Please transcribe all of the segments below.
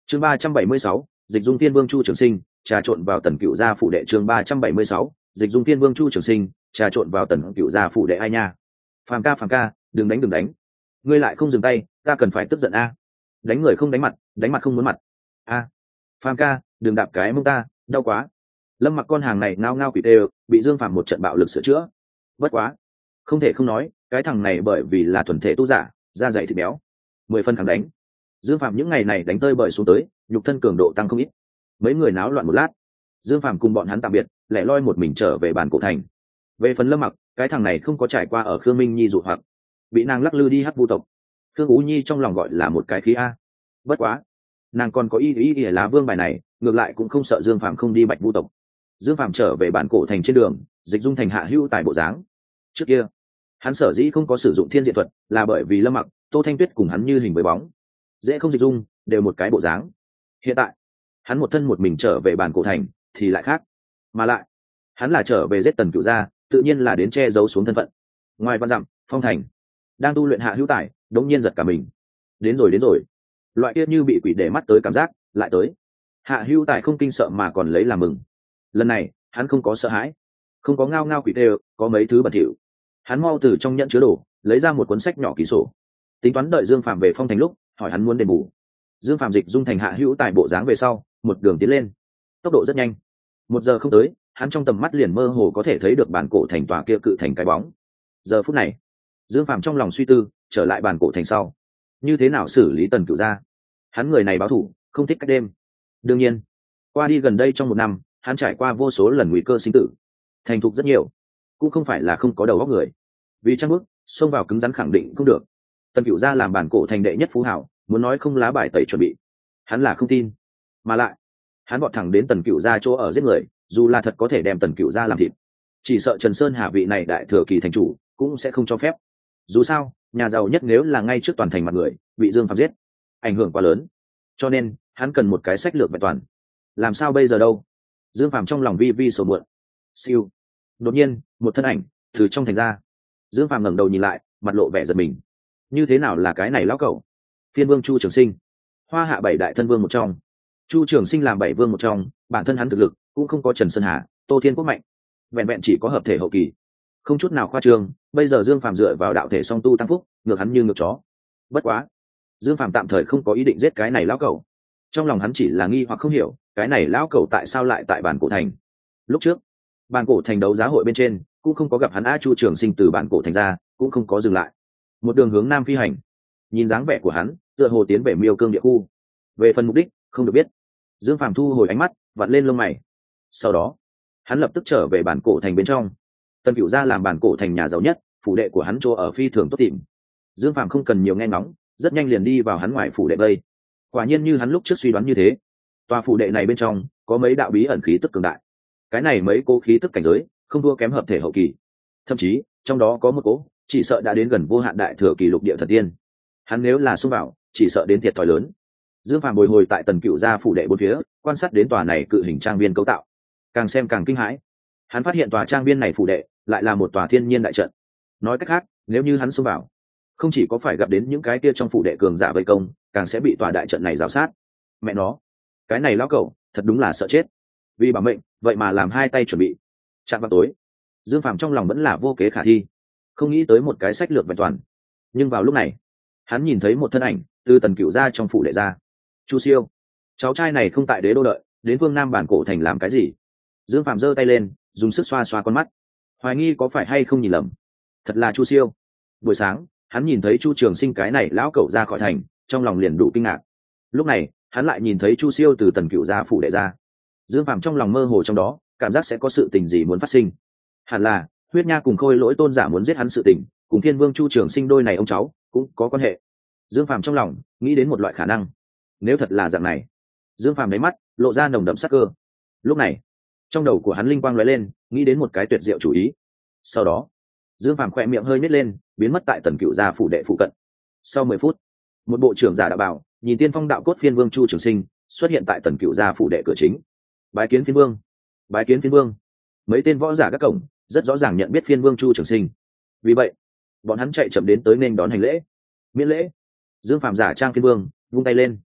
chương 376, dịch dung tiên vương Chu Trường Sinh trà trộn vào Tần Cựu gia phủ đệ. chương 376, dịch dung tiên vương Chu Trường Sinh trà trộn vào Tần Cựu gia phủ đệ. Ai nha, phàm ca, đừng đánh, ngươi lại không dừng tay, ta cần phải tức giận a. Đánh người không đánh mặt không muốn mặt a. Phàm ca, đừng đạp cái mông ta, đau quá. Lâm Mặc con hàng này ngao ngao quỷ tê, bị Dương Phàm một trận bạo lực sửa chữa. Bất quá, không thể không nói, cái thằng này bởi vì là thuần thể tu giả, da dày thịt béo, 10 phân kháng đánh. Dương Phàm những ngày này đánh tơi bời xuống tới, nhục thân cường độ tăng không ít. Mấy người náo loạn một lát, Dương Phàm cùng bọn hắn tạm biệt, lẻ loi một mình trở về bản cổ thành. Về phần Lâm Mặc, cái thằng này không có trải qua ở Khương Minh Nhi dụ hoặc, bị nàng lắc lư đi hắc vu tộc. Khương Ú Nhi trong lòng gọi là một cái khí a. Bất quá, nàng còn có ý lá vương bài này, ngược lại cũng không sợ Dương Phàm không đi bạch vu tộc. Dương Phàm trở về bản cổ thành trên đường, dịch dung thành hạ hữu tại bộ dáng. Trước kia, hắn sở dĩ không có sử dụng thiên diện thuật, là bởi vì Lâm Mặc, Tô Thanh Tuyết cùng hắn như hình với bóng, dễ không dịch dung, đều một cái bộ dáng. Hiện tại, hắn một thân một mình trở về bản cổ thành thì lại khác, mà lại hắn là trở về giết Tần Cựu gia, tự nhiên là đến che giấu xuống thân phận. Ngoài văn dặm, phong thành đang tu luyện hạ hữu tài đống nhiên giật cả mình. Đến rồi, loại kia như bị quỷ để mắt tới cảm giác lại tới. Hạ hữu tài không kinh sợ mà còn lấy làm mừng. Lần này hắn không có sợ hãi, không có ngao ngao quỷ tê, có mấy thứ bẩn thỉu. Hắn mau từ trong nhẫn chứa đồ lấy ra một cuốn sách nhỏ ký sổ, tính toán đợi Dương Phàm về phong thành lúc hỏi hắn muốn đền bù. Dương Phàm dịch dung thành hạ hữu tài bộ dáng về sau, một đường tiến lên, tốc độ rất nhanh. 1 giờ không tới, hắn trong tầm mắt liền mơ hồ có thể thấy được bản cổ thành tòa kia cự thành cái bóng. Giờ phút này, Dương Phàm trong lòng suy tư, trở lại bản cổ thành sau, như thế nào xử lý Tần Cựu gia. Hắn người này báo thủ, không thích cách đêm. Đương nhiên, qua đi gần đây trong 1 năm, hắn trải qua vô số lần nguy cơ sinh tử, thành thục rất nhiều, cũng không phải là không có đầu óc người. Vì chắc bước xông vào cứng rắn khẳng định không được. Tần Cựu gia làm bản cổ thành đệ nhất phú hảo, muốn nói không lá bài tẩy chuẩn bị, hắn là không tin. Mà lại, hắn vọt thẳng đến Tần Cựu gia chỗ ở giết người, dù là thật có thể đem Tần Cựu gia làm thịt, chỉ sợ Trần Sơn Hà vị này đại thừa kỳ thành chủ cũng sẽ không cho phép. Dù sao, nhà giàu nhất nếu là ngay trước toàn thành mặt người bị Dương Phàm giết, ảnh hưởng quá lớn, cho nên hắn cần một cái sách lược vẹn toàn. Làm sao bây giờ đâu? Dương Phàm trong lòng vi vi sầu muộn. Siêu. Đột nhiên, một thân ảnh từ trong thành ra. Dương Phàm ngẩng đầu nhìn lại, mặt lộ vẻ giật mình. Như thế nào là cái này lão cẩu? Phiên vương Chu Trường Sinh, Hoa Hạ 7 đại thân vương một trong. Chu Trường Sinh làm 7 vương một trong, bản thân hắn thực lực cũng không có Trần Sơn Hà, Tô Thiên Quốc mạnh, vẹn vẹn chỉ có hợp thể hậu kỳ, không chút nào khoa trương. Bây giờ Dương Phàm dựa vào đạo thể song tu tăng phúc, ngược hắn như ngược chó. Bất quá, Dương Phàm tạm thời không có ý định giết cái này lão cẩu. Trong lòng hắn chỉ là nghi hoặc không hiểu, cái này lão cẩu tại sao lại tại bản cổ thành. Lúc trước, bản cổ thành đấu giá hội bên trên cũng không có gặp hắn. Chu Trường Sinh từ bản cổ thành ra cũng không có dừng lại, một đường hướng nam phi hành. Nhìn dáng vẻ của hắn, tựa hồ tiến về Miêu Cương địa khu. Về phần mục đích không được biết. Dương Phàm thu hồi ánh mắt, vặn lên lông mày. Sau đó, hắn lập tức trở về bản cổ thành bên trong. Tần Cựu gia làm bản cổ thành nhà giàu nhất, phủ đệ của hắn chỗ ở phi thường tốt tìm. Dương Phàm không cần nhiều nghe ngóng, rất nhanh liền đi vào hắn ngoài phủ đệ vây. Quả nhiên như hắn lúc trước suy đoán như thế, tòa phủ đệ này bên trong có mấy đạo bí ẩn khí tức cường đại. Cái này mấy cố khí tức cảnh giới không thua kém hợp thể hậu kỳ, thậm chí trong đó có một cố chỉ sợ đã đến gần vô hạn đại thừa kỳ lục địa thần tiên. Hắn nếu là xông vào, chỉ sợ đến thiệt thòi lớn. Dương Phàm bồi hồi tại Tần Cựu gia phủ đệ bốn phía, quan sát đến tòa này cự hình trang viên cấu tạo, càng xem càng kinh hãi. Hắn phát hiện tòa trang viên này phủ đệ lại là một tòa thiên nhiên đại trận. Nói cách khác, nếu như hắn xông vào, không chỉ có phải gặp đến những cái kia trong phủ đệ cường giả vây công, càng sẽ bị tòa đại trận này rào sát. Mẹ nó, cái này lão cẩu thật đúng là sợ chết. Vì bảo mệnh, vậy mà làm 2 tay chuẩn bị. Chạm vào tối, Dương Phàm trong lòng vẫn là vô kế khả thi, không nghĩ tới một cái sách lược vẹn toàn. Nhưng vào lúc này, hắn nhìn thấy một thân ảnh từ Tần Cựu gia trong phủ đệ ra. Chu Siêu, cháu trai này không tại đế đô đợi, đến phương nam bản cổ thành làm cái gì? Dương Phàm giơ tay lên, dùng sức xoa xoa con mắt, hoài nghi có phải hay không nhìn lầm. Thật là Chu Siêu. Buổi sáng, hắn nhìn thấy Chu Trường Sinh cái này lão cẩu ra khỏi thành, trong lòng liền đủ kinh ngạc. Lúc này, hắn lại nhìn thấy Chu Siêu từ Tần Cựu gia phủ đệ ra. Dương Phàm trong lòng mơ hồ trong đó, cảm giác sẽ có sự tình gì muốn phát sinh. Hẳn là Huyết Nha cùng Khôi Lỗi tôn giả muốn giết hắn sự tình, cùng Thiên Vương Chu Trường Sinh đôi này ông cháu cũng có quan hệ. Dương Phàm trong lòng nghĩ đến một loại khả năng. Nếu thật là dạng này, Dương Phàm đáy mắt lộ ra nồng đậm sắc cơ. Lúc này, trong đầu của hắn linh quang lóe lên, nghĩ đến một cái tuyệt diệu chủ ý. Sau đó, Dương Phàm khỏe miệng hơi nhếch lên, biến mất tại Tần Cựu gia phủ đệ phụ cận. Sau 10 phút, một bộ trưởng giả đã bảo nhìn Tiên Phong đạo cốt phiên vương Chu Trường Sinh xuất hiện tại Tần Cựu gia phủ đệ cửa chính. Bái kiến phiên vương. Bái kiến phiên vương. Mấy tên võ giả các cổng rất rõ ràng nhận biết phiên vương Chu Trường Sinh, vì vậy bọn hắn chạy chậm đến tới nên đón hành lễ. Miễn lễ. Dương Phàm giả trang phiên vương, vung tay lên,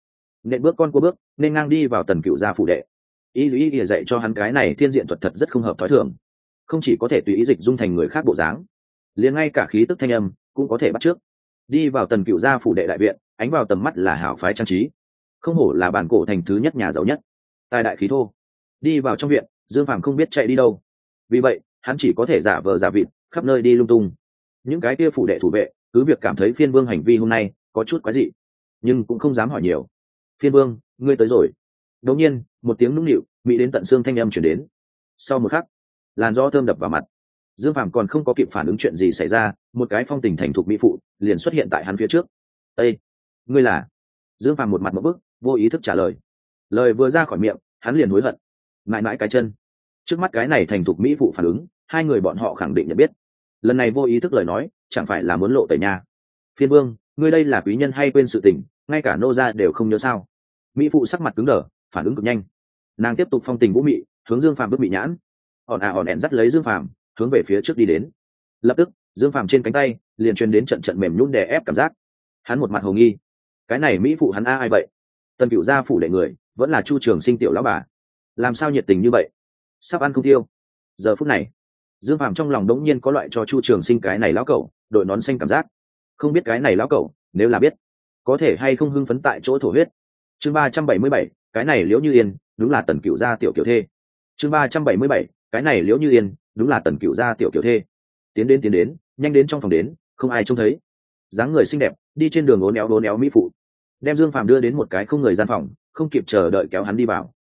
nện bước con cua bước nên ngang đi vào tần cựu gia phủ đệ. Y dạy cho hắn cái này thiên diện thuật thật rất không hợp thói thường, không chỉ có thể tùy ý dịch dung thành người khác bộ dáng, liền ngay cả khí tức thanh âm cũng có thể bắt trước. Đi vào tần cựu gia phủ đệ đại viện, ánh vào tầm mắt là hảo phái trang trí, không hổ là bản cổ thành thứ nhất nhà giàu nhất, tài đại khí thô. Đi vào trong viện, Dương Phàm không biết chạy đi đâu, vì vậy hắn chỉ có thể giả vờ giả vịt khắp nơi đi lung tung. Những cái kia phủ đệ thủ vệ cứ việc cảm thấy Phiên Vương hành vi hôm nay có chút quái dị, nhưng cũng không dám hỏi nhiều. Phiên Vương, ngươi tới rồi. Đột nhiên một tiếng nũng nịu mỹ đến tận xương thanh âm chuyển đến. Sau một khắc, làn gió thơm đập vào mặt. Dương Phàm còn không có kịp phản ứng chuyện gì xảy ra, một cái phong tình thành thục mỹ phụ liền xuất hiện tại hắn phía trước. Ê, ngươi là? Dương Phàm một mặt một bức, vô ý thức trả lời. Lời vừa ra khỏi miệng, hắn liền hối hận. Mãi mãi cái chân. Trước mắt cái này thành thục mỹ phụ phản ứng, hai người bọn họ khẳng định nhận biết. Lần này vô ý thức lời nói, chẳng phải là muốn lộ tẩy nha. Phiên Vương, ngươi đây là quý nhân hay quên sự tình, ngay cả nô gia đều không nhớ sao? Mỹ phụ sắc mặt cứng đờ, phản ứng cực nhanh. Nàng tiếp tục phong tình vũ mị, hướng Dương Phàm bước mị nhãn. Hòn ẹn dắt lấy Dương Phàm, hướng về phía trước đi đến. Lập tức, Dương Phàm trên cánh tay liền truyền đến trận trận mềm nhũn đè ép cảm giác. Hắn một mặt hồ nghi, cái này mỹ phụ hắn ai vậy? Tần Cựu gia phủ đệ người, vẫn là Chu Trường Sinh tiểu lão bà, làm sao nhiệt tình như vậy, sắp ăn không tiêu. Giờ phút này, Dương Phàm trong lòng đống nhiên có loại cho Chu Trường Sinh cái này lão cẩu đội nón xanh cảm giác. Không biết cái này lão cẩu nếu là biết, có thể hay không hưng phấn tại chỗ thổ huyết. Chương 377, cái này Liễu Như Yên đúng là Tần Cựu gia tiểu kiểu thê. Chương 377, cái này Liễu Như Yên đúng là Tần Cựu gia tiểu kiểu thê. Tiến đến, nhanh đến trong phòng đến, không ai trông thấy. Dáng người xinh đẹp, đi trên đường uốn éo mỹ phụ, đem Dương Phàm đưa đến một cái không người gian phòng, không kịp chờ đợi kéo hắn đi vào.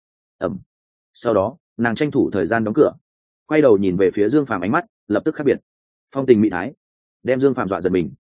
Sau đó, nàng tranh thủ thời gian đóng cửa, quay đầu nhìn về phía Dương Phàm, ánh mắt lập tức khác biệt, phong tình mỹ thái, đem Dương Phàm dọa giật mình.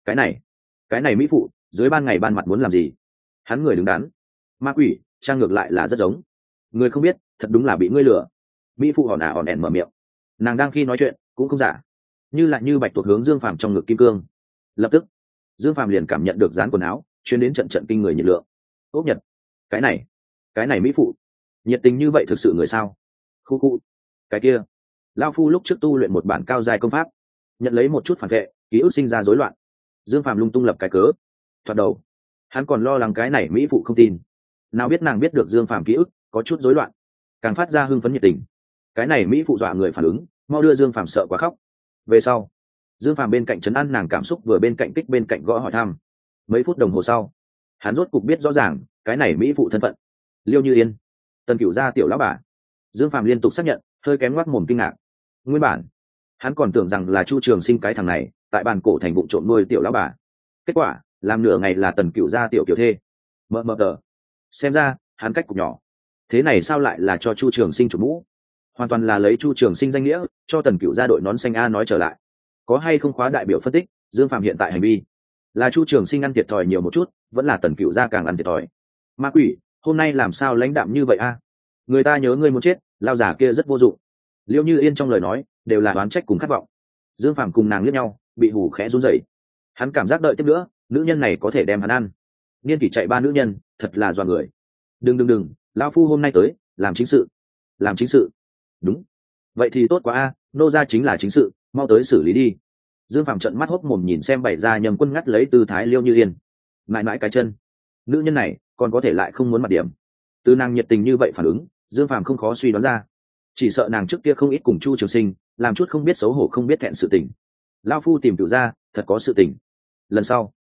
Cái này mỹ phụ dưới ban ngày ban mặt muốn làm gì? Hắn người đứng đắn, ma quỷ trang ngược lại là rất giống. Người không biết, thật đúng là bị ngươi lừa. Mỹ phụ hòn ẻn mở miệng, nàng đang khi nói chuyện cũng không giả, như bạch tuộc hướng Dương Phàm trong ngực kim cương. Lập tức, Dương Phàm liền cảm nhận được dán quần áo chuyến đến trận trận kinh người nhiệt lượng. Ốc Nhật, cái này mỹ phụ nhiệt tình như vậy thực sự người sao? Khu cái kia lao phu lúc trước tu luyện một bản cao dài công pháp, nhận lấy một chút phản vệ, ký ức sinh ra rối loạn. Dương Phàm lung tung lập cái cớ. Thoạt đầu hắn còn lo lắng cái này mỹ phụ không tin, nào biết nàng biết được Dương Phàm ký ức có chút rối loạn, càng phát ra hưng phấn nhiệt tình. Cái này mỹ phụ dọa người phản ứng, mau đưa Dương Phàm sợ quá khóc. Về sau, Dương Phàm bên cạnh trấn an nàng cảm xúc, vừa bên cạnh kích bên cạnh gõ hỏi thăm. Mấy phút đồng hồ sau, hắn rốt cục biết rõ ràng cái này mỹ phụ thân phận. Liêu Như Yên, Tần Cựu gia tiểu lão bà. Dương Phàm liên tục xác nhận, hơi kém ngoác mồm kinh ngạc. Nguyên bản hắn còn tưởng rằng là Chu Trường Sinh cái thằng này tại bàn cổ thành vụ trộm nuôi tiểu lão bà, kết quả làm nửa ngày là Tần Cựu gia tiểu kiểu thê. Mờ tờ, xem ra hắn cách cục nhỏ. Thế này sao lại là cho Chu Trường Sinh chụp mũ? Hoàn toàn là lấy Chu Trường Sinh danh nghĩa cho Tần Cựu gia đội nón xanh. A nói trở lại, có hay không khóa đại biểu phân tích Dương Phàm hiện tại hành vi là Chu Trường Sinh ăn thiệt thòi nhiều một chút, vẫn là Tần Cựu gia càng ăn thiệt thòi? Ma quỷ, hôm nay làm sao lãnh đạm như vậy a? Người ta nhớ ngươi muốn chết, lao giả kia rất vô dụng. Liêu Như Yên trong lời nói đều là oán trách cùng khát vọng. Dương Phàm cùng nàng liếc nhau, bị hù khẽ run rẩy. Hắn cảm giác đợi tiếp nữa nữ nhân này có thể đem hắn ăn. Niên kỷ chạy 3 nữ nhân, thật là dọa người. Đừng, lão phu hôm nay tới làm chính sự. Đúng, vậy thì tốt quá a, nô gia chính là chính sự, mau tới xử lý đi. Dương Phàm trợn mắt hốc mồm nhìn xem bảy gia nhầm quân ngắt lấy tư thái Liêu Như Yên. Mãi cái chân, nữ nhân này còn có thể lại không muốn mặt điểm. Từ nàng nhiệt tình như vậy phản ứng, Dương Phàm không khó suy đoán ra, chỉ sợ nàng trước kia không ít cùng Chu Trường Sinh làm chút không biết xấu hổ không biết thẹn sự tình. Lao phu tìm Cựu gia thật có sự tình. Lần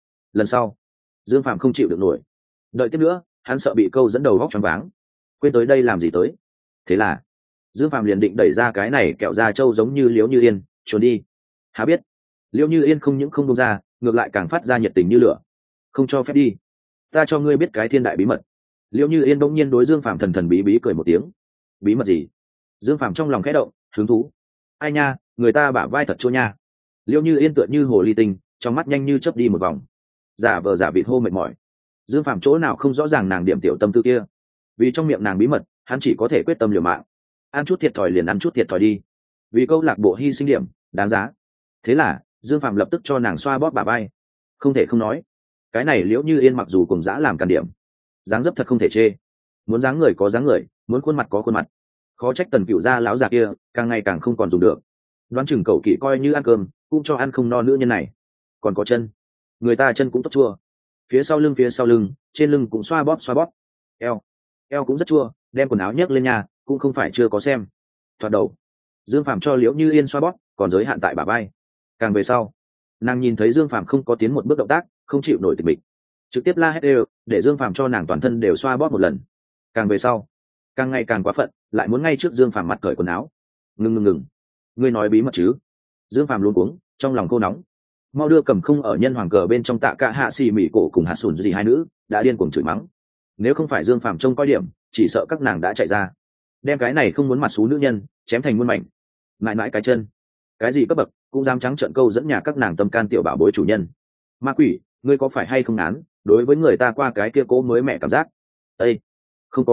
sau Dương Phàm không chịu được nổi, đợi tiếp nữa hắn sợ bị câu dẫn đầu góc choáng váng, quên tới đây làm gì tới. Thế là Dương Phàm liền định đẩy ra cái này kẹo da trâu giống như Liễu Như Yên trốn đi. Há biết Liễu Như Yên không những không buông ra, ngược lại càng phát ra nhiệt tình như lửa. Không cho phép đi, ta cho ngươi biết cái thiên đại bí mật. Liễu Như Yên bỗng nhiên đối Dương Phàm thần bí bí cười một tiếng. Bí mật gì? Dương Phàm trong lòng khẽ động, hứng thú. Ai nha, người ta bả vai thật chua nha. Liễu Như Yên tựa như hồ ly tinh, trong mắt nhanh như chớp đi một vòng, giả vờ giả vịt hô mệt mỏi. Dương Phàm chỗ nào không rõ ràng nàng điểm tiểu tâm tư kia, vì trong miệng nàng bí mật, hắn chỉ có thể quyết tâm liều mạng. Ăn chút thiệt thòi liền ăn chút thiệt thòi đi, vì câu lạc bộ hy sinh điểm đáng giá. Thế là Dương Phàm lập tức cho nàng xoa bóp bả vai. Không thể không nói, cái này Liễu Như Yên mặc dù cùng dã làm càn điểm, dáng dấp thật không thể chê. Muốn dáng người có dáng người, muốn khuôn mặt có khuôn mặt. Khó trách Tần Cựu gia lão già kia càng ngày càng không còn dùng được. Đoán chừng cậu kỵ coi như ăn cơm cũng cho ăn không no nữ nhân này. Còn có chân, người ta chân cũng tốt chua, phía sau lưng trên lưng cũng xoa bóp. eo eo cũng rất chua, đem quần áo nhấc lên nhà cũng không phải chưa có xem. Thoạt đầu Dương Phàm cho Liễu Như Yên xoa bóp, còn giới hạn tại bả vai. Càng về sau, nàng nhìn thấy Dương Phàm không có tiến một bước động tác, không chịu nổi tịch mịch, trực tiếp la hét đều, để Dương Phàm cho nàng toàn thân đều xoa bóp một lần. Càng về sau, càng ngày càng quá phận, lại muốn ngay trước Dương Phàm mặt cởi quần áo. Ngừng, ngươi nói bí mật chứ? Dương Phàm luống cuống, trong lòng cô nóng. Mau đưa cầm không ở nhân hoàng cờ bên trong tạ cả hạ xì mỉ cổ cùng hạ sùn gì hai nữ đã điên cuồng chửi mắng. Nếu không phải Dương Phàm trông coi điểm, chỉ sợ các nàng đã chạy ra, đem cái này không muốn mặt xú nữ nhân chém thành muôn mảnh. Mãi mãi cái chân, cái gì cấp bậc cũng dám trắng trợn câu dẫn nhà các nàng tâm can tiểu bảo bối chủ nhân. Ma quỷ, ngươi có phải hay không án đối với người ta qua cái kia cố mới mẹ cảm giác? Ê, không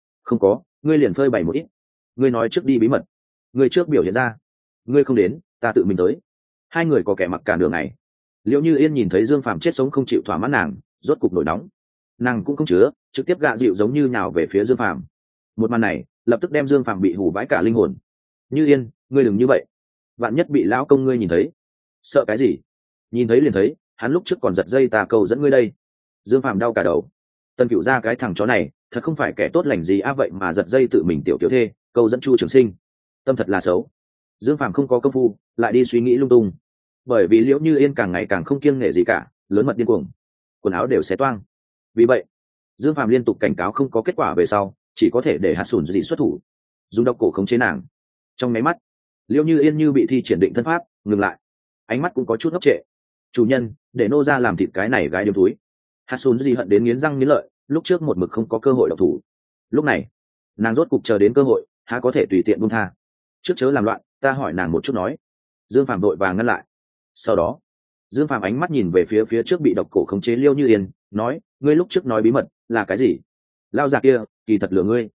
có, ngươi liền phơi bày một ít. Ngươi nói trước đi bí mật, ngươi trước biểu hiện ra. Ngươi không đến, ta tự mình tới. Hai người có kẻ mặc cả đường này. Liệu Như Yên nhìn thấy Dương Phàm chết sống không chịu thỏa mãn nàng, rốt cục nổi nóng. Nàng cũng không chứa, trực tiếp gạ dịu giống như nhào về phía Dương Phàm. Một màn này lập tức đem Dương Phàm bị hù vãi cả linh hồn. Như Yên, ngươi đừng như vậy, vạn nhất bị lão công ngươi nhìn thấy. Sợ cái gì? Nhìn thấy liền thấy, hắn lúc trước còn giật dây ta câu dẫn ngươi đây. Dương Phàm đau cả đầu. Tân Cựu ra cái thằng chó này thật không phải kẻ tốt lành gì vậy mà giật dây tự mình tiểu kiểu thê câu dẫn Chu Trường Sinh, tâm thật là xấu. Dương Phàm không có công phu lại đi suy nghĩ lung tung, bởi vì Liễu Như Yên càng ngày càng không kiêng nể gì cả, lớn mật điên cuồng, quần áo đều xé toang. Vì vậy Dương Phàm liên tục cảnh cáo không có kết quả về sau, chỉ có thể để hạt sùn dị xuất thủ, dùng độc cổ khống chế nàng. Trong máy mắt Liễu Như Yên như bị thi triển định thân pháp ngừng lại, ánh mắt cũng có chút ngốc trệ. Chủ nhân, để nô ra làm thịt cái này gái điếm túi. Hạt sùn dị hận đến nghiến răng nghiến lợi, lúc trước một mực không có cơ hội độc thủ, lúc này nàng rốt cục chờ đến cơ hội, há có thể tùy tiện buông tha. Trước chớ làm loạn, ta hỏi nàng một chút nói. Dương Phàm vội vàng ngăn lại. Sau đó Dương Phàm ánh mắt nhìn về phía trước bị độc cổ khống chế Liễu Như Yên, nói, ngươi lúc trước nói bí mật là cái gì? Lao già kia kỳ thật lừa ngươi.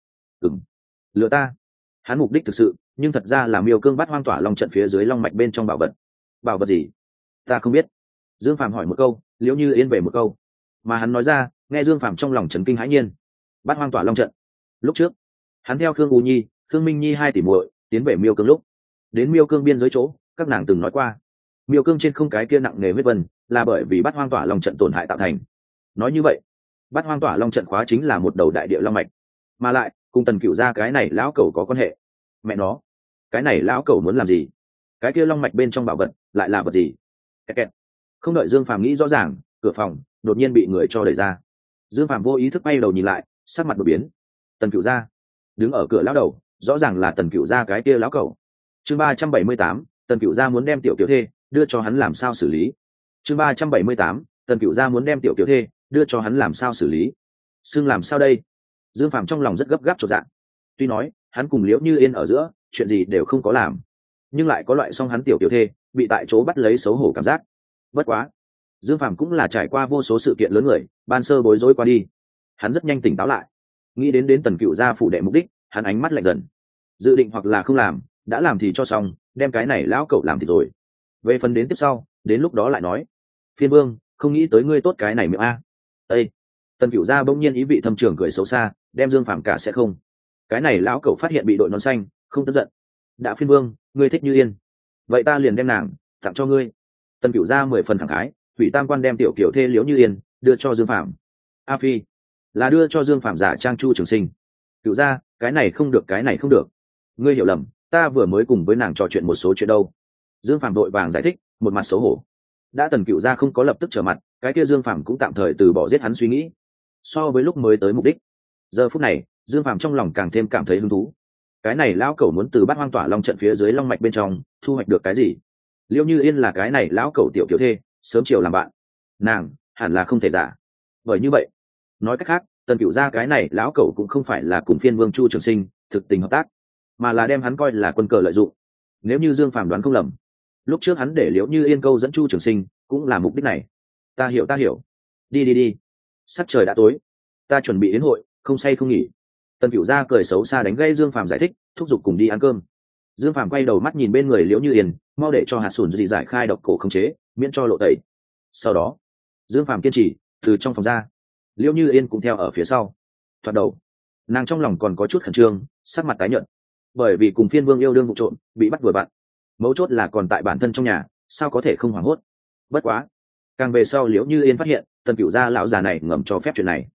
Lừa ta? Hắn mục đích thực sự nhưng thật ra là miêu cương bắt hoang tỏa long trận phía dưới long mạch bên trong bảo vật. Bảo vật gì? Ta không biết. Dương Phàm hỏi một câu, Liễu Như Yên về một câu, mà hắn nói ra nghe Dương Phàm trong lòng chấn kinh hãi nhiên. Bắt hoang tỏa long trận. Lúc trước hắn theo Khương U Nhi, Khương Minh Nhi hai tỷ muội tiến về miêu cương, lúc đến miêu cương biên giới chỗ, các nàng từng nói qua miêu cương trên không cái kia nặng nề huyết vân là bởi vì bắt hoang tỏa long trận tổn hại tạo thành. Nói như vậy bắt hoang tỏa long trận khóa chính là một đầu đại địa long mạch, mà lại cùng Tần Cựu gia cái này lão cẩu có quan hệ. Mẹ nó, cái này lão cẩu muốn làm gì? Cái kia long mạch bên trong bảo vật lại là vật gì? Kẹt kẹt. Không đợi Dương Phàm nghĩ rõ ràng, cửa phòng đột nhiên bị người cho đẩy ra. Dương Phàm vô ý thức bay đầu nhìn lại, sắc mặt đột biến. Tần Cựu gia đứng ở cửa lão đầu, rõ ràng là Tần Cựu gia cái kia lão cẩu. Chương 378, Tần Cựu gia muốn đem tiểu thê đưa cho hắn làm sao xử lý. Chương 378, Tần Cựu gia muốn đem tiểu thê đưa cho hắn làm sao xử lý. Xưng làm sao đây? Dương Phàm trong lòng rất gấp gáp chột dạ. Tuy nói hắn cùng Liễu Như Yên ở giữa chuyện gì đều không có làm, nhưng lại có loại song hắn tiểu thê bị tại chỗ bắt lấy xấu hổ cảm giác. Bất quá Dương Phàm cũng là trải qua vô số sự kiện lớn người, ban sơ bối rối qua đi, hắn rất nhanh tỉnh táo lại, nghĩ đến Tần Cựu gia phủ đệ mục đích, hắn ánh mắt lạnh dần. Dự định hoặc là không làm, đã làm thì cho xong, đem cái này lão cẩu làm thì rồi. Về phần đến tiếp sau, đến lúc đó lại nói. Phiên Vương, không nghĩ tới ngươi tốt cái này miệng a. Ê! Tần Cựu gia bỗng nhiên ý vị thâm trường cười xấu xa, đem Dương Phàm cả sẽ không. Cái này lão cẩu phát hiện bị đội nón xanh, không tức giận. Đã Phiên Vương, ngươi thích Như Yên, vậy ta liền đem nàng tặng cho ngươi. Tần Cựu gia 10 phần thẳng khái, Thủy Tam Quan đem tiểu kiểu thê Liễu Như Yên đưa cho Dương Phàm. A Phi là đưa cho Dương Phàm giả trang Chu Trường Sinh. Cựu gia, cái này không được, cái này không được. Ngươi hiểu lầm, ta vừa mới cùng với nàng trò chuyện một số chuyện đâu. Dương Phàm đội vàng giải thích, một mặt xấu hổ. Đã Tần Cựu gia không có lập tức trở mặt, cái kia Dương Phàm cũng tạm thời từ bỏ giết hắn suy nghĩ. So với lúc mới tới mục đích, giờ phút này Dương Phàm trong lòng càng thêm cảm thấy hứng thú. Cái này lão cẩu muốn từ Bát Hoang Tỏa Long trận phía dưới long mạch bên trong thu hoạch được cái gì? Liễu Như Yên là cái này lão cẩu tiểu kiểu thê, sớm chiều làm bạn, nàng hẳn là không thể giả. Bởi như vậy, nói cách khác, Tần Cựu gia cái này lão cẩu cũng không phải là cùng Phiên Vương Chu Trường Sinh thực tình hợp tác, mà là đem hắn coi là quân cờ lợi dụng. Nếu như Dương Phàm đoán không lầm, lúc trước hắn để Liễu Như Yên câu dẫn Chu Trường Sinh cũng là mục đích này. Ta hiểu. Đi. Sắc trời đã tối, ta chuẩn bị đến hội, không say không nghỉ. Tần Cựu gia cười xấu xa đánh gây Dương Phàm giải thích, thúc giục cùng đi ăn cơm. Dương Phàm quay đầu mắt nhìn bên người Liễu Như Yên, mau để cho hạt sủn gì giải khai độc cổ khống chế, miễn cho lộ tẩy. Sau đó Dương Phàm kiên trì từ trong phòng ra, Liễu Như Yên cũng theo ở phía sau. Thoạt đầu nàng trong lòng còn có chút khẩn trương, sắc mặt tái nhợt, bởi vì cùng Phiên Vương yêu đương vụ trộm bị bắt vừa vặn, mấu chốt là còn tại bản thân trong nhà, sao có thể không hoảng hốt. Bất quá càng về sau Liễu Như Yên phát hiện Tần Cựu gia lão già này ngầm cho phép chuyện này.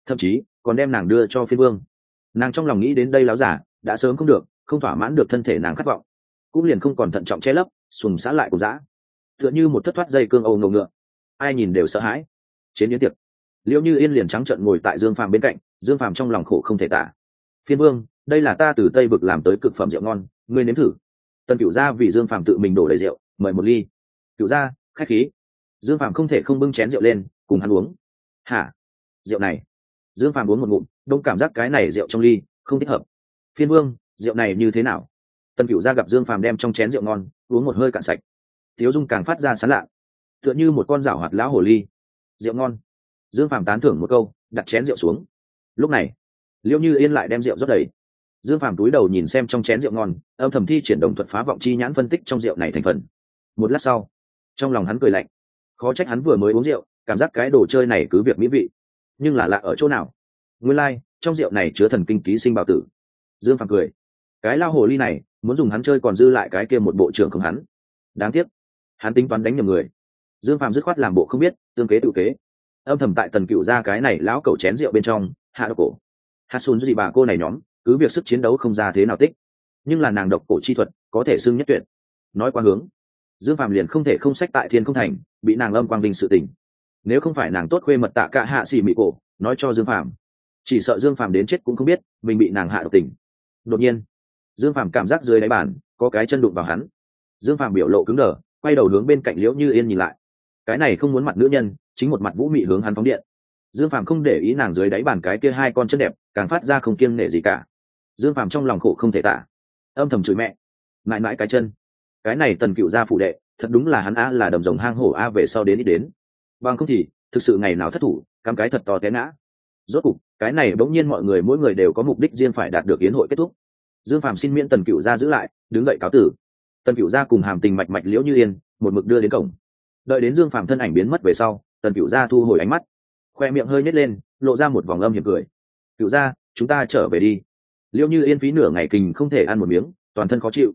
thậm chí còn đem nàng đưa cho phiên vương. Nàng trong lòng nghĩ đến đây láo giả đã sớm không được, không thỏa mãn được thân thể nàng khát vọng, cũng liền không còn thận trọng che lấp, sùng xã lại cùng dã, tựa như một thất thoát dây cương âu ngầu ngựa, ai nhìn đều sợ hãi. Chiến yến tiệc, Liễu Như Yên liền trắng trợn ngồi tại Dương Phàm bên cạnh, Dương Phàm trong lòng khổ không thể tả. Phiên vương, đây là ta từ Tây vực làm tới cực phẩm rượu ngon, ngươi nếm thử. Tần Cửu gia vì Dương Phàm tự mình đổ đầy rượu, mời một ly. Cửu gia, khách khí. Dương Phàm không thể không bưng chén rượu lên, cùng hắn uống. Hả? Rượu này? Dương Phàm uống một ngụm, đông cảm giác cái này rượu trong ly không thích hợp. Phiên vương, rượu này như thế nào? Tần Cửu gia gặp Dương Phàm đem trong chén rượu ngon uống một hơi cạn sạch, Tiếu Dung càng phát ra sán lạ, tựa như một con rảo hoạt lão hồ ly. Rượu ngon. Dương Phàm tán thưởng một câu, đặt chén rượu xuống. Lúc này, Liễu Như Yên lại đem rượu rót đầy. Dương Phàm túi đầu nhìn xem trong chén rượu ngon, âm thầm thi triển đồng thuật phá vọng chi nhãn phân tích trong rượu này thành phần. Một lát sau, trong lòng hắn cười lạnh, khó trách hắn vừa mới uống rượu, cảm giác cái đồ chơi này cứ việc mỹ vị, nhưng là lạ ở chỗ nào? Nguyên lai, trong rượu này chứa thần kinh ký sinh bào tử. Dương Phàm cười, cái lao hồ ly này muốn dùng hắn chơi còn dư lại cái kia một bộ trưởng không hắn. Đáng tiếc, hắn tính toán đánh nhầm người. Dương Phàm dứt khoát làm bộ không biết, tương kế tự kế, âm thầm tại Tần Cửu gia cái này lão cẩu chén rượu bên trong hạ độc cổ. Hạ Sun gì bà cô này nhóm, cứ việc sức chiến đấu không ra thế nào tích, nhưng là nàng độc cổ chi thuật có thể xưng nhất tuyệt. Nói qua hướng, Dương Phàm liền không thể không sách tại Thiên Không Thành, bị nàng âm quang vinh sự tình. Nếu không phải nàng tốt khuê mật tạ cả hạ xỉ mị cổ nói cho Dương Phàm, chỉ sợ Dương Phàm đến chết cũng không biết mình bị nàng hạ độc tình. Đột nhiên, Dương Phàm cảm giác dưới đáy bàn có cái chân đụng vào hắn. Dương Phàm biểu lộ cứng đờ, quay đầu hướng bên cạnh Liễu Như Yên nhìn lại. Cái này không muốn mặt nữ nhân, chính một mặt vũ mị hướng hắn phóng điện. Dương Phàm không để ý nàng dưới đáy bàn cái kia hai con chân đẹp, càng phát ra không kiêng nể gì cả. Dương Phàm trong lòng khổ không thể tả, âm thầm chửi mẹ, mãi mãi cái chân, cái này Tần Cựu gia phụ đệ, thật đúng là hắn a là đầm rồng hang hổ a về sau đến ít đến, bằng không thì thực sự ngày nào thất thủ, cắm cái thật to té ngã. Rốt cục, cái này bỗng nhiên mọi người mỗi người đều có mục đích riêng phải đạt được yến hội kết thúc. Dương Phàm xin miễn Tần Cựu gia giữ lại, đứng dậy cáo tử. Tần Cựu gia cùng Hàm Tình mạch mạch Liễu Như Yên một mực đưa đến cổng. Đợi đến Dương Phàm thân ảnh biến mất về sau, Tần Cựu gia thu hồi ánh mắt, khoe miệng hơi nhếch lên, lộ ra một vòng âm hiểm cười. Cựu gia, chúng ta trở về đi. Liễu Như Yên phí nửa ngày kình không thể ăn một miếng, toàn thân khó chịu.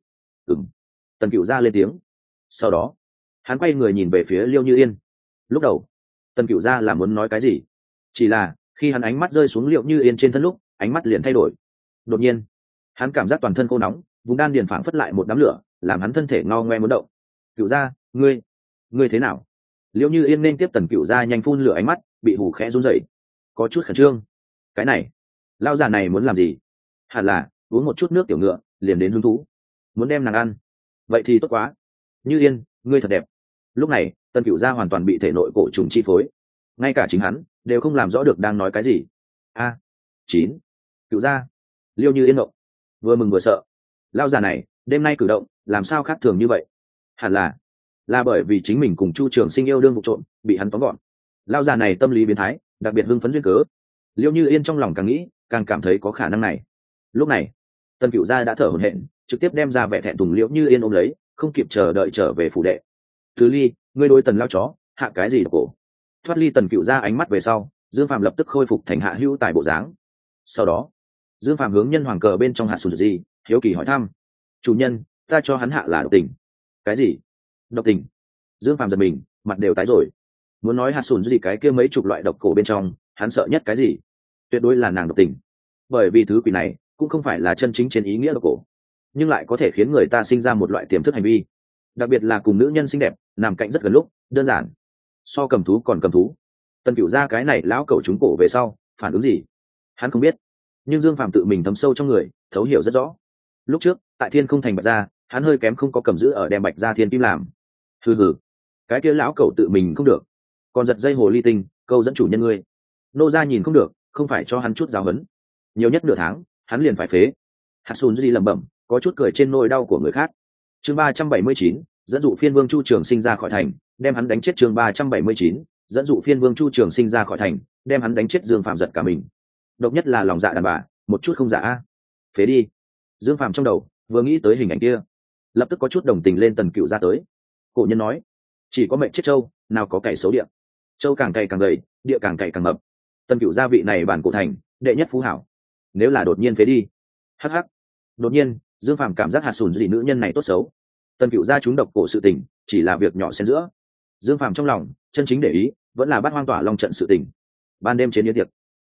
Tần Cựu gia lên tiếng. Sau đó, hắn quay người nhìn về phía Liễu Như Yên. Lúc đầu, Tần Cựu gia là muốn nói cái gì, chỉ là khi hắn ánh mắt rơi xuống Liễu Như Yên trên thân lúc, ánh mắt liền thay đổi. Đột nhiên, hắn cảm giác toàn thân khô nóng, vùng đan điền phảng phất lại một đám lửa, làm hắn thân thể ngao ngoe muốn động. Cựu gia, ngươi thế nào? Liễu Như Yên nên tiếp Tần Cựu gia nhanh phun lửa ánh mắt, bị hù khẽ run rẩy, có chút khẩn trương. Cái này, lão già này muốn làm gì? Hẳn là uống một chút nước tiểu ngựa liền đến hứng thú, muốn đem nàng ăn. Vậy thì tốt quá. Như Yên, ngươi thật đẹp. Lúc này, Tần Cựu gia hoàn toàn bị thể nội cổ trùng chi phối, ngay cả chính hắn đều không làm rõ được đang nói cái gì. A, 9. Cựu gia. Liễu Như Yên động, vừa mừng vừa sợ. Lão già này đêm nay cử động làm sao khác thường như vậy? Hẳn là bởi vì chính mình cùng Chu Trường Sinh yêu đương vụ trộm bị hắn tóm gọn. Lão già này tâm lý biến thái, đặc biệt hưng phấn duyên cớ. Liễu Như Yên trong lòng càng nghĩ càng cảm thấy có khả năng này. Lúc này, Tần Cựu gia đã thở hổn hển, trực tiếp đem ra vẻ thẹn thùng Liễu Như Yên ôm lấy, không kịp chờ đợi trở về phủ đệ. Từ Ly, ngươi đối Tần lao chó hạ cái gì cổ? Thoát ly Tần Cựu gia ánh mắt về sau, Dương Phàm lập tức khôi phục thành hạ hữu tài bộ dáng. Sau đó, Dương Phàm hướng nhân hoàng cờ bên trong hạ sùn gì, hiếu kỳ hỏi thăm: chủ nhân, ta cho hắn hạ là độc tình. Cái gì? Độc tình? Dương Phàm giật mình, mặt đều tái rồi. Muốn nói hạt sùn gì cái kia mấy chục loại độc cổ bên trong, hắn sợ nhất cái gì? Tuyệt đối là nàng độc tình. Bởi vì thứ quỷ này cũng không phải là chân chính trên ý nghĩa độc cổ, nhưng lại có thể khiến người ta sinh ra một loại tiềm thức hành vi, đặc biệt là cùng nữ nhân xinh đẹp nằm cạnh rất gần lúc, đơn giản so cầm thú còn cầm thú. Tần Cựu gia cái này lão cẩu trúng cổ về sau phản ứng gì hắn không biết, nhưng Dương Phàm tự mình thấm sâu trong người, thấu hiểu rất rõ. Lúc trước tại Thiên Không Thành Bạch Gia, hắn hơi kém không có cầm giữ ở đem Bạch Gia Thiên Kim làm. Hừ, cái kia lão cẩu tự mình không được, còn giật dây hồ ly tinh câu dẫn chủ nhân ngươi. Nô gia nhìn không được, không phải cho hắn chút giáo huấn, nhiều nhất nửa tháng hắn liền phải phế. Hạt Sùn Duy lẩm bẩm, có chút cười trên nỗi đau của người khác. Chương 379, dẫn dụ phiên vương Chu Trường Sinh ra khỏi thành, đem hắn đánh chết. Chương 379, dẫn dụ phiên vương Chu Trường Sinh ra khỏi thành, đem hắn đánh chết. Dương Phàm giật cả mình. Độc nhất là lòng dạ đàn bà, một chút không dạ a. Phế đi. Dương Phàm trong đầu vừa nghĩ tới hình ảnh kia, lập tức có chút đồng tình lên Tần Cựu gia tới. Cổ nhân nói, chỉ có mệnh chết trâu, nào có cày xấu địa. Trâu càng cày càng gầy, địa càng cày càng mập. Tần Cựu gia vị này bản cổ thành đệ nhất phú hảo, nếu là đột nhiên phế đi. Hắc hắc. Đột nhiên, Dương Phàm cảm giác hạt sùn gì nữ nhân này tốt xấu. Tần Cựu gia trúng độc cổ sự tình, chỉ là việc nhỏ xen giữa. Dương Phàm trong lòng chân chính để ý vẫn là Bát Hoang Tỏa Long trận sự tình. Ban đêm chiến yến tiệc,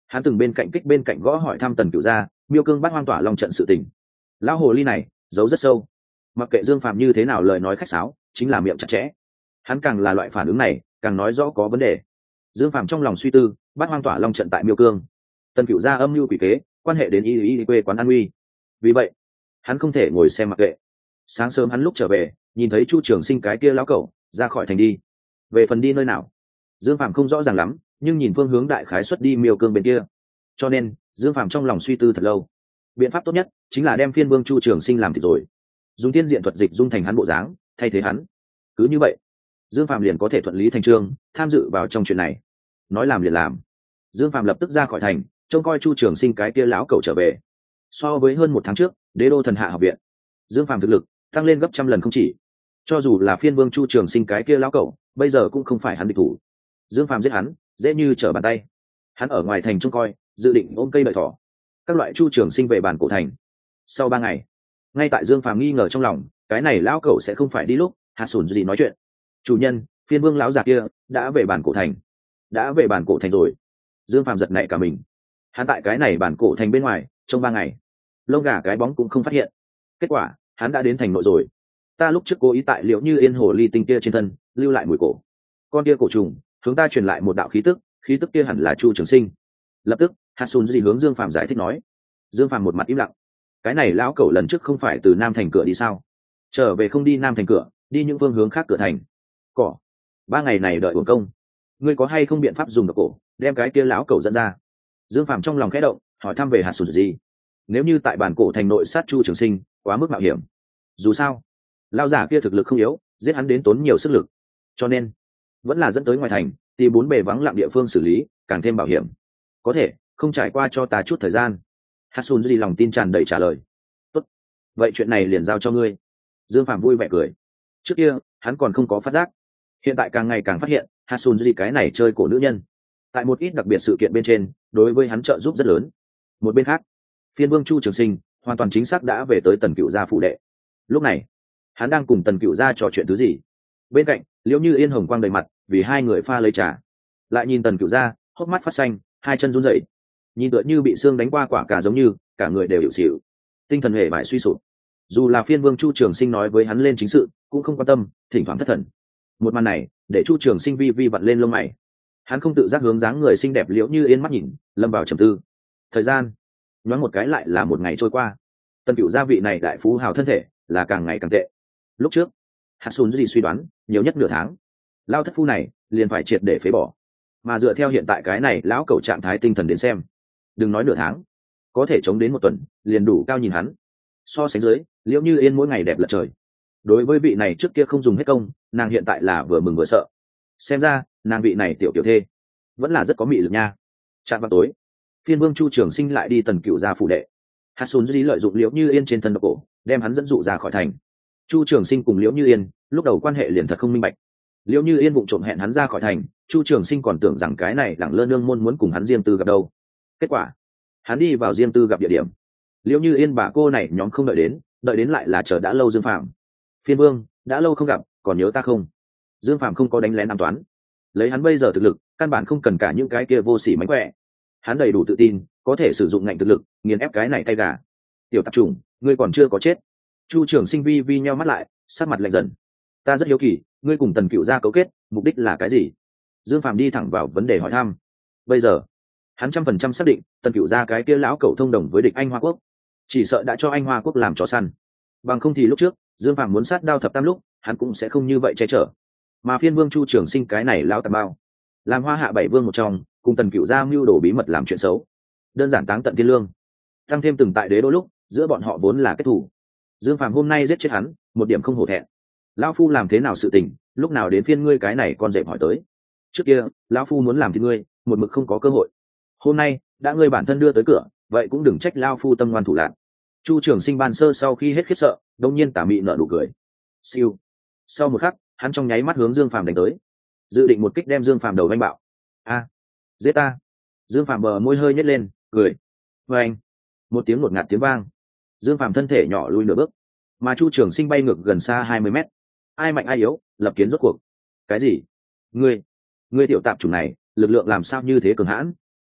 Hắn từng bên cạnh kích bên cạnh gõ hỏi thăm tần cửu gia miêu cương bắt hoang tỏa long trận sự tình. Lão hồ ly này giấu rất sâu, mặc kệ Dương Phàm như thế nào lời nói khách sáo chính là miệng chặt chẽ. Hắn càng là loại phản ứng này càng nói rõ có vấn đề. Dương Phàm trong lòng suy tư, bắt hoang tỏa long trận tại miêu cương, tần cửu gia âm mưu quỷ kế quan hệ đến y quê quán an uy, vì vậy hắn không thể ngồi xem mặc kệ. Sáng sớm hắn lúc trở về nhìn thấy Chu Trường Sinh cái kia lão cẩu ra khỏi thành đi. Về phần đi nơi nào Dương Phàm không rõ ràng lắm, nhưng nhìn phương hướng đại khái xuất đi miêu cương bên kia, cho nên Dương Phàm trong lòng suy tư thật lâu. Biện pháp tốt nhất chính là đem phiên vương Chu Trường Sinh làm thịt rồi, dùng tiên diện thuật dịch dung thành hắn bộ dáng thay thế hắn. Cứ như vậy Dương Phàm liền có thể thuận lý thành trương tham dự vào trong chuyện này. Nói làm liền làm, Dương Phàm lập tức ra khỏi thành trông coi Chu Trường Sinh cái kia lão cẩu trở về. So với hơn một tháng trước Đế đô thần hạ học viện, Dương Phàm thực lực tăng lên gấp trăm lần không chỉ. Cho dù là phiên vương Chu Trường Sinh cái kia lão cẩu bây giờ cũng không phải hắn địch thủ. Dương Phàm giết hắn dễ như trở bàn tay. Hắn ở ngoài thành trông coi, dự định ôm cây đợi thỏ. Các loại Chu Trường Sinh về bản cổ thành. Sau 3 ngày, ngay tại Dương Phàm nghi ngờ trong lòng cái này lão cẩu sẽ không phải đi lúc Hạt Sùn gì nói chuyện, chủ nhân phiên vương lão già kia đã về bản cổ thành. Đã về bản cổ thành rồi. Dương Phàm giật nảy cả mình. Hắn tại cái này bản cổ thành bên ngoài trong 3 ngày lông gà cái bóng cũng không phát hiện. Kết quả hắn đã đến thành nội rồi. Ta lúc trước cố ý tại Liễu Như Yên hồ ly tinh kia trên thân lưu lại mùi cổ, con kia cổ trùng hướng ta truyền lại một đạo khí tức kia hẳn là Chu Trường Sinh. Lập tức Hasun gì hướng Dương Phàm giải thích nói. Dương Phàm một mặt im lặng. Cái này lão cẩu lần trước không phải từ Nam thành cửa đi sao? Trở về không đi Nam thành cửa, đi những phương hướng khác cửa thành. Cỏ, 3 ngày này đợi uổng công. Ngươi có hay không biện pháp dùng độc cổ đem cái kia lão cẩu dẫn ra? Dương Phàm trong lòng khẽ động, hỏi thăm về Hasun gì. Nếu như tại bản cổ thành nội sát Chu Trường Sinh quá mức mạo hiểm. Dù sao lão giả kia thực lực không yếu, giết hắn đến tốn nhiều sức lực, cho nên vẫn là dẫn tới ngoài thành tìm 4 bề vắng lặng địa phương xử lý càng thêm bảo hiểm. Có thể không trải qua cho ta chút thời gian? Hasun gì lòng tin tràn đầy trả lời. Tốt, vậy chuyện này liền giao cho ngươi. Dương Phàm vui vẻ cười. Trước kia hắn còn không có phát giác, hiện tại càng ngày càng phát hiện Hasun gì cái này chơi cổ nữ nhân tại một ít đặc biệt sự kiện bên trên đối với hắn trợ giúp rất lớn. Một bên khác, phiên vương Chu Trường Sinh hoàn toàn chính xác đã về tới Tần Cựu gia phủ đệ. Lúc này hắn đang cùng Tần Cựu gia trò chuyện thứ gì. Bên cạnh Liễu Như Yên hồng quang đầy mặt vì hai người pha lấy trà, lại nhìn Tần Cựu gia hốc mắt phát xanh, hai chân run rẩy, nhìn tựa như bị xương đánh qua quả cà, giống như cả người đều hiệu xỉu, tinh thần hề bại suy sụp. Dù là phiên vương Chu Trường Sinh nói với hắn lên chính sự cũng không quan tâm, thỉnh thoảng thất thần. Một màn này để Chu Trường Sinh vi vặn lên lông mày. Hắn không tự giác hướng dáng người xinh đẹp Liễu Như Yên mắt nhìn, lâm vào trầm tư. Thời gian nhoáng một cái lại là một ngày trôi qua. Tần Cựu gia vị này đại phú hào thân thể là càng ngày càng tệ. Lúc trước Hasun gì suy đoán nhiều nhất nửa tháng lao thất phu này liền phải triệt để phế bỏ, mà dựa theo hiện tại cái này lão cẩu trạng thái tinh thần đến xem, đừng nói nửa tháng, có thể chống đến 1 tuần liền đủ cao nhìn hắn. So sánh dưới Liễu Như Yên mỗi ngày đẹp lật trời. Đối với vị này trước kia không dùng hết công, nàng hiện tại là vừa mừng vừa sợ. Xem ra nàng vị này tiểu thê vẫn là rất có mị lực nha. Chạm vào tối, phiên vương Chu Trường Sinh lại đi Tần Cựu gia phủ đệ. Hasun gì lợi dụng Liễu Như Yên trên thân độc cổ đem hắn dẫn dụ ra khỏi thành. Chu Trường Sinh cùng Liễu Như Yên lúc đầu quan hệ liền thật không minh bạch. Liễu Như Yên vụng trộm hẹn hắn ra khỏi thành, Chu Trường Sinh còn tưởng rằng cái này lẳng lơ nương môn muốn cùng hắn riêng tư gặp đâu. Kết quả hắn đi vào riêng tư gặp địa điểm, Liễu Như Yên bà cô này nhóm không đợi đến lại là chờ đã lâu Dương Phạm. Phiên vương đã lâu không gặp, còn nhớ ta không? Dương Phạm không có đánh lén ám toán, lấy hắn bây giờ thực lực căn bản không cần cả những cái kia vô sỉ mánh khỏe. Hắn đầy đủ tự tin có thể sử dụng ngạnh thực lực nghiền ép cái này cay gà. Tiểu tạp chủng, ngươi còn chưa có chết. Chu Trường Sinh vi nheo mắt lại, sát mặt lạnh dần. Ta rất hiếu kỳ, ngươi cùng Tần Cựu gia cấu kết mục đích là cái gì? Dương Phàm đi thẳng vào vấn đề hỏi thăm. Bây giờ hắn 100% xác định Tần Cựu gia cái kia lão cẩu thông đồng với địch Anh Hoa Quốc, chỉ sợ đã cho Anh Hoa Quốc làm chó săn. Bằng không thì lúc trước Dương Phàm muốn sát đao thập tam lúc hắn cũng sẽ không như vậy che chở. Mà phiên vương Chu Trường Sinh cái này lao tầm bao, làm Hoa Hạ 7 vương một trong, cùng Tần Cựu gia mưu đồ bí mật làm chuyện xấu, đơn giản táng tận thiên lương. Tăng thêm từng tại đế đô lúc giữa bọn họ vốn là kết thù. Dương Phàm hôm nay giết chết hắn một điểm không hổ thẹn. Lão phu làm thế nào sự tình, lúc nào đến phiên ngươi cái này con dẹp hỏi tới. Trước kia lão phu muốn làm thì ngươi một mực không có cơ hội, hôm nay đã ngươi bản thân đưa tới cửa, vậy cũng đừng trách lão phu tâm ngoan thủ lạn. Chu Trường Sinh ban sơ sau khi hết khiếp sợ đông nhiên tà mị nở nụ cười. Siêu. Sau một khắc hắn trong nháy mắt hướng Dương Phàm đánh tới, dự định một kích đem Dương Phàm đầu vanh bạo. A, giết ta! Dương Phàm bờ môi hơi nhếch lên cười. Với anh một tiếng ngột ngạt tiếng vang, Dương Phàm thân thể nhỏ lui nửa bước, mà Chu Trường Sinh bay ngược gần xa 20 mét. Ai mạnh ai yếu, lập kiến rốt cuộc. Cái gì? Ngươi tiểu tạp chủng này lực lượng làm sao như thế cường hãn?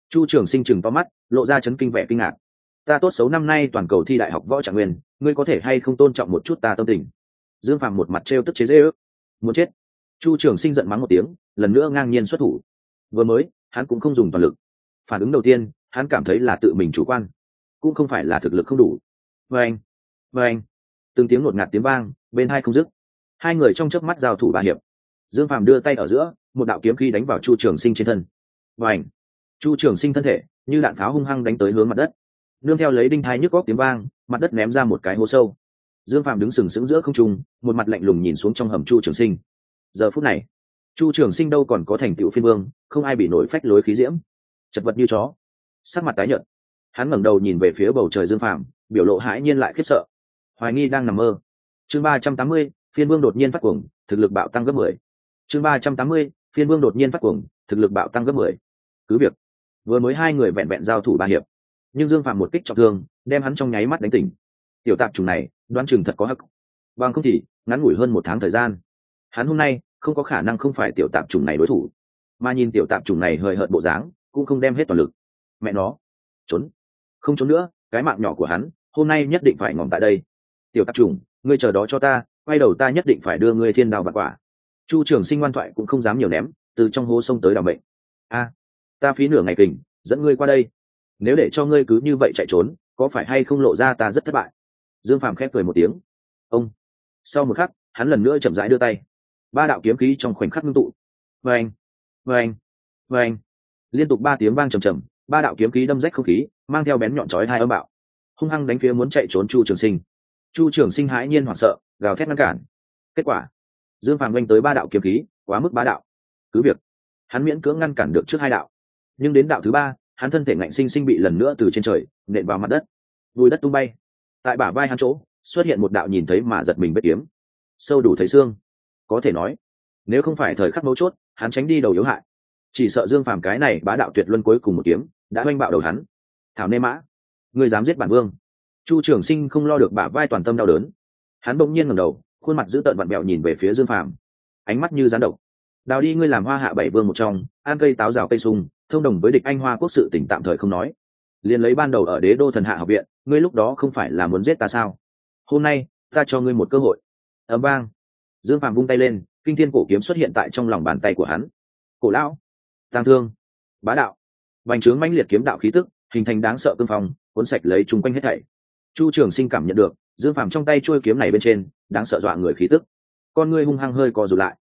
Chu Trường Sinh chừng to mắt, lộ ra chấn kinh vẻ kinh ngạc. Ta tốt xấu năm nay toàn cầu thi đại học võ trạng nguyên, ngươi có thể hay không tôn trọng một chút ta tâm tình? Dương Phàm một mặt trêu tức chế giễu. Muốn chết. Chu Trường Sinh giận mắng một tiếng, lần nữa ngang nhiên xuất thủ. Vừa mới, hắn cũng không dùng toàn lực. Phản ứng đầu tiên, hắn cảm thấy là tự mình chủ quan, cũng không phải là thực lực không đủ. Vâng, vâng, từng tiếng ngột ngạt tiếng vang, bên hai không dứt. Hai người trong chớp mắt giao thủ ba hiệp. Dương Phàm đưa tay ở giữa, một đạo kiếm khí đánh vào Chu Trường Sinh trên thân. Vâng, Chu Trường Sinh thân thể như đạn pháo hung hăng đánh tới hướng mặt đất. Nương theo lấy đinh thai nhức góc tiếng vang, mặt đất ném ra một cái hố sâu. Dương Phàm đứng sừng sững giữa không trung, một mặt lạnh lùng nhìn xuống trong hầm Chu Trường Sinh. Giờ phút này, Chu Trường Sinh đâu còn có thành tựu phiên vương, không ai bị nổi phách lối khí diễm, chật vật như chó. Sắc mặt tái nhợt, hắn ngẩng đầu nhìn về phía bầu trời Dương Phàm, biểu lộ hãi nhiên lại khiếp sợ, hoài nghi đang nằm mơ. Chương 380, phiên vương đột nhiên phát cuồng, thực lực bạo tăng gấp 10. Chương 380, phiên vương đột nhiên phát cuồng, thực lực bạo tăng gấp 10. Cứ việc vừa mới hai người vẹn vẹn giao thủ ba hiệp, nhưng Dương Phàm một kích trọng thương, đem hắn trong nháy mắt đánh tỉnh. Tiểu tạp chủng này, đoán chừng thật có hắc. Bằng không thì, ngắn ngủi hơn một tháng thời gian, hắn hôm nay không có khả năng không phải tiểu tạp chủng này đối thủ. Mà nhìn tiểu tạp chủng này hời hợt bộ dáng, cũng không đem hết toàn lực. Mẹ nó, trốn. Không trốn nữa, cái mạng nhỏ của hắn, hôm nay nhất định phải ngỏm tại đây. Tiểu tạp chủng, ngươi chờ đó cho ta, quay đầu ta nhất định phải đưa ngươi thiên đao bạc quả. Chu Trường Sinh ngoan thoại cũng không dám nhiều ném, từ trong hố sông tới đào mệnh. A, ta phí nửa ngày kình, dẫn ngươi qua đây. Nếu để cho ngươi cứ như vậy chạy trốn, có phải hay không lộ ra ta rất thất bại? Dương Phàm khép cười một tiếng. Ông. Sau một khắc, hắn lần nữa chậm rãi đưa tay. Ba đạo kiếm khí trong khoảnh khắc ngưng tụ. Vâng, vâng, vâng. Liên tục ba tiếng vang trầm trầm, ba đạo kiếm khí đâm rách không khí, mang theo bén nhọn chói hai âm bạo, hung hăng đánh phía muốn chạy trốn Chu Trường Sinh. Chu Trường Sinh hãi nhiên hoảng sợ, gào thét ngăn cản. Kết quả, Dương Phàm vung tới ba đạo kiếm khí, quá mức bá đạo. Cứ việc hắn miễn cưỡng ngăn cản được trước hai đạo, nhưng đến đạo thứ ba, hắn thân thể ngạnh sinh sinh bị lần nữa từ trên trời nện vào mặt đất, vùi đất tung bay. Tại bả vai hắn chỗ xuất hiện một đạo nhìn thấy mà giật mình vết kiếm, sâu đủ thấy xương. Có thể nói, nếu không phải thời khắc mấu chốt, hắn tránh đi đầu yếu hại, chỉ sợ Dương Phàm cái này bá đạo tuyệt luân cuối cùng một kiếm đã oanh bạo đầu hắn. Thảo nê mã, ngươi dám giết bản vương? Chu Trường Sinh không lo được bả vai toàn tâm đau đớn, hắn bỗng nhiên ngẩng đầu, khuôn mặt dữ tợn vặn vẹo nhìn về phía Dương Phàm, ánh mắt như gián độc. Đào đi ngươi làm hoa hạ bảy vương một trong, ăn cây táo rào cây sung, thông đồng với địch Anh Hoa quốc sự tỉnh tạm thời không nói, liền lấy ban đầu ở Đế Đô Thần Hạ học viện, ngươi lúc đó không phải là muốn giết ta sao? Hôm nay ta cho ngươi một cơ hội. Ầm vang, Dương Phàm vung tay lên, kinh thiên cổ kiếm xuất hiện tại trong lòng bàn tay của hắn. Cổ lão, tang thương, bá đạo, bành trướng mãnh liệt kiếm đạo khí tức, hình thành đáng sợ cương phong, cuốn sạch lấy chung quanh hết thảy. Chu Trường Sinh cảm nhận được Dương Phàm trong tay chuôi kiếm này bên trên đáng sợ dọa người khí tức, con ngươi hung hăng hơi co rụt lại.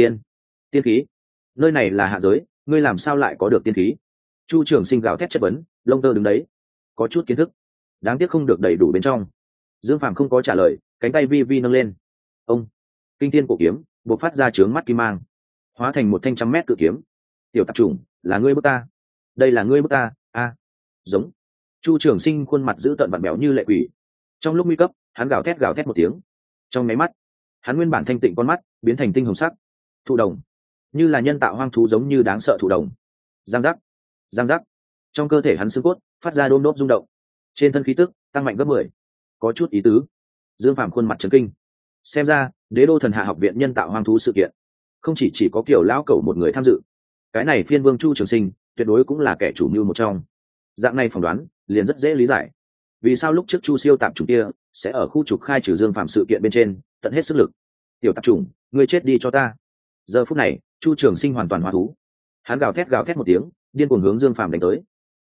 Tiên khí, nơi này là hạ giới, ngươi làm sao lại có được tiên khí? Chu Trường Sinh gào thét chất vấn, lông tơ đứng đấy, có chút kiến thức, đáng tiếc không được đầy đủ bên trong. Dương Phàm không có trả lời, cánh tay vi vi nâng lên. Ông, kinh thiên cổ kiếm bộc phát ra trướng mắt kim mang, hóa thành một thanh 100 mét cự kiếm. Tiểu tạp chủng, là ngươi bức ta? Đây là ngươi bức ta? A, giống. Chu Trường Sinh khuôn mặt dữ tợn vặn béo như lệ quỷ. Trong lúc nguy cấp, hắn gào thét một tiếng. Trong máy mắt, hắn nguyên bản thanh tịnh con mắt biến thành tinh hồng sắc. Thụ đồng, như là nhân tạo hoang thú giống như đáng sợ thụ đồng. Giang giác, giang giác. Trong cơ thể hắn xương cốt phát ra đôm đốp rung động, trên thân khí tức tăng mạnh gấp 10. Có chút ý tứ. Dương Phàm khuôn mặt trấn kinh. Xem ra Đế Đô Thần Hạ học viện nhân tạo hoang thú sự kiện, không chỉ có Kiều lão cẩu một người tham dự, cái này phiên vương Chu Trường Sinh tuyệt đối cũng là kẻ chủ mưu một trong. Dạng này phỏng đoán liền rất dễ lý giải, vì sao lúc trước Chu siêu tạp chủng kia sẽ ở khu trục khai trừ Dương Phàm sự kiện bên trên tận hết sức lực. Tiểu tạp chủng, ngươi chết đi cho ta. Giờ phút này Chu Trường Sinh hoàn toàn hóa thú, hắn gào thét một tiếng, điên cuồng hướng Dương Phàm đánh tới.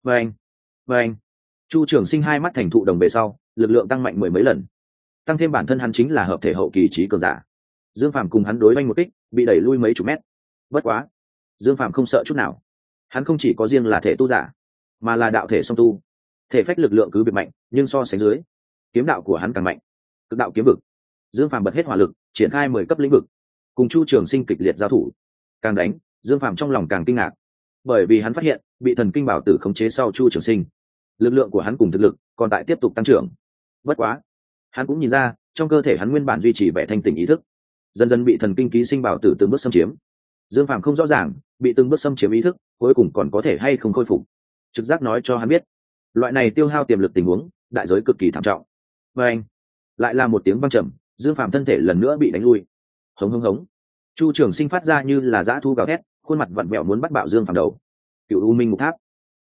Vâng. Chu Trường Sinh hai mắt thành thụ đồng về sau, lực lượng tăng mạnh 10 mấy lần, tăng thêm bản thân hắn chính là hợp thể hậu kỳ trí cường giả. Dương Phàm cùng hắn đối oanh một kích, bị đẩy lui mấy chục mét. Bất quá, Dương Phàm không sợ chút nào, hắn không chỉ có riêng là thể tu giả, mà là đạo thể song tu. Thể phách lực lượng cứ việc mạnh, nhưng so sánh dưới, kiếm đạo của hắn càng mạnh. Cực đạo kiếm vực, Dương Phàm bật hết hỏa lực, triển khai 10 cấp lĩnh vực, cùng Chu Trường Sinh kịch liệt giao thủ. Càng đánh, Dương Phàm trong lòng càng kinh ngạc, bởi vì hắn phát hiện bị thần kinh bảo tử khống chế sau Chu Trường Sinh, lực lượng của hắn cùng thực lực còn tại tiếp tục tăng trưởng. Bất quá, hắn cũng nhìn ra trong cơ thể hắn nguyên bản duy trì vẻ thanh tỉnh ý thức dần dần bị thần kinh ký sinh bảo tử từng bước xâm chiếm. Dương Phàm không rõ ràng bị từng bước xâm chiếm ý thức cuối cùng còn có thể hay không khôi phục, trực giác nói cho hắn biết loại này tiêu hao tiềm lực tình huống đại giới cực kỳ thảm trọng. Và anh lại là một tiếng vang trầm, Dương Phàm thân thể lần nữa bị đánh lui. Hống. Chu Trường Sinh phát ra như là dã thu gào thét, khuôn mặt vặn vẹo muốn bắt bạo Dương Phàm đầu. Cựu U Minh Ngục Tháp.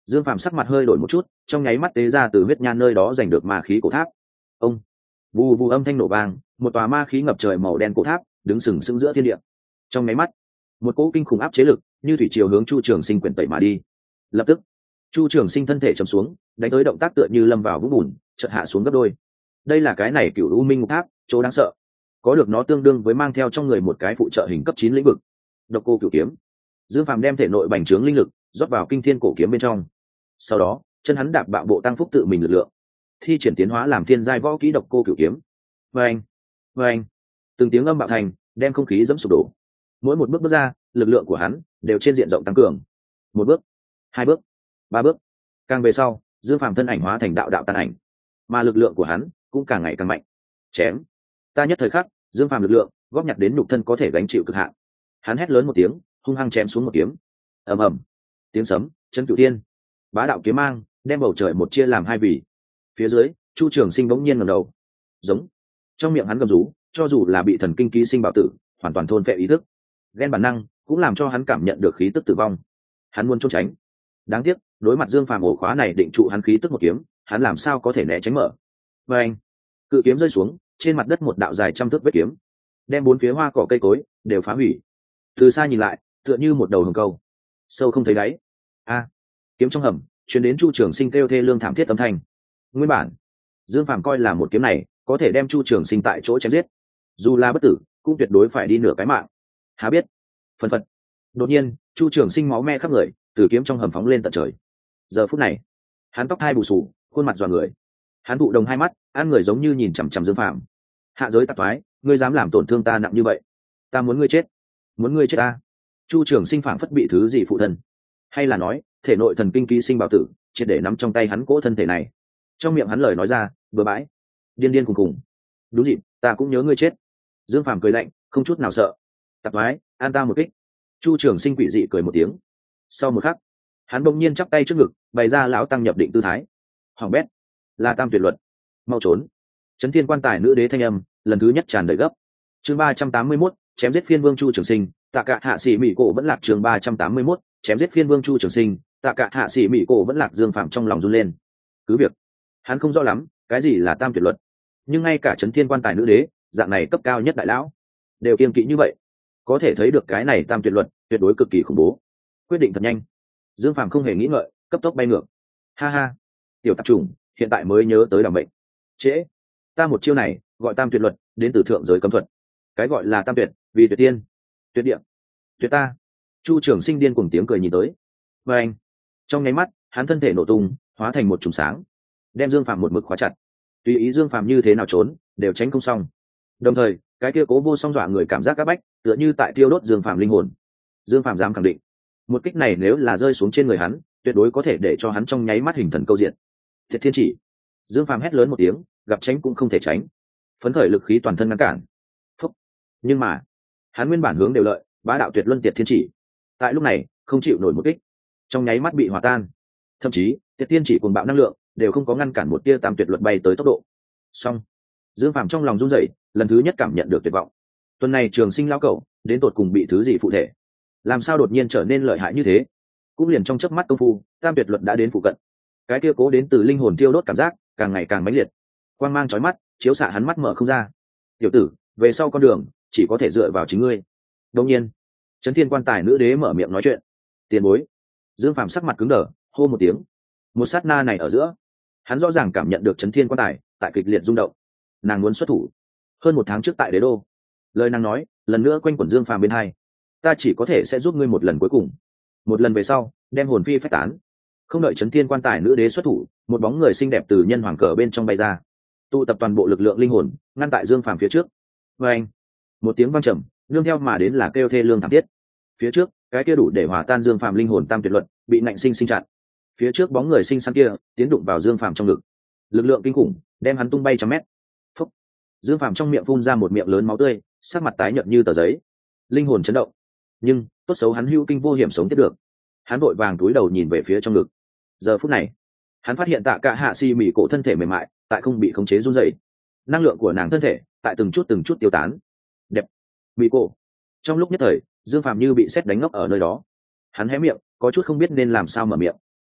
Dương Phàm sắc mặt hơi đổi một chút, trong nháy mắt tế ra từ huyết nhan nơi đó giành được ma khí cổ tháp. Ông vù vù âm thanh nổ vang, một tòa ma khí ngập trời màu đen cổ tháp đứng sừng sững giữa thiên địa. Trong nháy mắt, một cỗ kinh khủng áp chế lực như thủy triều hướng Chu Trường Sinh quyển tẩy mà đi. Lập tức, Chu Trường Sinh thân thể trầm xuống, đánh tới động tác tựa như lâm vào vũng bùn, chợt hạ xuống gấp đôi. Đây là cái này Cửu U Minh Ngục Tháp, chỗ đáng sợ. Có được nó tương đương với mang theo trong người một cái phụ trợ hình cấp 9 lĩnh vực. Độc Cô Cửu Kiếm. Dương Phàm đem thể nội bành trướng linh lực rót vào Kinh Thiên Cổ Kiếm bên trong. Sau đó, chân hắn đạp bạo bộ tăng phúc tự mình lực lượng, thi triển tiến hóa làm thiên giai võ kỹ Độc Cô Cửu Kiếm. Vâng, vâng, từng tiếng âm bạo thành, đem không khí dẫm sụp đổ. Mỗi một bước bước ra, lực lượng của hắn đều trên diện rộng tăng cường. Một bước, hai bước, ba bước, càng về sau, Dương Phàm thân ảnh hóa thành đạo đạo tàn ảnh, mà lực lượng của hắn cũng càng ngày càng mạnh. Chém. Ta nhất thời khắc, Dương Phàm lực lượng góp nhặt đến nhục thân có thể gánh chịu cực hạn. Hắn hét lớn một tiếng, hung hăng chém xuống một kiếm. Ầm ầm, tiếng sấm chấn cửu thiên, bá đạo kiếm mang đem bầu trời một chia làm hai vì. Phía dưới, Chu Trường Sinh bỗng nhiên ngẩng đầu, giống. Trong miệng hắn gầm rú, cho dù là bị thần kinh ký sinh bảo tử hoàn toàn thôn phệ ý thức, ghen bản năng cũng làm cho hắn cảm nhận được khí tức tử vong. Hắn muốn trốn tránh, đáng tiếc đối mặt Dương Phàm ổ khóa này định trụ hắn khí tức một kiếm, hắn làm sao có thể né tránh mở. Và anh, cự kiếm rơi xuống trên mặt đất, một đạo dài trăm thước vết kiếm đem bốn phía hoa cỏ cây cối đều phá hủy. Từ xa nhìn lại, tựa như một đầu hồng câu sâu không thấy đáy. A, kiếm trong hầm truyền đến Chu Trường Sinh kêu thê lương thảm thiết âm thanh. Nguyên bản Dương Phàm coi là một kiếm này có thể đem Chu Trường Sinh tại chỗ chém giết, dù là bất tử cũng tuyệt đối phải đi nửa cái mạng. Há biết, phần phật. Đột nhiên, Chu Trường Sinh máu me khắp người, từ kiếm trong hầm phóng lên tận trời. Giờ phút này, hắn tóc hai bù xù, khuôn mặt dọa người. Hắn thụ đồng hai mắt, ăn người giống như nhìn chằm chằm Dương Phàm. Hạ giới tạp thoái, ngươi dám làm tổn thương ta nặng như vậy, ta muốn ngươi chết, muốn ngươi chết ta. Chu Trường Sinh phảng phất bị thứ gì phụ thân, hay là nói thể nội thần kinh ký sinh bảo tử triệt để nắm trong tay hắn cỗ thân thể này. Trong miệng hắn lời nói ra bừa bãi, điên điên khùng khùng. Đúng dịp, ta cũng nhớ ngươi chết. Dương Phàm cười lạnh, không chút nào sợ. Tạp thoái, an ta một kích. Chu Trường Sinh quỷ dị cười một tiếng. Sau một khắc, hắn bỗng nhiên chắp tay trước ngực, bày ra lão tăng nhập định tư thái. Hoàng bét, là tam tuyệt luật, mau trốn. Chấn Thiên Quan Tài nữ đế thanh âm lần thứ nhất tràn đầy gấp. Chương 381, chém giết phiên vương Chu Trường Sinh, Tạ Cả Hạ Sĩ Mỹ Cổ vẫn lạc. Chương 381, chém giết phiên vương Chu Trường Sinh, Tạ Cả Hạ Sĩ Mỹ Cổ vẫn lạc. Dương Phàm trong lòng run lên. Cứ việc hắn không rõ lắm cái gì là tam tuyệt luật, nhưng ngay cả Chấn Thiên Quan Tài nữ đế dạng này cấp cao nhất đại lão đều kiêng kỵ như vậy, có thể thấy được cái này tam tuyệt luật tuyệt đối cực kỳ khủng bố. Quyết định thật nhanh, Dương Phàm không hề nghĩ ngợi, cấp tốc bay ngược. Ha ha, tiểu tạp chủng, hiện tại mới nhớ tới đảm mệnh. Trễ, ta một chiêu này gọi tam tuyệt luật, đến từ thượng giới cấm thuật. Cái gọi là tam tuyệt, vì tuyệt tiên, tuyệt địa, tuyệt ta. Chu Trường Sinh điên cùng tiếng cười nhìn tới. Và anh, trong nháy mắt, hắn thân thể nổ tung, hóa thành một chùm sáng, đem Dương Phàm một mực khóa chặt. Tùy ý Dương Phàm như thế nào trốn, đều tránh không xong. Đồng thời, cái kia cố vô song dọa người cảm giác các bách, tựa như tại tiêu đốt Dương Phàm linh hồn. Dương Phàm dám khẳng định, một kích này nếu là rơi xuống trên người hắn, tuyệt đối có thể để cho hắn trong nháy mắt hình thần câu diện. Thiệt thiên chỉ. Dương Phàm hét lớn một tiếng, gặp tránh cũng không thể tránh, phấn khởi lực khí toàn thân ngăn cản. Phúc. Nhưng mà hắn nguyên bản hướng đều lợi, bá đạo tuyệt luân tiệt thiên chỉ, tại lúc này không chịu nổi một kích, trong nháy mắt bị hòa tan. Thậm chí tiệt thiên chỉ cuồng bạo năng lượng đều không có ngăn cản một tia tam tuyệt luật bay tới tốc độ. Xong, Dương Phàm trong lòng run rẩy, lần thứ nhất cảm nhận được tuyệt vọng. Tuần này Trường Sinh lão cẩu đến tột cùng bị thứ gì phụ thể, làm sao đột nhiên trở nên lợi hại như thế? Cũng liền trong chớp mắt công phu, tam tuyệt luật đã đến phụ cận. Cái kia cố đến từ linh hồn tiêu đốt cảm giác càng ngày càng mãnh liệt, quang mang chói mắt chiếu xạ hắn mắt mở không ra. Tiểu tử, về sau con đường chỉ có thể dựa vào chính ngươi. Đương nhiên, Chấn Thiên Quan Tài nữ đế mở miệng nói chuyện. Tiền bối. Dương Phàm sắc mặt cứng đờ, hô một tiếng. Một sát na này ở giữa, hắn rõ ràng cảm nhận được Chấn Thiên Quan Tài tại kịch liệt rung động. Nàng muốn xuất thủ. Hơn một tháng trước tại đế đô, lời nàng nói lần nữa quanh quẩn Dương Phàm bên hai. Ta chỉ có thể sẽ giúp ngươi một lần cuối cùng, một lần về sau đem hồn phi phách tán. Không đợi Chấn Thiên Quan Tài nữ đế xuất thủ, một bóng người xinh đẹp từ nhân hoàng cờ bên trong bay ra, tụ tập toàn bộ lực lượng linh hồn ngăn tại Dương Phàm phía trước. Và anh, một tiếng vang trầm, nương theo mà đến là kêu thê lương thảm thiết. Phía trước, cái kia đủ để hòa tan Dương Phàm linh hồn tam tuyệt luật bị nạnh sinh chặn. Phía trước bóng người xinh xắn kia tiến đụng vào Dương Phàm trong ngực, lực lượng kinh khủng đem hắn tung bay trăm mét. Phúc. Dương Phàm trong miệng phun ra một miệng lớn máu tươi, sắc mặt tái nhợt như tờ giấy, linh hồn chấn động. Nhưng tốt xấu hắn hữu kinh vô hiểm sống tiếp được. Hắn vội vàng túi đầu nhìn về phía trong ngực. Giờ phút này, hắn phát hiện Tạ Cả Hạ Sĩ Mỹ Cổ thân thể mềm mại tại không bị khống chế run rẩy, năng lượng của nàng thân thể tại từng chút tiêu tán. Đẹp, Mỹ Cổ. Trong lúc nhất thời, Dương Phàm như bị sét đánh ngốc ở nơi đó. Hắn hé miệng, có chút không biết nên làm sao mở miệng.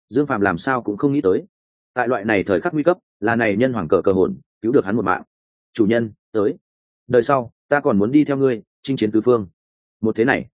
Dương Phạm làm sao cũng không nghĩ tới, tại loại này thời khắc nguy cấp, là này nhân hoàng cờ hồn cứu được hắn một mạng. Chủ nhân tới, đời sau ta còn muốn đi theo ngươi chinh chiến tứ phương. Một thế này,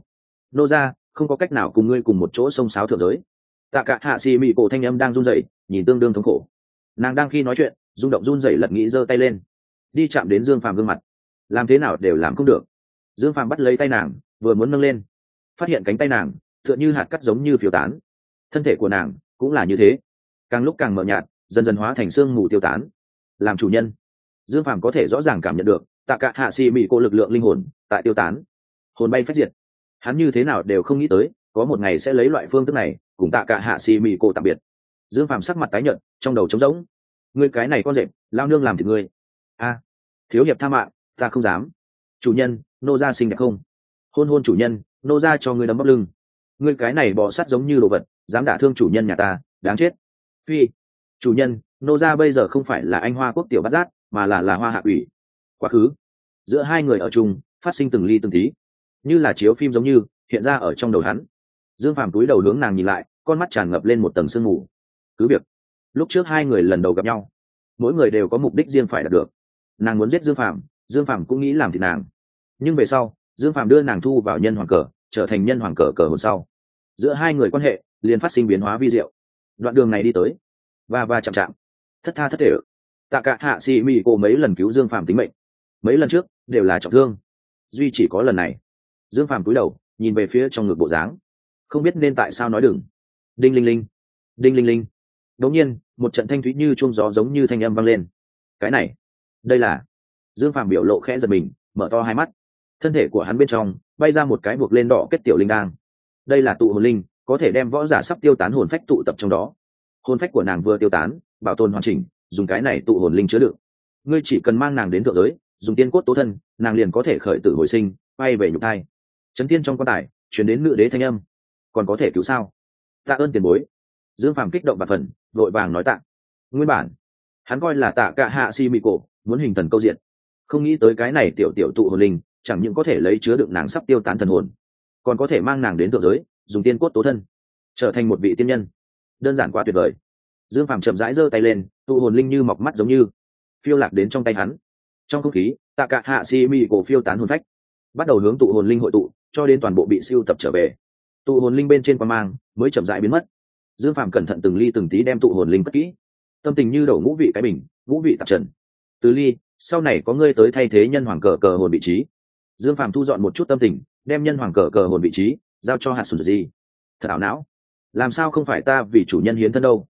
nô ra không có cách nào cùng ngươi cùng một chỗ sông sáo thượng giới. Tạ cả hạ xì mị cổ thanh âm đang run rẩy, nhìn tương đương thống khổ. Nàng đang khi nói chuyện, rung động run rẩy lật nghĩ giơ tay lên, đi chạm đến Dương Phàm gương mặt, làm thế nào đều làm không được. Dương Phàm bắt lấy tay nàng, vừa muốn nâng lên, phát hiện cánh tay nàng tựa như hạt cát giống như phiêu tán. Thân thể của nàng cũng là như thế, càng lúc càng mờ nhạt, dần dần hóa thành sương mù tiêu tán. Làm chủ nhân, Dương Phàm có thể rõ ràng cảm nhận được tạ cả hạ xì mị cổ lực lượng linh hồn tại tiêu tán, hồn bay phách diệt. Hắn như thế nào đều không nghĩ tới có một ngày sẽ lấy loại phương thức này cùng tạ cả hạ xì mị cổ tạm biệt. Dương Phàm sắc mặt tái nhợt, trong đầu trống rỗng. Ngươi cái này con rệp, lao nương làm thì ngươi. A, thiếu hiệp tha mạng, ta không dám. Chủ nhân, nô gia xinh đẹp không? Hôn chủ nhân, nô gia cho ngươi đấm bắp lưng. Ngươi cái này bò sát giống như đồ vật, dám đả thương chủ nhân nhà ta, đáng chết. Phi, chủ nhân, nô gia bây giờ không phải là anh hoa quốc tiểu bát giác, mà là hoa hạ ủy. Quá khứ giữa hai người ở chung phát sinh từng ly từng tí, như là chiếu phim giống như hiện ra ở trong đầu hắn. Dương Phàm túi đầu hướng nàng nhìn lại, con mắt tràn ngập lên một tầng sương mù. Cứ việc lúc trước hai người lần đầu gặp nhau, mỗi người đều có mục đích riêng phải đạt được. Nàng muốn giết Dương Phàm, Dương Phàm cũng nghĩ làm thịt nàng. Nhưng về sau Dương Phàm đưa nàng thu vào nhân hoàng cờ, trở thành nhân hoàng cờ hồn sau, giữa hai người quan hệ liền phát sinh biến hóa vi diệu. Đoạn đường này đi tới và chạm chạm, thất tha thất thể. Tạ cả hạ xì mị cổ mấy lần cứu Dương Phàm tính mệnh, mấy lần trước đều là trọng thương, duy chỉ có lần này. Dương Phàm cúi đầu nhìn về phía trong ngực bộ dáng, không biết nên tại sao nói đừng. Đinh linh linh, đinh linh linh. Đột nhiên một trận thanh thúy như chuông gió giống như thanh âm vang lên. Cái này, đây là... Dương Phàm biểu lộ khẽ giật mình, mở to hai mắt. Thân thể của hắn bên trong bay ra một cái buộc lên đỏ kết tiểu linh đang. Đây là tụ hồn linh, có thể đem võ giả sắp tiêu tán hồn phách tụ tập trong đó. Hồn phách của nàng vừa tiêu tán, bảo tồn hoàn chỉnh, dùng cái này tụ hồn linh chứa đựng. Ngươi chỉ cần mang nàng đến thượng giới, dùng tiên cốt tố thân, nàng liền có thể khởi tử hồi sinh, bay về nhục thai. Chấn tiên trong quan tài truyền đến nữ đế thanh âm. Còn có thể cứu sao? Tạ ơn tiền bối. Dương Phàm kích động và phần vội vàng nói tạ. Nguyên bản hắn coi là tạ cả hạ si mị cổ muốn hình thần câu diện, không nghĩ tới cái này tiểu tụ hồn linh chẳng những có thể lấy chứa đựng nàng sắp tiêu tán thần hồn, còn có thể mang nàng đến thượng giới, dùng tiên cốt tố thân, trở thành một vị tiên nhân. Đơn giản quá tuyệt vời. Dương Phàm chậm rãi giơ tay lên, tụ hồn linh như mọc mắt giống như phiêu lạc đến trong tay hắn. Trong không khí, tạ cả hạ si mị cổ phiêu tán hồn phách bắt đầu hướng tụ hồn linh hội tụ, cho đến toàn bộ bị siêu tập trở về. Tụ hồn linh bên trên quang mang mới chậm rãi biến mất. Dương Phàm cẩn thận từng ly từng tí đem tụ hồn linh cất kỹ, tâm tình như đổ ngũ vị cái bình, ngũ vị tạp trần. Từ ly, sau này có ngươi tới thay thế nhân hoàng cờ hồn vị trí. Dương Phàm thu dọn một chút tâm tình, đem nhân hoàng cờ hồn vị trí giao cho hạt sùn gì. Thật ảo não, làm sao không phải ta vì chủ nhân hiến thân đâu?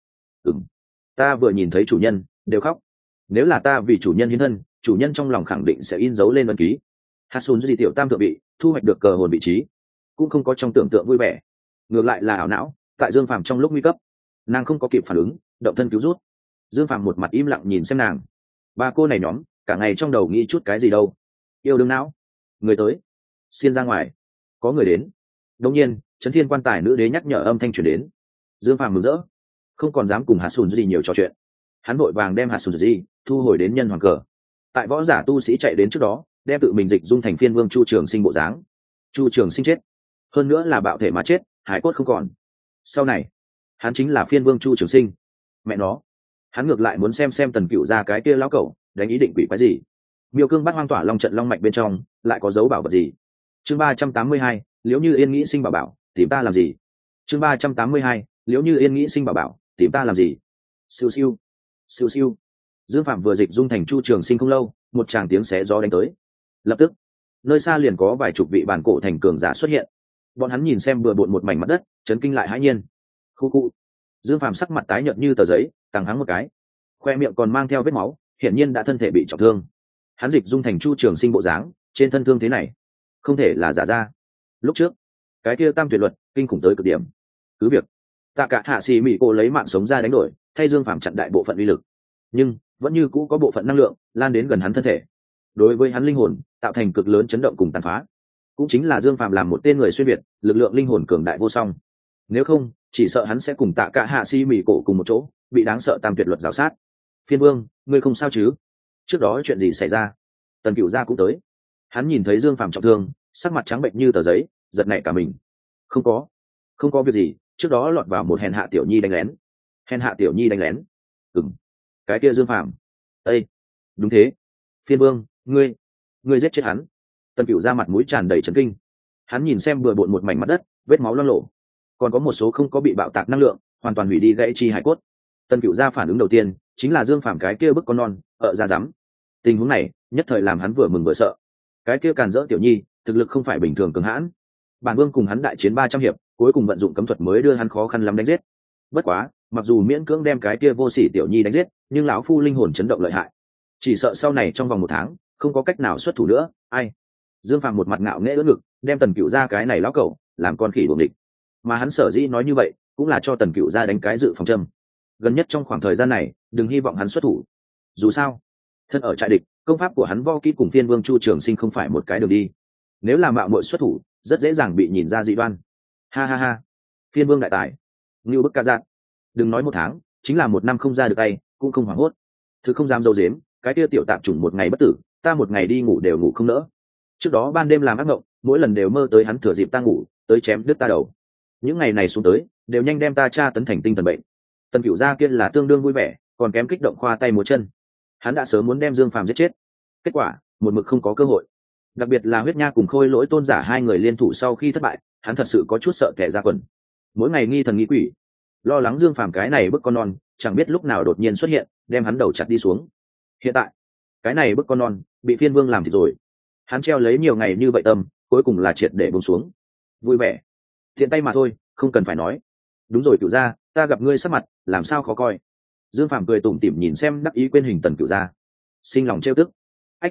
Ta vừa nhìn thấy chủ nhân đều khóc. Nếu là ta vì chủ nhân hiến thân, chủ nhân trong lòng khẳng định sẽ in dấu lên ấn ký. Hạt sùn gì tiểu tam thượng vị, thu hoạch được cờ hồn vị trí, cũng không có trong tưởng tượng vui vẻ, ngược lại là ảo não. Tại Dương Phàm trong lúc nguy cấp, nàng không có kịp phản ứng, động thân cứu rút. Dương Phàm một mặt im lặng nhìn xem nàng. Ba cô này nhóm cả ngày trong đầu nghĩ chút cái gì đâu? Yêu đương não. Người tới, xiên ra ngoài, có người đến. Đột nhiên Chấn Thiên quan tài nữ đế nhắc nhở âm thanh truyền đến. Dương Phàm mừng rỡ, không còn dám cùng Hạt Sùn gì nhiều trò chuyện. Hắn vội vàng đem Hạt Sùn gì thu hồi đến nhân hoàng cờ. Tại võ giả tu sĩ chạy đến trước đó, đem tự mình dịch dung thành phiên vương Chu Trường Sinh bộ dáng. Chu Trường Sinh chết, hơn nữa là bạo thể mà chết, hải cốt không còn. Sau này hắn chính là phiên vương Chu Trường Sinh. Mẹ nó, hắn ngược lại muốn xem Tần Cựu ra cái kia lão cẩu đánh ý định quỷ quái gì. Miêu cương bắt hoang tỏa long trận long mạch bên trong lại có dấu bảo vật gì? Chương 382, Liễu Như Yên nghĩ sinh bảo bảo, tìm ta làm gì? Chương 382, Liễu Như Yên nghĩ sinh bảo bảo, tìm ta làm gì? Siêu siêu, siêu siêu. Dương Phạm vừa dịch dung thành Chu Trường Sinh không lâu, một tràng tiếng xé gió đánh tới. Lập tức, nơi xa liền có vài chục vị bản cổ thành cường giả xuất hiện. Bọn hắn nhìn xem bừa bộn một mảnh mặt đất, chấn kinh lại hãi nhiên. Khu khu. Dương Phàm sắc mặt tái nhợt như tờ giấy, tăng hắng một cái, khoe miệng còn mang theo vết máu, hiển nhiên đã thân thể bị trọng thương. Hắn dịch dung thành Chu Trường Sinh bộ dáng, trên thân thương thế này không thể là giả ra. Lúc trước cái kia tam tuyệt luật kinh khủng tới cực điểm. Cứ việc tạ cả hạ xì mỹ cô lấy mạng sống ra đánh đổi, thay Dương Phàm chặn đại bộ phận uy lực, nhưng vẫn như cũ có bộ phận năng lượng lan đến gần hắn thân thể, đối với hắn linh hồn tạo thành cực lớn chấn động cùng tàn phá. Cũng chính là Dương Phàm làm một tên người xuyên việt, lực lượng linh hồn cường đại vô song. Nếu không, chỉ sợ hắn sẽ cùng tạ cả hạ si mỉ cổ cùng một chỗ, bị đáng sợ tam tuyệt luật rào sát. Phiên vương, ngươi không sao chứ? Trước đó chuyện gì xảy ra? Tần Cựu gia cũng tới. Hắn nhìn thấy Dương Phàm trọng thương, sắc mặt trắng bệnh như tờ giấy, giật nảy cả mình. Không có việc gì, trước đó lọt vào một hèn hạ tiểu nhi đánh lén. Hèn hạ tiểu nhi đánh lén? Cái kia Dương Phàm. Ê, đúng thế. Phiên Vương, ngươi giết chết hắn. Tần Cửu ra mặt mũi tràn đầy chấn kinh. Hắn nhìn xem bừa bộn một mảnh mặt đất, vết máu loang lổ, còn có một số không có bị bạo tạc năng lượng, hoàn toàn hủy đi gãy chi hải cốt. Tần Cửu ra phản ứng đầu tiên chính là Dương Phàm cái kia bức con non ở ra rắm. Tình huống này nhất thời làm hắn vừa mừng vừa sợ. Cái kia càn rỡ tiểu nhi thực lực không phải bình thường cường hãn. Bản Vương cùng hắn đại chiến 300 hiệp, cuối cùng vận dụng cấm thuật mới đưa hắn khó khăn lắm đánh giết. Bất quá, mặc dù miễn cưỡng đem cái kia vô sỉ tiểu nhi đánh giết, nhưng lão phu linh hồn chấn động lợi hại, chỉ sợ sau này trong vòng 1 tháng không có cách nào xuất thủ nữa. Ai? Dương Phàm một mặt ngạo nghễ ưỡn ngực, đem Tần Cửu ra cái này lão cẩu làm con khỉ đuổi địch. Mà hắn sở dĩ nói như vậy, cũng là cho Tần Cửu ra đánh cái dự phòng châm. Gần nhất trong khoảng thời gian này, đừng hy vọng hắn xuất thủ. Dù sao, thân ở trại địch, công pháp của hắn vo kỹ cùng Phiên Vương Chu Trường Sinh không phải một cái đường đi. Nếu là mạo muội xuất thủ, rất dễ dàng bị nhìn ra dị đoan. Ha ha ha, Phiên Vương đại tài, như bức ca dạng. Đừng nói 1 tháng, chính là 1 năm không ra được tay, cũng không hoảng hốt. Thứ không dám dâu dếm, cái kia tiểu tạp chủng một ngày bất tử, ta một ngày đi ngủ đều ngủ không nỡ. Trước đó ban đêm làm ác mộng, mỗi lần đều mơ tới hắn thừa dịp ta ngủ, tới chém đứt ta đầu. Những ngày này xuống tới, đều nhanh đem ta tra tấn thành tinh thần bệnh. Tần Cửu gia kia là tương đương vui vẻ, còn kém kích động khoa tay múa chân. Hắn đã sớm muốn đem Dương Phàm giết chết, kết quả một mực không có cơ hội. Đặc biệt là Huyết Nha cùng Khôi Lỗi Tôn giả hai người liên thủ sau khi thất bại, hắn thật sự có chút sợ kẻ ra quần. Mỗi ngày nghi thần nghi quỷ, lo lắng Dương Phàm cái này bức con non chẳng biết lúc nào đột nhiên xuất hiện, đem hắn đầu chặt đi xuống. Hiện tại, cái này bức con non bị Phiên Vương làm thịt rồi. Hắn treo lấy nhiều ngày như vậy tâm, cuối cùng là triệt để buông xuống. Vui vẻ, thiện tay mà thôi, không cần phải nói. Đúng rồi Cửu gia, ta gặp ngươi sắc mặt làm sao khó coi. Dương Phàm cười tủm tỉm nhìn xem đắc ý quên hình Tần Cửu gia, sinh lòng trêu tức. Ách,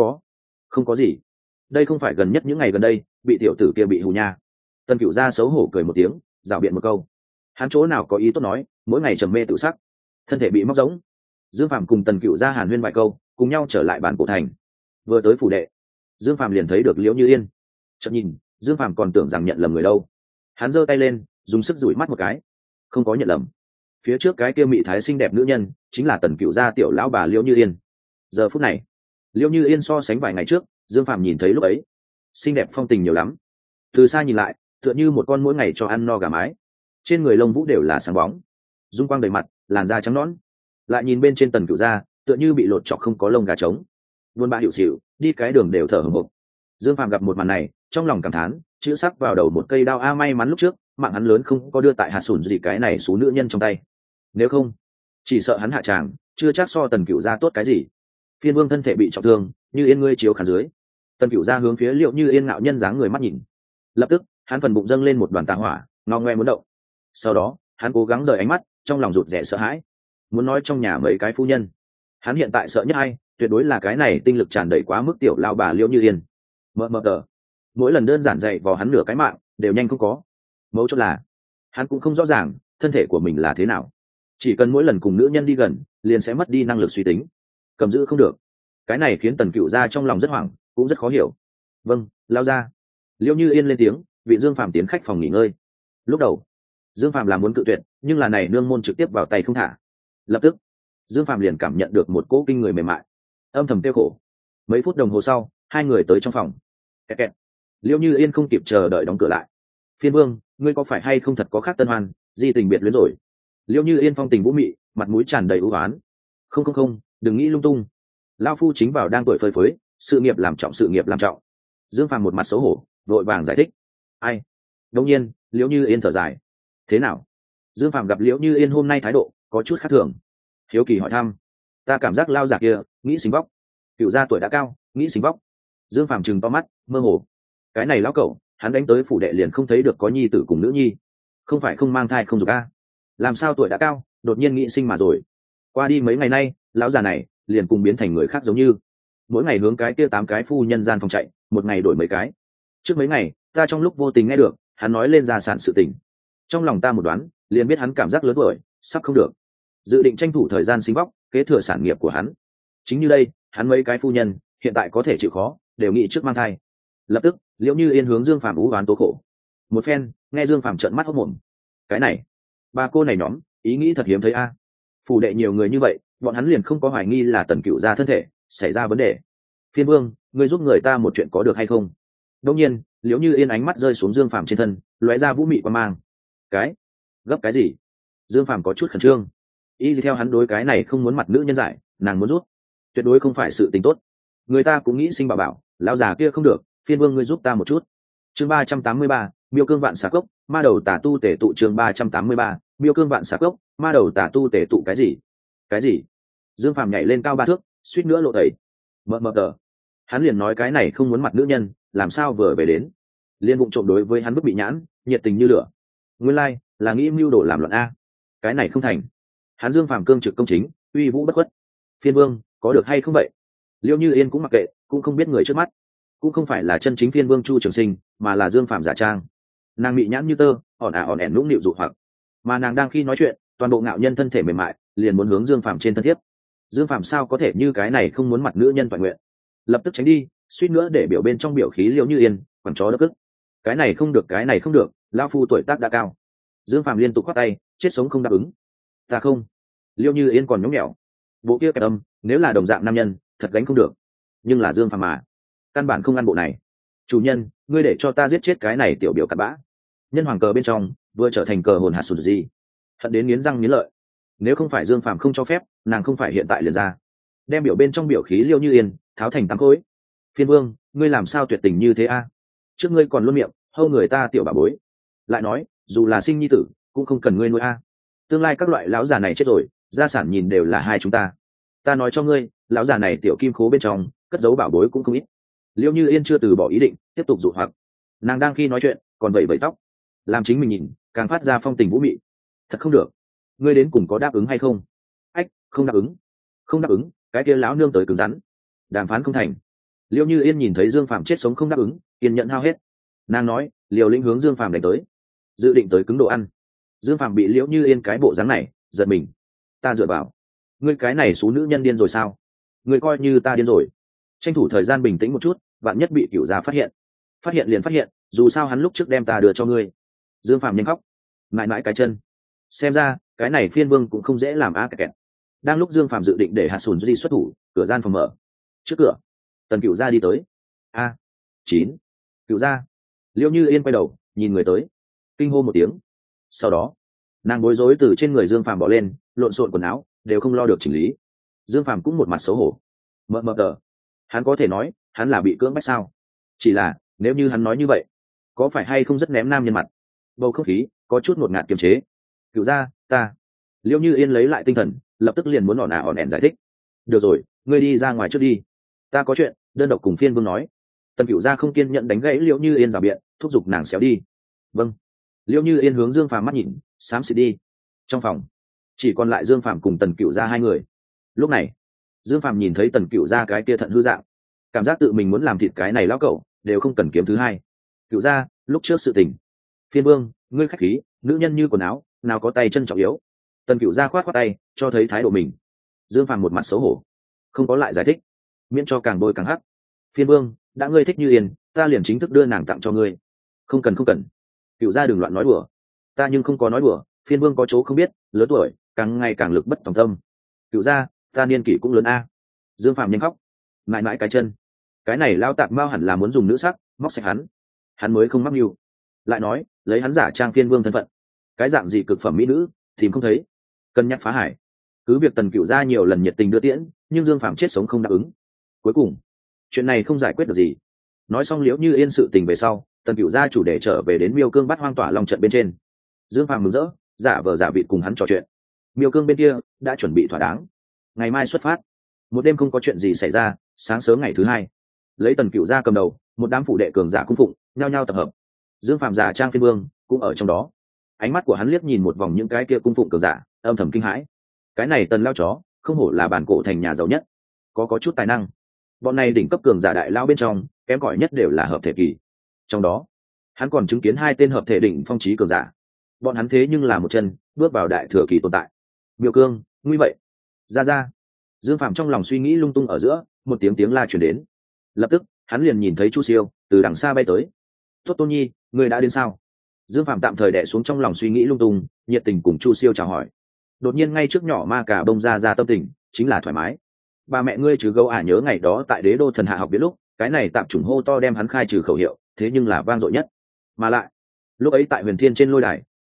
không có gì. Đây không phải gần nhất những ngày gần đây bị tiểu tử kia bị hù nha. Tần Cửu gia xấu hổ cười một tiếng, rảo biện một câu. Hắn chỗ nào có ý tốt nói, mỗi ngày trầm mê tự sắc, thân thể bị móc giống. Dương Phàm cùng Tần Cửu gia hàn huyên vài câu, cùng nhau trở lại bản cổ thành. Vừa tới phủ đệ, Dương Phàm liền thấy được Liễu Như Yên. Chợt nhìn, Dương Phàm còn tưởng rằng nhận lầm người đâu. Hắn giơ tay lên, dùng sức dụi mắt một cái, không có nhận lầm. Phía trước cái kia mị thái xinh đẹp nữ nhân chính là Tần Cửu gia tiểu lão bà Liễu Như Yên. Giờ phút này, Liễu Như Yên so sánh vài ngày trước, Dương Phàm nhìn thấy lúc ấy, xinh đẹp phong tình nhiều lắm. Từ xa nhìn lại, tựa như một con mỗi ngày cho ăn no gà mái. Trên người lông vũ đều là sáng bóng, dung quang đầy mặt, làn da trắng nõn. Lại nhìn bên trên Tần Cửu gia, tựa như bị lột chọc không có lông gà trống, buồn bã hiệu xỉu, đi cái đường đều thở hổn hộc. Dương Phàm gặp một màn này, trong lòng cảm thán, chữ sắc vào đầu một cây đao a, may mắn lúc trước mạng hắn lớn không có đưa tại hạt sủn gì cái này số nữ nhân trong tay. Nếu không, chỉ sợ hắn hạ tràng chưa chắc so Tần Cửu gia tốt cái gì. Phiên Vương thân thể bị trọng thương, Như Yên ngươi chiếu khán dưới. Tần Cửu gia hướng phía Liệu Như Yên ngạo nhân dáng người mắt nhìn. Lập tức, hắn phần bụng dâng lên một đoàn tà hỏa, ngao ngoe muốn động. Sau đó, hắn cố gắng rời ánh mắt, trong lòng rụt rè sợ hãi. Muốn nói trong nhà mấy cái phu nhân, hắn hiện tại sợ nhất ai, tuyệt đối là cái này tinh lực tràn đầy quá mức tiểu lao bà Liễu Như Yên. Mờ tờ, mỗi lần đơn giản dạy vào hắn nửa cái mạng đều nhanh không có. Mấu chốt là hắn cũng không rõ ràng thân thể của mình là thế nào, chỉ cần mỗi lần cùng nữ nhân đi gần liền sẽ mất đi năng lực suy tính, cầm giữ không được. Cái này khiến Tần Cửu gia trong lòng rất hoảng, cũng rất khó hiểu. Vâng, lao ra. Liễu Như Yên lên tiếng, vị Dương Phàm tiến khách phòng nghỉ ngơi. Lúc đầu Dương Phàm làm muốn cự tuyệt, nhưng là này nương môn trực tiếp vào tay không thả. Lập tức Dương Phàm liền cảm nhận được một cỗ kinh người mềm mại, âm thầm tiêu khổ. Mấy phút đồng hồ sau, hai người tới trong phòng. Kẹt kẹt. Liễu Như Yên không kịp chờ đợi đóng cửa lại. Phiên Vương, ngươi có phải hay không thật có khác tân hoan, di tình biệt luyến rồi? Liễu Như Yên phong tình vũ mị, mặt mũi tràn đầy ưu ái. Không, đừng nghĩ lung tung. Lão phu chính vào đang tuổi phơi phới, sự nghiệp làm trọng, sự nghiệp làm trọng. Dương Phàm một mặt xấu hổ, vội vàng giải thích. Ai? Đột nhiên, Liễu Như Yên thở dài. Thế nào? Dương Phàm gặp Liễu Như Yên hôm nay thái độ có chút khác thường, hiếu kỳ hỏi thăm. Ta cảm giác lao giả kia nghĩ sinh vóc. Cửu gia tuổi đã cao, nghĩ sinh vóc. Dương Phàm trừng to mắt, mơ hồ. Cái này lão cẩu, hắn đánh tới phủ đệ liền không thấy được có nhi tử cùng nữ nhi, không phải không mang thai không dục a? Làm sao tuổi đã cao, đột nhiên nghĩ sinh mà rồi? Qua đi mấy ngày nay, lão già này liền cùng biến thành người khác giống như, mỗi ngày hướng cái kia 8 cái phu nhân gian phòng chạy, một ngày đổi mấy cái. Trước mấy ngày, ta trong lúc vô tình nghe được hắn nói lên gia sản sự tình, trong lòng ta một đoán, liền biết hắn cảm giác lớn tuổi, sắp không được, dự định tranh thủ thời gian sinh vóc, kế thừa sản nghiệp của hắn. Chính như đây, hắn mấy cái phu nhân hiện tại có thể chịu khó, đều nghĩ trước mang thai. Lập tức, Liễu Như Yên hướng Dương Phàm ú oán tố khổ. Một phen, nghe Dương Phàm trợn mắt hốt mồm. Cái này, ba cô này nhóm, ý nghĩ thật hiếm thấy a. Phủ đệ nhiều người như vậy, bọn hắn liền không có hoài nghi là Tần Cửu gia thân thể xảy ra vấn đề. Phiên Vương, ngươi giúp người ta một chuyện có được hay không? Đương nhiên, Liễu Như Yên ánh mắt rơi xuống Dương Phàm trên thân, lóe ra vũ mị qua mang. Gấp cái gì? Dương Phàm có chút khẩn trương. Y theo hắn đối cái này không muốn mặt nữ nhân giải, nàng muốn rút, tuyệt đối không phải sự tình tốt. Người ta cũng nghĩ sinh bảo bảo, lão già kia không được, phiên vương ngươi giúp ta một chút. Chương 383, miêu cương vạn xà cốc, ma đầu tà tu tể tụ. Chương 383, miêu cương vạn xà cốc, ma đầu tà tu tể tụ. Cái gì? Cái gì? Dương Phàm nhảy lên cao 3 thước, suýt nữa lộ tẩy. Mờ tờ. Hắn liền nói cái này không muốn mặt nữ nhân, làm sao vừa về đến? Liên bụng trộm đối với hắn bức bị nhãn, nhiệt tình như lửa. Nguyên lai like, là nghĩ mưu đồ làm loạn a. Cái này không thành. Hắn Dương Phàm cương trực công chính, uy vũ bất khuất. Phiên vương, có được hay không vậy? Liêu Như Yên cũng mặc kệ, cũng không biết người trước mắt, cũng không phải là chân chính phiên vương Chu Trường Sinh, mà là Dương Phàm giả trang. Nàng mị nhãn như tơ, ỏn ẻn nũng nịu dụ hoặc, mà nàng đang khi nói chuyện, toàn bộ ngạo nhân thân thể mềm mại, liền muốn hướng Dương Phàm trên thân thiếp. Dương Phàm sao có thể như cái này không muốn mặt nữ nhân toàn nguyện, lập tức tránh đi, suýt nữa để biểu bên trong biểu khí Liêu Như Yên, quằn chó đất ức. Cái này không được, cái này không được, lão phu tuổi tác đã cao. Dương Phàm liên tục khoát tay, chết sống không đáp ứng. Ta không. Liêu Như Yên còn nhõng nhẽo, bộ kia kẹp âm, nếu là đồng dạng nam nhân, thật gánh không được. Nhưng là Dương Phàm mà, căn bản không ăn bộ này. Chủ nhân, ngươi để cho ta giết chết cái này tiểu biểu cặn bã. Nhân hoàng cờ bên trong vừa trở thành cờ hồn hạt sụt gì, hận đến nghiến răng nghiến lợi. Nếu không phải Dương Phàm không cho phép, nàng không phải hiện tại liền ra đem biểu bên trong biểu khí Liêu Như Yên tháo thành tám khối. Phiên vương, ngươi làm sao tuyệt tình như thế a? Trước ngươi còn luôn miệng hâu người ta tiểu bà bối, lại nói dù là sinh nhi tử cũng không cần ngươi nuôi a. Tương lai các loại lão già này chết rồi, gia sản nhìn đều là hai chúng ta. Ta nói cho ngươi, lão già này tiểu kim khố bên trong cất giấu bảo bối cũng không ít. Liêu Như Yên chưa từ bỏ ý định, tiếp tục dụ hoặc. Nàng đang khi nói chuyện còn vẩy vẩy tóc, làm chính mình nhìn càng phát ra phong tình vũ mị. Thật không được, ngươi đến cùng có đáp ứng hay không? Ách, không đáp ứng. Không đáp ứng, cái kia lão nương tới cứng rắn, đàm phán không thành. Liêu Như Yên nhìn thấy Dương Phàm chết sống không đáp ứng, kiên nhẫn hao hết. Nàng nói liều lĩnh hướng Dương Phàm đánh tới, dự định tới cứng đồ ăn. Dương Phàm bị Liễu Như Yên cái bộ dáng này giật mình. Ta dựa vào, ngươi cái này số nữ nhân điên rồi sao? Ngươi coi như ta điên rồi? Tranh thủ thời gian bình tĩnh một chút, vạn nhất bị cửu gia phát hiện. Phát hiện liền phát hiện, dù sao hắn lúc trước đem ta đưa cho ngươi. Dương Phàm nhanh khóc, mãi mãi cái chân. Xem ra cái này phiên vương cũng không dễ làm á kẹt. Đang lúc Dương Phàm dự định để Hạt Sùn Duy xuất thủ, cửa gian phòng mở. Trước cửa, Tần Cửu gia đi tới. A, 9. Cửu gia. Liễu Như Yên quay đầu, nhìn người tới, kinh hô một tiếng. Sau đó, nàng bối rối từ trên người Dương Phàm bỏ lên, lộn xộn quần áo đều không lo được chỉnh lý. Dương Phàm cũng một mặt xấu hổ. Mờ tờ, hắn có thể nói hắn là bị cưỡng bách sao? Chỉ là nếu như hắn nói như vậy, có phải hay không rất ném nam nhân mặt? Bầu không khí có chút ngột ngạt kiềm chế. Cửu gia, ta. Liễu Như Yên lấy lại tinh thần, lập tức liền muốn ỏn ẻn giải thích. Được rồi, ngươi đi ra ngoài trước đi, ta có chuyện đơn độc cùng phiên vương nói. Tần Cửu gia không kiên nhẫn đánh gãy Liễu Như Yên rào biện, thúc giục nàng xéo đi. Vâng. Liễu Như Yên hướng Dương Phàm mắt nhìn, xám xịt đi. Trong phòng chỉ còn lại Dương Phàm cùng Tần Cửu gia hai người. Lúc này Dương Phàm nhìn thấy Tần Cửu gia cái kia thận hư dạng, cảm giác tự mình muốn làm thịt cái này lão cẩu đều không cần kiếm thứ hai. Cửu gia, lúc trước sự tình. Phiên vương, ngươi khách khí, nữ nhân như quần áo, nào có tay chân trọng yếu. Tần Cửu gia khoát khoát tay, cho thấy thái độ mình. Dương Phàm một mặt xấu hổ, không có lại giải thích, miễn cho càng bôi càng hắc. Phiên vương, đã ngươi thích Như Yên, ta liền chính thức đưa nàng tặng cho ngươi. Không cần. Cửu gia đừng loạn nói đùa, ta nhưng không có nói đùa. Phiên vương có chỗ không biết, lớn tuổi càng ngày càng lực bất tòng tâm. Cửu gia, ta niên kỷ cũng lớn a. Dương Phàm nhanh khóc, mãi mãi cái chân. Cái này lao tạc mao hẳn là muốn dùng nữ sắc móc sạch hắn mới không mắc mưu. Lại nói lấy hắn giả trang phiên vương thân phận, cái dạng gì cực phẩm mỹ nữ tìm không thấy, cân nhắc phá hải. Cứ việc Tần Cửu gia nhiều lần nhiệt tình đưa tiễn, nhưng Dương Phàm chết sống không đáp ứng. Cuối cùng chuyện này không giải quyết được gì. Nói xong Liễu Như Yên sự tình về sau, Tần Cửu gia chủ đề trở về đến Miêu Cương Bắt Hoang Tỏa Long trận bên trên. Dương Phàm mừng rỡ, giả vờ giả vị cùng hắn trò chuyện. Miêu Cương bên kia đã chuẩn bị thỏa đáng, ngày mai xuất phát. Một đêm không có chuyện gì xảy ra, sáng sớm ngày thứ hai, lấy Tần Cửu gia cầm đầu, một đám phụ đệ cường giả cung phụng nhao nhao tập hợp. Dương Phàm giả trang phiên vương cũng ở trong đó. Ánh mắt của hắn liếc nhìn một vòng những cái kia cung phụng cường giả, âm thầm kinh hãi. Cái này Tần lao chó không hổ là bản cổ thành nhà giàu nhất, có chút tài năng. Bọn này đỉnh cấp cường giả đại lao bên trong, kém cỏi nhất đều là hợp thể kỳ. Trong đó, hắn còn chứng kiến 2 tên hợp thể đỉnh phong chí cường giả. Bọn hắn thế nhưng là một chân bước vào đại thừa kỳ tồn tại. Miêu Cương, nguy vậy. Ra. Dương Phàm trong lòng suy nghĩ lung tung ở giữa, một tiếng la truyền đến. Lập tức, hắn liền nhìn thấy Chu Siêu từ đằng xa bay tới. Tốt Tôn Nhi, ngươi đã đến sao? Dương Phàm tạm thời đè xuống trong lòng suy nghĩ lung tung, nhiệt tình cùng Chu Siêu chào hỏi. Đột nhiên ngay trước nhỏ ma cả bông ra tâm tình, chính là thoải mái. Bà mẹ ngươi chứ gấu nhớ ngày đó tại Đế Đô Thần Hạ học viện lúc, cái này tạm chủng hô to đem hắn khai trừ khẩu hiệu, thế nhưng là vang dội nhất. Mà lại, lúc ấy tại Huyền Thiên trên lôi đài,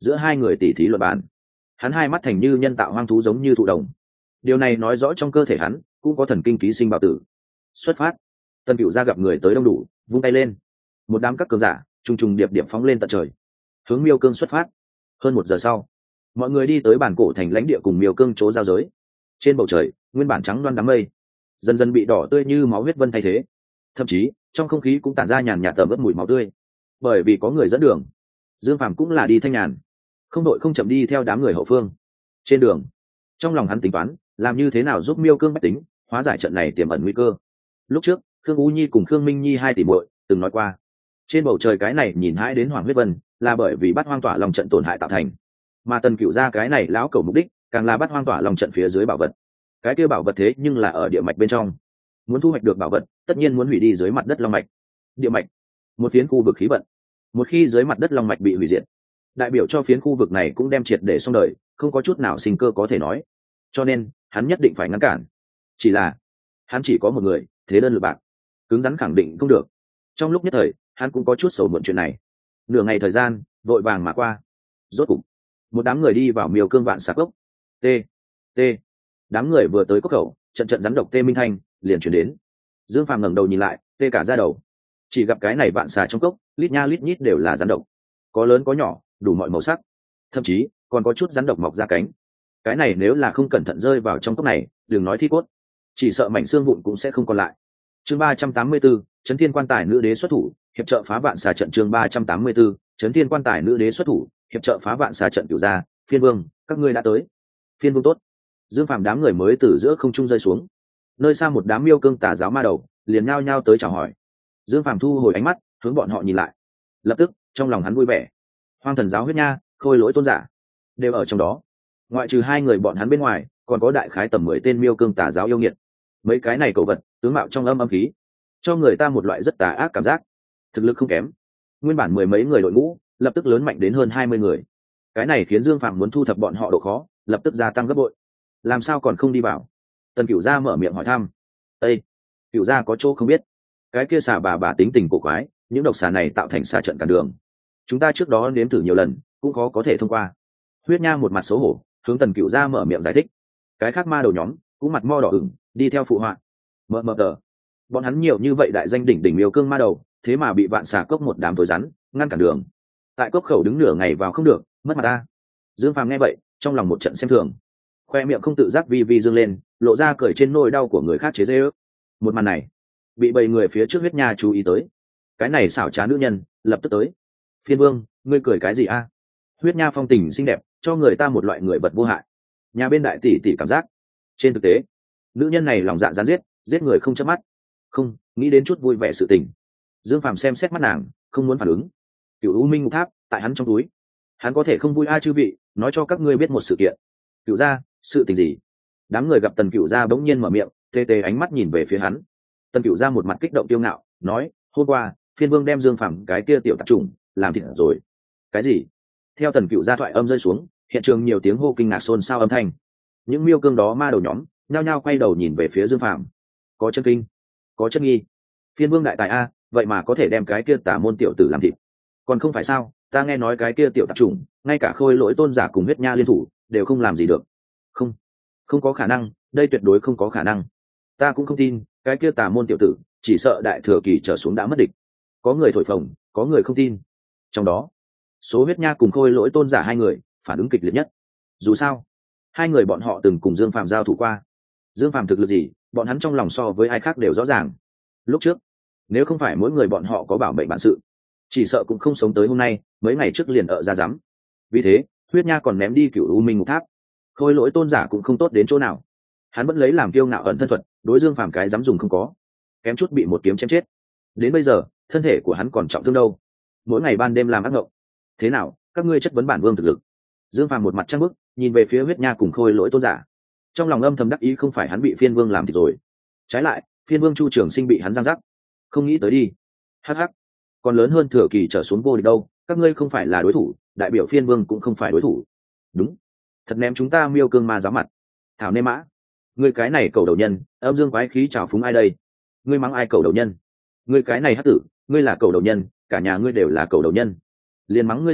giữa hai người tỉ thí luận bàn. Hắn hai mắt thành như nhân tạo hoang thú giống như thụ đồng. Điều này nói rõ trong cơ thể hắn cũng có thần kinh ký sinh bào tử. Xuất phát. Tần Cựu Gia gặp người tới đông đủ, vung tay lên. Một đám các cường giả trùng trùng điệp điệp phóng lên tận trời, hướng Miêu Cương xuất phát. Hơn 1 giờ sau, mọi người đi tới bản cổ thành lãnh địa cùng Miêu Cương chỗ giao giới. Trên bầu trời, nguyên bản trắng loan đám mây dần dần bị đỏ tươi như máu huyết vân thay thế. Thậm chí, trong không khí cũng tản ra nhàn nhạt tẩm ướt mùi máu tươi. Bởi vì có người dẫn đường, Dương Phàm cũng là đi thanh nhàn, không đội không chậm đi theo đám người hậu phương. Trên đường, trong lòng hắn tính toán, làm như thế nào giúp Miêu Cương bách tính hóa giải trận này tiềm ẩn nguy cơ. Lúc trước, Khương Ú Nhi cùng Khương Minh Nhi hai tỷ muội từng nói qua, trên bầu trời cái này nhìn hãi đến hoàng huyết vân là bởi vì bắt hoang tỏa lòng trận tổn hại tạo thành, mà Tần Cựu Gia cái này lão cầu mục đích càng là bắt hoang tỏa lòng trận phía dưới bảo vật. Cái kia bảo vật thế nhưng là ở địa mạch bên trong, muốn thu hoạch được bảo vật tất nhiên muốn hủy đi dưới mặt đất long mạch. Địa mạch, một phiến khu vực khí vận, một khi dưới mặt đất long mạch bị hủy diệt, đại biểu cho phiến khu vực này cũng đem triệt để xong đời, không có chút nào sinh cơ có thể nói. Cho nên hắn nhất định phải ngăn cản. Chỉ là hắn chỉ có một người, thế đơn lực bạc, cứng rắn khẳng định không được. Trong lúc nhất thời hắn cũng có chút sầu muộn chuyện này. Nửa ngày thời gian vội vàng mà qua, rốt cục một đám người đi vào Miêu Cương vạn xà cốc. T T Đám người vừa tới cốc khẩu, trận trận rắn độc tê minh thanh liền chuyển đến. Dương Phàm ngẩng đầu nhìn lại, tê cả da đầu. Chỉ gặp cái này vạn xà trong cốc, lít nha lít nhít đều là rắn độc, có lớn có nhỏ, đủ mọi màu sắc, thậm chí còn có chút rắn độc mọc ra cánh. Cái này nếu là không cẩn thận rơi vào trong cốc này, đừng nói thi cốt, chỉ sợ mảnh xương vụn cũng sẽ không còn lại. Chương 384, Chấn Thiên Quan Tài Nữ Đế xuất thủ, hiệp trợ phá vạn xà trận. Chương 384, Chấn Thiên Quan Tài Nữ Đế xuất thủ, hiệp trợ phá vạn xà trận. Cửu Gia, Phiên Vương, các ngươi đã tới. Phiên Vương tốt. Dương Phàm đám người mới từ giữa không trung rơi xuống, nơi xa một đám Miêu Cương tà giáo ma đầu liền nhao nhao tới chào hỏi. Dương Phàm thu hồi ánh mắt, hướng bọn họ nhìn lại, lập tức trong lòng hắn vui vẻ. Hoang Thần giáo Huyết Nha, Khôi Lỗi tôn giả đều ở trong đó. Ngoại trừ 2 người bọn hắn bên ngoài, còn có đại khái tầm 10 tên Miêu Cương tà giáo yêu nghiệt. Mấy cái này cầu vật tướng mạo trong âm khí, cho người ta một loại rất tà ác cảm giác. Thực lực không kém, nguyên bản 10 mấy người đội ngũ lập tức lớn mạnh đến hơn 20 người. Cái này khiến Dương Phàm muốn thu thập bọn họ độ khó lập tức gia tăng gấp bội. Làm sao còn không đi vào? Tần Cửu Gia mở miệng hỏi thăm. Ê, Cửu Gia có chỗ không biết, cái kia xà bà tính tình cổ quái, những độc xà này tạo thành xà trận cản đường, chúng ta trước đó nếm thử nhiều lần cũng khó có thể thông qua. Huyết Nha một mặt xấu hổ hướng Tần Cửu Gia mở miệng giải thích. Cái khác ma đầu nhóm cũng mặt mo đỏ ửng đi theo phụ họa. Mờ tờ, bọn hắn nhiều như vậy đại danh đỉnh đỉnh Miêu Cương ma đầu, thế mà bị vạn xà cốc một đám tối rắn ngăn cản đường, tại cốc khẩu đứng nửa ngày vào không được, mất mặt ta. Dương Phàm nghe vậy trong lòng một trận xem thường, khoe miệng không tự giác vi vi dương lên, lộ ra cười trên nỗi đau của người khác chế giễu ước. Một màn này bị 7 người phía trước Huyết Nha chú ý tới. Cái này xảo trá nữ nhân lập tức tới. Phiên Vương, ngươi cười cái gì a? Huyết Nha phong tình xinh đẹp, cho người ta một loại người vật vô hại, nhà bên đại tỷ tỷ cảm giác. Trên thực tế, nữ nhân này lòng dạ gián giết người không chớp mắt, không nghĩ đến chút vui vẻ sự tình. Dương Phàm xem xét mắt nàng, không muốn phản ứng. Cửu U Minh Ngục Tháp tại hắn trong túi, hắn có thể không vui. Chư vị, nói cho các ngươi biết một sự kiện. Cửu Gia, sự tình gì? Đám người gặp Tần Cửu Gia bỗng nhiên mở miệng, tê tê ánh mắt nhìn về phía hắn. Tần Cửu Gia một mặt kích động tiêu ngạo nói, hôm qua Phiên Vương đem Dương Phàm cái kia tiểu tạp trùng làm thịt rồi. Cái gì? Theo Tần Cửu Gia thoại âm rơi xuống, hiện trường nhiều tiếng hô kinh ngạc xôn xao âm thanh. Những Miêu Cương đó ma đầu nhóm nhao nhao quay đầu nhìn về phía Dương Phàm. Có chân kinh, có chân nghi. Phiên Vương đại tài a, vậy mà có thể đem cái kia tà môn tiểu tử làm thịt. Còn không phải sao? Ta nghe nói cái kia tiểu tạp trùng, ngay cả Khôi Lỗi tôn giả cùng Huyết Nha liên thủ đều không làm gì được. Không có khả năng, đây tuyệt đối không có khả năng. Ta cũng không tin, cái kia tà môn tiểu tử chỉ sợ đại thừa kỳ trở xuống đã mất địch. Có người thổi phồng, có người không tin. Trong đó, số Huyết Nha cùng Khôi Lỗi tôn giả 2 người phản ứng kịch liệt nhất. Dù sao, 2 người bọn họ từng cùng Dương Phàm giao thủ qua. Dương Phàm thực lực gì, bọn hắn trong lòng so với ai khác đều rõ ràng. Lúc trước, nếu không phải mỗi người bọn họ có bảo mệnh bản sự, chỉ sợ cũng không sống tới hôm nay. Mấy ngày trước liền ở ra rắm. Vì thế, Huyết Nha còn ném đi Cửu U Minh Ngục Tháp. Khôi Lỗi tôn giả cũng không tốt đến chỗ nào, hắn vẫn lấy làm kiêu ngạo ẩn thân thuật, đối Dương Phàm cái dám dùng không có, kém chút bị một kiếm chém chết. Đến bây giờ thân thể của hắn còn trọng thương đâu, mỗi ngày ban đêm làm ác mộng. Thế nào, các ngươi chất vấn bản vương thực lực? Dương Phàm một mặt trăng bức nhìn về phía Huyết Nha cùng Khôi Lỗi tôn giả, trong lòng âm thầm đắc ý, không phải hắn bị Phiên Vương làm thịt rồi, trái lại Phiên Vương Chu Trường Sinh bị hắn giang rắc. Không nghĩ tới đi. Hắc hắc, còn lớn hơn thừa kỳ trở xuống vô địch đâu, các ngươi không phải là đối thủ, đại biểu Phiên Vương cũng không phải đối thủ. Đúng, thật ném chúng ta Miêu Cương ma giáo mặt. Thảo nê mã, ngươi cái này cầu đầu nhân, âm dương quái khí trào phúng ai đây? Ngươi mắng ai cầu đầu nhân? Ngươi cái này hắc tử, ngươi là cầu đầu nhân, cả nhà ngươi đều là cầu đầu nhân. Liền mắng ngươi sao?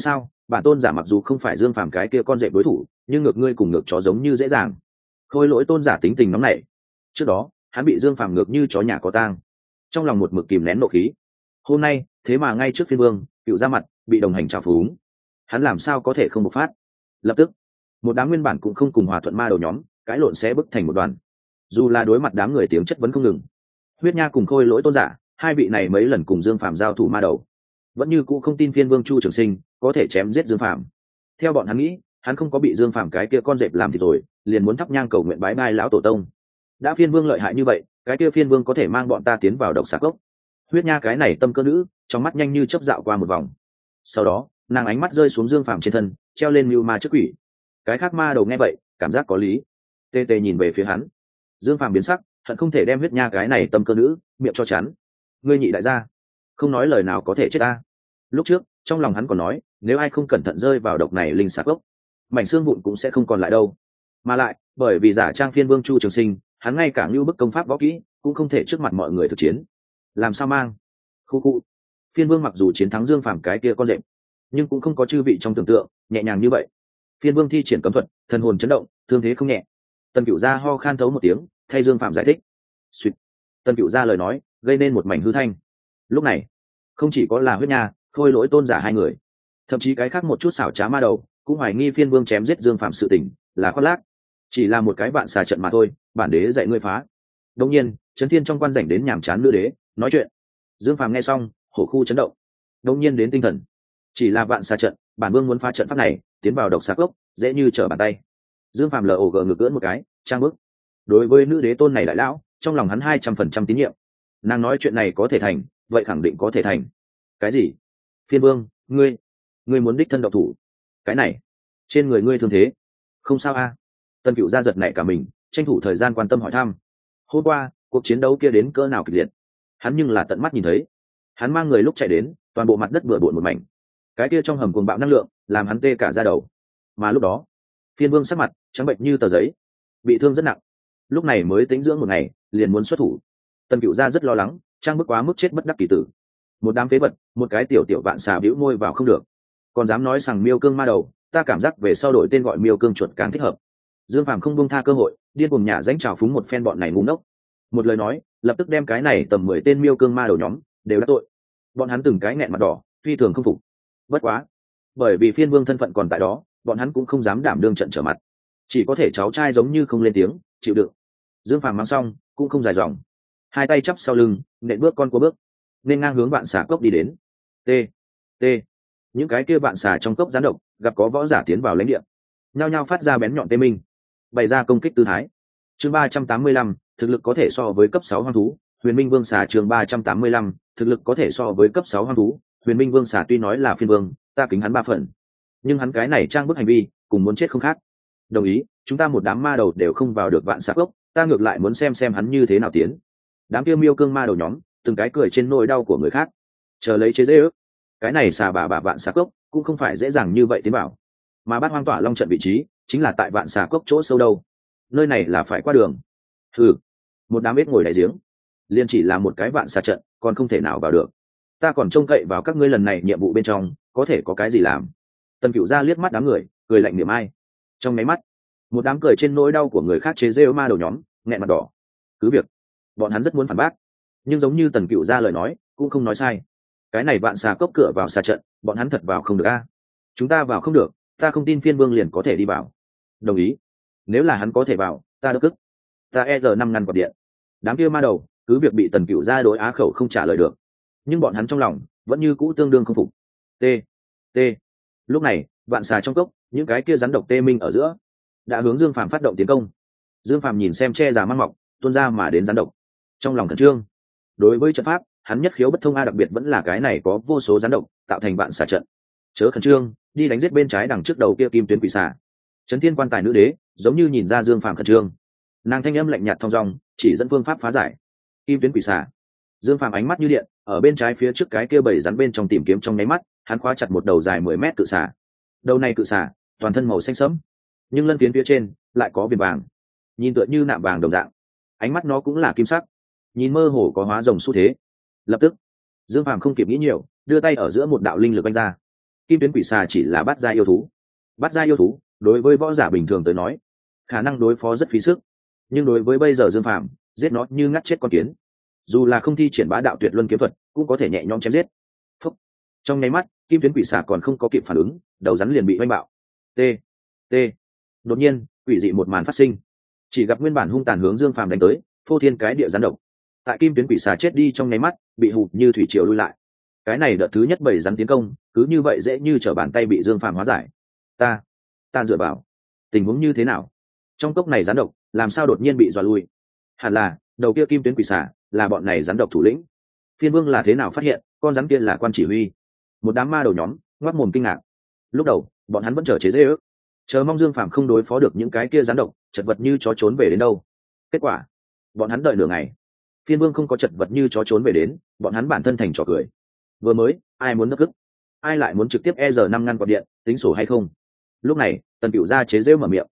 bản tôn giả mặc dù không phải Dương Phàm cái kia con dẹp đối thủ, nhưng ngược ngươi cùng ngược chó giống như dễ dàng. Khôi Lỗi tôn giả tính tình nóng nảy, trước đó hắn bị Dương Phàm ngược như chó nhà có tang, trong lòng một mực kìm nén nộ khí. Hôm nay thế mà ngay trước phiên vương cựu ra mặt, bị đồng hành trào phúng, hắn làm sao có thể không bộc phát. Lập tức một đám nguyên bản cũng không cùng hòa thuận ma đầu nhóm cãi lộn sẽ bức thành một đoàn. Dù là đối mặt đám người tiếng chất vấn không ngừng, Huyết Nha cùng Khôi Lỗi tôn giả hai vị này mấy lần cùng Dương Phàm giao thủ ma đầu vẫn như cũ không tin phiên vương Chu Trường Sinh có thể chém giết Dương Phàm. Theo bọn hắn nghĩ, hắn không có bị Dương Phàm cái kia con dẹp làm thì rồi, liền muốn thắp nhang cầu nguyện bái bai lão tổ tông. Đã phiên vương lợi hại như vậy, cái kia phiên vương có thể mang bọn ta tiến vào độc xà cốc. Huyết Nha cái này tâm cơ nữ, trong mắt nhanh như chớp dạo qua một vòng. Sau đó nàng ánh mắt rơi xuống Dương Phàm trên thân, treo lên mưu ma trước quỷ. Cái khác ma đầu nghe vậy cảm giác có lý, tê tê nhìn về phía hắn. Dương Phàm biến sắc, hận không thể đem Huyết Nha cái này tâm cơ nữ miệng cho chắn. Ngươi nhị đại gia không nói lời nào có thể chết ta. Lúc trước trong lòng hắn còn nói, nếu ai không cẩn thận rơi vào độc này linh xà cốc, mảnh xương vụn cũng sẽ không còn lại đâu. Mà lại bởi vì giả trang phiên vương Chu Trường Sinh, hắn ngay cả như bức công pháp võ kỹ cũng không thể trước mặt mọi người thực chiến, làm sao mang. Khu khu. Phiên vương mặc dù chiến thắng Dương Phàm cái kia con rệp, nhưng cũng không có chư vị trong tưởng tượng nhẹ nhàng như vậy. Phiên vương thi triển cấm thuật, thần hồn chấn động, thương thế không nhẹ. Tần Cửu Gia ho khan thấu một tiếng, thay Dương Phàm giải thích. Xuyệt. Tần Cửu Gia lời nói gây nên một mảnh hư thanh. Lúc này không chỉ có là Huyết Nha, Khôi Lỗi tôn giả hai người, thậm chí cái khác một chút xảo trá ma đầu cũng hoài nghi phiên vương chém giết Dương Phàm sự tình là khoác lác, chỉ là một cái vạn xà trận mà thôi, bản đế dạy ngươi phá. Đương nhiên Trấn Thiên trong quan rảnh đến nhàm chán nữ đế nói chuyện. Dương Phàm nghe xong hổ khu chấn động, đương nhiên đến tinh thần. Chỉ là vạn xà trận, bản vương muốn phá trận pháp này tiến vào độc xà cốc dễ như trở bàn tay. Dương Phàm lờ ngược ưỡn một cái trang bức. Đối với nữ đế tôn này đại lão, trong lòng hắn 200% tín nhiệm. Nàng nói chuyện này có thể thành, vậy khẳng định có thể thành. Cái gì? Phiên vương, ngươi muốn đích thân độc thủ? Cái này trên người ngươi thương thế không sao a? Tần Cửu Gia giật nảy cả mình, tranh thủ thời gian quan tâm hỏi thăm. Hôm qua cuộc chiến đấu kia đến cỡ nào kịch liệt, hắn nhưng là tận mắt nhìn thấy. Hắn mang người lúc chạy đến, toàn bộ mặt đất bừa bộn một mảnh, cái kia trong hầm cuồng bạo năng lượng làm hắn tê cả da đầu. Mà lúc đó phiên vương sắc mặt trắng bệnh như tờ giấy, bị thương rất nặng, lúc này mới tĩnh dưỡng một ngày liền muốn xuất thủ. Tần Cửu Gia rất lo lắng, trang bức quá mức chết bất đắc kỳ tử. Một đám phế vật, một cái tiểu tiểu vạn xà bĩu môi vào không được, còn dám nói rằng miêu cương ma đầu, ta cảm giác về sau đổi tên gọi miêu cương chuột càng thích hợp. Dương Phàm không buông tha cơ hội, điên cuồng nhả danh trào phúng một phen bọn này ngu ngốc. Một lời nói lập tức đem cái này tầm 10 tên miêu cương ma đầu nhóm đều đắc tội. Bọn hắn từng cái nghẹn mặt đỏ, phi thường không phục. Bất quá bởi vì phiên vương thân phận còn tại đó, bọn hắn cũng không dám đảm đương trận trở mặt, chỉ có thể cháu trai giống như không lên tiếng chịu đựng. Dương Phàm mang xong cũng không dài dòng, hai tay chắp sau lưng, nện bước con cua bước, nên ngang hướng vạn xà cốc đi đến. T T những cái kia vạn xà trong cốc gián độc gặp có võ giả tiến vào lãnh địa, nhao nhao phát ra bén nhọn tê minh, bày ra công kích tư thái. Chương 385, thực lực có thể so với cấp 6 hoang thú, Huyền Minh Vương xà. Chương 385, thực lực có thể so với cấp 6 hoang thú, Huyền Minh Vương xà. Tuy nói là phiên vương, ta kính hắn 3 phần, nhưng hắn cái này trang bức hành vi cùng muốn chết không khác. Đồng ý, chúng ta một đám ma đầu đều không vào được vạn xà cốc, ta ngược lại muốn xem hắn như thế nào tiến. Đám kia miêu cương ma đầu nhóm từng cái cười trên nỗi đau của người khác, chờ lấy chế dễ ước. Cái này xà bà vạn xà cốc cũng không phải dễ dàng như vậy tiến vào, mà Bát Hoang Tỏa Long trận vị trí chính là tại vạn xà cốc chỗ sâu đâu, nơi này là phải qua đường. Một đám ếch ngồi đại giếng, liền chỉ là một cái vạn xà trận còn không thể nào vào được, ta còn trông cậy vào các ngươi lần này nhiệm vụ bên trong có thể có cái gì làm. Tần Cửu Gia liếc mắt đám người, cười lạnh niệm ai. Trong máy mắt một đám cười trên nỗi đau của người khác chế rêu ma đầu nhóm nghẹn mặt đỏ. Cứ việc bọn hắn rất muốn phản bác, nhưng giống như Tần Cửu Gia lời nói cũng không nói sai. Cái này vạn xà cốc cửa vào xà trận, bọn hắn thật vào không được a. Chúng ta vào không được, ta không tin phiên vương liền có thể đi vào. Đồng ý, nếu là hắn có thể vào, ta đỡ cức, ta R5 ngăn quạt điện. Đám kia ma đầu cứ việc bị Tần Cửu Gia đối á khẩu không trả lời được, nhưng bọn hắn trong lòng vẫn như cũ tương đương không phục. T T lúc này vạn xà trong cốc, những cái kia rắn độc tê minh ở giữa đã hướng Dương Phàm phát động tiến công. Dương Phàm nhìn xem che già mang mọc tuôn ra mà đến rắn độc, trong lòng khẩn trương. Đối với trận pháp hắn nhất khiếu bất thông a, đặc biệt vẫn là cái này có vô số rắn độc tạo thành vạn xà trận. Chớ khẩn trương, đi đánh giết bên trái đằng trước đầu kia kim tuyến quỷ xà. Trấn Thiên quan tài nữ đế giống như nhìn ra Dương Phàm khẩn trương, nàng thanh âm lạnh nhạt thong dong chỉ dẫn phương pháp phá giải. Kim tuyến quỷ xà. Dương Phàm ánh mắt như điện, ở bên trái phía trước cái kia bầy rắn bên trong tìm kiếm, trong nháy mắt hắn khóa chặt một đầu dài 10 mét cự xà. Đầu này cự xà toàn thân màu xanh sẫm, nhưng lân phiến phía trên lại có viền vàng, nhìn tựa như nạm vàng đồng dạng. Ánh mắt nó cũng là kim sắc, nhìn mơ hồ có hóa rồng xu thế. Lập tức Dương Phàm không kịp nghĩ nhiều, đưa tay ở giữa một đạo linh lực vung ra. kim tuyến quỷ xà chỉ là bát gia yêu thú. Bát gia yêu thú đối với võ giả bình thường tới nói khả năng đối phó rất phí sức, nhưng đối với bây giờ Dương Phàm, giết nó như ngắt chết con kiến. Dù là không thi triển bá đạo tuyệt luân kiếm thuật cũng có thể nhẹ nhõm chém giết. Phúc. Trong nháy mắt kim tuyến quỷ xà còn không có kịp phản ứng, đầu rắn liền bị oanh bạo. T T. Đột nhiên quỷ dị một màn phát sinh, chỉ gặp nguyên bản hung tàn hướng Dương Phàm đánh tới phô thiên cái địa rắn độc, tại kim tuyến quỷ xà chết đi trong nháy mắt bị hụt như thủy triều lui lại. Cái này đợt thứ nhất 7 rắn tiến công cứ như vậy dễ như trở bàn tay bị Dương Phàm hóa giải. Ta dựa vào, tình huống như thế nào? Trong cốc này rắn độc làm sao đột nhiên bị dọa lui? Hẳn là đầu kia kim tuyến quỷ xà là bọn này rắn độc thủ lĩnh. Phiên Vương là thế nào phát hiện con rắn kia là quan chỉ huy? Một đám ma đầu nhóm ngoác mồm kinh ngạc. Lúc đầu bọn hắn vẫn chờ chế dễ ước, chờ mong Dương Phàm không đối phó được những cái kia rắn độc, chật vật như chó trốn về đến đâu. Kết quả bọn hắn đợi nửa ngày, Phiên Vương không có chật vật như chó trốn về đến, bọn hắn bản thân thành trò cười. Vừa mới ai muốn nấp ức, ai lại muốn trực tiếp R5 ngăn quạt điện, tính sổ hay không? Lúc này Tần Cửu gia chế rêu mở miệng.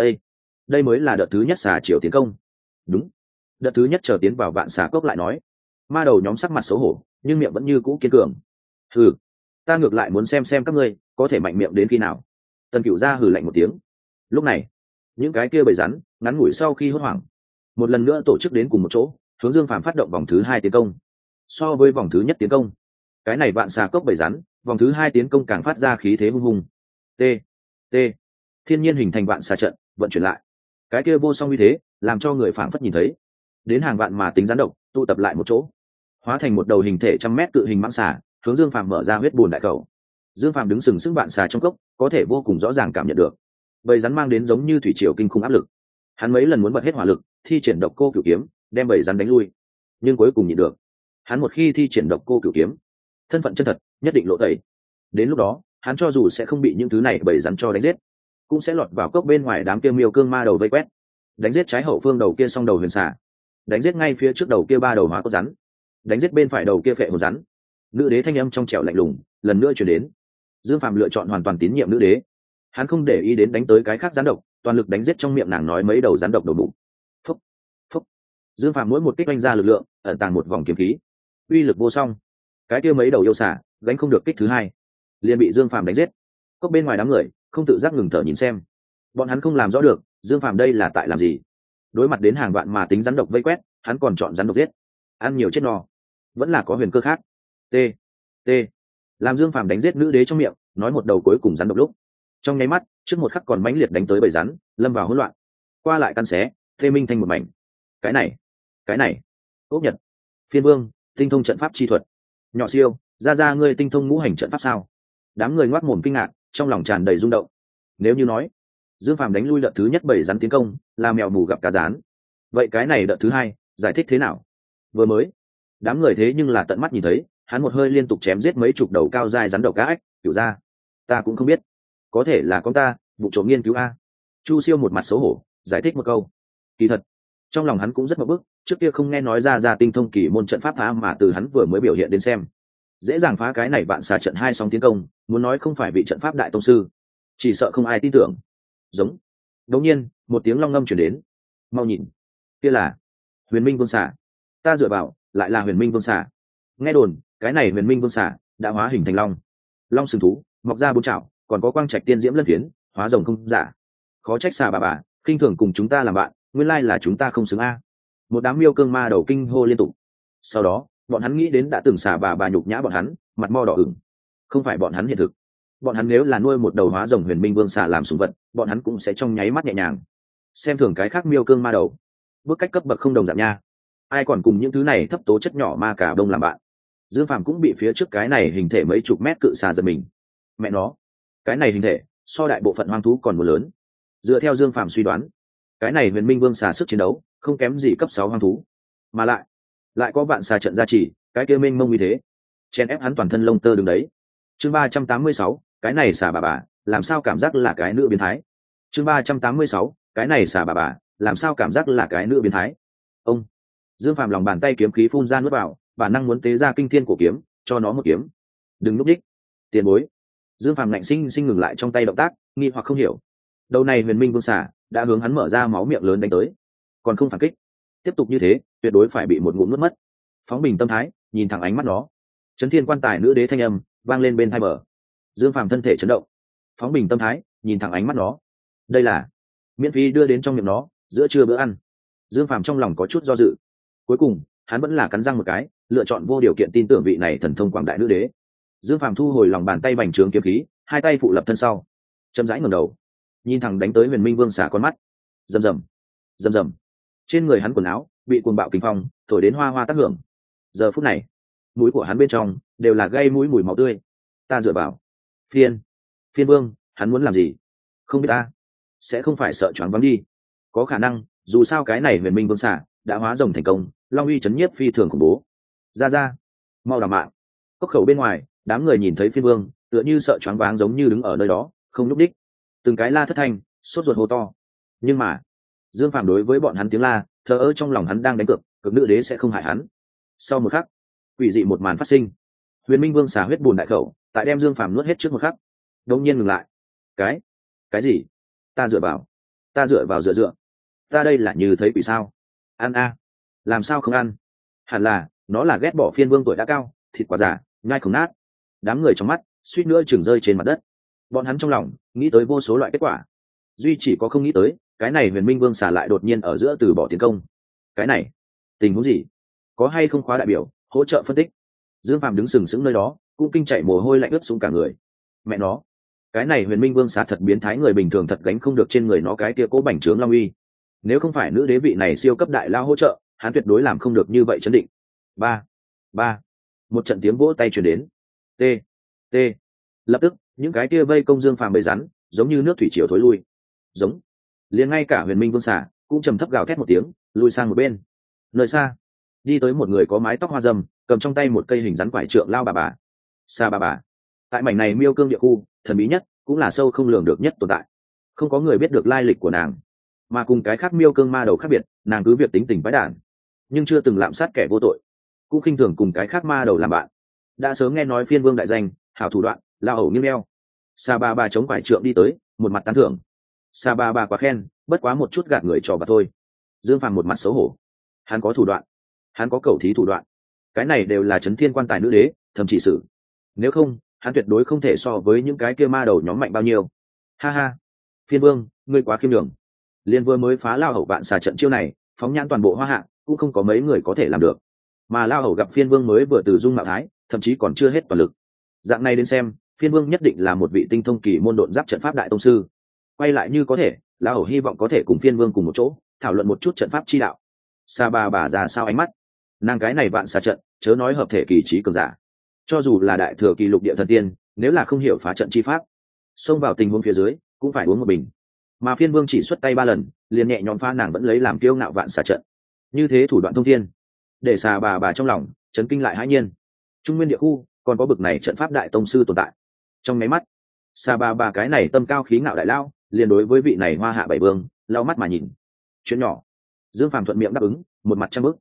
Đây mới là đợt thứ nhất xà triều tiến công. Đúng, đợt thứ nhất chờ tiến vào vạn xà cốc lại nói. Ma đầu nhóm sắc mặt xấu hổ nhưng miệng vẫn như cũ kiên cường. Hừ, ta ngược lại muốn xem các ngươi có thể mạnh miệng đến khi nào. Tần Cửu gia hừ lạnh một tiếng. Lúc này những cái kia bầy rắn ngắn ngủi sau khi hốt hoảng, một lần nữa tổ chức đến cùng một chỗ, hướng Dương Phàm phát động vòng thứ 2 tiến công. So với vòng thứ nhất tiến công, cái này vạn xà cốc bầy rắn vòng thứ 2 tiến công càng phát ra khí thế hung hùng. T T. Thiên nhiên hình thành vạn xà trận vận chuyển lại, cái kia vô song như thế làm cho người phảng phất nhìn thấy đến hàng vạn mà tính rắn độc tụ tập lại một chỗ, hóa thành một đầu hình thể 100 mét cự hình mãng xà hướng Dương Phàm mở ra huyết bùn đại khẩu. Dương Phàm đứng sừng sững vạn xà trong cốc, có thể vô cùng rõ ràng cảm nhận được bầy rắn mang đến giống như thủy triều kinh khủng áp lực. Hắn mấy lần muốn bật hết hỏa lực thi triển độc cô cửu kiếm đem bầy rắn đánh lui, nhưng cuối cùng nhịn được. Hắn một khi thi triển độc cô cửu kiếm, thân phận chân thật nhất định lộ tẩy. Đến lúc đó hắn cho dù sẽ không bị những thứ này bầy rắn cho đánh giết, cũng sẽ lọt vào cốc bên ngoài đám kia miêu cương ma đầu vây quét, đánh giết trái hậu phương đầu kia song đầu huyền xà, đánh giết ngay phía trước đầu kia 3 đầu hóa cốt rắn, đánh giết bên phải đầu kia phệ hồn rắn. Nữ đế thanh âm trong trẻo lạnh lùng lần nữa truyền đến. Dương Phàm lựa chọn hoàn toàn tín nhiệm nữ đế, hắn không để ý đến đánh tới cái khác rắn độc, toàn lực đánh giết trong miệng nàng nói mấy đầu rắn độc đầu bụng. Phúc, phúc. Dương Phàm mỗi một kích oanh ra lực lượng ẩn tàng một vòng kiếm khí, uy lực vô song. Cái kia mấy đầu yêu xà gánh không được kích thứ hai, liền bị Dương Phàm đánh giết. Cốc bên ngoài đám người không tự giác ngừng thở nhìn xem, bọn hắn không làm rõ được Dương Phàm đây là tại làm gì. Đối mặt đến hàng vạn mà tính rắn độc vây quét, hắn còn chọn rắn độc giết, ăn nhiều chết no, vẫn là có huyền cơ khác. T T. Làm Dương Phàm đánh giết nữ đế trong miệng nói một đầu cuối cùng rắn độc lúc, trong nháy mắt trước một khắc còn mãnh liệt đánh tới bầy rắn lâm vào hỗn loạn, qua lại căn xé thê minh thành một mảnh. Cái này ốc nhật, Phiên Vương tinh thông trận pháp chi thuật. Nhỏ siêu ra ngươi tinh thông ngũ hành trận pháp sao? Đám người ngoác mồm kinh ngạc, trong lòng tràn đầy rung động. Nếu như nói Dương Phàm đánh lui đợt thứ nhất 7 rắn tiến công là mèo mù gặp cá rán, vậy cái này đợt thứ hai giải thích thế nào? Vừa mới đám người thế nhưng là tận mắt nhìn thấy hắn một hơi liên tục chém giết mấy chục đầu cao dai rắn độc cá ếch. Kiểu ra ta cũng không biết, có thể là con ta vụ trộm nghiên cứu a. Chu siêu một mặt xấu hổ giải thích một câu. Kỳ thật trong lòng hắn cũng rất mập bức, trước kia không nghe nói ra tinh thông kỳ môn trận pháp phá, mà từ hắn vừa mới biểu hiện đến xem dễ dàng phá cái này vạn xà trận 2 sóng tiến công, muốn nói không phải vị trận pháp đại tông sư chỉ sợ không ai tin tưởng. Giống đột nhiên một tiếng long ngâm chuyển đến. Mau nhìn, kia là Huyền Minh Vương xà. Ta dựa vào lại là Huyền Minh Vương xà. Nghe đồn cái này Huyền Minh Vương xà đã hóa hình thành long, long sừng thú mọc ra 4 chảo, còn có quang trạch tiên diễm lân phiến, hóa rồng không giả. Khó trách xà bà khinh thường cùng chúng ta làm bạn, nguyên lai là chúng ta không xứng a. Một đám miêu cương ma đầu kinh hô liên tục. Sau đó bọn hắn nghĩ đến đã từng xà bà nhục nhã bọn hắn, mặt mo đỏ ửng. Không phải bọn hắn hiện thực, bọn hắn nếu là nuôi một đầu hóa rồng Huyền Minh Vương xà làm sủng vật, bọn hắn cũng sẽ trong nháy mắt nhẹ nhàng xem thường cái khác miêu cương ma đầu. Bước cách cấp bậc không đồng dạng nha, ai còn cùng những thứ này thấp tố chất nhỏ ma cả đông làm bạn. Dương Phàm cũng bị phía trước cái này hình thể mấy chục mét cự xà giật mình. Mẹ nó, cái này hình thể so đại bộ phận hoang thú còn muốn lớn. Dựa theo Dương Phàm suy đoán, cái này Huyền Minh Vương xà sức chiến đấu không kém gì cấp 6 hoang thú, mà lại có vạn xà trận gia trì, cái kia mênh mông như thế chen ép hắn toàn thân lông tơ đứng đấy. Chương 386, cái này xà bà làm sao cảm giác là cái nữ biến thái. Chương 386, cái này xà bà làm sao cảm giác là cái nữ biến thái. Ông Dương Phàm lòng bàn tay kiếm khí phun ra nuốt vào, bản năng muốn tế ra kinh thiên cổ kiếm cho nó một kiếm. Đừng núp đích, tiền bối. Dương Phàm ngạnh sinh ngừng lại trong tay động tác, nghi hoặc không hiểu. Đầu này Huyền Minh Vương xà đã hướng hắn mở ra máu miệng lớn đánh tới, còn không phản kích, tiếp tục như thế tuyệt đối phải bị một ngụm nuốt mất. Phóng bình tâm thái nhìn thẳng ánh mắt nó, chấn thiên quan tài nữ đế thanh âm vang lên bên tai bờ. Dương Phàm thân thể chấn động, phóng bình tâm thái nhìn thẳng ánh mắt nó. Đây là miễn phí đưa đến trong miệng nó giữa trưa bữa ăn. Dương Phàm trong lòng có chút do dự, cuối cùng hắn vẫn là cắn răng một cái, lựa chọn vô điều kiện tin tưởng vị này thần thông quảng đại nữ đế. Dương Phàm thu hồi lòng bàn tay bành trướng kiếm khí, hai tay phụ lập thân sau, chậm rãi ngẩng đầu, nhìn thẳng đánh tới Huyền Minh Vương xả con mắt. Rầm rầm, rầm rầm. Trên người hắn quần áo bị cuồng bạo kinh phong thổi đến hoa hoa tác hưởng. Giờ phút này, mũi của hắn bên trong đều là gây mũi mùi máu tươi. Ta dựa vào. Phiên Vương, hắn muốn làm gì? Không biết ta. Sẽ không phải sợ choáng váng đi. Có khả năng, dù sao cái này Huyền Minh Vương xả đã hóa rồng thành công, long uy chấn nhiếp phi thường khủng bố. Ra, mau đảm mạng. Cốc khẩu bên ngoài, đám người nhìn thấy Phiên Vương, tựa như sợ choáng váng giống như đứng ở nơi đó, không nhúc đích. Từng cái la thất thanh, sốt ruột hô to. Nhưng mà, Dương Phàm đối với bọn hắn tiếng la, thờ ơ trong lòng hắn đang đánh cược, cực nữ đế sẽ không hại hắn. Sau một khắc, quỷ dị một màn phát sinh. Huyền Minh Vương xả huyết bùn đại khẩu, tại đem Dương Phàm nuốt hết trước một khắc, đột nhiên ngừng lại. Cái gì? Ta dựa vào dựa. Ta đây là như thấy quỷ sao? Ăn a? Làm sao không ăn? Hẳn là, nó là ghét bỏ Phiên Vương tuổi đã cao, thịt quá già, nhai không nát. Đám người trong mắt suýt nữa chừng rơi trên mặt đất. Bọn hắn trong lòng nghĩ tới vô số loại kết quả, duy chỉ có không nghĩ tới cái này Huyền Minh Vương xả lại đột nhiên ở giữa từ bỏ tiến công. Cái này tình huống gì? Có hay không khóa đại biểu hỗ trợ phân tích? Dương Phàm đứng sừng sững nơi đó, cũng kinh chạy mồ hôi lạnh ướt xuống cả người. Mẹ nó, cái này Huyền Minh Vương xả thật biến thái, người bình thường thật gánh không được trên người nó cái kia cố bành trướng long uy. Nếu không phải nữ đế vị này siêu cấp đại lao hỗ trợ, hắn tuyệt đối làm không được như vậy chấn định. Ba, một trận tiếng vỗ tay truyền đến. T. Lập tức, những cái kia vây công Dương Phàm bầy rắn, giống như nước thủy triều thối lui. Giống. Liền ngay cả Huyền Minh Vương xả cũng trầm thấp gào thét một tiếng, lùi sang một bên. Nơi xa, đi tới một người có mái tóc hoa râm, cầm trong tay một cây hình rắn quải trượng lao bà. Sa bà. Tại mảnh này miêu cương địa khu, thần bí nhất, cũng là sâu không lường được nhất tồn tại. Không có người biết được lai lịch của nàng, mà cùng cái khác miêu cương ma đầu khác biệt, nàng cứ việc tính tình quái đản, nhưng chưa từng lạm sát kẻ vô tội, cũng khinh thường cùng cái khác ma đầu làm bạn. Đã sớm nghe nói Phiên Vương đại danh, hảo thủ đoạn, lao hầu nghiêng đeo. Sa bà chống quải trượng đi tới, một mặt tán thưởng. Sa bà quá khen, bất quá một chút gạt người trò và thôi. Dương Phàm một mặt xấu hổ. Hắn có thủ đoạn, hắn có cầu thí thủ đoạn, cái này đều là chấn thiên quan tài nữ đế thậm chỉ sử. Nếu không, hắn tuyệt đối không thể so với những cái kia ma đầu nhóm mạnh bao nhiêu. Ha, Phiên Vương, ngươi quá khiêm nhường. Liên vừa mới phá lao hầu vạn xà trận chiêu này, phóng nhãn toàn bộ Hoa Hạ cũng không có mấy người có thể làm được. Mà lao hầu gặp Phiên Vương mới vừa từ dung mạo thái, thậm chí còn chưa hết toàn lực. Dạng này đến xem, Phiên Vương nhất định là một vị tinh thông kỳ môn độn giáp trận pháp đại tông sư. Quay lại như có thể, lao hầu hy vọng có thể cùng Phiên Vương cùng một chỗ thảo luận một chút trận pháp chi đạo. Sa bà già sao ánh mắt, nàng cái này vạn xà trận, chớ nói hợp thể kỳ trí cường giả, cho dù là đại thừa kỳ lục địa thần tiên, nếu là không hiểu phá trận chi pháp, xông vào tình huống phía dưới cũng phải uống một bình. Mà Phiên Vương chỉ xuất tay 3 lần, liền nhẹ nhõm phá nàng vẫn lấy làm kiêu ngạo vạn xà trận. Như thế thủ đoạn thông thiên, để Sa bà trong lòng chấn kinh lại hãi nhiên. Trung nguyên địa khu còn có bực này trận pháp đại tông sư tồn tại. Trong mấy mắt, Sa bà cái này tâm cao khí ngạo đại lao, liền đối với vị này Hoa Hạ bảy vương lau mắt mà nhìn. Chuyện nhỏ. Dương Phàm thuận miệng đáp ứng, một mặt trăm bước.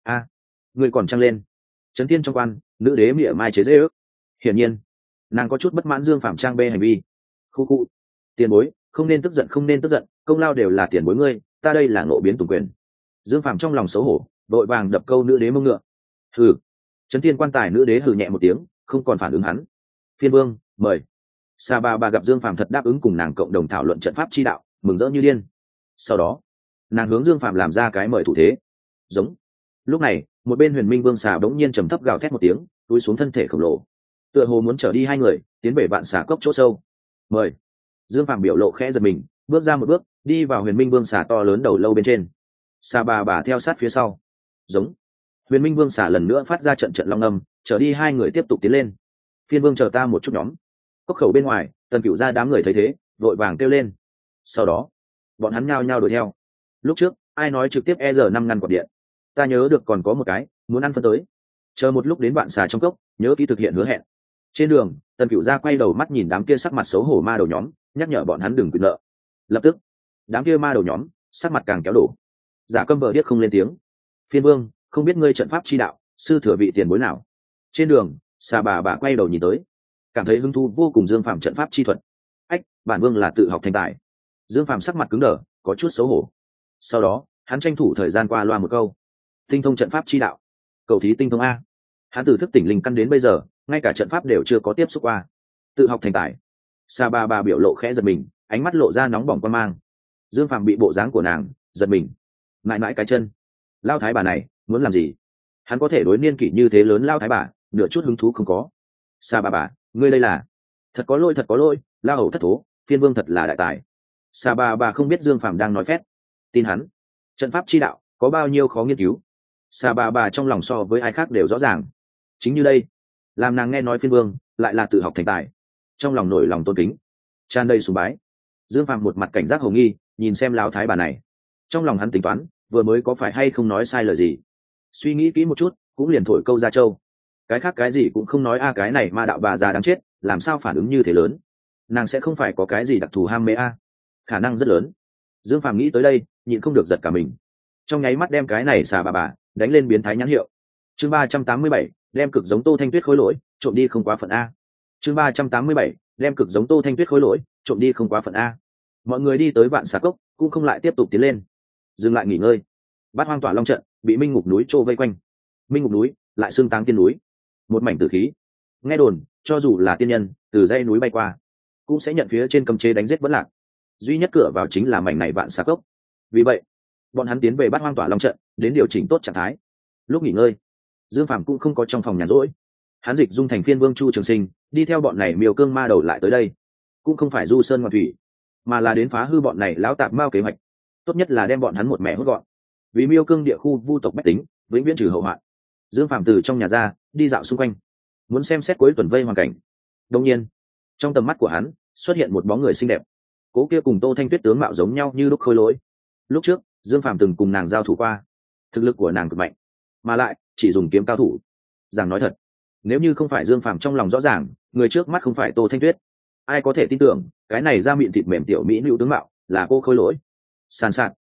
Người còn trăng lên. Trấn Thiên trong quan, nữ đế mỉa mai chế dễ ước. Hiển nhiên, nàng có chút bất mãn Dương Phàm trang bê hành vi. Khu. Tiền bối, không nên tức giận, công lao đều là tiền bối ngươi, ta đây là ngộ biến tùng quyền. Dương Phàm trong lòng xấu hổ, đội vàng đập câu nữ đế mông ngựa. Hừ. Trấn Thiên quan tài nữ đế hừ nhẹ một tiếng, không còn phản ứng hắn. Phiên Vương, mời. Sa bà gặp Dương Phàm thật đáp ứng cùng nàng cộng đồng thảo luận trận pháp chi đạo, mừng rỡ như điên. Sau đó, nàng hướng Dương Phàm làm ra cái mời thủ thế. Giống. Lúc này, một bên Huyền Minh Vương xà bỗng nhiên trầm thấp gào thét một tiếng, túi xuống thân thể khổng lồ, tựa hồ muốn chở đi hai người tiến về vạn xà cốc chỗ sâu. Mời. Dương Phàm biểu lộ khẽ giật mình, bước ra một bước, đi vào Huyền Minh Vương xà to lớn đầu lâu bên trên. Sa bà theo sát phía sau. Giống. Huyền Minh Vương xà lần nữa phát ra trận long âm, chở đi hai người tiếp tục tiến lên. Phiên Vương chờ ta một chút nhóm. Cốc khẩu bên ngoài, Tần Cửu ra đám người thấy thế, vội vàng kêu lên. Sau đó, bọn hắn nhao nhao đuổi theo. Lúc trước, ai nói trực tiếp ER5 ngăn quạt điện? Ta nhớ được còn có một cái muốn ăn phân tới. Chờ một lúc đến vạn xà trong cốc, nhớ kỹ thực hiện hứa hẹn. Trên đường, Tần Cửu gia quay đầu mắt nhìn đám kia sắc mặt xấu hổ ma đầu nhóm, nhắc nhở bọn hắn đừng quyền nợ. Lập tức, đám kia ma đầu nhóm sắc mặt càng kéo đổ. Giả Câm vờ điếc không lên tiếng. Phiên Vương, không biết ngươi trận pháp chi đạo, sư thừa vị tiền bối nào? Trên đường, Sa bà quay đầu nhìn tới, cảm thấy hứng thú vô cùng Dương Phàm trận pháp chi thuật. Ách, bản vương là tự học thành tài. Dương Phàm sắc mặt cứng đờ, có chút xấu hổ. Sau đó, hắn tranh thủ thời gian qua loa một câu. Tinh thông trận pháp chi đạo, cầu thí tinh thông a. Hắn từ thức tỉnh linh căn đến bây giờ, ngay cả trận pháp đều chưa có tiếp xúc qua. tự học thành tài. Sa ba ba biểu lộ khẽ giật mình, ánh mắt lộ ra nóng bỏng quan mang. Dương Phàm bị bộ dáng của nàng giật mình, mãi mãi cái chân, lao thái bà này muốn làm gì? Hắn có thể đối niên kỷ như thế lớn lao thái bà nửa chút hứng thú không có. Sa ba bà, ngươi đây là? Thật có lỗi, thật có lỗi, lao hầu thất thố, phiên vương thật là đại tài. Sa ba bà không biết Dương Phàm đang nói phét, tin hắn. Trận pháp chi đạo có bao nhiêu khó nghiên cứu, Sa ba bà trong lòng so với ai khác đều rõ ràng. Chính như đây, làm nàng nghe nói phiên vương lại là tự học thành tài, trong lòng nổi lòng tôn kính, tràn đầy sùng bái. Dương Phàm một mặt cảnh giác hồ nghi nhìn xem lão thái bà này, trong lòng hắn tính toán vừa mới có phải hay không nói sai lời gì. Suy nghĩ kỹ một chút cũng liền thổi câu ra châu, cái khác cái gì cũng không nói. Cái này ma đạo bà già đáng chết, làm sao phản ứng như thế lớn? Nàng sẽ không phải có cái gì đặc thù ham mê khả năng rất lớn. Dương Phàm nghĩ tới đây nhịn không được giật cả mình, trong nháy mắt đem cái này xà bà đánh lên biến thái nhãn hiệu. Chương 387, đem cực giống Tô Thanh Tuyết khối lỗi trộm đi không quá phận a. Chương 387, đem cực giống Tô Thanh Tuyết khối lỗi trộm đi không quá phận a. Mọi người đi tới Vạn Xà Cốc cũng không lại tiếp tục tiến lên, dừng lại nghỉ ngơi. Bát Hoang Tỏa Long trận bị Minh Ngục núi trô vây quanh. Minh Ngục núi lại xương táng tiên núi, một mảnh tử khí. Nghe đồn cho dù là tiên nhân từ dãy núi bay qua cũng sẽ nhận phía trên cấm chế đánh giết vẫn lạc, duy nhất cửa vào chính là mảnh này Vạn Xà Cốc. Vì vậy bọn hắn tiến về Bát Hoang Tỏa Long trận đến điều chỉnh tốt trạng thái. Lúc nghỉ ngơi, Dương Phàm cũng không có trong phòng nhàn rỗi, hắn dịch dung thành phiên vương Chu Trường Sinh đi theo bọn này miêu cương ma đầu lại tới đây, cũng không phải du sơn ngoạn thủy, mà là đến phá hư bọn này lão tạp mao kế hoạch. Tốt nhất là đem bọn hắn một mẻ hốt gọn, vì miêu cương địa khu vu tộc bách tính vĩnh viễn trừ hậu hoạn. Dương Phàm từ trong nhà ra đi dạo xung quanh, muốn xem xét cuối tuần vây hoàn cảnh. Đương nhiên trong tầm mắt của hắn xuất hiện một bóng người xinh đẹp, cố kia cùng Tô Thanh Tuyết tướng mạo giống nhau như lúc khôi lỗi. Lúc trước Dương Phàm từng cùng nàng giao thủ qua, thực lực của nàng cực mạnh, mà lại chỉ dùng kiếm cao thủ. Rằng nói thật, nếu như không phải Dương Phàm trong lòng rõ ràng người trước mắt không phải Tô Thanh Tuyết, ai có thể tin tưởng cái này da miệng thịt mềm tiểu mỹ nữ tướng mạo là cô khôi lỗi. Sàn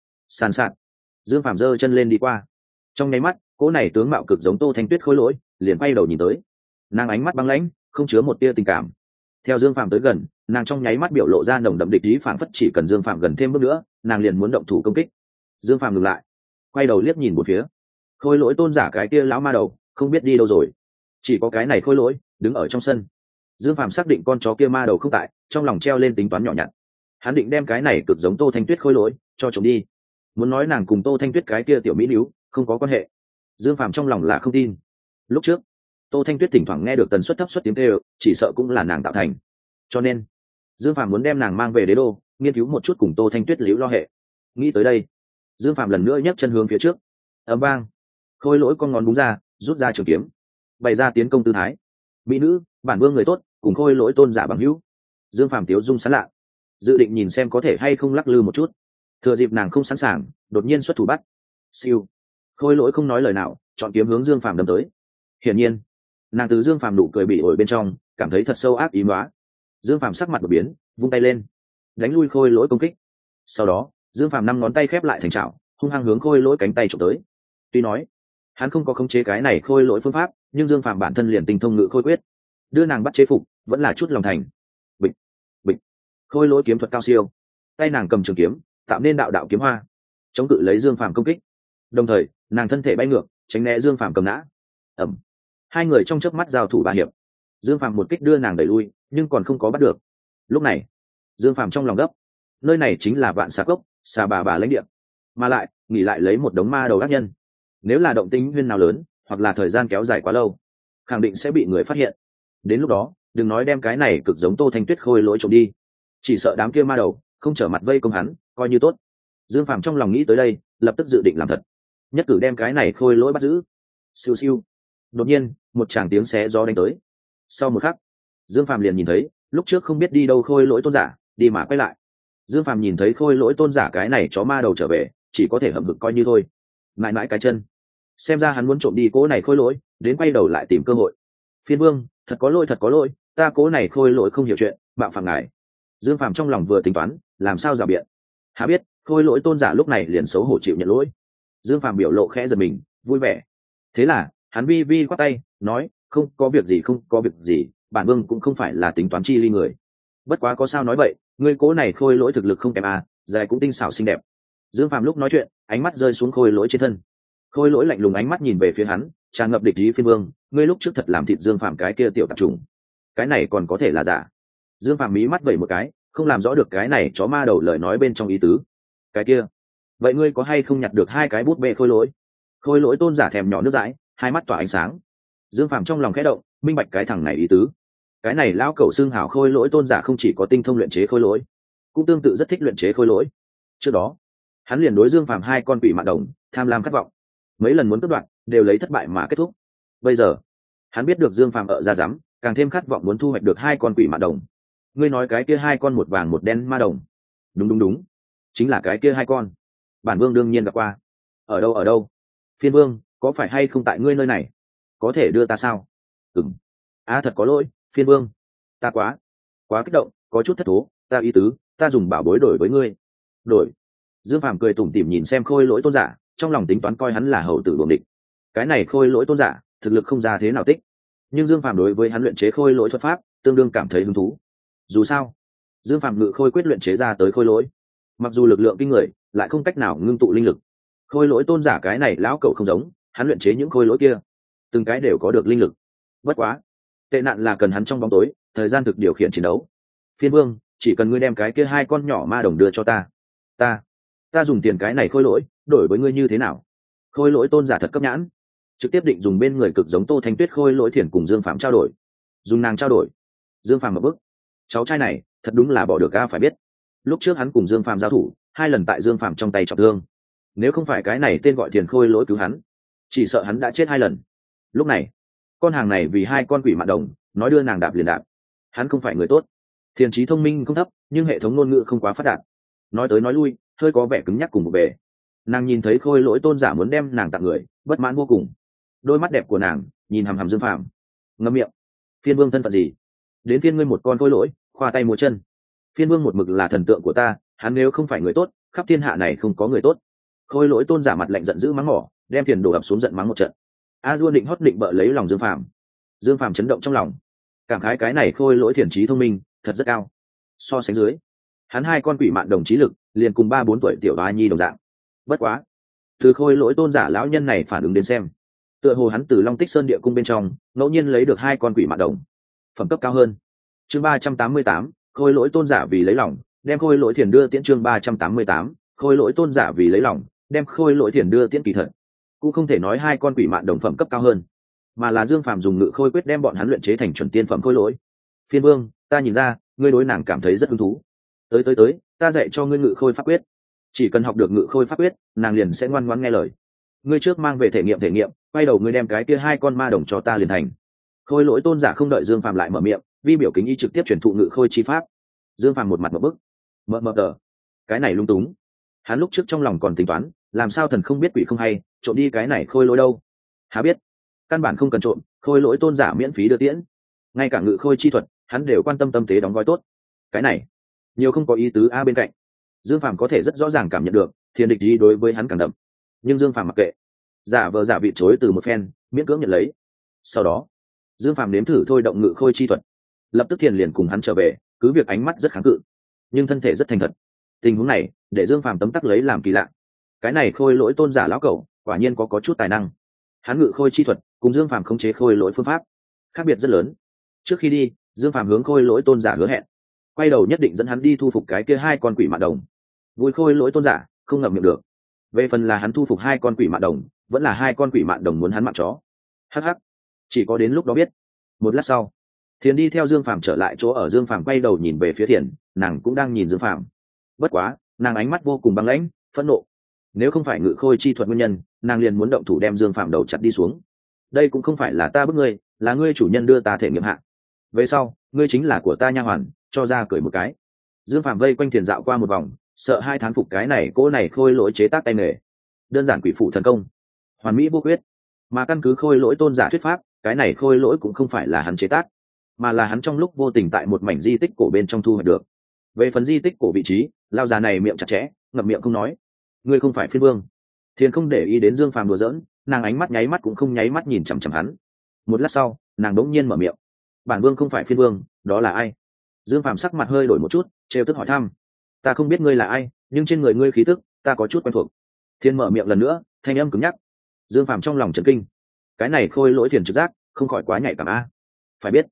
sạt, Dương Phàm giơ chân lên đi qua, trong nháy mắt cô này tướng mạo cực giống Tô Thanh Tuyết khôi lỗi liền quay đầu nhìn tới. Nàng ánh mắt băng lãnh không chứa một tia tình cảm. Theo Dương Phàm tới gần, nàng trong nháy mắt biểu lộ ra nồng đậm địch ý, phảng phất chỉ cần Dương Phàm gần thêm bước nữa nàng liền muốn động thủ công kích. Dương Phàm ngừng lại, quay đầu liếc nhìn một phía. Khôi lỗi tôn giả cái kia lão ma đầu không biết đi đâu rồi, chỉ có cái này khôi lỗi đứng ở trong sân. Dương Phàm xác định con chó kia ma đầu không tại, trong lòng treo lên tính toán nhỏ nhặt. Hắn định đem cái này cực giống Tô Thanh Tuyết khôi lỗi cho trộm đi. Muốn nói nàng cùng Tô Thanh Tuyết cái kia tiểu mỹ níu không có quan hệ, Dương Phàm trong lòng là không tin. Lúc trước Tô Thanh Tuyết thỉnh thoảng nghe được tần suất thấp suất tiếng kêu, chỉ sợ cũng là nàng tạo thành. Cho nên Dương Phàm muốn đem nàng mang về đế đô, nghiên cứu một chút cùng Tô Thanh Tuyết liễu lo hệ. Nghĩ tới đây, Dương Phàm lần nữa nhấc chân hướng phía trước. Ầm vang, khôi lỗi con ngón búng ra, rút ra trường kiếm, bày ra tiến công tư thái. Mỹ nữ, bản vương người tốt, cùng khôi lỗi tôn giả bằng hữu. Dương Phàm tiếu dung sán lạ, dự định nhìn xem có thể hay không lắc lư một chút. Thừa dịp nàng không sẵn sàng, đột nhiên xuất thủ bắt. Siêu, khôi lỗi không nói lời nào, chọn kiếm hướng Dương Phàm đâm tới. Hiển nhiên nàng từ Dương Phàm nụ cười bị ổi bên trong cảm thấy thật sâu ác ý hóa. Dương Phàm sắc mặt đột biến, vung tay lên đánh lui khôi lỗi công kích. Sau đó Dương Phàm năm ngón tay khép lại thành chảo, hung hăng hướng khôi lỗi cánh tay trộm tới. Tuy nói hắn không có khống chế cái này khôi lỗi phương pháp, nhưng Dương Phàm bản thân liền tinh thông ngự khôi quyết, đưa nàng bắt chế phục vẫn là chút lòng thành. Bịch bịch, khôi lỗi kiếm thuật cao siêu, tay nàng cầm trường kiếm tạo nên đạo đạo kiếm hoa, chống cự lấy Dương Phàm công kích. Đồng thời nàng thân thể bay ngược tránh né Dương Phàm cầm nã. Ẩm, hai người trong chớp mắt giao thủ ba hiệp. Dương Phàm một kích đưa nàng đẩy lui, nhưng còn không có bắt được. Lúc này Dương Phàm trong lòng gấp, nơi này chính là Vạn Xà Cốc, xà bà lãnh địa, mà lại nghỉ lại lấy một đống ma đầu ác nhân. Nếu là động tĩnh huyên nào lớn, hoặc là thời gian kéo dài quá lâu, khẳng định sẽ bị người phát hiện. Đến lúc đó đừng nói đem cái này cực giống Tô Thanh Tuyết khôi lỗi trộm đi, chỉ sợ đám kia ma đầu không trở mặt vây công hắn coi như tốt. Dương Phàm trong lòng nghĩ tới đây, lập tức dự định làm thật, nhất cử đem cái này khôi lỗi bắt giữ. Siêu siêu, đột nhiên một tràng tiếng xé gió đánh tới. Sau một khắc Dương Phàm liền nhìn thấy lúc trước không biết đi đâu khôi lỗi tôn giả đi mà quay lại. Dương Phàm nhìn thấy khôi lỗi tôn giả cái này chó ma đầu trở về, chỉ có thể hậm hực coi như thôi. Mãi mãi cái chân, xem ra hắn muốn trộm đi cố này khôi lỗi đến quay đầu lại tìm cơ hội. Phiên vương thật có lỗi, ta cố này khôi lỗi không hiểu chuyện, bạo phạm ngài. Dương Phàm trong lòng vừa tính toán làm sao rào biện, há biết khôi lỗi tôn giả lúc này liền xấu hổ chịu nhận lỗi. Dương Phàm biểu lộ khẽ giật mình, vui vẻ. Thế là hắn vi vi quát tay nói, không có việc gì, không có việc gì, bản vương cũng không phải là tính toán chi ly người. Bất quá có sao nói vậy, ngươi cố này khôi lỗi thực lực không kém à, dài cũng tinh xảo xinh đẹp. Dương Phàm lúc nói chuyện ánh mắt rơi xuống khôi lỗi trên thân. Khôi lỗi lạnh lùng ánh mắt nhìn về phía hắn, tràn ngập địch ý. Phiên vương, ngươi lúc trước thật làm thịt Dương Phàm cái kia tiểu tạp trùng, cái này còn có thể là giả. Dương Phàm mí mắt vẩy một cái, không làm rõ được cái này chó ma đầu lời nói bên trong ý tứ. Cái kia, vậy ngươi có hay không nhặt được hai cái bút bê khôi lỗi? Khôi lỗi tôn giả thèm nhỏ nước dãi, hai mắt tỏa ánh sáng. Dương Phàm trong lòng khẽ động, minh bạch cái thằng này ý tứ. Cái này lão cẩu xương hảo khôi lỗi tôn giả không chỉ có tinh thông luyện chế khôi lỗi, cũng tương tự rất thích luyện chế khôi lỗi. Trước đó hắn liền đối Dương Phàm hai con quỷ mạn đồng tham lam khát vọng, mấy lần muốn cướp đoạt đều lấy thất bại mà kết thúc. Bây giờ hắn biết được Dương Phàm ở ra dám, càng thêm khát vọng muốn thu hoạch được hai con quỷ mạn đồng. Ngươi nói cái kia hai con một vàng một đen ma đồng? Đúng, chính là cái kia hai con. Bản vương đương nhiên gặp qua. Ở đâu? Phiên vương, có phải hay không tại ngươi nơi này? Có thể đưa ta sao? Ừm. Thật có lỗi, phiên vương, ta quá kích động, có chút thất thố. Ta ý tứ, ta dùng bảo bối đổi với ngươi. Đổi? Dương Phàm cười tủm tỉm nhìn xem khôi lỗi tôn giả, trong lòng tính toán coi hắn là hậu tử buồng địch. Cái này khôi lỗi tôn giả thực lực không ra thế nào tích, nhưng Dương Phàm đối với hắn luyện chế khôi lỗi thuật pháp tương đương cảm thấy hứng thú. Dù sao Dương Phàm ngự khôi quyết luyện chế ra tới khôi lỗi, mặc dù lực lượng kinh người lại không cách nào ngưng tụ linh lực. Khôi lỗi tôn giả cái này lão cậu không giống, hắn luyện chế những khôi lỗi kia từng cái đều có được linh lực. Bất quá tệ nạn là cần hắn trong bóng tối thời gian thực điều khiển chiến đấu. Phiên vương, chỉ cần ngươi đem cái kia hai con nhỏ ma đồng đưa cho ta dùng tiền cái này khôi lỗi đổi với ngươi như thế nào? Khôi lỗi tôn giả thật cấp nhãn, trực tiếp định dùng bên người cực giống Tô Thanh Tuyết khôi lỗi thiền cùng Dương Phạm trao đổi. Dùng nàng trao đổi? Dương Phạm một bức, cháu trai này thật đúng là bỏ được ga. Phải biết lúc trước hắn cùng Dương Phạm giao thủ hai lần, tại Dương Phạm trong tay trọng thương, nếu không phải cái này tên gọi thiền khôi lỗi cứu hắn, chỉ sợ hắn đã chết hai lần. Lúc này con hàng này vì hai con quỷ mạn đồng nói đưa nàng đạp liền đạp. Hắn không phải người tốt. Thiền trí thông minh không thấp, nhưng hệ thống ngôn ngữ không quá phát đạt, nói tới nói lui hơi có vẻ cứng nhắc cùng một bề. Nàng nhìn thấy khôi lỗi tôn giả muốn đem nàng tặng người, bất mãn vô cùng. Đôi mắt đẹp của nàng nhìn hằm hằm Dương Phàm, ngậm miệng. Phiên vương thân phận gì? Đến phiên ngươi một con khôi lỗi khoa tay múa chân. Phiên vương một mực là thần tượng của ta, hắn nếu không phải người tốt, khắp thiên hạ này không có người tốt. Khôi lỗi tôn giả mặt lạnh giận dữ mắng mỏ, đem tiền đổ ập xuống giận mắng một trận. A-dua định hót định bợ lấy lòng Dương Phàm. Dương Phàm chấn động trong lòng, cảm khái cái này khôi lỗi thiền trí thông minh thật rất cao. So sánh dưới, hắn hai con quỷ mạn đồng trí lực liền cùng 3-4 tuổi tiểu đoá nhi đồng dạng. Bất quá từ khôi lỗi tôn giả lão nhân này phản ứng đến xem, tựa hồ hắn từ Long Tích Sơn địa cung bên trong ngẫu nhiên lấy được hai con quỷ mạn đồng, phẩm cấp cao hơn. Chương 388, khôi lỗi tôn giả vì lấy lòng đem khôi lỗi thiền đưa tiễn. Chương 388, khôi lỗi tôn giả vì lấy lòng đem khôi lỗi thiền đưa tiễn. Kỳ thật cũng không thể nói hai con quỷ mạn đồng phẩm cấp cao hơn, mà là Dương Phàm dùng ngự khôi quyết đem bọn hắn luyện chế thành chuẩn tiên phẩm khôi lỗi. Phiên vương, ta nhìn ra ngươi đối nàng cảm thấy rất hứng thú. Tới, ta dạy cho ngươi ngự khôi pháp quyết. Chỉ cần học được ngự khôi pháp quyết, nàng liền sẽ ngoan ngoãn nghe lời. Ngươi trước mang về thể nghiệm, quay đầu ngươi đem cái kia hai con ma đồng cho ta liền thành. Khôi lỗi tôn giả không đợi Dương Phàm lại mở miệng, vi biểu kính y trực tiếp truyền thụ ngự khôi chi pháp. Dương Phàm một mặt một bức, mờ tờ, cái này lung túng. Hắn lúc trước trong lòng còn tính toán, làm sao thần không biết quỷ không hay, trộm đi cái này khôi lỗi đâu. Há biết, căn bản không cần trộm, khôi lỗi tôn giả miễn phí đưa tiễn. Ngay cả ngự khôi chi thuật, hắn đều quan tâm tâm tế đóng gói tốt. Cái này nhiều không có ý tứ bên cạnh. Dương Phàm có thể rất rõ ràng cảm nhận được thiên địch ý đối với hắn càng đậm, nhưng Dương Phàm mặc kệ, giả vờ giả vị chối từ một phen, miễn cưỡng nhận lấy. Sau đó Dương Phàm nếm thử thôi động ngự khôi chi thuật, lập tức thiền liền cùng hắn trở về, cứ việc ánh mắt rất kháng cự nhưng thân thể rất thành thật. Tình huống này để Dương Phàm tấm tắc lấy làm kỳ lạ. Cái này khôi lỗi tôn giả lão cẩu quả nhiên có chút tài năng. Hắn ngự khôi chi thuật cùng Dương Phàm khống chế khôi lỗi phương pháp khác biệt rất lớn. Trước khi đi, Dương Phàm hướng khôi lỗi tôn giả hứa hẹn, quay đầu nhất định dẫn hắn đi thu phục cái kia hai con quỷ mạn đồng. Vui khôi lỗi tôn giả không ngậm miệng được. Về phần là hắn thu phục hai con quỷ mạn đồng, vẫn là hai con quỷ mạn đồng muốn hắn mạng chó, hắc, chỉ có đến lúc đó biết. Một lát sau, Thiền đi theo Dương Phàm trở lại chỗ ở. Dương Phàm quay đầu nhìn về phía Thiền, nàng cũng đang nhìn Dương Phàm. Bất quá nàng ánh mắt vô cùng băng lãnh, phẫn nộ. Nếu không phải ngự khôi chi thuật nguyên nhân, nàng liền muốn động thủ đem Dương Phàm đầu chặt đi xuống. Đây cũng không phải là ta bức ngươi, là ngươi chủ nhân đưa ta thể nghiệm hạ. Về sau ngươi chính là của ta nha hoàn, cho ra cười một cái. Dương Phàm vây quanh Thiền dạo qua một vòng, sợ hai thán phục cái này cỗ này khôi lỗi chế tác tay nghề. Đơn giản quỷ phụ thần công, hoàn mỹ vô khuyết. Mà căn cứ khôi lỗi tôn giả thuyết pháp, cái này khôi lỗi cũng không phải là hắn chế tác, mà là hắn trong lúc vô tình tại một mảnh di tích cổ bên trong thu hoạch được. Về phần di tích cổ vị trí, lao già này miệng chặt chẽ, ngậm miệng không nói. Ngươi không phải phiên vương. Thiền không để ý đến Dương Phàm đùa giỡn, nàng ánh mắt nháy mắt cũng không nháy mắt nhìn chằm chằm hắn. Một lát sau, nàng đống nhiên mở miệng. Bản vương không phải phiên vương, đó là ai? Dương Phàm sắc mặt hơi đổi một chút, trêu tức hỏi thăm. Ta không biết ngươi là ai, nhưng trên người ngươi khí tức ta có chút quen thuộc. Thiên mở miệng lần nữa, thanh âm cứng nhắc. Dương Phàm trong lòng chấn kinh, cái này khôi lỗi Thiền trực giác không khỏi quá nhạy cảm a. Phải biết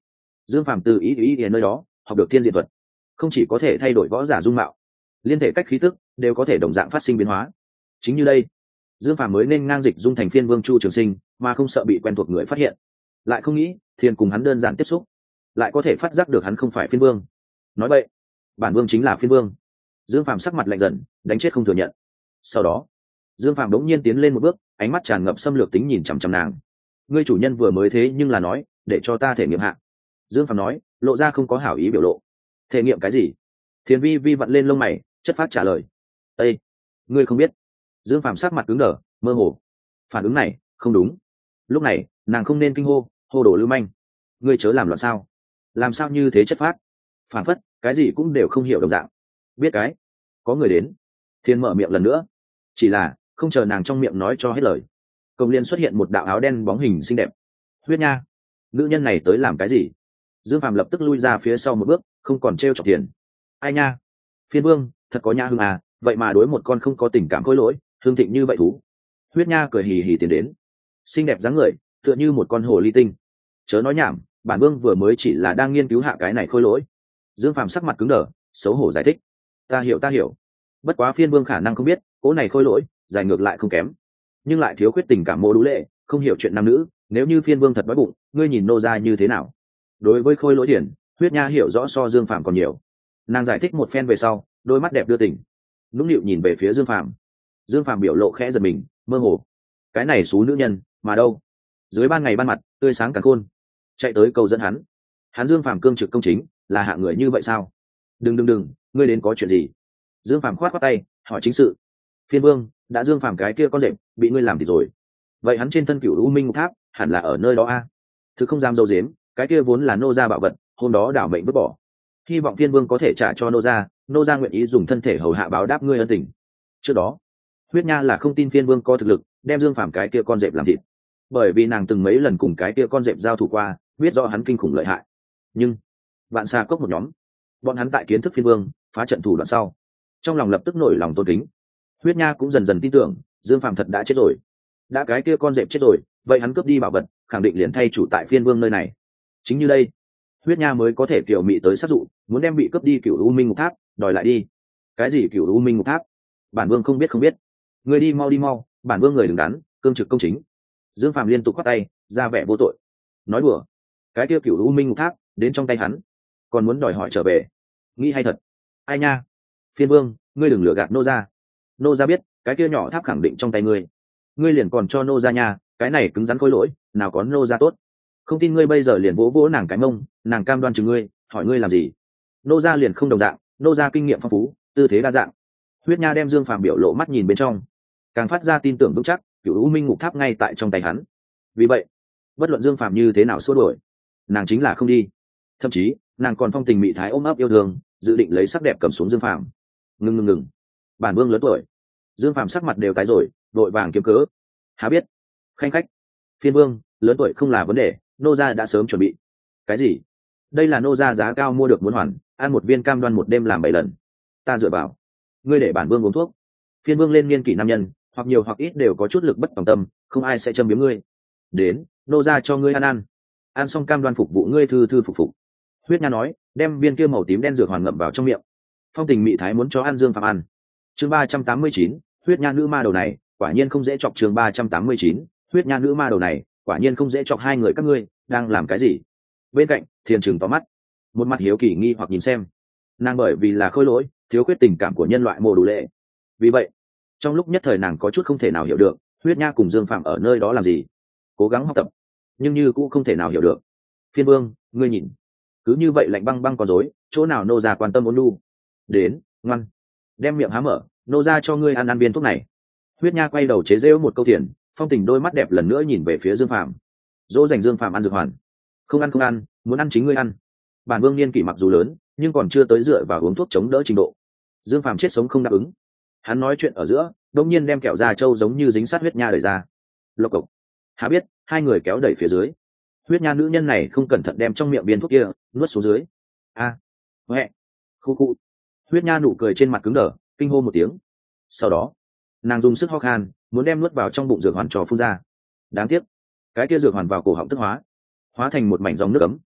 Dương Phàm từ ý nơi đó học được thiên diện thuật, không chỉ có thể thay đổi võ giả dung mạo, liên thể cách khí tức đều có thể đồng dạng phát sinh biến hóa. Chính như đây, Dương Phàm mới nên ngang dịch dung thành phiên vương Chu Trường Sinh, mà không sợ bị quen thuộc người phát hiện. Lại không nghĩ thiên cùng hắn đơn giản tiếp xúc, lại có thể phát giác được hắn không phải phiên vương. Nói vậy, bản vương chính là phiên vương. Dương Phàm sắc mặt lạnh dần, đánh chết không thừa nhận. Sau đó, Dương Phàm đống nhiên tiến lên một bước, ánh mắt tràn ngập xâm lược tính nhìn chằm chằm nàng. Ngươi chủ nhân vừa mới thế nhưng là nói để cho ta thể nghiệm hạ. Dương Phàm nói, lộ ra không có hảo ý biểu lộ. Thể nghiệm cái gì? Thiên vi vi vặn lên lông mày, chất phát trả lời. Ê, ngươi không biết. Dương Phàm sắc mặt cứng đờ, mơ hồ. Phản ứng này không đúng. Lúc này nàng không nên kinh hô, hô đồ lưu manh. Ngươi chớ làm loạn sao? Làm sao như thế chất phát? Phản phất cái gì cũng đều không hiểu đồng dạng. Biết cái, có người đến. Thiên mở miệng lần nữa, chỉ là không chờ nàng trong miệng nói cho hết lời, công liên xuất hiện một đạo áo đen bóng hình xinh đẹp. Huyết Nha, nữ nhân này tới làm cái gì? Dương Phàm lập tức lui ra phía sau một bước, không còn trêu chọc Tiền. Ai nha, phiên vương thật có nha hương à, vậy mà đối một con không có tình cảm khối lỗi hương thịnh như vậy thú. Huyết Nha cười hì hì tiến đến, xinh đẹp dáng người tựa như một con hồ ly tinh. Chớ nói nhảm, bản vương vừa mới chỉ là đang nghiên cứu hạ cái này khôi lỗi. Dương Phàm sắc mặt cứng đờ, xấu hổ giải thích. Ta hiểu, bất quá phiên vương khả năng không biết cỗ này khôi lỗi dài ngược lại không kém, nhưng lại thiếu khuyết tình cảm mô đũ lệ, không hiểu chuyện nam nữ. Nếu như phiên vương thật đói bụng, ngươi nhìn nô ra như thế nào? Đối với khôi lỗi điển, Huyết Nha hiểu rõ so Dương Phàm còn nhiều. Nàng giải thích một phen về sau, đôi mắt đẹp đưa tình, nũng nịu nhìn về phía Dương Phàm. Dương Phàm biểu lộ khẽ giật mình, mơ hồ. Cái này xú nữ nhân mà đâu? Dưới ban ngày ban mặt tươi sáng cả khôn, chạy tới cầu dẫn hắn Dương Phàm cương trực công chính, là hạng người như vậy sao? Đừng, ngươi đến có chuyện gì? Dương Phàm khoát tay hỏi chính sự. Phiên vương đã Dương Phàm cái kia con rệp bị ngươi làm thì rồi, vậy hắn trên thân Cửu U Minh Ngục Tháp hẳn là ở nơi đó a? Thứ không dám dâu dếm, cái kia vốn là nô gia bảo vật, hôm đó đảo mệnh vứt bỏ. Hy vọng Phiên vương có thể trả cho nô gia nguyện ý dùng thân thể hầu hạ báo đáp ngươi ân tình. Trước đó, Huyết Nha là không tin Phiên vương có thực lực đem Dương Phàm cái kia con rệp làm thịt, bởi vì nàng từng mấy lần cùng cái kia con rệp giao thủ qua, biết rõ hắn kinh khủng lợi hại. Nhưng Vạn Sa Cốc một nhóm, bọn hắn tại kiến thức Phiên vương phá trận thủ đoạn sau, trong lòng lập tức nổi lòng tôn kính. Huyết Nha cũng dần dần tin tưởng Dương Phàm thật đã chết rồi. Đã cái kia con rệp chết rồi, vậy hắn cướp đi bảo vật khẳng định liền thay chủ tại Phiên vương nơi này. Chính như đây, Huyết Nha mới có thể kiểu mị tới sát dụ, muốn đem bị cướp đi Cửu U Minh Ngục Tháp đòi lại đi. Cái gì Cửu U Minh Ngục Tháp? Bản vương không biết. Người đi mau, bản vương người đứng đắn, cương trực công chính. Dương Phàm liên tục khoát tay, ra vẻ vô tội. Nói đùa, cái kia Cửu U Minh Ngục Tháp đến trong tay hắn, còn muốn đòi hỏi trở về, nghĩ hay thật. Ai nha, Phiên vương, ngươi đừng lừa gạt nô gia. Nô gia biết cái kia nhỏ tháp khẳng định trong tay ngươi liền còn cho nô gia nha, cái này cứng rắn khối lỗi, nào có nô gia tốt. Không tin ngươi bây giờ liền vỗ nàng cái mông, nàng cam đoan chừng ngươi, hỏi ngươi làm gì? Nô gia liền không đồng dạng, nô gia kinh nghiệm phong phú, tư thế đa dạng. Huyết Nha đem Dương Phàm biểu lộ mắt nhìn bên trong, càng phát ra tin tưởng vững chắc Cửu U Minh Ngục Tháp ngay tại trong tay hắn. Vì vậy, bất luận Dương Phàm như thế nào xua đuổi, nàng chính là không đi. Thậm chí nàng còn phong tình mị thái ôm ấp yêu thương, dự định lấy sắc đẹp cầm xuống Dương Phàm. Ngừng, bản vương lớn tuổi. Dương Phàm sắc mặt đều tái rồi, vội vàng kiếm cớ. Há biết, khanh khách, Phiên vương lớn tuổi không là vấn đề, nô gia đã sớm chuẩn bị. Cái gì? Đây là nô gia giá cao mua được muốn hoàn, ăn một viên cam đoan một đêm làm 7 lần. Ta dựa vào, ngươi để bản vương uống thuốc. Phiên vương lên niên kỷ nam nhân, hoặc nhiều hoặc ít đều có chút lực bất tòng tâm, không ai sẽ châm biếm ngươi. Đến, nô gia cho ngươi ăn xong cam đoan phục vụ ngươi thư phục. Huyết Nha nói, đem viên kia màu tím đen dược hoàn ngậm vào trong miệng. Phong tình mị thái muốn cho Dương Phàm ăn. Chương 389, Huyết Nha nữ ma đầu này quả nhiên không dễ chọc. Chương 389, Huyết Nha nữ ma đầu này quả nhiên không dễ chọc. Hai người các ngươi đang làm cái gì? Bên cạnh Thiền Trừng tóm mắt, một mặt hiếu kỳ nghi hoặc nhìn xem nàng, bởi vì là khôi lỗi, thiếu khuyết tình cảm của nhân loại mô đủ lệ. Vì vậy trong lúc nhất thời nàng có chút không thể nào hiểu được Huyết Nha cùng Dương Phàm ở nơi đó làm gì, cố gắng học tập nhưng như cũng không thể nào hiểu được. Phiên vương, ngươi nhìn, cứ như vậy lạnh băng còn dối, chỗ nào nô gia quan tâm ôn nhu. Đến, ngoan, đem miệng há mở, nô gia cho ngươi ăn viên thuốc này. Huyết Nha quay đầu chế rêu một câu tiền, phong tình đôi mắt đẹp lần nữa nhìn về phía Dương Phàm, dỗ dành Dương Phàm ăn dược hoàn. Không ăn, muốn ăn chính ngươi ăn. Bản vương niên kỷ mặc dù lớn, nhưng còn chưa tới dựa vào uống thuốc chống đỡ trình độ. Dương Phàm chết sống không đáp ứng. Hắn nói chuyện ở giữa, đông nhiên đem kẹo da trâu giống như dính sát Huyết Nha đẩy ra. Lộc cộc. Há biết hai người kéo đẩy phía dưới. Huyết Nha nữ nhân này không cẩn thận đem trong miệng viên thuốc kia nuốt xuống dưới. A, huệ, khu. Huyết Nha nụ cười trên mặt cứng đờ, kinh hô một tiếng. Sau đó nàng dùng sức ho khan, muốn đem nuốt vào trong bụng dược hoàn trò phun ra. Đáng tiếc cái kia dược hoàn vào cổ họng tức hóa thành một mảnh dòng nước ấm,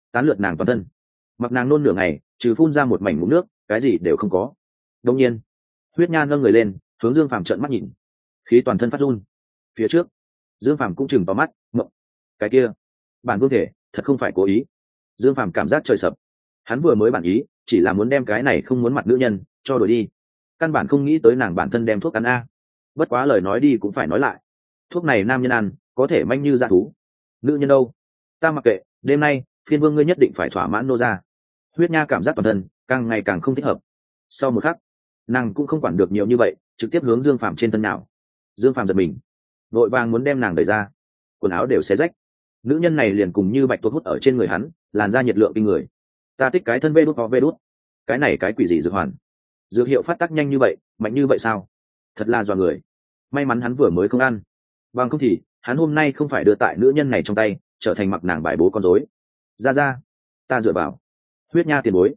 tán lượt nàng toàn thân. Mặc nàng nôn nửa ngày, trừ phun ra một mảnh ngụm nước, cái gì đều không có. Đương nhiên, huyết nha nâng người lên, hướng Dương Phàm trợn mắt nhìn, khí toàn thân phát run. Phía trước, Dương Phàm cũng chừng vào mắt, ngộng. Cái kia, bản vương thể, thật không phải cố ý. Dương Phàm cảm giác trời sập. Hắn vừa mới bản ý, chỉ là muốn đem cái này không muốn mặt nữ nhân cho đổi đi, căn bản không nghĩ tới nàng bản thân đem thuốc cắn a. Bất quá lời nói đi cũng phải nói lại, thuốc này nam nhân ăn có thể manh như dã thú, nữ nhân đâu, ta mặc kệ. Đêm nay phiên vương ngươi nhất định phải thỏa mãn nô gia. Huyết nha cảm giác toàn thân càng ngày càng không thích hợp. Sau một khắc, nàng cũng không quản được nhiều như vậy, trực tiếp hướng Dương Phàm trên thân nào. Dương Phàm giật mình, vội vàng muốn đem nàng đẩy ra, quần áo đều xé rách. Nữ nhân này liền cùng như bạch tuộc hút ở trên người hắn, làn da nhiệt lượng kinh người. Ta thích cái thân vê đút ho vê đút, cái này cái quỷ gì dược hoàn, dược hiệu phát tác nhanh như vậy, mạnh như vậy sao? Thật là dọa người. May mắn hắn vừa mới không ăn, bằng không thì hắn hôm nay không phải đưa tại nữ nhân này trong tay, trở thành mặc nàng bài bố con rối. Ra, ta dựa vào. Huyết nha tiền bối,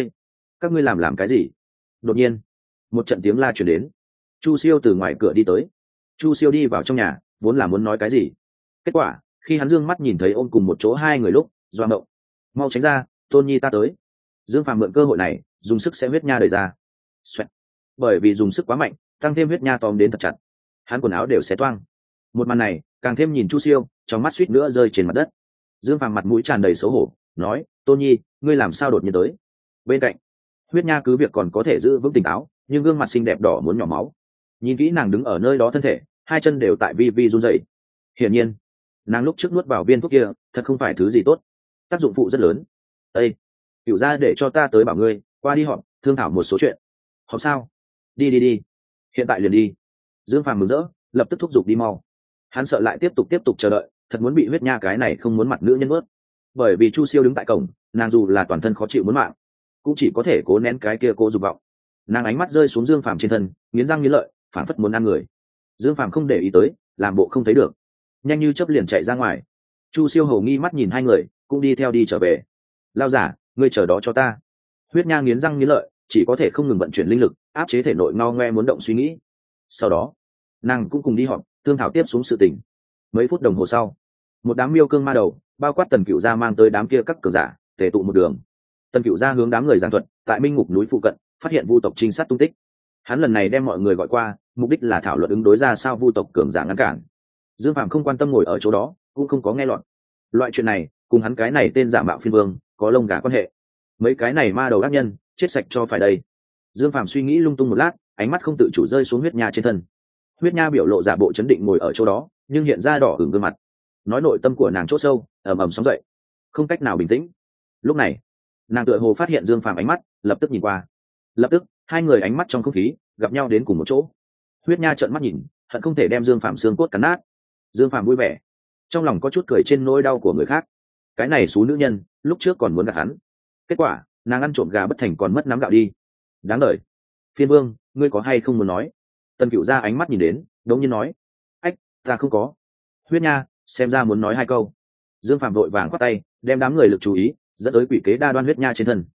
các ngươi làm cái gì? Đột nhiên, một trận tiếng la chuyển đến. Chu Siêu từ ngoài cửa đi tới. Chu Siêu đi vào trong nhà, vốn là muốn nói cái gì. Kết quả, khi hắn dương mắt nhìn thấy ôm cùng một chỗ hai người lúc, doa động. Mau tránh ra, Tôn Nhi ta tới. Dương Phàm mượn cơ hội này, dùng sức sẽ huyết nha đẩy ra. Xoẹt. Bởi vì dùng sức quá mạnh, tăng thêm huyết nha tóm đến thật chặt, hắn quần áo đều xé toang. Một màn này, càng thêm nhìn Chu Siêu, trong mắt suýt nữa rơi trên mặt đất. Dương Phàm mặt mũi tràn đầy xấu hổ, nói: Tôn Nhi, ngươi làm sao đột nhiên tới? Bên cạnh, huyết nha cứ việc còn có thể giữ vững tỉnh táo, nhưng gương mặt xinh đẹp đỏ muốn nhỏ máu. Nhìn kỹ nàng đứng ở nơi đó, thân thể hai chân đều tại vi vi run rẩy. Hiển nhiên, nàng lúc trước nuốt vào viên thuốc kia thật không phải thứ gì tốt, tác dụng phụ rất lớn. Ê, Cửu gia để cho ta tới bảo ngươi qua đi họp thương thảo một số chuyện. Họp sao? Đi, hiện tại liền đi. Dương Phàm mừng rỡ, lập tức thúc giục đi mau. Hắn sợ lại tiếp tục chờ đợi, thật muốn bị huyết nha cái này không muốn mặt nữ nhân vớt. Bởi vì Chu Siêu đứng tại cổng, nàng dù là toàn thân khó chịu muốn mạng, cũng chỉ có thể cố nén cái kia cố dục vọng. Nàng ánh mắt rơi xuống Dương Phàm trên thân, nghiến răng nghiến lợi, phản phất muốn ăn người. Dương Phàm không để ý tới, làm bộ không thấy được, nhanh như chớp liền chạy ra ngoài. Chu Siêu hầu nghi mắt nhìn hai người, cũng đi theo đi trở về. Lao giả, ngươi chờ đó cho ta. Huyết nha nghiến răng nghiến lợi, chỉ có thể không ngừng vận chuyển linh lực, áp chế thể nội ngao ngoe muốn động suy nghĩ. Sau đó, nàng cũng cùng đi họp thương thảo tiếp xuống sự tình. Mấy phút đồng hồ sau, một đám miêu cương ma đầu bao quát Tần Cựu gia mang tới đám kia các cường giả tề tụ một đường. Tần Cựu gia hướng đám người giảng thuật tại Minh Ngục núi phụ cận phát hiện vu tộc trinh sát tung tích. Hắn lần này đem mọi người gọi qua, mục đích là thảo luận ứng đối ra sao vu tộc cường giả ngăn cản. Dương Phàm không quan tâm ngồi ở chỗ đó, cũng không có nghe lọt. Loại chuyện này cùng hắn cái này tên giả mạo phiên vương có lông gà quan hệ. Mấy cái này ma đầu ác nhân chết sạch cho phải đây. Dương Phàm suy nghĩ lung tung một lát, ánh mắt không tự chủ rơi xuống huyết nha trên thân. Huyết nha biểu lộ giả bộ chấn định ngồi ở chỗ đó, nhưng hiện ra đỏ ửng gương mặt, nói nội tâm của nàng chỗ sâu ầm ầm sóng dậy, không cách nào bình tĩnh. Lúc này, nàng tựa hồ phát hiện Dương Phàm ánh mắt, lập tức nhìn qua. Lập tức, hai người ánh mắt trong không khí gặp nhau đến cùng một chỗ. Huyết nha trợn mắt nhìn, hận không thể đem Dương Phàm xương cốt cắn nát. Dương Phàm vui vẻ, trong lòng có chút cười trên nỗi đau của người khác. Cái này xú nữ nhân, lúc trước còn muốn gạt hắn, kết quả nàng ăn trộm gà bất thành còn mất nắm gạo đi. Đáng đời. Phiên vương, ngươi có hay không muốn nói? Tần Cựu ra ánh mắt nhìn đến, đống nhiên nói: ách, ta không có. Huyết nha xem ra muốn nói hai câu. Dương Phàm vội vàng khoát tay, đem đám người lực chú ý dẫn tới quỷ kế đa đoan huyết nha trên thân.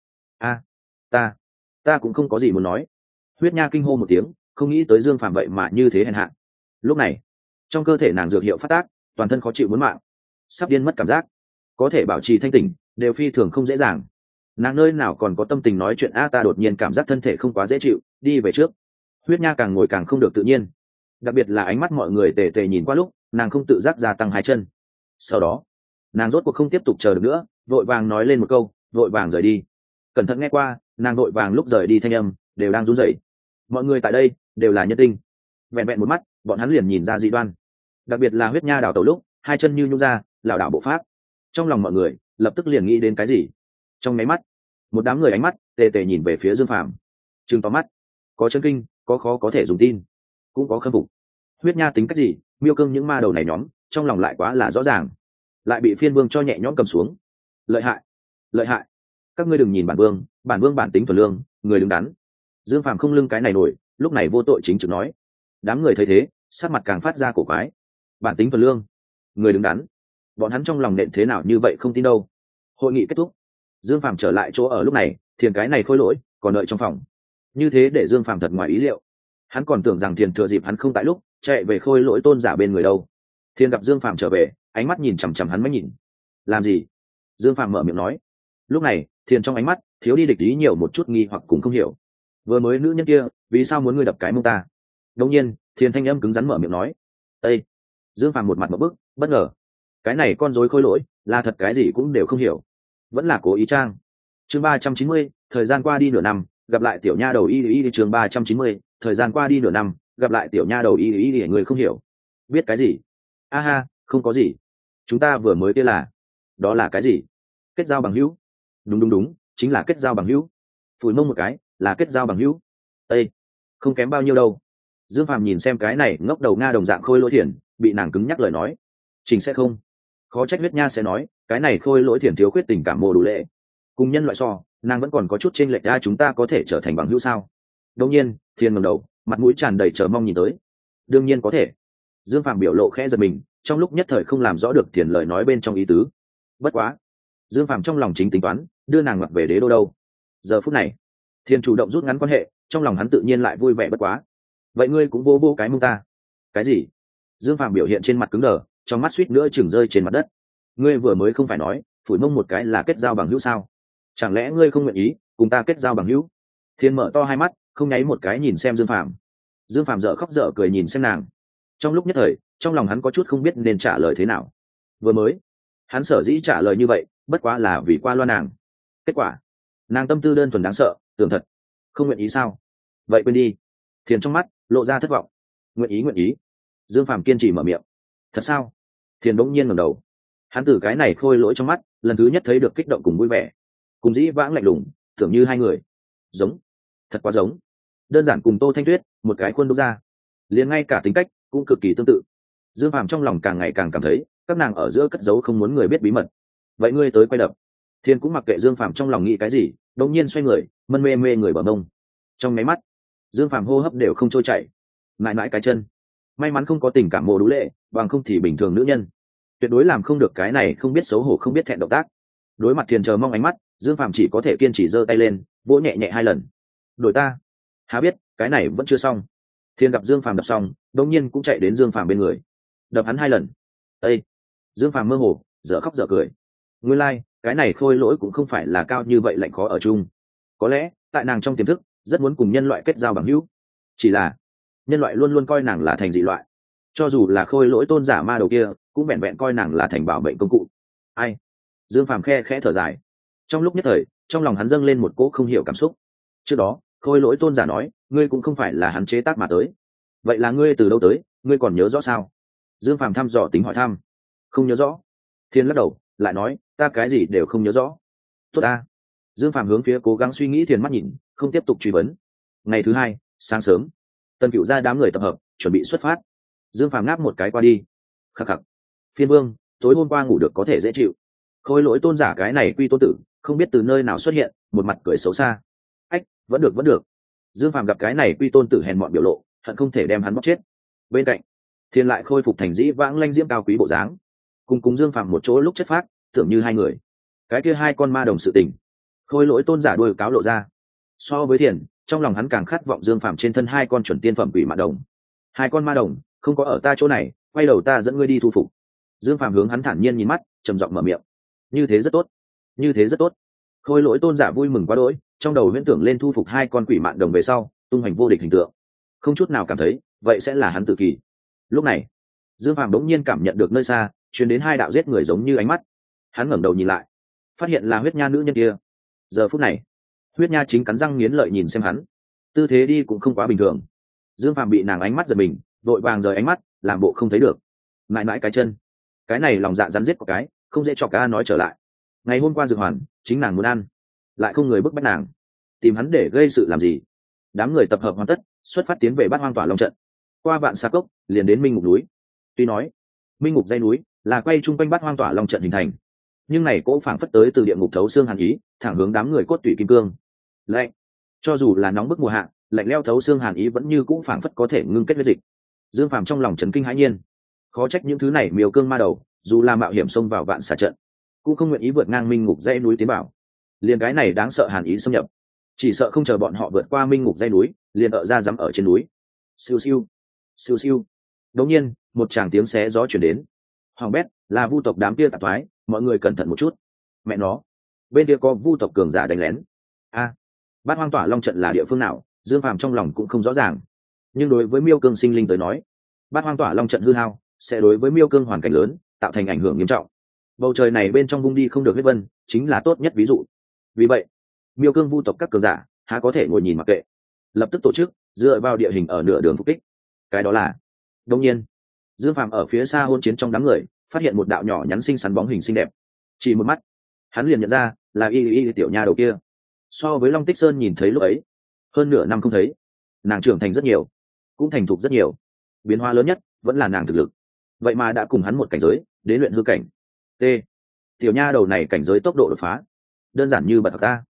Ta cũng không có gì muốn nói. Huyết nha kinh hô một tiếng, không nghĩ tới Dương Phàm vậy mà như thế hèn hạ. Lúc này, trong cơ thể nàng dược hiệu phát tác, toàn thân khó chịu muốn mạng, sắp điên mất cảm giác, có thể bảo trì thanh tỉnh đều phi thường không dễ dàng. Nàng nơi nào còn có tâm tình nói chuyện ta đột nhiên cảm giác thân thể không quá dễ chịu, đi về trước. Huyết nha càng ngồi càng không được tự nhiên, đặc biệt là ánh mắt mọi người tề tề nhìn qua lúc, nàng không tự giác gia tăng hai chân. Sau đó, nàng rốt cuộc không tiếp tục chờ được nữa, vội vàng nói lên một câu, vội vàng rời đi. Cẩn thận nghe qua, nàng vội vàng lúc rời đi thanh âm đều đang run rẩy. Mọi người tại đây đều là nhân tinh, vẹn vẹn một mắt bọn hắn liền nhìn ra dị đoan, đặc biệt là huyết nha đảo tàu lúc hai chân như nhung ra, lảo đảo bộ pháp. Trong lòng mọi người lập tức liền nghĩ đến cái gì. Trong máy mắt, một đám người ánh mắt tề tề nhìn về phía Dương Phàm, trừng to mắt, có chân kinh, có khó có thể dùng tin, cũng có khâm phục. Huyết nha tính cách gì, miêu cương những ma đầu này nhóm trong lòng lại quá là rõ ràng, lại bị phiên vương cho nhẹ nhõm cầm xuống. Lợi hại, các ngươi đừng nhìn bản vương bản tính thuần lương, người đứng đắn. Dương Phàm không lưng cái này nổi, lúc này vô tội chính trực nói. Đám người thấy thế, sắc mặt càng phát ra cổ quái. Bản tính thuần lương, người đứng đắn, bọn hắn trong lòng nện thế nào như vậy không tin đâu. Hội nghị kết thúc, Dương Phàm trở lại chỗ ở lúc này, Thiền cái này khôi lỗi còn đợi trong phòng. Như thế để Dương Phàm thật ngoài ý liệu, hắn còn tưởng rằng Thiền thừa dịp hắn không tại lúc chạy về khôi lỗi tôn giả bên người đâu. Thiền gặp Dương Phàm trở về, ánh mắt nhìn chằm chằm hắn mới nhìn. Làm gì? Dương Phàm mở miệng nói. Lúc này thiền trong ánh mắt thiếu đi địch ý nhiều một chút nghi hoặc cùng không hiểu. Vừa mới nữ nhân kia vì sao muốn ngươi đập cái mông ta? Đột nhiên thiền thanh âm cứng rắn mở miệng nói. Ê! Dương Phàm một mặt một bức bất ngờ. Cái này con rối khôi lỗi là thật cái gì cũng đều không hiểu, vẫn là cố ý trang. Chương 390, thời gian qua đi nửa năm, gặp lại tiểu nha đầu y chương 390, thời gian qua đi nửa năm, gặp lại tiểu nha đầu y người không hiểu. Biết cái gì? A ha, không có gì. Chúng ta vừa mới kia là. Đó là cái gì? Kết giao bằng hữu. Đúng, chính là kết giao bằng hữu. Phủi mông một cái, là kết giao bằng hữu. Ê, không kém bao nhiêu đâu. Dương Phàm nhìn xem cái này ngốc đầu nga đồng dạng khôi lỗi thiền, bị nàng cứng nhắc lời nói. Trình sẽ không. Khó trách huyết nha sẽ nói, cái này khôi lỗi thiền thiếu khuyết tình cảm mồ đủ lệ. Cùng nhân loại so, nàng vẫn còn có chút chênh lệch ra, chúng ta có thể trở thành bằng hữu sao? Đương nhiên, thiền ngẩng đầu, mặt mũi tràn đầy chờ mong nhìn tới. Đương nhiên có thể. Dương Phàm biểu lộ khẽ giật mình, trong lúc nhất thời không làm rõ được thiền lời nói bên trong ý tứ. Bất quá, Dương Phàm trong lòng chính tính toán, đưa nàng mặc về đế đô đâu. Giờ phút này, thiền chủ động rút ngắn quan hệ, trong lòng hắn tự nhiên lại vui vẻ bất quá. Vậy ngươi cũng vô vô cái mông ta. Cái gì? Dương Phàm biểu hiện trên mặt cứng đờ, trong mắt suýt nữa chừng rơi trên mặt đất. Ngươi vừa mới không phải nói phủi mông một cái là kết giao bằng hữu sao? Chẳng lẽ ngươi không nguyện ý cùng ta kết giao bằng hữu? Thiên mở to hai mắt, không nháy một cái nhìn xem Dương Phàm. Dương Phàm dở khóc dở cười nhìn xem nàng. Trong lúc nhất thời, trong lòng hắn có chút không biết nên trả lời thế nào. Vừa mới, hắn sở dĩ trả lời như vậy, bất quá là vì qua loa nàng. Kết quả, nàng tâm tư đơn thuần đáng sợ, tưởng thật. Không nguyện ý sao? Vậy quên đi. Thiền trong mắt lộ ra thất vọng. Nguyện ý. Dương Phàm kiên trì mở miệng. Thật sao? Thiền bỗng nhiên ngẩng đầu. Hắn từ cái này khôi lỗi trong mắt, lần thứ nhất thấy được kích động cùng vui vẻ. Cùng dĩ vãng lạnh lùng, tưởng như hai người. Giống. Thật quá giống. Đơn giản cùng Tô Thanh Tuyết, một cái khuôn đúc ra. Liền ngay cả tính cách cũng cực kỳ tương tự. Dương Phàm trong lòng càng ngày càng cảm thấy, các nàng ở giữa cất giấu không muốn người biết bí mật. Vậy ngươi tới quay đập. Thiên cũng mặc kệ Dương Phàm trong lòng nghĩ cái gì, đột nhiên xoay người, mân mê mê người bờ mông. Trong máy mắt, Dương Phàm hô hấp đều không trôi chảy, mãi mãi cái chân. May mắn không có tình cảm mồ đú lệ, bằng không thì bình thường nữ nhân tuyệt đối làm không được cái này không biết xấu hổ không biết thẹn động tác. Đối mặt Thiền chờ mong ánh mắt, Dương Phàm chỉ có thể kiên trì giơ tay lên, vỗ nhẹ nhẹ hai lần. Đổi ta. Há biết, cái này vẫn chưa xong. Thiền gặp Dương Phàm đập xong, đột nhiên cũng chạy đến Dương Phàm bên người, đập hắn hai lần. Ê! Dương Phàm mơ hồ, dở khóc dở cười. Nguyên lai, cái này khôi lỗi cũng không phải là cao như vậy lạnh khó ở chung. Có lẽ, tại nàng trong tiềm thức, rất muốn cùng nhân loại kết giao bằng hữu. Chỉ là, nhân loại luôn luôn coi nàng là thành dị loại. Cho dù là khôi lỗi tôn giả ma đầu kia, cũng vẹn vẹn coi nàng là thành bảo mệnh công cụ. Ai? Dương Phàm khẽ thở dài. Trong lúc nhất thời, trong lòng hắn dâng lên một cỗ không hiểu cảm xúc. Trước đó, khôi lỗi tôn giả nói, ngươi cũng không phải là hắn chế tác mà tới. Vậy là ngươi từ đâu tới, ngươi còn nhớ rõ sao? Dương Phàm thăm dò tính hỏi thăm. Không nhớ rõ. Thiên lắc đầu, lại nói, ta cái gì đều không nhớ rõ. Tốt ta. Dương Phàm hướng phía cố gắng suy nghĩ Thiền mắt nhìn, không tiếp tục truy vấn. Ngày thứ hai, sáng sớm, Tần Cựu ra đám người tập hợp, chuẩn bị xuất phát. Dương Phàm ngáp một cái qua đi. Khắc khắc. Phiên Vương, tối hôm qua ngủ được có thể dễ chịu. Khôi lỗi tôn giả cái này quy tôn tử, không biết từ nơi nào xuất hiện, một mặt cười xấu xa. Ách, vẫn được. Dương Phàm gặp cái này quy tôn tử hèn mọn biểu lộ, hận không thể đem hắn bóc chết. Bên cạnh, Thiên lại khôi phục thành dĩ vãng lanh diễm cao quý bộ dáng, cùng Dương Phàm một chỗ lúc chất phát, tưởng như hai người. Cái kia hai con ma đồng sự tình, khôi lỗi tôn giả đuôi cáo lộ ra. So với Thiền, trong lòng hắn càng khát vọng Dương Phàm trên thân hai con chuẩn tiên phẩm quỷ ma đồng. Hai con ma đồng không có ở ta chỗ này, quay đầu ta dẫn ngươi đi thu phục. Dương Phàm hướng hắn thản nhiên nhìn mắt, trầm giọng mở miệng. Như thế rất tốt. Khôi lỗi tôn giả vui mừng quá đỗi, trong đầu huyễn tưởng lên thu phục hai con quỷ mạn đồng về sau, tung hoành vô địch hình tượng, không chút nào cảm thấy vậy sẽ là hắn tự kỳ. Lúc này, Dương Phàm đống nhiên cảm nhận được nơi xa truyền đến hai đạo giết người giống như ánh mắt. Hắn ngẩng đầu nhìn lại, phát hiện là huyết nha nữ nhân kia. Giờ phút này, huyết nha chính cắn răng nghiến lợi nhìn xem hắn, tư thế đi cũng không quá bình thường. Dương Phàm bị nàng ánh mắt giật mình, vội vàng rời ánh mắt, làm bộ không thấy được. Mãi mãi cái chân, cái này lòng dạ rắn giết một cái, không dễ cho ca nói trở lại. Ngày hôm qua Dược Hoàn chính nàng muốn ăn, lại không người bức bách nàng, tìm hắn để gây sự làm gì? Đám người tập hợp hoàn tất, xuất phát tiến về Bát Hoang Tỏa Long trận. Qua Vạn Sa Cốc, liền đến Minh Ngục núi. Tuy nói, Minh Ngục dãy núi là quay chung quanh Bát Hoang Tỏa Long trận hình thành, nhưng này cỗ phảng phất tới từ địa ngục thấu xương hàn ý, thẳng hướng đám người cốt tủy kim cương. Lạnh, cho dù là nóng bức mùa hạ, lạnh lẽo thấu xương hàn ý vẫn như cũ phảng phất có thể ngưng kết huyết dịch. Dương Phàm trong lòng chấn kinh hãi nhiên, khó trách những thứ này miêu cương ma đầu, dù là mạo hiểm xông vào Vạn Xà trận, cũng không nguyện ý vượt ngang Minh Ngục dãy núi tiến bảo. Liền cái này đáng sợ hàn ý xâm nhập, chỉ sợ không chờ bọn họ vượt qua Minh Ngục dãy núi, liền ở ra dám ở trên núi. Siêu siêu. Đột nhiên, một tràng tiếng xé gió truyền đến. Hoàng bét, là vu tộc đám kia tạp thoái, mọi người cẩn thận một chút. Mẹ nó, bên kia có vu tộc cường giả đánh lén. Bát Hoang Tỏa Long trận là địa phương nào, Dương Phàm trong lòng cũng không rõ ràng, nhưng đối với Miêu Cương sinh linh tới nói, Bát Hoang Tỏa Long trận hư hao sẽ đối với Miêu Cương hoàn cảnh lớn tạo thành ảnh hưởng nghiêm trọng. Bầu trời này bên trong vung đi không được huyết vân chính là tốt nhất ví dụ. Vì vậy Miêu Cương vu tộc các cường giả há có thể ngồi nhìn mặc kệ, lập tức tổ chức dựa vào địa hình ở nửa đường phục kích. Cái đó là đương nhiên Dương Phàm ở phía xa hôn chiến trong đám người phát hiện một đạo nhỏ nhắn xinh xắn bóng hình xinh đẹp, chỉ một mắt hắn liền nhận ra là y tiểu nha đầu kia. So với Long Tích Sơn nhìn thấy lúc ấy, hơn nửa năm không thấy, nàng trưởng thành rất nhiều, cũng thành thục rất nhiều. Biến hóa lớn nhất vẫn là nàng thực lực, vậy mà đã cùng hắn một cảnh giới đến luyện hư cảnh. T tiểu nha đầu này cảnh giới tốc độ đột phá đơn giản như bật học ta.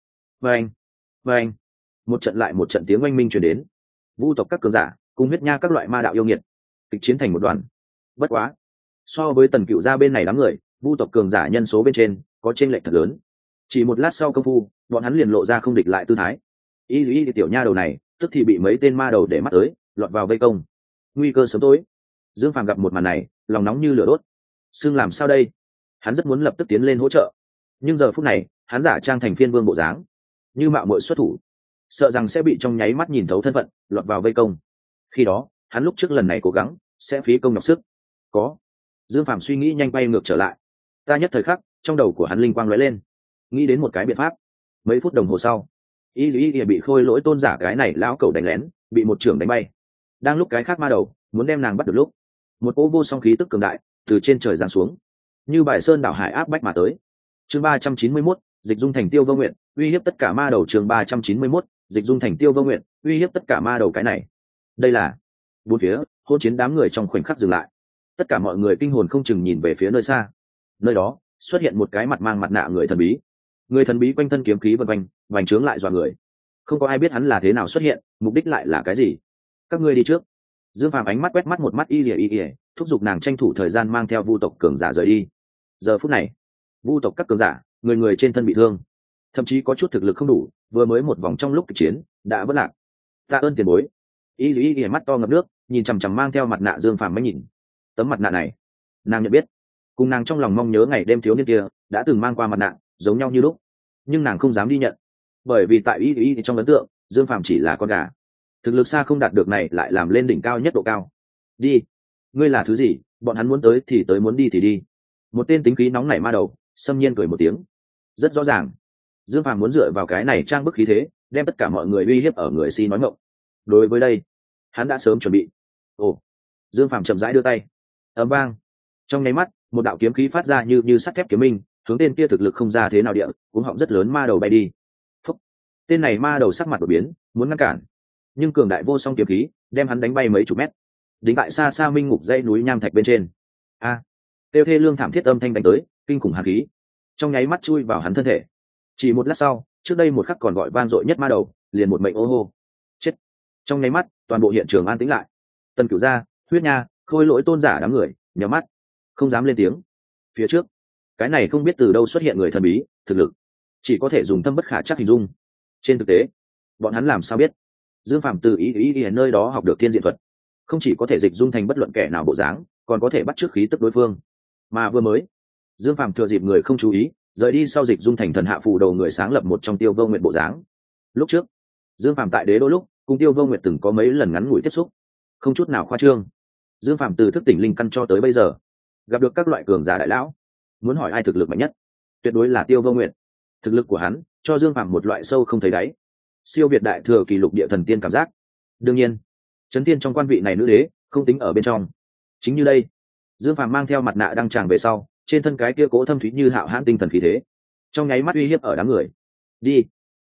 Và anh một trận lại một trận tiếng oanh minh truyền đến, vu tộc các cường giả cùng huyết nha các loại ma đạo yêu nghiệt kịch chiến thành một đoàn. Bất quá so với Tần Cựu gia bên này đám người, vu tộc cường giả nhân số bên trên có chênh lệch thật lớn. Chỉ một lát sau công phu, bọn hắn liền lộ ra không địch lại tư thái. Y tiểu nha đầu này tức thì bị mấy tên ma đầu để mắt tới, lọt vào vây công. Nguy cơ sớm tối. Dương Phàm gặp một màn này, lòng nóng như lửa đốt. Xương làm sao đây? Hắn rất muốn lập tức tiến lên hỗ trợ, nhưng giờ phút này hắn giả trang thành phiên vương bộ dáng, như mạo muội xuất thủ, sợ rằng sẽ bị trong nháy mắt nhìn thấu thân phận, lọt vào vây công. Khi đó hắn lúc trước lần này cố gắng sẽ phí công nhọc sức. Có Dương Phàm suy nghĩ nhanh bay ngược trở lại. Ta nhất thời khắc trong đầu của hắn linh quang lóe lên, nghĩ đến một cái biện pháp. Mấy phút đồng hồ sau, y bị khôi lỗi tôn giả cái này lão cẩu đánh lén, bị một trưởng đánh bay. Đang lúc cái khác ma đầu muốn đem nàng bắt được lúc, một ô vô song khí tức cường đại từ trên trời giáng xuống, như bài sơn đảo hải áp bách mà tới. Chương 391, dịch dung thành Tiêu Vô Nguyện, uy hiếp tất cả ma đầu. Chương 391, dịch dung thành Tiêu Vô Nguyện, uy hiếp tất cả ma đầu. Cái này, đây là bốn phía hôn chiến đám người trong khoảnh khắc dừng lại. Tất cả mọi người kinh hồn không chừng nhìn về phía nơi xa. Nơi đó xuất hiện một cái mặt mang mặt nạ người thần bí. Người thần bí quanh thân kiếm khí vần quanh, vành trướng lại dọa người. Không có ai biết hắn là thế nào xuất hiện, mục đích lại là cái gì. Các ngươi đi trước. Dương Phàm ánh mắt quét mắt một mắt y thúc giục nàng tranh thủ thời gian mang theo vu tộc cường giả rời đi. Giờ phút này vu tộc các cường giả người người trên thân bị thương, thậm chí có chút thực lực không đủ, vừa mới một vòng trong lúc kịch chiến đã vất lạc. Tạ ơn tiền bối. Y mắt to ngập nước nhìn chằm chằm mang theo mặt nạ Dương Phàm mới nhìn. Tấm mặt nạ này nàng nhận biết, cùng nàng trong lòng mong nhớ ngày đêm thiếu niên kia đã từng mang qua mặt nạ giống nhau như lúc, nhưng nàng không dám đi nhận, bởi vì tại y trong ấn tượng Dương Phàm chỉ là con gà, thực lực xa không đạt được này lại làm lên đỉnh cao nhất độ cao. Đi. Ngươi là thứ gì? Bọn hắn muốn tới thì tới, muốn đi thì đi. Một tên tính khí nóng nảy ma đầu xâm nhiên cười một tiếng. Rất rõ ràng Dương Phàm muốn dựa vào cái này trang bức khí thế đem tất cả mọi người uy hiếp ở người si nói ngọng. Đối với đây hắn đã sớm chuẩn bị. Ồ. Dương Phàm chậm rãi đưa tay, ầm vang, trong nháy mắt một đạo kiếm khí phát ra như sắt thép kiếm minh, hướng tên kia thực lực không ra thế nào địa cuống họng rất lớn ma đầu bay đi. Phúc. Tên này ma đầu sắc mặt đổi biến, muốn ngăn cản, nhưng cường đại vô song kiếm khí đem hắn đánh bay mấy chục mét, đính tại xa xa minh ngục dãy núi nham thạch bên trên. Tiêu thê lương thảm thiết âm thanh đánh tới, kinh khủng hàn khí trong nháy mắt chui vào hắn thân thể. Chỉ một lát sau, trước đây một khắc còn gọi vang dội nhất ma đầu liền một mệnh ô hô chết. Trong nháy mắt toàn bộ hiện trường an tĩnh lại. Tần Cửu gia, huyết nha, khôi lỗi tôn giả đám người nhắm mắt không dám lên tiếng. Phía trước cái này không biết từ đâu xuất hiện người thần bí, thực lực chỉ có thể dùng thâm bất khả trắc hình dung. Trên thực tế bọn hắn làm sao biết Dương Phàm từ ý nơi đó học được thiên diện thuật, không chỉ có thể dịch dung thành bất luận kẻ nào bộ dáng, còn có thể bắt chước khí tức đối phương. Mà vừa mới Dương Phàm thừa dịp người không chú ý rời đi sau dịch dung thành thần hạ phù đầu người sáng lập một trong Tiêu Vô Nguyện bộ dáng. Lúc trước Dương Phàm tại Đế Đô lúc cùng Tiêu Vô Nguyện từng có mấy lần ngắn ngủi tiếp xúc, không chút nào khoa trương. Dương Phàm từ thức tỉnh linh căn cho tới bây giờ gặp được các loại cường giả đại lão, muốn hỏi ai thực lực mạnh nhất, tuyệt đối là Tiêu Vô Nguyện. Thực lực của hắn cho Dương Phàm một loại sâu không thấy đáy, siêu việt đại thừa kỷ lục địa thần tiên cảm giác. Đương nhiên chấn tiên trong quan vị này nữ đế không tính ở bên trong. Chính như đây, Dương Phàm mang theo mặt nạ đăng tràng về sau, trên thân cái kia cố thâm thúy như hạo hãn tinh thần khí thế trong nháy mắt uy hiếp ở đám người. Đi.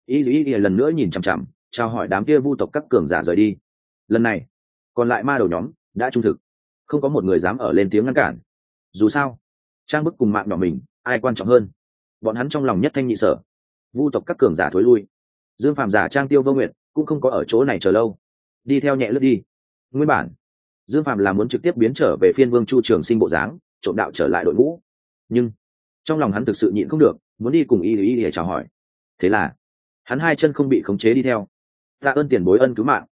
Y lần nữa nhìn chằm chằm chào hỏi đám kia vu tộc các cường giả rời đi. Lần này còn lại ma đầu nhóm đã trung thực, không có một người dám ở lên tiếng ngăn cản. Dù sao trang bức cùng mạng nhỏ mình ai quan trọng hơn, bọn hắn trong lòng nhất thanh nhị sở. Vu tộc các cường giả thối lui, Dương Phàm giả trang Tiêu Vô Nguyện cũng không có ở chỗ này chờ lâu, đi theo nhẹ lướt đi. Nguyên bản Dương Phàm là muốn trực tiếp biến trở về phiên vương Chu Trường Sinh bộ dáng, trộm đạo trở lại đội ngũ, nhưng trong lòng hắn thực sự nhịn không được, muốn đi cùng y để chào hỏi. Thế là hắn hai chân không bị khống chế đi theo. Tạ ơn tiền bối ân cứu mạng.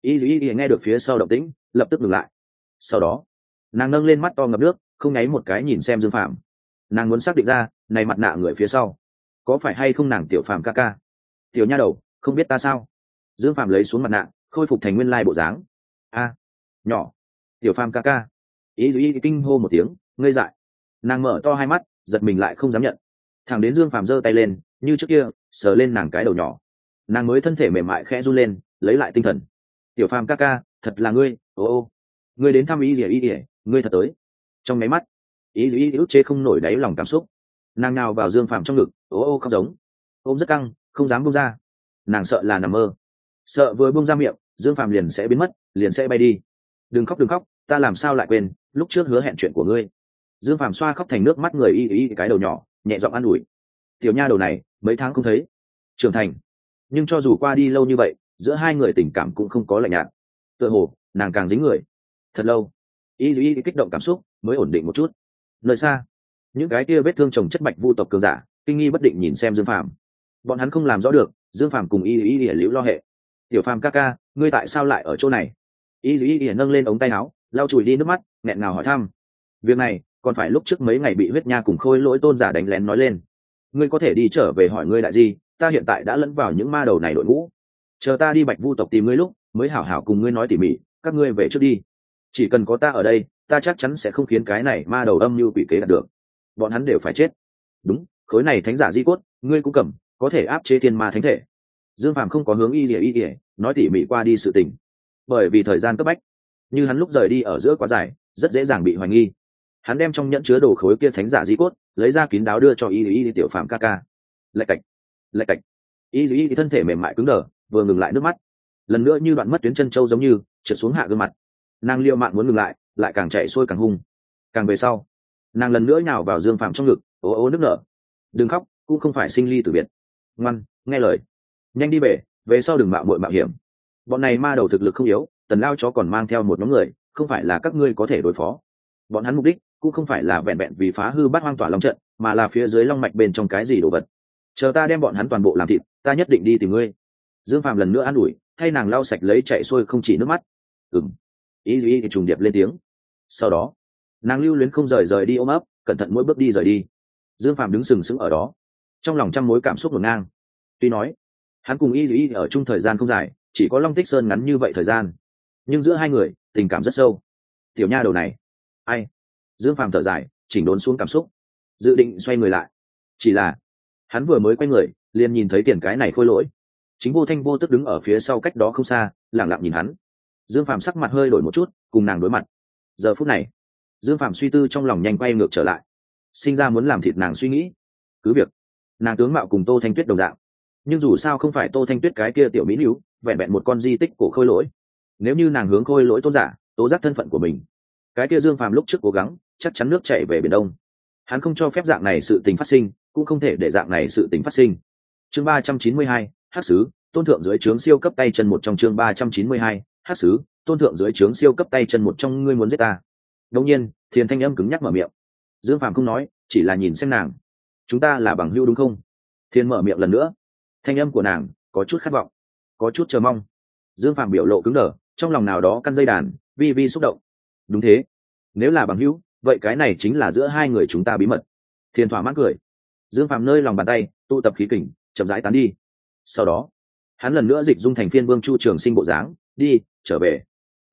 Y nghe được phía sau động tĩnh lập tức dừng lại. Sau đó nàng nâng lên mắt to ngập nước, không nháy một cái nhìn xem Dương Phàm. Nàng muốn xác định ra này mặt nạ người phía sau có phải hay không nàng tiểu phàm ca ca? Tiểu nha đầu, không biết ta sao? Dương Phàm lấy xuống mặt nạ, khôi phục thành nguyên lai bộ dáng. A, nhỏ, tiểu phàm ca ca. Ý ý kinh hô một tiếng, ngây dại. Nàng mở to hai mắt, giật mình lại không dám nhận. Thằng đến Dương Phàm giơ tay lên, như trước kia, sờ lên nàng cái đầu nhỏ. Nàng mới thân thể mềm mại khẽ run lên, lấy lại tinh thần. Tiểu phàm ca ca, thật là ngươi, ô, ngươi đến thăm ý ỉa, ngươi thật tới. Trong máy mắt, ý ức chế không nổi đáy lòng cảm xúc. Nàng nào vào Dương Phàm trong ngực, ô khóc giống. Ôm rất căng, không dám buông ra. Nàng sợ là nằm mơ, sợ vừa buông ra miệng, Dương Phàm liền sẽ biến mất, liền sẽ bay đi. Đừng khóc, ta làm sao lại quên, lúc trước hứa hẹn chuyện của ngươi. Dương Phàm xoa khóc thành nước mắt người y cái đầu nhỏ, nhẹ giọng an ủi. Tiểu nha đầu này, mấy tháng không thấy, trưởng thành. Nhưng cho dù qua đi lâu như vậy, giữa hai người tình cảm cũng không có lạnh nhạt. Tựa hồ, nàng càng dính người. Thật lâu, y kích động cảm xúc mới ổn định một chút. Nơi xa, những cái kia vết thương chồng chất bạch vu tộc cường giả, kinh nghi bất định nhìn xem Dương Phàm. Bọn hắn không làm rõ được, Dương Phàm cùng y liễu lo hệ. Tiểu Phàm ca ca, ngươi tại sao lại ở chỗ này? Y nâng lên ống tay áo, lau chùi đi nước mắt, nghẹn ngào hỏi thăm. Việc này còn phải lúc trước mấy ngày bị huyết nha cùng khôi lỗi tôn giả đánh lén nói lên. Ngươi có thể đi trở về hỏi ngươi đại gì, ta hiện tại đã lẫn vào những ma đầu này đội ngũ. Chờ ta đi bạch vu tộc tìm ngươi lúc, mới hảo hảo cùng ngươi nói tỉ mỉ, các ngươi về trước đi. Chỉ cần có ta ở đây, ta chắc chắn sẽ không khiến cái này ma đầu âm mưu quỷ kế đạt được. Bọn hắn đều phải chết. Đúng, khối này thánh giả di cốt, ngươi cũng cầm, có thể áp chế thiên ma thánh thể. Dương Phàm không có hướng y nói tỉ mỉ qua đi sự tình, bởi vì thời gian cấp bách, như hắn lúc rời đi ở giữa quá dài, rất dễ dàng bị hoài nghi. Hắn đem trong nhẫn chứa đồ khối kia thánh giả di cốt lấy ra kín đáo đưa cho y tiểu Phàm ca ca. Lạch cạch, y thân thể mềm mại cứng đờ, vừa ngừng lại nước mắt, lần nữa như đoạn mất tuyến chân châu giống như trượt xuống hạ gương mặt. Nàng liều mạng muốn ngừng lại càng chạy xuôi càng hung. Càng về sau, nàng lần nữa nhào vào Dương Phàm trong ngực, ố nức nở. Đừng khóc, cũng không phải sinh ly tử biệt. Ngoan, nghe lời, nhanh đi về sau đừng mạo muội mạo hiểm. Bọn này ma đầu thực lực không yếu, Tần Lao chó còn mang theo một nhóm người, không phải là các ngươi có thể đối phó. Bọn hắn mục đích cũng không phải là vẹn vẹn vì phá hư Bát Hoang Tỏa Long trận, mà là phía dưới long mạch bên trong cái gì đồ vật. Chờ ta đem bọn hắn toàn bộ làm thịt, ta nhất định đi tìm ngươi. Dương Phàm lần nữa an ủi, thay nàng lau sạch lấy chạy xuôi không chỉ nước mắt. Ý trùng điệp lên tiếng. Sau đó, nàng lưu luyến không rời đi ôm ấp, cẩn thận mỗi bước đi rời đi. Dương Phàm đứng sừng sững ở đó, trong lòng trăm mối cảm xúc ngổn ngang. Tuy nói hắn cùng y ở chung thời gian không dài, chỉ có Long Tích Sơn ngắn như vậy thời gian, nhưng giữa hai người tình cảm rất sâu. Tiểu nha đầu này, ai? Dương Phàm thở dài, chỉnh đốn xuống cảm xúc, dự định xoay người lại. Chỉ là hắn vừa mới quay người, liền nhìn thấy tiền cái này khôi lỗi chính vô thanh vô tức đứng ở phía sau cách đó không xa, lẳng lặng nhìn hắn. Dương Phàm sắc mặt hơi đổi một chút, cùng nàng đối mặt. Giờ phút này, Dương Phàm suy tư trong lòng nhanh quay ngược trở lại, sinh ra muốn làm thịt nàng suy nghĩ. Cứ việc nàng tướng mạo cùng Tô Thanh Tuyết đồng dạng, nhưng dù sao không phải Tô Thanh Tuyết cái kia tiểu mỹ nữ, vẹn vẹn một con di tích của khôi lỗi. Nếu như nàng hướng khôi lỗi tôn giả tố giác thân phận của mình, cái kia Dương Phàm lúc trước cố gắng chắc chắn nước chảy về biển đông. Hắn không cho phép dạng này sự tình phát sinh, cũng không thể để dạng này sự tình phát sinh. Chương 392, Hắc sứ, tôn thượng dưới trướng siêu cấp tay chân một trong. Chương 392, Hắc sứ, tôn thượng dưới trướng siêu cấp tay chân một trong. Ngươi muốn giết ta? Đột nhiên, Thiền thanh âm cứng nhắc mở miệng. Dương Phàm không nói, chỉ là nhìn xem nàng. Chúng ta là bằng hữu đúng không? Thiên mở miệng lần nữa, thanh âm của nàng có chút khát vọng, có chút chờ mong. Dương Phàm biểu lộ cứng đờ, trong lòng nào đó căn dây đàn vi vi xúc động. Đúng thế, nếu là bằng hữu, vậy cái này chính là giữa hai người chúng ta bí mật. Thiên thỏa mãn cười. Dương Phàm nơi lòng bàn tay tụ tập khí kình, chậm rãi tán đi. Sau đó hắn lần nữa dịch dung thành Phiên Vương Chu Trường Sinh bộ dáng, đi trở về.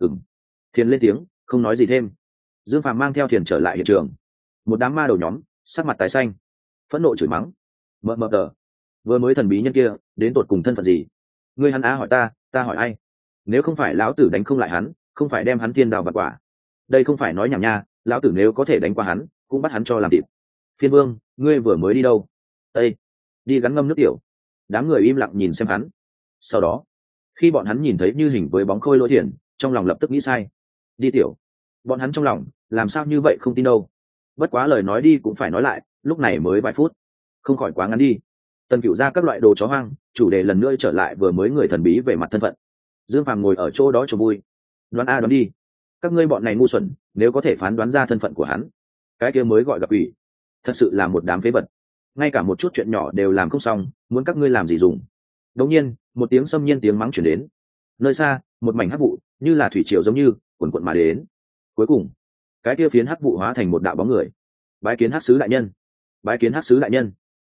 Thiên lên tiếng, không nói gì thêm. Dương Phàm mang theo Thiền trở lại hiện trường. Một đám ma đầu nhóm sắc mặt tái xanh, phẫn nộ chửi mắng. Mờ tờ, vừa mới thần bí nhân kia đến tột cùng thân phận gì? Ngươi hắn á hỏi ta hỏi ai? Nếu không phải lão tử đánh không lại hắn, không phải đem hắn thiên đào vặt quả. Đây không phải nói nhảm nha, lão tử nếu có thể đánh qua hắn, cũng bắt hắn cho làm thịt. Phiên Vương, ngươi vừa mới đi đâu? Ê, đi gắn ngâm nước tiểu. Đám người im lặng nhìn xem hắn. Sau đó, khi bọn hắn nhìn thấy như hình với bóng khôi lỗi Thiền, trong lòng lập tức nghĩ sai. Đi tiểu. Bọn hắn trong lòng làm sao như vậy không tin đâu. Bất quá lời nói đi cũng phải nói lại, lúc này mới vài phút, không khỏi quá ngắn đi. Tần Cửu ra các loại đồ chó hoang, chủ đề lần nữa trở lại vừa mới người thần bí về mặt thân phận. Dương Phàm ngồi ở chỗ đó cho vui. Đoán a đoán đi. Các ngươi bọn này ngu xuẩn, nếu có thể phán đoán ra thân phận của hắn, cái kia mới gọi gặp ủy. Thật sự là một đám phế vật. Ngay cả một chút chuyện nhỏ đều làm không xong, muốn các ngươi làm gì dùng. Đột nhiên, một tiếng xâm nhiên tiếng mắng truyền đến. Nơi xa, một mảnh hắc vụ, như là thủy triều giống như cuồn cuộn mà đến. Cuối cùng, cái kia phiến hắc vụ hóa thành một đạo bóng người. Bái kiến Hắc sứ đại nhân. Bái kiến Hắc sứ đại nhân.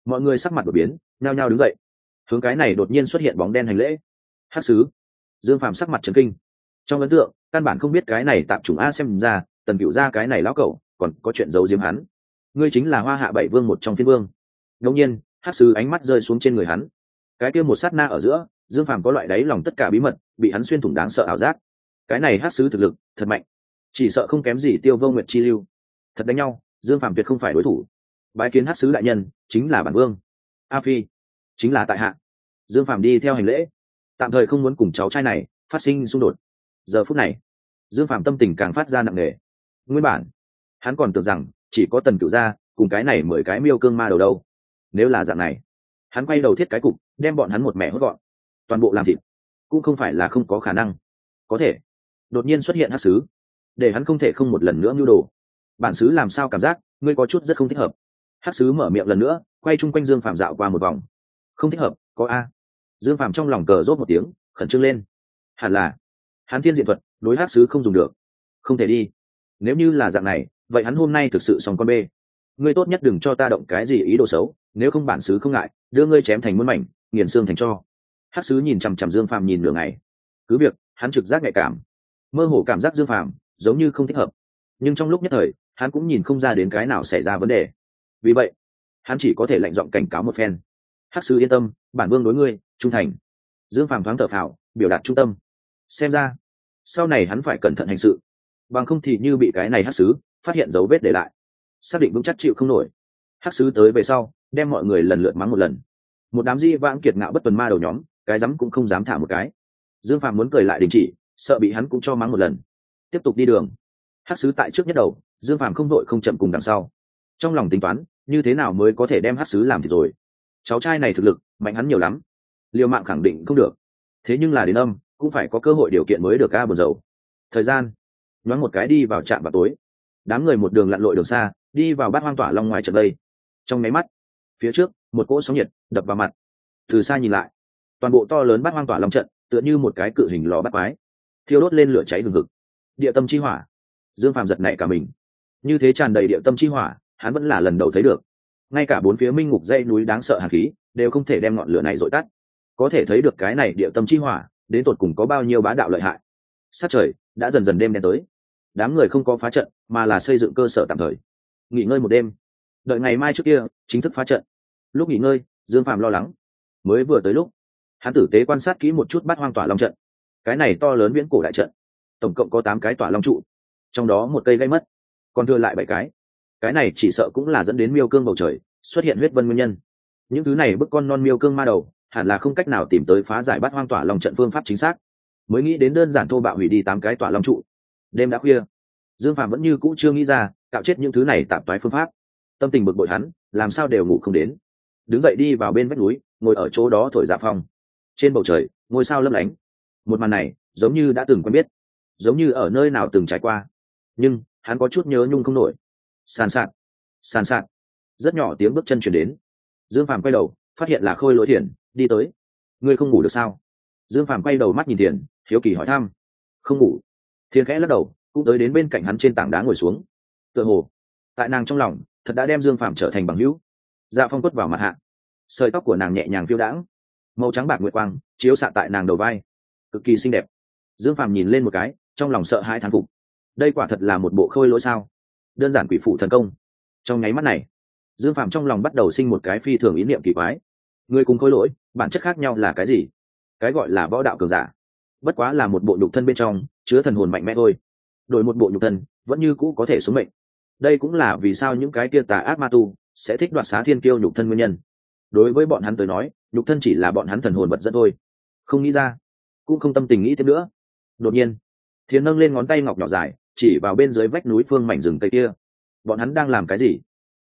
Mọi người sắc mặt đột biến, nhao nhao đứng dậy, hướng cái này đột nhiên xuất hiện bóng đen hành lễ. Hắc sứ. Dương Phàm sắc mặt trấn kinh, trong ấn tượng căn bản không biết cái này tạm chủng a, xem ra Tần Cựu gia cái này lão cẩu còn có chuyện giấu giếm hắn. Ngươi chính là Hoa Hạ Bảy Vương một trong Phiên Vương. Ngẫu nhiên Hắc sứ ánh mắt rơi xuống trên người hắn, cái kia một sát na ở giữa, Dương Phàm có loại đáy lòng tất cả bí mật bị hắn xuyên thủng đáng sợ ảo giác. Cái này Hắc sứ thực lực thật mạnh, chỉ sợ không kém gì Tiêu Vô Nguyệt chi lưu. Thật đánh nhau, Dương Phàm tuyệt không phải đối thủ. Bái kiến Hắc sứ đại nhân, chính là bản vương. A Phi, chính là tại hạ. Dương Phàm đi theo hành lễ, tạm thời không muốn cùng cháu trai này phát sinh xung đột. Giờ phút này Dương Phàm tâm tình càng phát ra nặng nề. Nguyên bản hắn còn tưởng rằng chỉ có Tần Cựu gia cùng cái này 10 cái miêu cương ma đầu đâu. Nếu là dạng này, hắn quay đầu thiết cái cục, đem bọn hắn một mẻ hốt gọn, toàn bộ làm thịt. Cũng không phải là không có khả năng. Có thể đột nhiên xuất hiện Hắc sứ, để hắn không thể không một lần nữa nhu đồ. Bản sứ làm sao cảm giác ngươi có chút rất không thích hợp. Hắc sứ mở miệng lần nữa, quay chung quanh Dương Phàm dạo qua một vòng. Không thích hợp, có a. Dương Phàm trong lòng cờ rốt một tiếng, khẩn trương lên. Hẳn là hắn thiên diện thuật đối Hắc sứ không dùng được, không thể đi. Nếu như là dạng này, vậy hắn hôm nay thực sự xong con bê. Ngươi tốt nhất đừng cho ta động cái gì ý đồ xấu, nếu không bản sứ không ngại đưa ngươi chém thành muôn mảnh, nghiền xương thành tro. Hắc sứ nhìn chằm chằm Dương Phàm nhìn nửa ngày, cứ việc hắn trực giác nhạy cảm, mơ hồ cảm giác Dương Phàm giống như không thích hợp, nhưng trong lúc nhất thời hắn cũng nhìn không ra đến cái nào xảy ra vấn đề. Vì vậy hắn chỉ có thể lạnh giọng cảnh cáo một phen. Hắc sứ yên tâm, bản vương đối ngươi trung thành. Dương Phàm thoáng thở phào, biểu đạt trung tâm. Xem ra sau này hắn phải cẩn thận hành sự, bằng không thì như bị cái này Hắc sứ phát hiện dấu vết để lại, xác định vững chắc chịu không nổi. Hắc sứ tới về sau đem mọi người lần lượt mắng một lần. Một đám di vãng kiệt ngạo bất tuần ma đầu nhóm, cái dám cũng không dám thả một cái. Dương Phàm muốn cười lại đình chỉ, sợ bị hắn cũng cho mắng một lần. Tiếp tục đi đường. Hắc sứ tại trước nhất đầu, Dương Phàm không đội không chậm cùng đằng sau. Trong lòng tính toán như thế nào mới có thể đem Hắc sứ làm thịt rồi. Cháu trai này thực lực mạnh hắn nhiều lắm, liều mạng khẳng định không được. Thế nhưng là đến âm cũng phải có cơ hội điều kiện mới được a, buồn rầu. Thời gian nhoáng một cái đi vào trạm vào tối. Đám người một đường lặn lội đường xa, đi vào Bát Hoang Tỏa Long ngoài trận đây. Trong máy mắt, phía trước một cỗ sóng nhiệt đập vào mặt. Từ xa nhìn lại, toàn bộ to lớn Bát Hoang Tỏa Long trận tựa như một cái cự hình lò bắt quái, thiêu đốt lên lửa cháy hừng hực. Địa tâm chi hỏa. Dương Phàm giật nảy cả mình. Như thế tràn đầy địa tâm chi hỏa, hắn vẫn là lần đầu thấy được. Ngay cả bốn phía minh ngục dãy núi đáng sợ hàn khí đều không thể đem ngọn lửa này dội tắt. Có thể thấy được cái này địa tâm chi hỏa đến tột cùng có bao nhiêu bá đạo lợi hại. Sát trời đã dần dần đêm đen tới. Đám người không có phá trận, mà là xây dựng cơ sở tạm thời, nghỉ ngơi một đêm, đợi ngày mai trước kia chính thức phá trận. Lúc nghỉ ngơi, Dương Phàm lo lắng. Mới vừa tới lúc, hắn tử tế quan sát kỹ một chút Bát Hoang Tỏa Long trận. Cái này to lớn viễn cổ đại trận, tổng cộng có 8 cái tỏa long trụ, trong đó một cây gây mất, còn thừa lại 7 cái. Cái này chỉ sợ cũng là dẫn đến miêu cương bầu trời xuất hiện huyết vân nguyên nhân. Những thứ này bức con non miêu cương ma đầu hẳn là không cách nào tìm tới phá giải Bát Hoang Tỏa Long trận phương pháp chính xác, mới nghĩ đến đơn giản thô bạo hủy đi 8 cái tỏa long trụ. Đêm đã khuya, Dương Phàm vẫn như cũ chưa nghĩ ra cạo chết những thứ này tạp toái phương pháp. Tâm tình bực bội hắn làm sao đều ngủ không đến. Đứng dậy đi vào bên vách núi, ngồi ở chỗ đó thổi dạ phong. Trên bầu trời ngôi sao lấp lánh. Một màn này giống như đã từng quen biết, giống như ở nơi nào từng trải qua, nhưng hắn có chút nhớ nhung không nổi. Sàn sạt, sàn sạt, rất nhỏ tiếng bước chân chuyển đến. Dương Phàm quay đầu, phát hiện là Khôi Lỗi Thiền đi tới. Ngươi không ngủ được sao? Dương Phàm quay đầu mắt nhìn Thiền, hiếu kỳ hỏi thăm. Không ngủ. Thiền khẽ lắc đầu, cũng tới đến bên cạnh hắn trên tảng đá ngồi xuống. Tựa hồ tại nàng trong lòng thật đã đem Dương Phàm trở thành bằng hữu. Dạ phong quất vào mặt hạ, sợi tóc của nàng nhẹ nhàng phiêu đãng, màu trắng bạc nguyệt quang chiếu xạ tại nàng đầu vai, cực kỳ xinh đẹp. Dương Phàm nhìn lên một cái, trong lòng sợ hãi thán phục. Đây quả thật là một bộ Khôi Lỗi sao? Đơn giản quỷ phụ thần công. Trong nháy mắt này, Dương Phàm trong lòng bắt đầu sinh một cái phi thường ý niệm kỳ quái. Người cùng Khôi Lỗi bản chất khác nhau là cái gì? Cái gọi là võ đạo cường giả, bất quá là một bộ nhục thân bên trong chứa thần hồn mạnh mẽ thôi. Đổi một bộ nhục thân vẫn như cũ có thể sống mệnh. Đây cũng là vì sao những cái kia tà ác ma tu sẽ thích đoạt xá thiên kiêu nhục thân nguyên nhân. Đối với bọn hắn tới nói, nhục thân chỉ là bọn hắn thần hồn vật dẫn thôi. Không nghĩ ra, cũng không tâm tình nghĩ tiếp nữa. Đột nhiên, Thiền nâng lên ngón tay ngọc nhỏ dài, chỉ vào bên dưới vách núi phương mảnh rừng cây kia. Bọn hắn đang làm cái gì?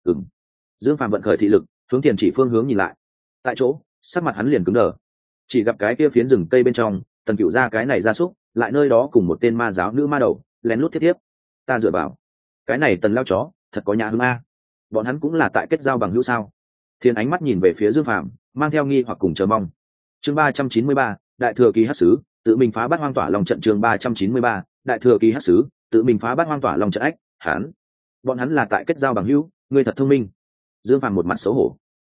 Dương Phàm vận khởi thị lực, hướng Thiền chỉ phương hướng nhìn lại. Tại chỗ, sắc mặt hắn liền cứng đờ. Chỉ gặp cái kia phiến rừng cây bên trong, Tần Cựu gia cái này gia súc, lại nơi đó cùng một tên ma giáo nữ ma đầu lén lút thiết tiếp. Ta dựa vào, cái này Tần lao chó thật có nhà hương a. Bọn hắn cũng là tại kết giao bằng hữu sao? Thiên ánh mắt nhìn về phía Dương Phàm, mang theo nghi hoặc cùng chờ mong. Chương 393, Đại thừa kỳ Hắc sứ, tự mình phá Bát Hoang Tỏa Long trận. Chương 393, Đại thừa kỳ Hắc sứ, tự mình phá Bát Hoang Tỏa Long trận. Ách, bọn hắn là tại kết giao bằng hữu, ngươi thật thông minh. Dương Phàm một mặt xấu hổ.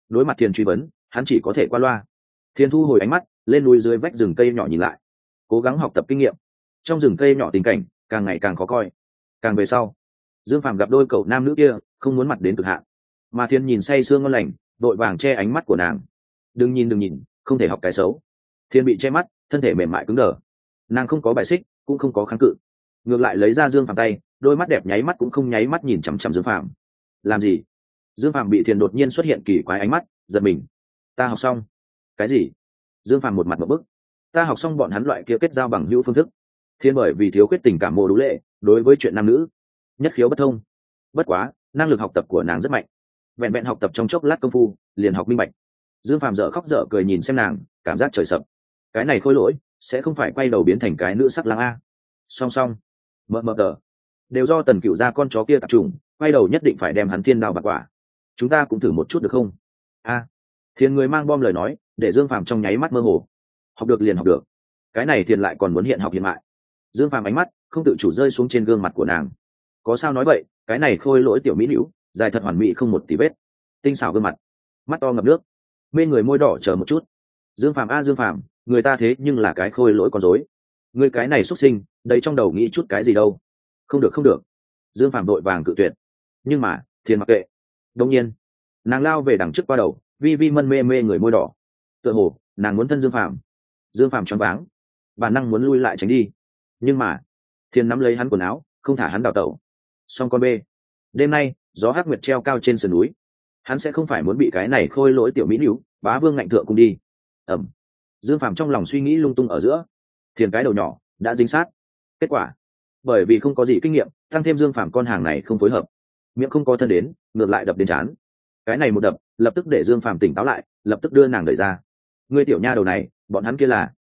đối mặt Thiên truy vấn, hắn chỉ có thể qua loa. Thiên thu hồi ánh mắt, lên núi dưới vách rừng cây nhỏ nhìn lại, cố gắng học tập kinh nghiệm. Trong rừng cây nhỏ tình cảnh càng ngày càng khó coi. Càng về sau, Dương Phàm gặp đôi cậu nam nữ kia, không muốn mặt đến cực hạn, mà Thiên nhìn say sương ngon lành, vội vàng che ánh mắt của nàng. Đừng nhìn, không thể học cái xấu. Thiên bị che mắt, thân thể mềm mại cứng đờ. Nàng không có bài xích, cũng không có kháng cự, ngược lại lấy ra Dương Phàm tay, đôi mắt đẹp nháy mắt cũng không nháy mắt nhìn chằm chằm Dương Phàm. Làm gì? Dương Phàm bị Thiên đột nhiên xuất hiện kỳ quái ánh mắt, giật mình. Ta học xong. Cái gì? Dương Phàm một mặt một bức. Ta học xong bọn hắn loại kia kết giao bằng hữu phương thức. Thiên bởi vì thiếu khuyết tình cảm mô đũ lệ, đối với chuyện nam nữ nhất khiếu bất thông. Bất quá, năng lực học tập của nàng rất mạnh. Vẹn vẹn học tập trong chốc lát công phu, liền học minh bạch. Dương Phàm dở khóc dở cười nhìn xem nàng, cảm giác trời sập. Cái này khôi lỗi, sẽ không phải quay đầu biến thành cái nữ sắc lang a. Song mờ tờ, đều do Tần Cựu gia con chó kia tập trung, quay đầu nhất định phải đem hắn thiên đao bạc quả. Chúng ta cũng thử một chút được không? A. Thiên người mang bom lời nói, để Dương Phàm trong nháy mắt mơ hồ. Học được liền học được. Cái này Thiên lại còn muốn hiện học hiện mại. Dương Phàm ánh mắt không tự chủ rơi xuống trên gương mặt của nàng. Có sao nói vậy, cái này khôi lỗi tiểu mỹ nữ, dài thật hoàn mỹ không một tí vết, tinh xảo gương mặt, mắt to ngập nước, mê người môi đỏ, chờ một chút. Dương Phàm a Dương Phàm, người ta thế nhưng là cái khôi lỗi con rối, người cái này xuất sinh, đây trong đầu nghĩ chút cái gì đâu. Không được. Dương Phàm vội vàng cự tuyệt, nhưng mà Thiên mặc kệ. Đột nhiên nàng lao về đằng trước qua đầu, vi vi mân mê người môi đỏ, tựa hồ nàng muốn thân Dương Phàm. Dương Phàm choáng váng, bản năng muốn lui lại tránh đi, nhưng mà Thiên nắm lấy hắn quần áo, không thả hắn đào tẩu. Song con bê, đêm nay gió hắc nguyệt treo cao trên sườn núi, hắn sẽ không phải muốn bị cái này khôi lỗi tiểu mỹ nữ bá vương ngạnh thượng cùng đi. ẩm Dương Phàm trong lòng suy nghĩ lung tung ở giữa, Thiên cái đầu nhỏ đã dính sát. Kết quả, bởi vì không có gì kinh nghiệm, tăng thêm Dương Phàm con hàng này không phối hợp, miệng không có thân đến, ngược lại đập đến chán. Cái này một đập, lập tức để Dương Phàm tỉnh táo lại, lập tức đưa nàng đẩy ra. Ngươi tiểu nha đầu này, bọn hắn kia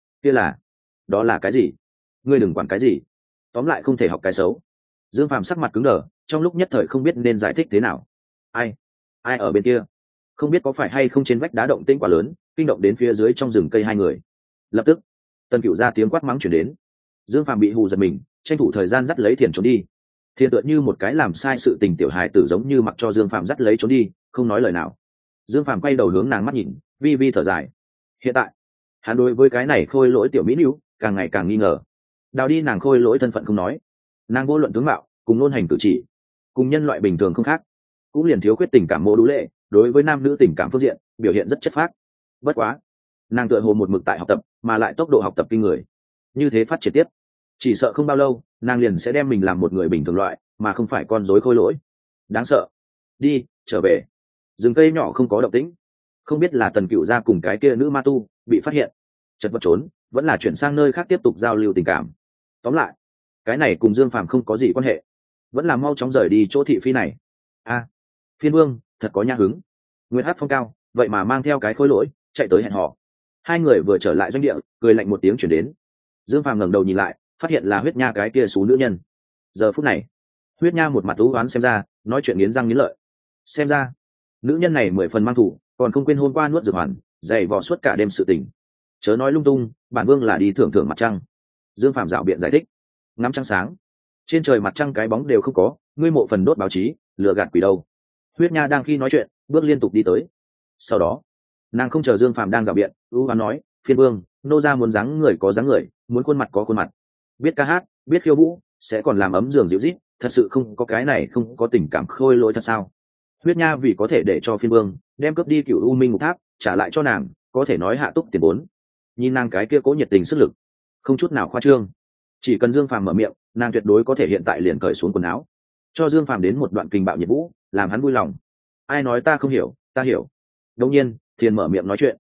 là đó là cái gì? Ngươi đừng quản cái gì, tóm lại không thể học cái xấu. Dương Phàm sắc mặt cứng đờ, trong lúc nhất thời không biết nên giải thích thế nào. Ai ở bên kia? Không biết có phải hay không trên vách đá động tĩnh quá lớn, kinh động đến phía dưới trong rừng cây hai người. Lập tức, Tần Cựu ra tiếng quát mắng chuyển đến. Dương Phàm bị hù giật mình, tranh thủ thời gian dắt lấy Thiền trốn đi. Thiền tựa như một cái làm sai sự tình tiểu hài tử giống như mặc cho Dương Phàm dắt lấy trốn đi, không nói lời nào. Dương Phàm quay đầu hướng nàng mắt nhìn, vi vi thở dài. Hiện tại, hắn đối với cái này khôi lỗi tiểu mỹ nữ càng ngày càng nghi ngờ. Đào đi nàng khôi lỗi thân phận không nói, nàng vô luận tướng mạo cùng ngôn hành cử chỉ cùng nhân loại bình thường không khác, cũng liền thiếu khuyết tình cảm mô đũ lệ, đối với nam nữ tình cảm phương diện biểu hiện rất chất phác. Bất quá, nàng tựa hồ một mực tại học tập, mà lại tốc độ học tập kinh người. Như thế phát triển tiếp, chỉ sợ không bao lâu nàng liền sẽ đem mình làm một người bình thường loại, mà không phải con rối khôi lỗi. Đáng sợ. Đi trở về. Rừng cây nhỏ không có động tĩnh, không biết là Tần Cựu gia cùng cái kia nữ ma tu bị phát hiện, chật vật trốn, vẫn là chuyển sang nơi khác tiếp tục giao lưu tình cảm. Tóm lại, cái này cùng Dương Phàm không có gì quan hệ, vẫn là mau chóng rời đi chỗ thị phi này. A, Phiên Vương thật có nhã hứng. Nguyệt Hát phong cao, vậy mà mang theo cái khối lỗi chạy tới hẹn hò. Hai người vừa trở lại doanh địa, cười lạnh một tiếng chuyển đến. Dương Phàm ngẩng đầu nhìn lại, phát hiện là Huyết Nha cái kia xú nữ nhân. Giờ phút này, Huyết Nha một mặt u oán xem ra, nói chuyện nghiến răng nghiến lợi. Xem ra, nữ nhân này 10 phần mang thủ, còn không quên hôm qua nuốt dược hoàn, dày vò suốt cả đêm sự tình. Chớ nói lung tung, bản vương là đi thưởng thưởng mặt trăng. Dương Phàm dạo biện giải thích. Ngắm trăng sáng, trên trời mặt trăng cái bóng đều không có, ngươi mộ phần đốt báo chí, lừa gạt quỷ đâu. Huyết Nha đang khi nói chuyện, bước liên tục đi tới. Sau đó, nàng không chờ Dương Phàm đang dạo biện, ưu hoán nói, Phiên Vương, nô gia muốn dáng người có dáng người, muốn khuôn mặt có khuôn mặt, biết ca hát, biết khiêu vũ, sẽ còn làm ấm giường dịu rít, thật sự không có cái này không có tình cảm khôi lỗi thật sao? Huyết Nha vì có thể để cho Phiên Vương đem cướp đi Cửu U Minh Ngục Tháp trả lại cho nàng, có thể nói hạ túc tiền vốn. Nhìn nàng cái kia cố nhiệt tình sức lực, không chút nào khoa trương. Chỉ cần Dương Phàm mở miệng, nàng tuyệt đối có thể hiện tại liền cởi xuống quần áo, cho Dương Phàm đến một đoạn kinh bạo nhiệt vũ, làm hắn vui lòng. Ai nói ta không hiểu, ta hiểu. Đương nhiên, Thiên mở miệng nói chuyện.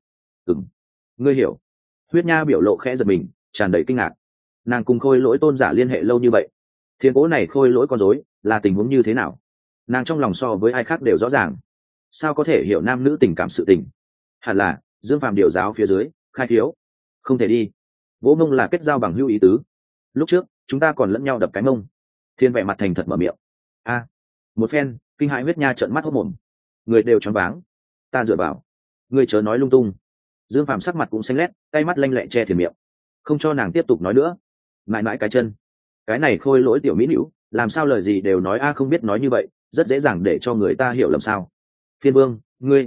Ngươi hiểu. Huyết Nha biểu lộ khẽ giật mình, tràn đầy kinh ngạc. Nàng cùng khôi lỗi tôn giả liên hệ lâu như vậy, Thiên cố này khôi lỗi con rối là tình huống như thế nào? Nàng trong lòng so với ai khác đều rõ ràng. Sao có thể hiểu nam nữ tình cảm sự tình? Hẳn là Dương Phàm điều giáo phía dưới khai thiếu, không thể đi. Vỗ mông là kết giao bằng hữu ý tứ. Lúc trước chúng ta còn lẫn nhau đập cái mông. Thiên vẻ mặt thành thật mở miệng. Một phen kinh hãi. Huyết Nha trợn mắt hốt mồm, người đều choáng váng. Ta dựa vào, ngươi chớ nói lung tung. Dương Phàm sắc mặt cũng xanh lét, tay mắt lanh lẹ che thiền miệng, không cho nàng tiếp tục nói nữa. Mãi mãi cái chân, cái này khôi lỗi tiểu mỹ nữ làm sao lời gì đều nói không biết nói như vậy, rất dễ dàng để cho người ta hiểu lầm sao. Phiên Vương, ngươi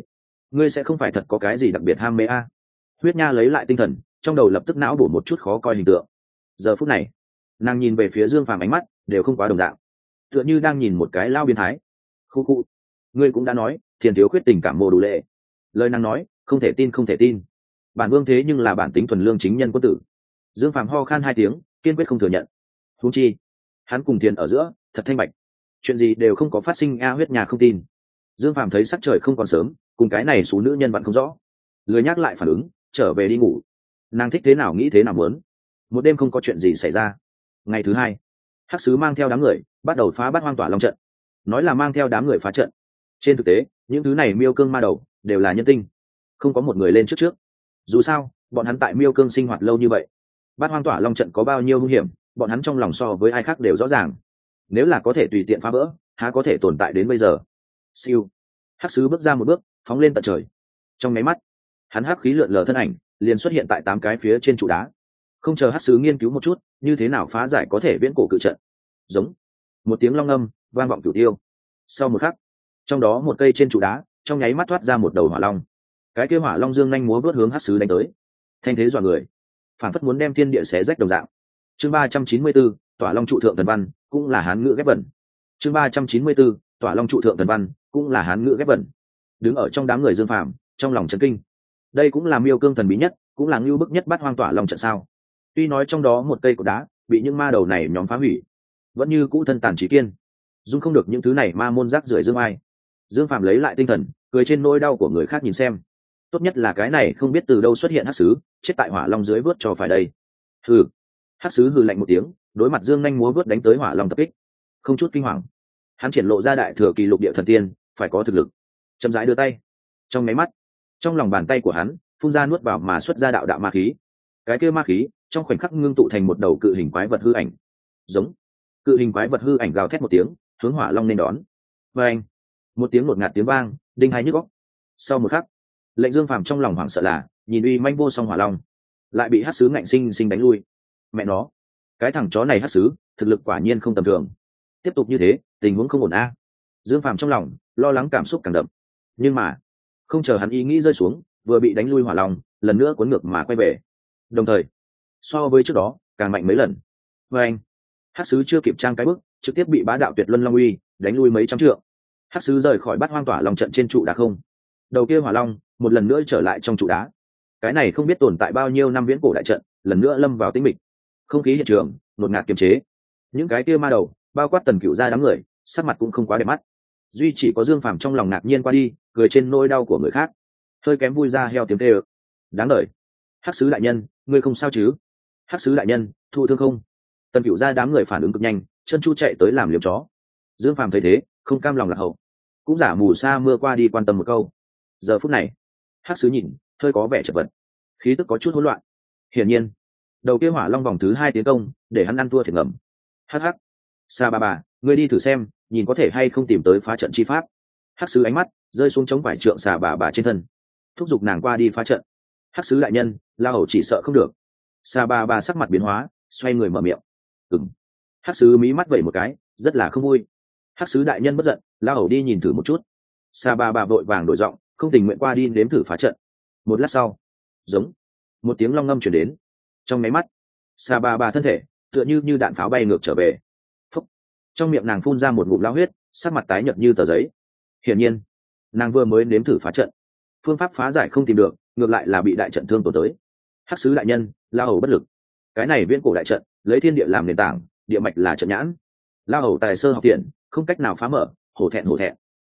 ngươi sẽ không phải thật có cái gì đặc biệt ham mê a? Huyết Nha lấy lại tinh thần, trong đầu lập tức não bổ một chút khó coi hình tượng. Giờ phút này, nàng nhìn về phía Dương Phàm, ánh mắt đều không quá đồng dạng, tựa như đang nhìn một cái lao biến thái. Khu khu, ngươi cũng đã nói Thiền thiếu khuyết tình cảm mồ đủ lệ. Lời nàng nói không thể tin, không thể tin. Bản vương thế nhưng là bản tính thuần lương chính nhân quân tử. Dương Phàm ho khan hai tiếng, kiên quyết không thừa nhận. Huống chi hắn cùng Thiền ở giữa thật thanh bạch, chuyện gì đều không có phát sinh. Huyết Nha không tin. Dương Phàm thấy sắc trời không còn sớm, cùng cái này số nữ nhân vẫn không rõ, lười nhắc lại phản ứng, trở về đi ngủ. Nàng thích thế nào nghĩ thế nào muốn. Một đêm không có chuyện gì xảy ra. Ngày thứ hai, hắc sứ mang theo đám người bắt đầu phá Bát Hoang Tỏa Long trận. Nói là mang theo đám người phá trận, trên thực tế những thứ này miêu cương ma đầu đều là nhân tinh, không có một người lên trước. Dù sao bọn hắn tại miêu cương sinh hoạt lâu như vậy, Bát Hoang Tỏa Long trận có bao nhiêu nguy hiểm, bọn hắn trong lòng so với ai khác đều rõ ràng. Nếu là có thể tùy tiện phá vỡ, há có thể tồn tại đến bây giờ. Siêu, hắc sứ bước ra một bước, phóng lên tận trời. Trong máy mắt, hắn hắc khí lượn lờ thân ảnh liền xuất hiện tại 8 cái phía trên trụ đá. Không chờ hắc sứ nghiên cứu một chút như thế nào phá giải có thể viễn cổ cự trận, giống một tiếng long âm vang vọng cửu tiêu. Sau một khắc, trong đó một cây trên trụ đá trong nháy mắt thoát ra một đầu hỏa long. Cái kia hỏa long dương nhanh múa vớt hướng hắc sứ đánh tới, thanh thế dọa người, phản phất muốn đem thiên địa xé rách đồng dạng. Chương 394, Tỏa Long trụ thượng thần văn, cũng là hán ngữ ghép vần. Chương 394, Tỏa Long trụ thượng thần văn, cũng là hán ngữ ghép vần. Đứng ở trong đám người Dương Phàm, trong lòng chấn kinh. Đây cũng là miêu cương thần bí nhất, cũng là ngưu bức nhất Bát Hoang Tỏa Long trận sao? Tuy nói trong đó một cây cột đá bị những ma đầu này nhóm phá hủy, vẫn như cũ thân tàn trí kiên, dung không được những thứ này ma môn rác rưởi dương ai. Dương Phàm lấy lại tinh thần, cười trên nỗi đau của người khác nhìn xem. Tốt nhất là cái này không biết từ đâu xuất hiện hắc sứ, chết tại hỏa long dưới vớt cho phải đây. Hừ. Hắc sứ hừ lạnh một tiếng, đối mặt dương nhanh múa vớt đánh tới hỏa long tập kích, không chút kinh hoàng. Hắn triển lộ ra đại thừa kỳ lục địa thần tiên phải có thực lực. Chậm rãi đưa tay, trong máy mắt, trong lòng bàn tay của hắn phun ra nuốt vào mà xuất ra đạo đạo ma khí. Cái kia ma khí trong khoảnh khắc ngưng tụ thành một đầu cự hình quái vật hư ảnh. Giống. Cự hình quái vật hư ảnh gào thét một tiếng, hướng hỏa long nên đón. Và anh, một tiếng ngột ngạt tiếng vang, đinh hai nhức óc. Sau một khắc, lệnh Dương Phàm trong lòng hoảng sợ là nhìn uy manh vô song hỏa long lại bị hắc sứ ngạnh sinh sinh đánh lui. Mẹ nó, cái thằng chó này hắc sứ thực lực quả nhiên không tầm thường. Tiếp tục như thế tình huống không ổn a. Dương Phàm trong lòng lo lắng cảm xúc càng đậm. Nhưng mà không chờ hắn ý nghĩ rơi xuống, vừa bị đánh lui hỏa long lần nữa cuốn ngược mà quay về, đồng thời so với trước đó càng mạnh mấy lần. Và anh, hắc sứ chưa kịp trang cái bước, trực tiếp bị bá đạo tuyệt luân long uy đánh lui mấy trăm trượng. Hắc sứ rời khỏi Bát Hoang Tỏa Long trận trên trụ đá không, đầu kia hỏa long một lần nữa trở lại trong trụ đá. Cái này không biết tồn tại bao nhiêu năm viễn cổ đại trận lần nữa lâm vào tĩnh mịch, không khí hiện trường ngột ngạt kiềm chế. Những cái kia ma đầu bao quát Tần Cựu gia đám người sắc mặt cũng không quá đẹp mắt, duy chỉ có Dương Phàm trong lòng ngạc nhiên qua đi, cười trên nỗi đau của người khác, hơi kém vui ra heo tiếng kêu. Đáng đời. Hắc sứ đại nhân, ngươi không sao chứ? Hắc sứ đại nhân, thụ thương không? Tần Cựu gia đám người phản ứng cực nhanh, chân chu chạy tới làm liếm chó. Dương Phàm thấy thế không cam lòng lạc hậu, cũng giả mù sa mưa qua đi quan tâm một câu. Giờ phút này hắc sứ nhìn hơi có vẻ chật vật, khí tức có chút hỗn loạn. Hiển nhiên đầu kia hỏa long vòng thứ 2 tiến công để hắn ăn thua thiệt ngầm. Hắc hắc, Sa bà bà, ngươi đi thử xem, nhìn có thể hay không tìm tới phá trận chi pháp. Hắc sứ ánh mắt rơi xuống chống vải trượng xà bà trên thân, thúc giục nàng qua đi phá trận. Hắc sứ đại nhân, La Hầu chỉ sợ không được. Xà bà sắc mặt biến hóa, xoay người mở miệng. Ừm. Hắc sứ mí mắt vẩy một cái, rất là không vui. Hắc sứ đại nhân bất giận, La Hầu đi nhìn thử một chút. Xà bà vội vàng đổi giọng, không tình nguyện qua đi nếm thử phá trận. Một lát sau, giống một tiếng long ngâm truyền đến. Trong máy mắt, xà bà thân thể tựa như đạn pháo bay ngược trở về. Phúc. Trong miệng nàng phun ra một ngụm lao huyết, sắc mặt tái nhợt như tờ giấy. Hiển nhiên nàng vừa mới nếm thử phá trận, phương pháp phá giải không tìm được, ngược lại là bị đại trận thương tổn tới. Hắc sứ đại nhân, La Hầu bất lực. Cái này viễn cổ đại trận lấy thiên địa làm nền tảng, địa mạch là trận nhãn. La Hầu tài sơ học thiện, không cách nào phá mở, hổ thẹn.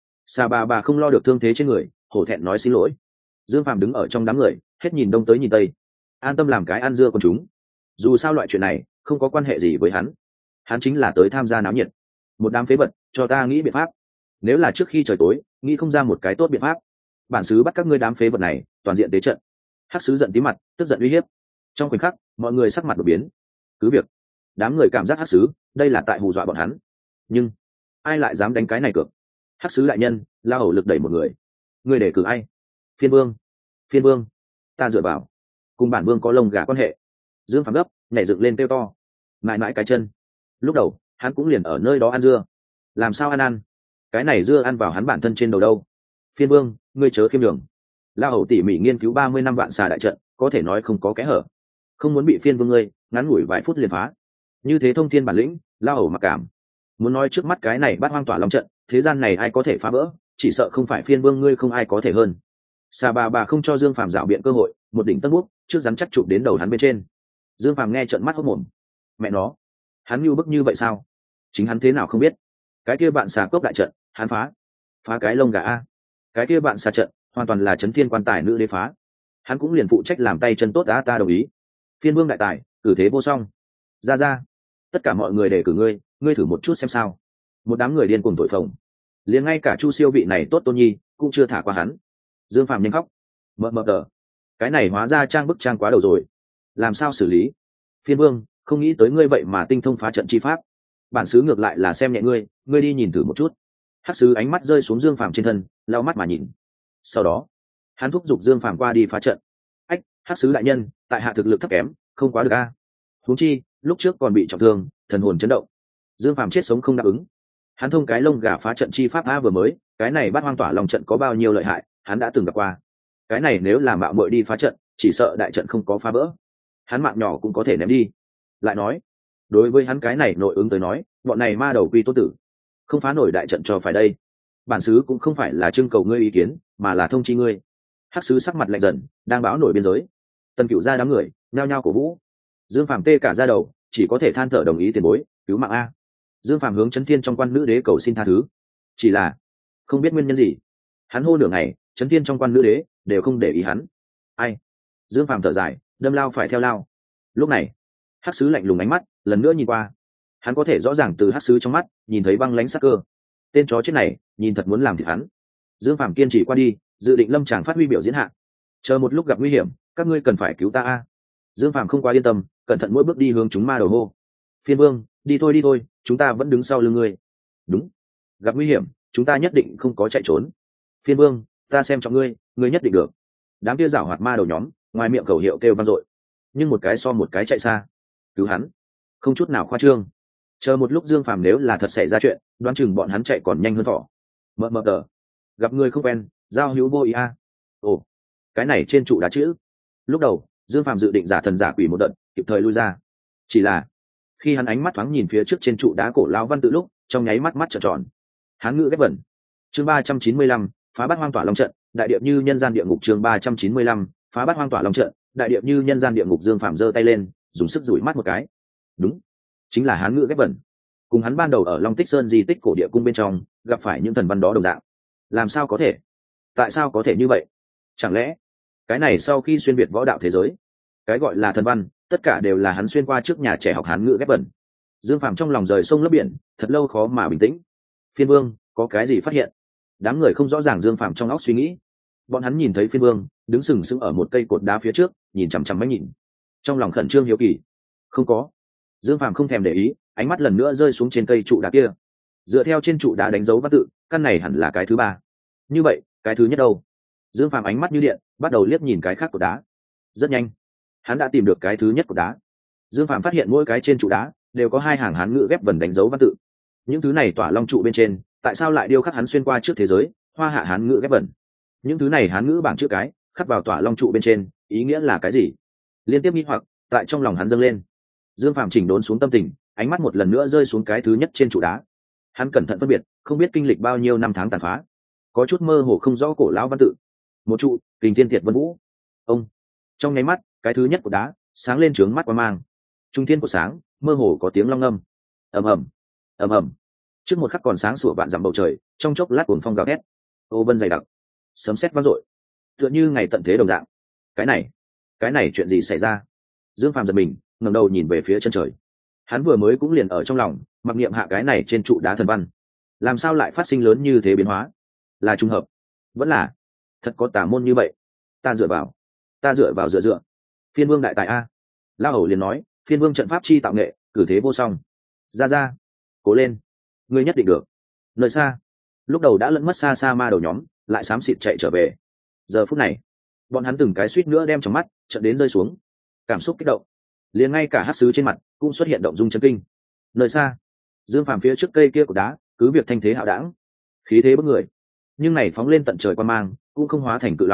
Xà bà không lo được thương thế trên người, hổ thẹn nói xin lỗi. Dương Phàm đứng ở trong đám người, hết nhìn đông tới nhìn tây, an tâm làm cái ăn dưa con chúng. Dù sao loại chuyện này không có quan hệ gì với hắn chính là tới tham gia náo nhiệt. Một đám phế vật, cho ta nghĩ biện pháp. Nếu là trước khi trời tối nghĩ không ra một cái tốt biện pháp, bản sứ bắt các ngươi đám phế vật này toàn diện tế trận. Hắc sứ giận tí mặt, tức giận uy hiếp. Trong khoảnh khắc mọi người sắc mặt đổi biến. Cứ việc đám người cảm giác Hắc sứ đây là tại hù dọa bọn hắn, nhưng ai lại dám đánh cái này cược? Hắc sứ đại nhân, La Hầu lực đẩy một người để cử ai? Phiên vương, ta dựa vào, cùng bản vương có lông gà quan hệ. Dương Phàm gấp nhảy dựng lên kêu to, mãi cái chân. Lúc đầu hắn cũng liền ở nơi đó ăn dưa, làm sao ăn cái này dưa ăn vào hắn bản thân trên đầu đâu. Phiên vương, ngươi chớ khiêm đường. La Hầu tỉ mỉ nghiên cứu 30 năm vạn xà đại trận, có thể nói không có kẽ hở. Không muốn bị phiên vương ngươi ngắn ngủi vài phút liền phá. Như thế thông thiên bản lĩnh, La Hầu mặc cảm. Muốn nói trước mắt cái này Bát Hoang Tỏa Long trận, thế gian này ai có thể phá vỡ, chỉ sợ không phải phiên vương ngươi không ai có thể hơn. Xà bà không cho Dương Phàm dạo biện cơ hội, một đỉnh tân bút, trước rắn chắc chụp đến đầu hắn bên trên. Dương Phàm nghe trợn mắt hốt mồm. Mẹ nó, hắn nhu bức như vậy sao? Chính hắn thế nào không biết? Cái kia bạn xà cốc đại trận, hắn phá cái lông gà a. Cái kia bạn xà trận, hoàn toàn là chấn thiên quan tài nữ đế phá. Hắn cũng liền phụ trách làm tay chân tốt đã, ta đồng ý. Phiên vương đại tài, cử thế vô song. Ra, tất cả mọi người để cử ngươi thử một chút xem sao. Một đám người điên cuồng thổi phồng, liền ngay cả Chu Siêu vị này tốt tôn nhi cũng chưa thả qua hắn. Dương Phàm nhanh khóc. Mờ tờ, cái này hóa ra trang bức trang quá đầu rồi, làm sao xử lý? Phiên vương, không nghĩ tới ngươi vậy mà tinh thông phá trận chi pháp. Bản sứ ngược lại là xem nhẹ ngươi đi nhìn thử một chút. Hắc sứ ánh mắt rơi xuống Dương Phàm trên thân, lau mắt mà nhìn. Sau đó hắn thúc giục Dương Phàm qua đi phá trận. Ách, Hắc sứ đại nhân, tại hạ thực lực thấp kém, không quá được a. Huống chi lúc trước còn bị trọng thương, thần hồn chấn động. Dương Phàm chết sống không đáp ứng. Hắn thông cái lông gà phá trận chi pháp a vừa mới, cái này Bát Hoang Tỏa Long trận có bao nhiêu lợi hại, hắn đã từng gặp qua. Cái này nếu là mạo muội đi phá trận, chỉ sợ đại trận không có phá vỡ, hắn mạng nhỏ cũng có thể ném đi. Lại nói, đối với hắn cái này nội ứng tới nói, bọn này ma đầu quy tốt tử, không phá nổi đại trận cho phải đây. Bản sứ cũng không phải là trưng cầu ngươi ý kiến, mà là thông chi ngươi. Hắc sứ sắc mặt lạnh dần, đang báo nổi biên giới. Tần Cựu ra đám người nhao nhao cổ vũ. Dương Phàm tê cả da đầu, chỉ có thể than thở đồng ý tiền bối, cứu mạng a. Dương Phàm hướng Chấn Thiên trong quan nữ đế cầu xin tha thứ, chỉ là không biết nguyên nhân gì, hắn hô nửa ngày, Chấn Thiên trong quan nữ đế đều không để ý hắn. Ai? Dương Phàm thở dài, đâm lao phải theo lao. Lúc này Hắc sứ lạnh lùng ánh mắt lần nữa nhìn qua, hắn có thể rõ ràng từ Hắc sứ trong mắt nhìn thấy băng lãnh sắc cơ. Tên chó chết này nhìn thật muốn làm thịt hắn. Dương Phàm kiên trì qua đi, dự định lâm tràng phát huy biểu diễn hạ. Chờ một lúc gặp nguy hiểm, các ngươi cần phải cứu ta a. Dương Phàm không quá yên tâm, cẩn thận mỗi bước đi hướng chúng ma đầu hô. Phiên vương, đi thôi, chúng ta vẫn đứng sau lưng ngươi. Đúng, gặp nguy hiểm chúng ta nhất định không có chạy trốn. Phiên vương, ta xem trọng ngươi nhất định được. Đám kia giảo hoạt ma đầu nhóm ngoài miệng khẩu hiệu kêu vang dội, nhưng một cái so một cái chạy xa. Cứu hắn, không chút nào khoa trương. Chờ một lúc Dương Phàm nếu là thật xảy ra chuyện, đoán chừng bọn hắn chạy còn nhanh hơn thỏ. Mờ tờ, gặp người không quen, giao hữu vô ý a. Ồ, cái này trên trụ đá chữ. Lúc đầu Dương Phàm dự định giả thần giả quỷ một đợt, kịp thời lui ra. Chỉ là khi hắn ánh mắt thoáng nhìn phía trước trên trụ đá cổ lão văn tự lúc, trong nháy mắt trợn tròn. Hán ngữ ghép vẩn. Chương 395, phá Bát Hoang Tỏa Long trận, đại điệp như nhân gian địa ngục. Chương 395, phá Bát Hoang Tỏa Long trận, đại điệp như nhân gian địa ngục. Dương Phàm giơ tay lên, dùng sức dụi mắt một cái. Đúng, chính là hán ngữ ghép vẩn. Cùng hắn ban đầu ở Long Tích Sơn di tích cổ địa cung bên trong gặp phải những thần văn đó đồng dạng. Làm sao có thể? Tại sao có thể như vậy? Chẳng lẽ cái này sau khi xuyên việt võ đạo thế giới, cái gọi là thần văn tất cả đều là hắn xuyên qua trước nhà trẻ học hán ngữ ghép vẩn? Dương Phàm trong lòng rời sông lấp biển, thật lâu khó mà bình tĩnh. Phiên vương có cái gì phát hiện? Đám người không rõ ràng Dương Phàm trong óc suy nghĩ. Bọn hắn nhìn thấy phiên vương đứng sừng sững ở một cây cột đá phía trước, nhìn chằm chằm máy nhìn, trong lòng khẩn trương hiếu kỳ. Không có. Dương Phàm không thèm để ý, ánh mắt lần nữa rơi xuống trên cây trụ đá kia. Dựa theo trên trụ đá đánh dấu văn tự, căn này hẳn là cái thứ ba. Như vậy cái thứ nhất đâu? Dương Phàm ánh mắt như điện, bắt đầu liếc nhìn cái khác cột đá. Rất nhanh hắn đã tìm được cái thứ nhất cột đá. Dương Phàm phát hiện mỗi cái trên trụ đá đều có hai hàng hán ngữ ghép vần đánh dấu văn tự. Những thứ này tỏa long trụ bên trên, tại sao lại điêu khắc hắn xuyên qua trước thế giới hoa hạ hán ngữ ghép vần? Những thứ này hán ngữ bảng chữ cái khắc vào tỏa long trụ bên trên, ý nghĩa là cái gì? Liên tiếp nghi hoặc tại trong lòng hắn dâng lên. Dương Phàm chỉnh đốn xuống tâm tình, ánh mắt một lần nữa rơi xuống cái thứ nhất trên trụ đá. Hắn cẩn thận phân biệt, không biết kinh lịch bao nhiêu năm tháng tàn phá, có chút mơ hồ không rõ cổ lão văn tự. Một trụ, Kình Thiên Tiệt Vân Vũ. Ông. Trong nháy mắt, cái thứ nhất của đá sáng lên trướng mắt qua mang. Trung thiên của sáng, mơ hồ có tiếng long ngâm. Ầm ầm. Trước một khắc còn sáng sủa vạn dặm bầu trời, trong chốc lát cuồng phong gào thét. Ô vân dày đặc, sấm sét vang dội, tựa như ngày tận thế đồng dạng. Cái này chuyện gì xảy ra? Dương Phàm giật mình, ngẩng đầu nhìn về phía chân trời. Hắn vừa mới cũng liền ở trong lòng mặc niệm hạ cái này trên trụ đá thần văn, làm sao lại phát sinh lớn như thế biến hóa? Là trùng hợp, vẫn là thật có tà môn như vậy? Ta dựa vào dựa. Phiên vương đại tài a. La Hầu liền nói, phiên vương trận pháp chi tạo nghệ, cử thế vô song. Ra, cố lên, ngươi nhất định được. Nơi xa, lúc đầu đã lẫn mất xa xa ma đầu nhóm lại xám xịt chạy trở về. Giờ phút này bọn hắn từng cái suýt nữa đem trong mắt trận đến rơi xuống, cảm xúc kích động, liền ngay cả hắc sứ trên mặt cũng xuất hiện động dung chấn kinh. Nơi xa, Dương Phàm phía trước cây kia của đá cứ việc thanh thế hạo đảng, khí thế bức người, nhưng này phóng lên tận trời quan mang cũng không hóa thành cự long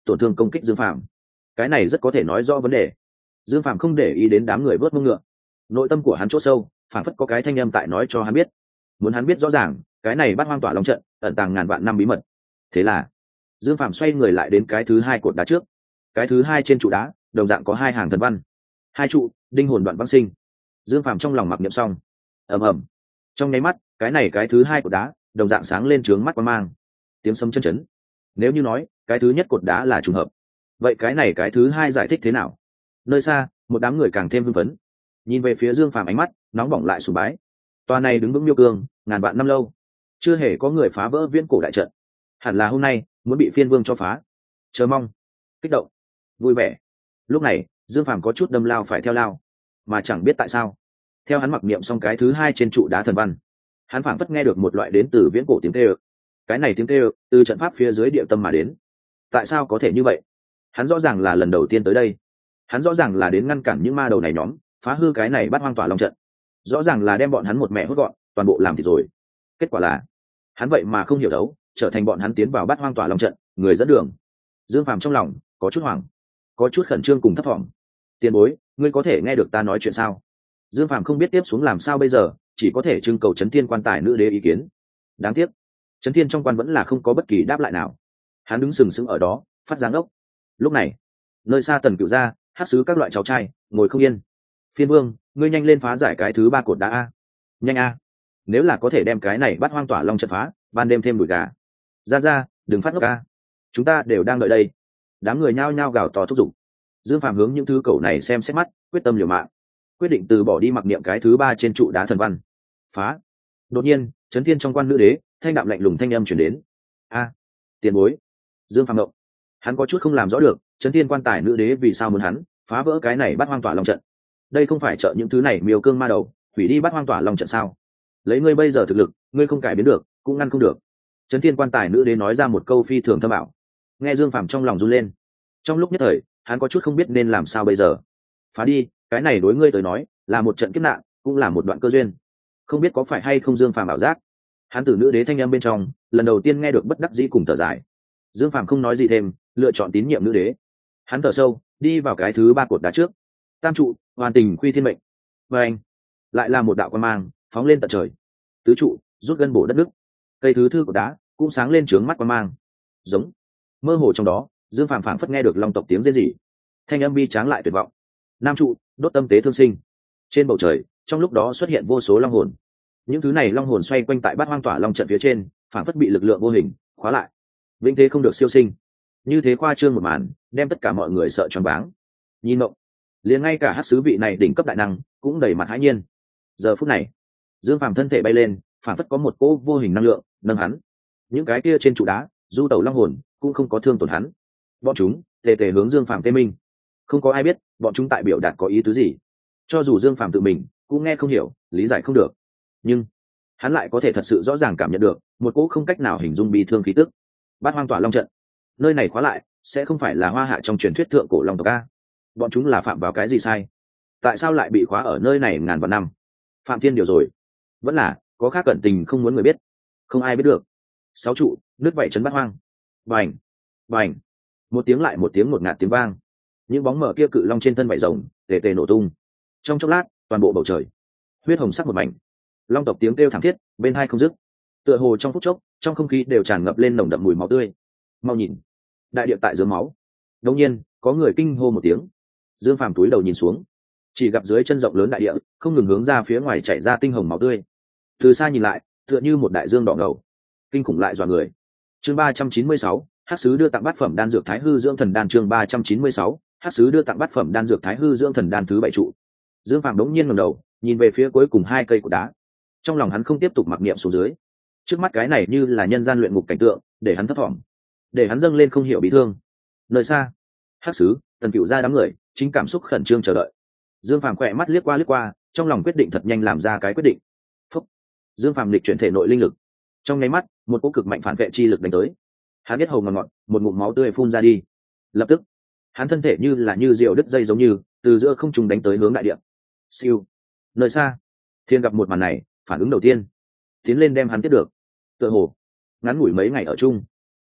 tổn thương công kích Dương Phàm. Cái này rất có thể nói rõ vấn đề. Dương Phàm không để ý đến đám người vớt mông ngựa, nội tâm của hắn chỗ sâu phản phất có cái thanh âm tại nói cho hắn biết, muốn hắn biết rõ ràng cái này Bát Hoang Tỏa Long trận ẩn tàng ngàn vạn năm bí mật. Thế là Dương Phàm xoay người lại đến cái thứ hai cột đá trước. Cái thứ hai trên trụ đá đồng dạng có hai hàng thần văn, hai trụ đinh hồn đoạn vãng sinh. Dương Phàm trong lòng mặc niệm xong, ầm ầm, trong nháy mắt cái thứ hai cột đá đồng dạng sáng lên trướng mắt quang mang, tiếng sấm chân chấn. Nếu như nói cái thứ nhất cột đá là trùng hợp, vậy cái thứ hai giải thích thế nào? Nơi xa một đám người càng thêm hưng phấn, nhìn về phía Dương Phàm, ánh mắt nóng bỏng lại sùng bái. Tòa này đứng vững miêu cương ngàn vạn năm lâu, chưa hề có người phá vỡ viễn cổ đại trận, hẳn là hôm nay muốn bị phiên vương cho phá. Chờ mong, kích động, vui vẻ. Lúc này Dương Phàm có chút đâm lao phải theo lao, mà chẳng biết tại sao, theo hắn mặc niệm xong cái thứ hai trên trụ đá thần văn, hắn phảng phất nghe được một loại đến từ viễn cổ tiếng kêu. Cái này tiếng kêu từ trận pháp phía dưới địa tâm mà đến. Tại sao có thể như vậy? Hắn rõ ràng là lần đầu tiên tới đây, hắn rõ ràng là đến ngăn cản những ma đầu này nhóm phá hư cái này Bát Hoang Tỏa Long trận, rõ ràng là đem bọn hắn một mẹ hốt gọn, toàn bộ làm thịt rồi. Kết quả là hắn vậy mà không hiểu đấu, trở thành bọn hắn tiến vào Bát Hoang Tỏa Long trận người dẫn đường. Dương Phàm trong lòng có chút hoảng, có chút khẩn trương cùng thấp thỏm. Tiền bối, ngươi có thể nghe được ta nói chuyện sao? Dương Phàm không biết tiếp xuống làm sao bây giờ, chỉ có thể trưng cầu Chấn Thiên quan tài nữ đế ý kiến. Đáng tiếc Chấn Thiên trong quan vẫn là không có bất kỳ đáp lại nào. Hắn đứng sừng sững ở đó phát giáng ốc. Lúc này nơi xa Tần Cựu gia, hát sứ các loại cháu trai ngồi không yên. Phiên vương, ngươi nhanh lên phá giải cái thứ ba cột đá a, nhanh a, nếu là có thể đem cái này Bát Hoang Tỏa Long trận phá, ban đêm thêm đùi gà. Ra đừng phát ngốc a, chúng ta đều đang đợi đây. Đám người nhao nhao gào to thúc giục. Dương Phàm hướng những thứ cẩu này xem xét mắt, quyết tâm liều mạng, quyết định từ bỏ đi mặc niệm cái thứ ba trên trụ đá thần văn. Phá. Đột nhiên Chấn Thiên trong quan nữ đế thanh đạm lạnh lùng thanh âm chuyển đến. A, tiền bối. Dương Phàm động, hắn có chút không làm rõ được Chấn Thiên quan tài nữ đế vì sao muốn hắn phá vỡ cái này Bát Hoang Tỏa Long trận. Đây không phải trợ những thứ này miêu cương ma đầu hủy đi Bát Hoang Tỏa Long trận sao? Lấy ngươi bây giờ thực lực, ngươi không cải biến được cũng ngăn không được. Chấn Thiên quan tài nữ đế nói ra một câu phi thường thâm ảo. Nghe Dương Phàm trong lòng run lên. Trong lúc nhất thời hắn có chút không biết nên làm sao bây giờ. Phá đi, cái này đối ngươi tới nói là một trận kiếp nạn, cũng là một đoạn cơ duyên. Không biết có phải hay không Dương Phàm ảo giác, hắn từ nữ đế thanh âm bên trong lần đầu tiên nghe được bất đắc dĩ cùng thở dài. Dương Phàm không nói gì thêm, lựa chọn tín nhiệm nữ đế. Hắn thở sâu đi vào cái thứ ba cột đá trước. Tam trụ hoàn tình khuy thiên mệnh, và anh lại là một đạo quan mang phóng lên tận trời. Tứ trụ rút gân bổ đất nước. Cây thứ thư cột đá cũng sáng lên trướng mắt quan mang. Giống, mơ hồ trong đó Dương Phàm phảng phất nghe được long tộc tiếng rên rỉ, thanh âm bi tráng lại tuyệt vọng. Nam trụ đốt tâm tế thương sinh. Trên bầu trời trong lúc đó xuất hiện vô số long hồn. Những thứ này long hồn xoay quanh tại Bát Hoang Tỏa Long trận phía trên, phảng phất bị lực lượng vô hình khóa lại, vĩnh thế không được siêu sinh. Như thế khoa trương một màn đem tất cả mọi người sợ choáng váng. Nhìn mộng, liền ngay cả hát sứ vị này đỉnh cấp đại năng cũng đầy mặt hãi nhiên. Giờ phút này Dương Phàm thân thể bay lên, phảng phất có một cỗ vô hình năng lượng nâng hắn. Những cái kia trên trụ đá du tẩu long hồn cũng không có thương tổn hắn. Bọn chúng tề tề hướng Dương Phàm tê minh. Không có ai biết bọn chúng tại biểu đạt có ý tứ gì. Cho dù Dương Phàm tự mình cũng nghe không hiểu, lý giải không được, nhưng hắn lại có thể thật sự rõ ràng cảm nhận được một cỗ không cách nào hình dung bi thương khí tức. Bát Hoang Tỏa Long trận, nơi này khóa lại sẽ không phải là Hoa Hạ trong truyền thuyết thượng cổ long tộc a? Bọn chúng là phạm vào cái gì sai? Tại sao lại bị khóa ở nơi này ngàn vạn năm? Phạm thiên điều rồi, vẫn là có khác cẩn tình không muốn người biết? Không ai biết được. Sáu trụ nước vậy chấn bát hoang. Bành bành, một tiếng lại một tiếng ngột ngạt tiếng vang. Những bóng mờ kia cự long trên thân vảy rồng tề tề nổ tung. Trong chốc lát toàn bộ bầu trời huyết hồng sắc một mảnh. Long tộc tiếng kêu thảm thiết bên hai không dứt, tựa hồ trong phút chốc trong không khí đều tràn ngập lên nồng đậm mùi máu tươi. Mau nhìn, đại địa tại dưới máu. Đột nhiên có người kinh hô một tiếng. Dương Phàm túi đầu nhìn xuống, chỉ gặp dưới chân rộng lớn đại địa không ngừng hướng ra phía ngoài chảy ra tinh hồng máu tươi. Từ xa nhìn lại tựa như một đại dương đỏ ngầu, kinh khủng lại dọa người. Chương 396, Hắc sứ đưa tặng bát phẩm đan dược Thái Hư dưỡng thần đan. Chương 396, Hắc sứ đưa tặng bát phẩm đan dược Thái Hư dưỡng thần đan thứ 7 trụ. Dương Phàm đống nhiên ngẩng đầu, nhìn về phía cuối cùng hai cây cột đá. Trong lòng hắn không tiếp tục mặc niệm xuống dưới. Trước mắt cái này như là nhân gian luyện ngục cảnh tượng, để hắn thất vọng, để hắn dâng lên không hiểu bị thương. Nơi xa, Hắc sứ, Tần Cựu gia đám người chính cảm xúc khẩn trương chờ đợi. Dương Phàm khỏe mắt liếc qua, trong lòng quyết định thật nhanh làm ra cái quyết định. Phúc. Dương Phàm lịch chuyển thể nội linh lực, trong nháy mắt một cỗ cực mạnh phản vệ chi lực đánh tới. Hắn biết hầu ngọt, một ngụm máu tươi phun ra đi. Lập tức hắn thân thể như là như diều đứt dây giống như từ giữa không trung đánh tới hướng đại địa. Siêu. Nơi xa Thiên gặp một màn này, phản ứng đầu tiên tiến lên đem hắn tiếp được. Tựa hồ ngắn ngủi mấy ngày ở chung,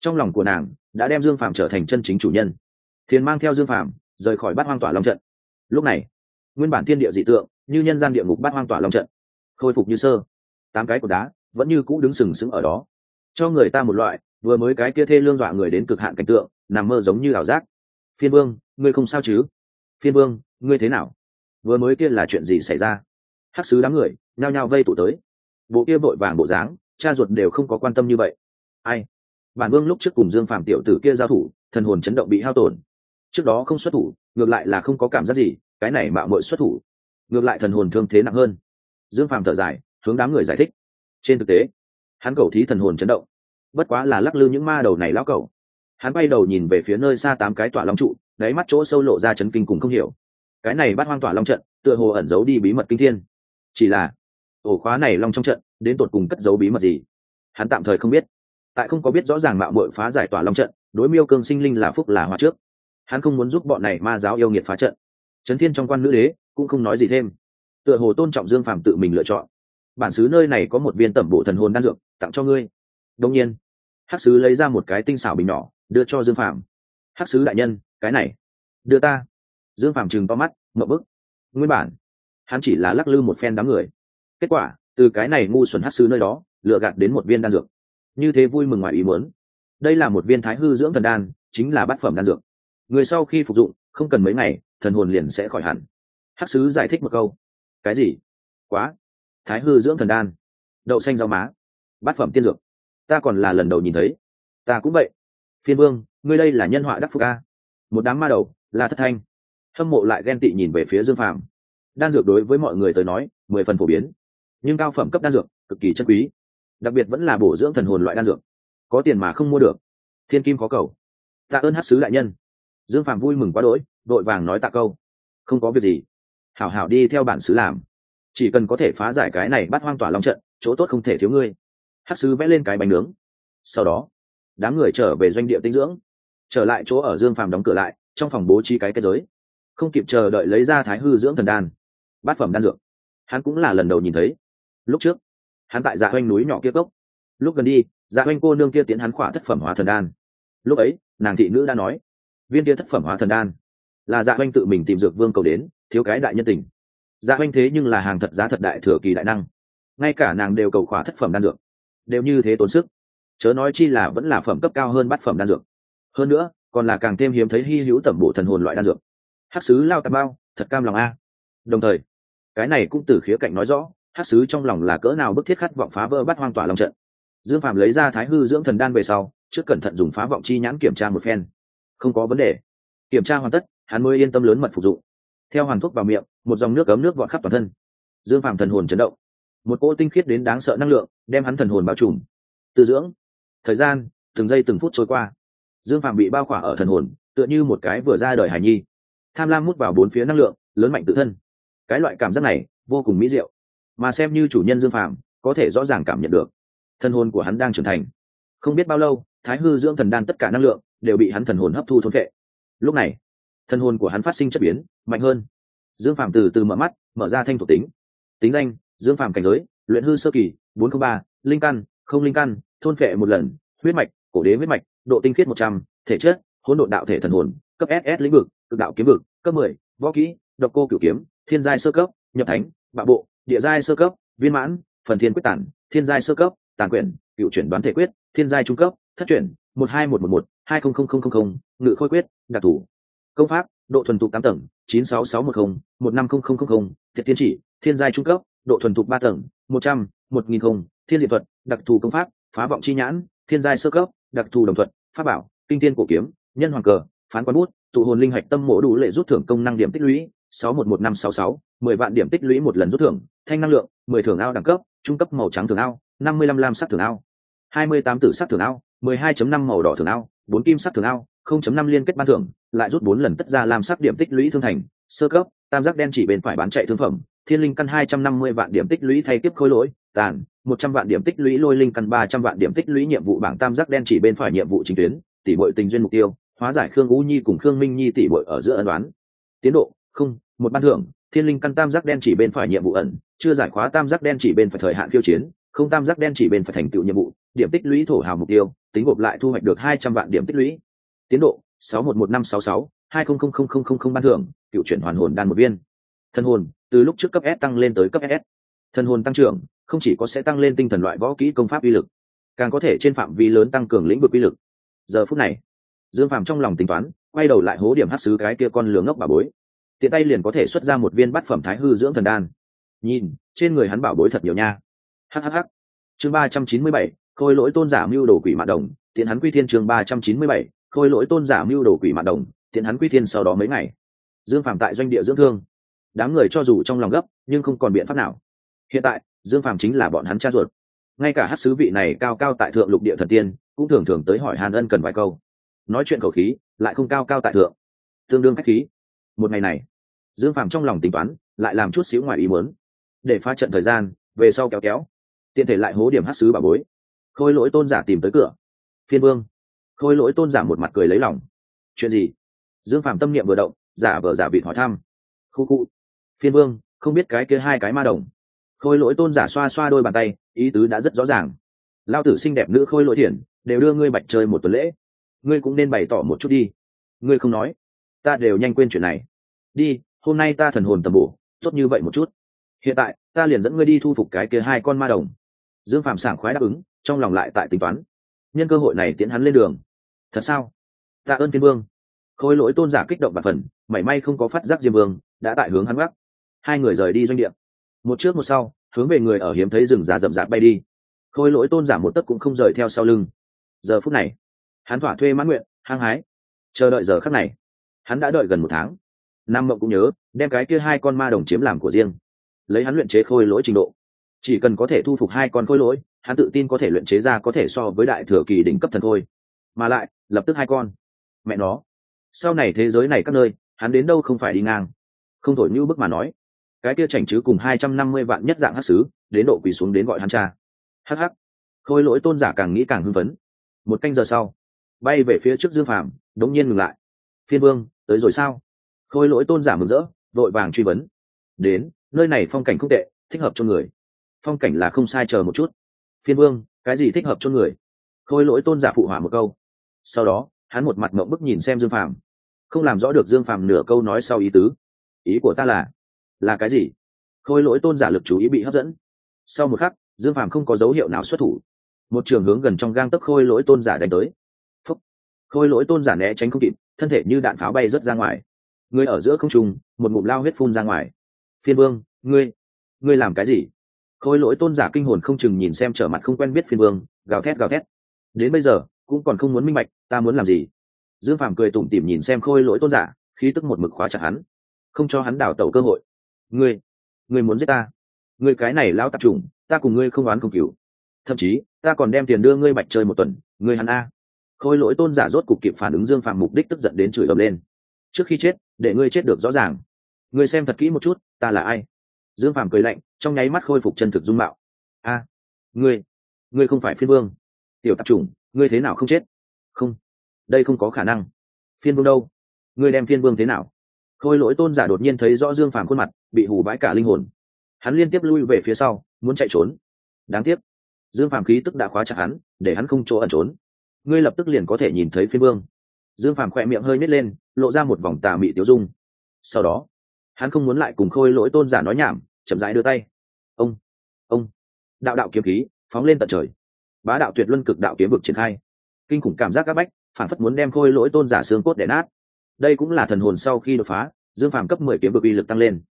Trong lòng của nàng đã đem Dương Phàm trở thành chân chính chủ nhân. Thiền mang theo Dương Phàm rời khỏi Bát Hoang Tỏa Long trận. Lúc này nguyên bản thiên địa dị tượng như nhân gian địa ngục Bát Hoang Tỏa Long trận khôi phục như sơ, 8 cái cột đá vẫn như cũ đứng sừng sững ở đó, cho người ta một loại vừa mới cái kia thê lương dọa người đến cực hạn cảnh tượng, nằm mơ giống như ảo giác. Phiên Vương, ngươi không sao chứ? Phiên Vương, ngươi thế nào? Vừa mới kia là chuyện gì xảy ra? Hắc sứ đám người nhao nhao vây tụ tới, bộ kia vội vàng bộ dáng, cha ruột đều không có quan tâm như vậy. Ai? Bản Vương lúc trước cùng Dương Phàm tiểu tử kia giao thủ, thần hồn chấn động bị hao tổn. Trước đó không xuất thủ, ngược lại là không có cảm giác gì, cái này mạo muội xuất thủ, ngược lại thần hồn thương thế nặng hơn. Dương Phàm thở dài, hướng đám người giải thích. Trên thực tế, hắn cầu thí thần hồn chấn động, bất quá là lắc lư những ma đầu này lão cẩu. Hắn bay đầu nhìn về phía nơi xa 8 cái tỏa long trụ, đáy mắt chỗ sâu lộ ra chấn kinh cùng không hiểu. Cái này Bát Hoang Tỏa Long trận, tựa hồ ẩn giấu đi bí mật kinh thiên. Chỉ là, ổ khóa này long trong trận, đến tột cùng cất giấu bí mật gì? Hắn tạm thời không biết. Tại không có biết rõ ràng mạo muội phá giải Tỏa Long trận, đối Miêu Cương sinh linh là phúc là họa trước. Hắn không muốn giúp bọn này ma giáo yêu nghiệt phá trận. Chấn Thiên trong quan nữ đế cũng không nói gì thêm, tựa hồ tôn trọng Dương Phàm tự mình lựa chọn. Bản xứ nơi này có một viên tẩm bổ thần hồn đan dược, tặng cho ngươi. Đương nhiên, Hắc sứ lấy ra một cái tinh xảo bình nhỏ, đưa cho Dương Phàm. Hắc sứ đại nhân, cái này đưa ta. Dương Phàm trừng to mắt, ngậm bức. Nguyên bản hắn chỉ là lắc lư một phen đám người, kết quả từ cái này ngu xuẩn Hắc sứ nơi đó lựa gạt đến một viên đan dược, như thế vui mừng ngoài ý muốn. Đây là một viên Thái Hư dưỡng thần đan, chính là bát phẩm đan dược. Người sau khi phục dụng, không cần mấy ngày, thần hồn liền sẽ khỏi hẳn. Hắc sứ giải thích một câu. Cái gì? Quá! Thái Hư dưỡng thần đan, đậu xanh rau má, bát phẩm tiên dược, ta còn là lần đầu nhìn thấy. Ta cũng vậy. Phiên Vương, ngươi đây là nhân họa đắc phúc a. Một đám ma đầu là Thất Thanh hâm mộ lại ghen tị nhìn về phía Dương Phàm. Đan dược đối với mọi người tới nói 10 phần phổ biến, nhưng cao phẩm cấp đan dược cực kỳ chân quý, đặc biệt vẫn là bổ dưỡng thần hồn loại đan dược, có tiền mà không mua được, thiên kim khó cầu. Tạ ơn Hắc sứ đại nhân. Dương Phàm vui mừng quá đỗi, vội vàng nói tạ câu. Không có việc gì, hảo hảo đi theo bản sứ làm, chỉ cần có thể phá giải cái này Bát Hoang Tỏa Long trận, chỗ tốt không thể thiếu ngươi. Hắc sứ vẽ lên cái bánh nướng. Sau đó đám người trở về doanh địa tinh dưỡng, trở lại chỗ ở. Dương Phàm đóng cửa lại, trong phòng bố trí cái kết giới, không kịp chờ đợi lấy ra Thái Hư dưỡng thần đan, bát phẩm đan dược. Hắn cũng là lần đầu nhìn thấy. Lúc trước hắn tại Dạ Hoanh núi nhỏ kia cốc, lúc gần đi Dạ Hoanh cô nương kia tiến hắn khỏa thất phẩm hóa thần đan. Lúc ấy nàng thị nữ đã nói, viên kia thất phẩm hóa thần đan là Dạ Hoanh tự mình tìm dược vương cầu đến, thiếu cái đại nhân tình. Dạ Hoanh thế nhưng là hàng thật giá thật đại thừa kỳ đại năng, ngay cả nàng đều cầu khỏa thất phẩm đan dược, đều như thế tốn sức, chớ nói chi là vẫn là phẩm cấp cao hơn bát phẩm đan dược, hơn nữa còn là càng thêm hiếm thấy hy hữu tẩm bổ thần hồn loại đan dược. Hắc sứ lao tà bao thật cam lòng a. Đồng thời cái này cũng từ khía cạnh nói rõ Hắc sứ trong lòng là cỡ nào bức thiết khát vọng phá vỡ Bát Hoang Tỏa Long trận. Dương Phàm lấy ra Thái Hư dưỡng thần đan về sau, trước cẩn thận dùng phá vọng chi nhãn kiểm tra một phen, không có vấn đề. Kiểm tra hoàn tất, hắn mới yên tâm lớn mật phục dụng. Theo hoàn thuốc vào miệng, một dòng nước ấm nước vọt khắp toàn thân. Dương Phàm thần hồn chấn động, một cỗ tinh khiết đến đáng sợ năng lượng đem hắn thần hồn bao trùm. Tư dưỡng. Thời gian từng giây từng phút trôi qua, Dương Phàm bị bao khỏa ở thần hồn, tựa như một cái vừa ra đời hài nhi, tham lam mút vào bốn phía năng lượng, lớn mạnh tự thân. Cái loại cảm giác này vô cùng mỹ diệu, mà xem như chủ nhân Dương Phàm có thể rõ ràng cảm nhận được thần hồn của hắn đang trưởng thành. Không biết bao lâu, Thái Hư dưỡng thần đan tất cả năng lượng đều bị hắn thần hồn hấp thu thôn phệ. Lúc này thần hồn của hắn phát sinh chất biến mạnh hơn. Dương Phàm từ từ mở mắt, mở ra thanh thuộc tính. Tính danh: Dương Phàm, cảnh giới luyện hư sơ kỳ, 403, linh căn không linh căn, thôn phệ một lần, huyết mạch cổ đế huyết mạch, độ tinh khiết 100, thể chất hỗn độn đạo thể thần hồn, cấp SS lĩnh vực cực đạo kiếm vực, cấp 10, võ kỹ độc cô cửu kiếm, thiên giai sơ cấp, nhập thánh bạo bộ, địa giai sơ cấp, viên mãn phần thiên quyết tản, thiên giai sơ cấp, tàn quyển cựu chuyển đoán thể quyết, thiên giai trung cấp, thất chuyển 12111 200000, ngự khôi quyết đặc thủ công pháp độ thuần thục 8 tầng 96610 15000, thiệt thiên chỉ thiên giai trung cấp, độ thuần thục 3 tầng 100 1000, thiên diệt thuật đặc thù công pháp phá vọng chi nhãn, thiên giai sơ cấp, đặc thù đồng thuật pháp bảo kinh thiên cổ kiếm, nhân hoàng cờ, phán quán bút, tụ hồn linh hạch tâm mổ đủ lệ rút thưởng công năng điểm tích lũy 611566, 10 vạn điểm tích lũy một lần rút thưởng, thanh năng lượng 10 thưởng ao đẳng cấp, trung cấp màu trắng thưởng ao, 55 lam sắc thưởng ao, 28 tử sắc thưởng ao, 12.5 màu đỏ thưởng ao, 4 kim sắc thưởng ao, 0.5 liên kết ban thưởng, lại rút 4 lần tất ra lam sắc điểm tích lũy thương thành, sơ cấp, tam giác đen chỉ bên phải bán chạy thương phẩm, thiên linh căn 250 vạn điểm tích lũy thay tiếp khối lỗi, tàn 100 vạn điểm tích lũy lôi linh căn 300 vạn điểm tích lũy nhiệm vụ bảng tam giác đen chỉ bên phải nhiệm vụ chính tuyến, tỷ muội tình duyên mục tiêu, hóa giải Khương Vũ Nhi cùng Khương Minh Nhi tỷ muội ở giữa ân oán. Tiến độ không, một ban thưởng, thiên linh căn tam giác đen chỉ bên phải nhiệm vụ ẩn, chưa giải khóa tam giác đen chỉ bên phải thời hạn khiêu chiến, không tam giác đen chỉ bên phải thành tựu nhiệm vụ, điểm tích lũy thổ hào mục tiêu, tính gộp lại thu hoạch được 200 vạn điểm tích lũy. Tiến độ 611566200000 ban thưởng, cựu chuyển hoàn hồn đan một viên. Thần hồn từ lúc trước cấp S tăng lên tới cấp SS. Thần hồn tăng trưởng không chỉ có sẽ tăng lên tinh thần loại võ kỹ công pháp uy lực, càng có thể trên phạm vi lớn tăng cường lĩnh vực uy lực. Giờ phút này, Dương Phàm trong lòng tính toán, quay đầu lại hố điểm hắc sứ cái kia con lừa ngốc bảo bối, tiện tay liền có thể xuất ra một viên bát phẩm thái hư dưỡng thần đan. Nhìn, trên người hắn bảo bối thật nhiều nha. Hhh. Chương 397, khôi lỗi tôn giả mưu đồ quỷ mạn đồng, tiện hắn quy thiên. Chương 397, khôi lỗi tôn giả mưu đồ quỷ mạn đồng, tiện hắn quy thiên. Sau đó mấy ngày, Dương Phàm tại doanh địa dưỡng thương. Đám người cho dù trong lòng gấp, nhưng không còn biện pháp nào. Hiện tại, Dương Phàm chính là bọn hắn cha ruột. Ngay cả hắc sứ vị này cao cao tại thượng lục địa thần tiên, cũng thường thường tới hỏi Hàn Ân cần vài câu. Nói chuyện khẩu khí, lại không cao cao tại thượng, tương đương khách khí. Một ngày này, Dương Phàm trong lòng tính toán, lại làm chút xíu ngoài ý muốn, để phá trận thời gian, về sau kéo kéo, tiện thể lại hố điểm hắc sứ bà bối. Khôi lỗi tôn giả tìm tới cửa. Phiên vương. Khôi lỗi tôn giả một mặt cười lấy lòng. Chuyện gì? Dương Phàm tâm niệm vừa động, giả vờ giả vịt hỏi thăm. Khu khu. Phiên vương, không biết cái kia hai cái ma đồng. Khôi lỗi tôn giả xoa xoa đôi bàn tay, ý tứ đã rất rõ ràng. Lao tử xinh đẹp nữ khôi lỗi thiền, đều đưa ngươi bạch chơi một tuần lễ, ngươi cũng nên bày tỏ một chút đi. Ngươi không nói, ta đều nhanh quên chuyện này. Đi, hôm nay ta thần hồn tầm bổ, tốt như vậy một chút. Hiện tại ta liền dẫn ngươi đi thu phục cái kia hai con ma đồng. Dương Phàm sảng khoái đáp ứng, trong lòng lại tại tính toán, nhân cơ hội này tiễn hắn lên đường. Thật sao? Tạ ơn phiên vương. Khôi lỗi tôn giả kích động và phần, mảy may không có phát giác Diêm Vương đã tại hướng hắn gác. Hai người rời đi doanh địa, một trước một sau, hướng về người ở hiếm thấy rừng già rậm rạp bay đi. Khôi lỗi tôn giả một tấc cũng không rời theo sau lưng. Giờ phút này, hắn thỏa thuê mãn nguyện, hăng hái, chờ đợi giờ khắc này. Hắn đã đợi gần một tháng. Nam Mộng cũng nhớ, đem cái kia hai con ma đồng chiếm làm của riêng. Lấy hắn luyện chế khôi lỗi trình độ, chỉ cần có thể thu phục hai con khôi lỗi, hắn tự tin có thể luyện chế ra có thể so với đại thừa kỳ đỉnh cấp thần khôi. Mà lại, lập tức hai con. Mẹ nó, sau này thế giới này các nơi, hắn đến đâu không phải đi ngang. Không thổi như bức mà nói, cái kia chảnh chứ cùng 250 vạn nhất dạng hắc sứ, đến độ quỳ xuống đến gọi hắn cha. Hắc hắc. Khôi lỗi tôn giả càng nghĩ càng hưng phấn. Một canh giờ sau, bay về phía trước Dương Phàm, đống nhiên ngừng lại. Phiên vương, tới rồi sao? Khôi lỗi tôn giả mừng rỡ, vội vàng truy vấn. Đến, nơi này phong cảnh không tệ, thích hợp cho người. Phong cảnh là không sai, chờ một chút. Phiên vương, cái gì thích hợp cho người? Khôi lỗi tôn giả phụ họa một câu. Sau đó, hắn một mặt mộng bức nhìn xem Dương Phàm, không làm rõ được Dương Phàm nửa câu nói sau ý tứ. Ý của ta là cái gì? Khôi lỗi tôn giả lực chú ý bị hấp dẫn. Sau một khắc, Dương Phàm không có dấu hiệu nào xuất thủ, một trường hướng gần trong gang tấc khôi lỗi tôn giả đánh tới. Phúc. Khôi lỗi tôn giả né tránh không kịp, thân thể như đạn pháo bay rớt ra ngoài. Người ở giữa không trung, một ngụm lao huyết phun ra ngoài. Phiên vương, ngươi làm cái gì? Khôi lỗi tôn giả kinh hồn không chừng nhìn xem trở mặt không quen biết phiên vương, gào thét. Đến bây giờ cũng còn không muốn minh bạch ta muốn làm gì. Dương Phàm cười tủm tỉm nhìn xem khôi lỗi tôn giả, khí tức một mực khóa chặt hắn, không cho hắn đảo tẩu cơ hội. Ngươi muốn giết ta? Ngươi cái này lão tạp chủng, ta cùng ngươi không oán không cừu, thậm chí ta còn đem tiền đưa ngươi bạch chơi một tuần. Ngươi hắn a. Khôi lỗi tôn giả rốt cục kịp phản ứng Dương Phàm mục đích, tức giận đến chửi ầm lên. Trước khi chết, để ngươi chết được rõ ràng. Ngươi xem thật kỹ một chút, ta là ai? Dương Phàm cười lạnh, trong nháy mắt khôi phục chân thực dung mạo. A, ngươi không phải phiên vương? Tiểu tạp chủng, ngươi thế nào không chết? Không, đây không có khả năng. Phiên vương đâu? Ngươi đem phiên vương thế nào? Khôi lỗi tôn giả đột nhiên thấy rõ Dương Phàm khuôn mặt, bị hù bãi cả linh hồn. Hắn liên tiếp lui về phía sau, muốn chạy trốn. Đáng tiếc, Dương Phàm khí tức đã khóa chặt hắn, để hắn không chỗ ẩn trốn. Ngươi lập tức liền có thể nhìn thấy phiên vương. Dương Phàm khỏe miệng hơi nhếch lên, lộ ra một vòng tà mị tiêu dung. Sau đó, hắn không muốn lại cùng khôi lỗi tôn giả nói nhảm, chậm rãi đưa tay. Ông, đạo kiếm khí phóng lên tận trời, bá đạo tuyệt luân cực đạo kiếm vực triển khai. Kinh khủng cảm giác áp bách, phản phất muốn đem khôi lỗi tôn giả xương cốt đè nát. Đây cũng là thần hồn sau khi đột phá, Dương Phàm cấp 10 kiếm vực uy lực tăng lên.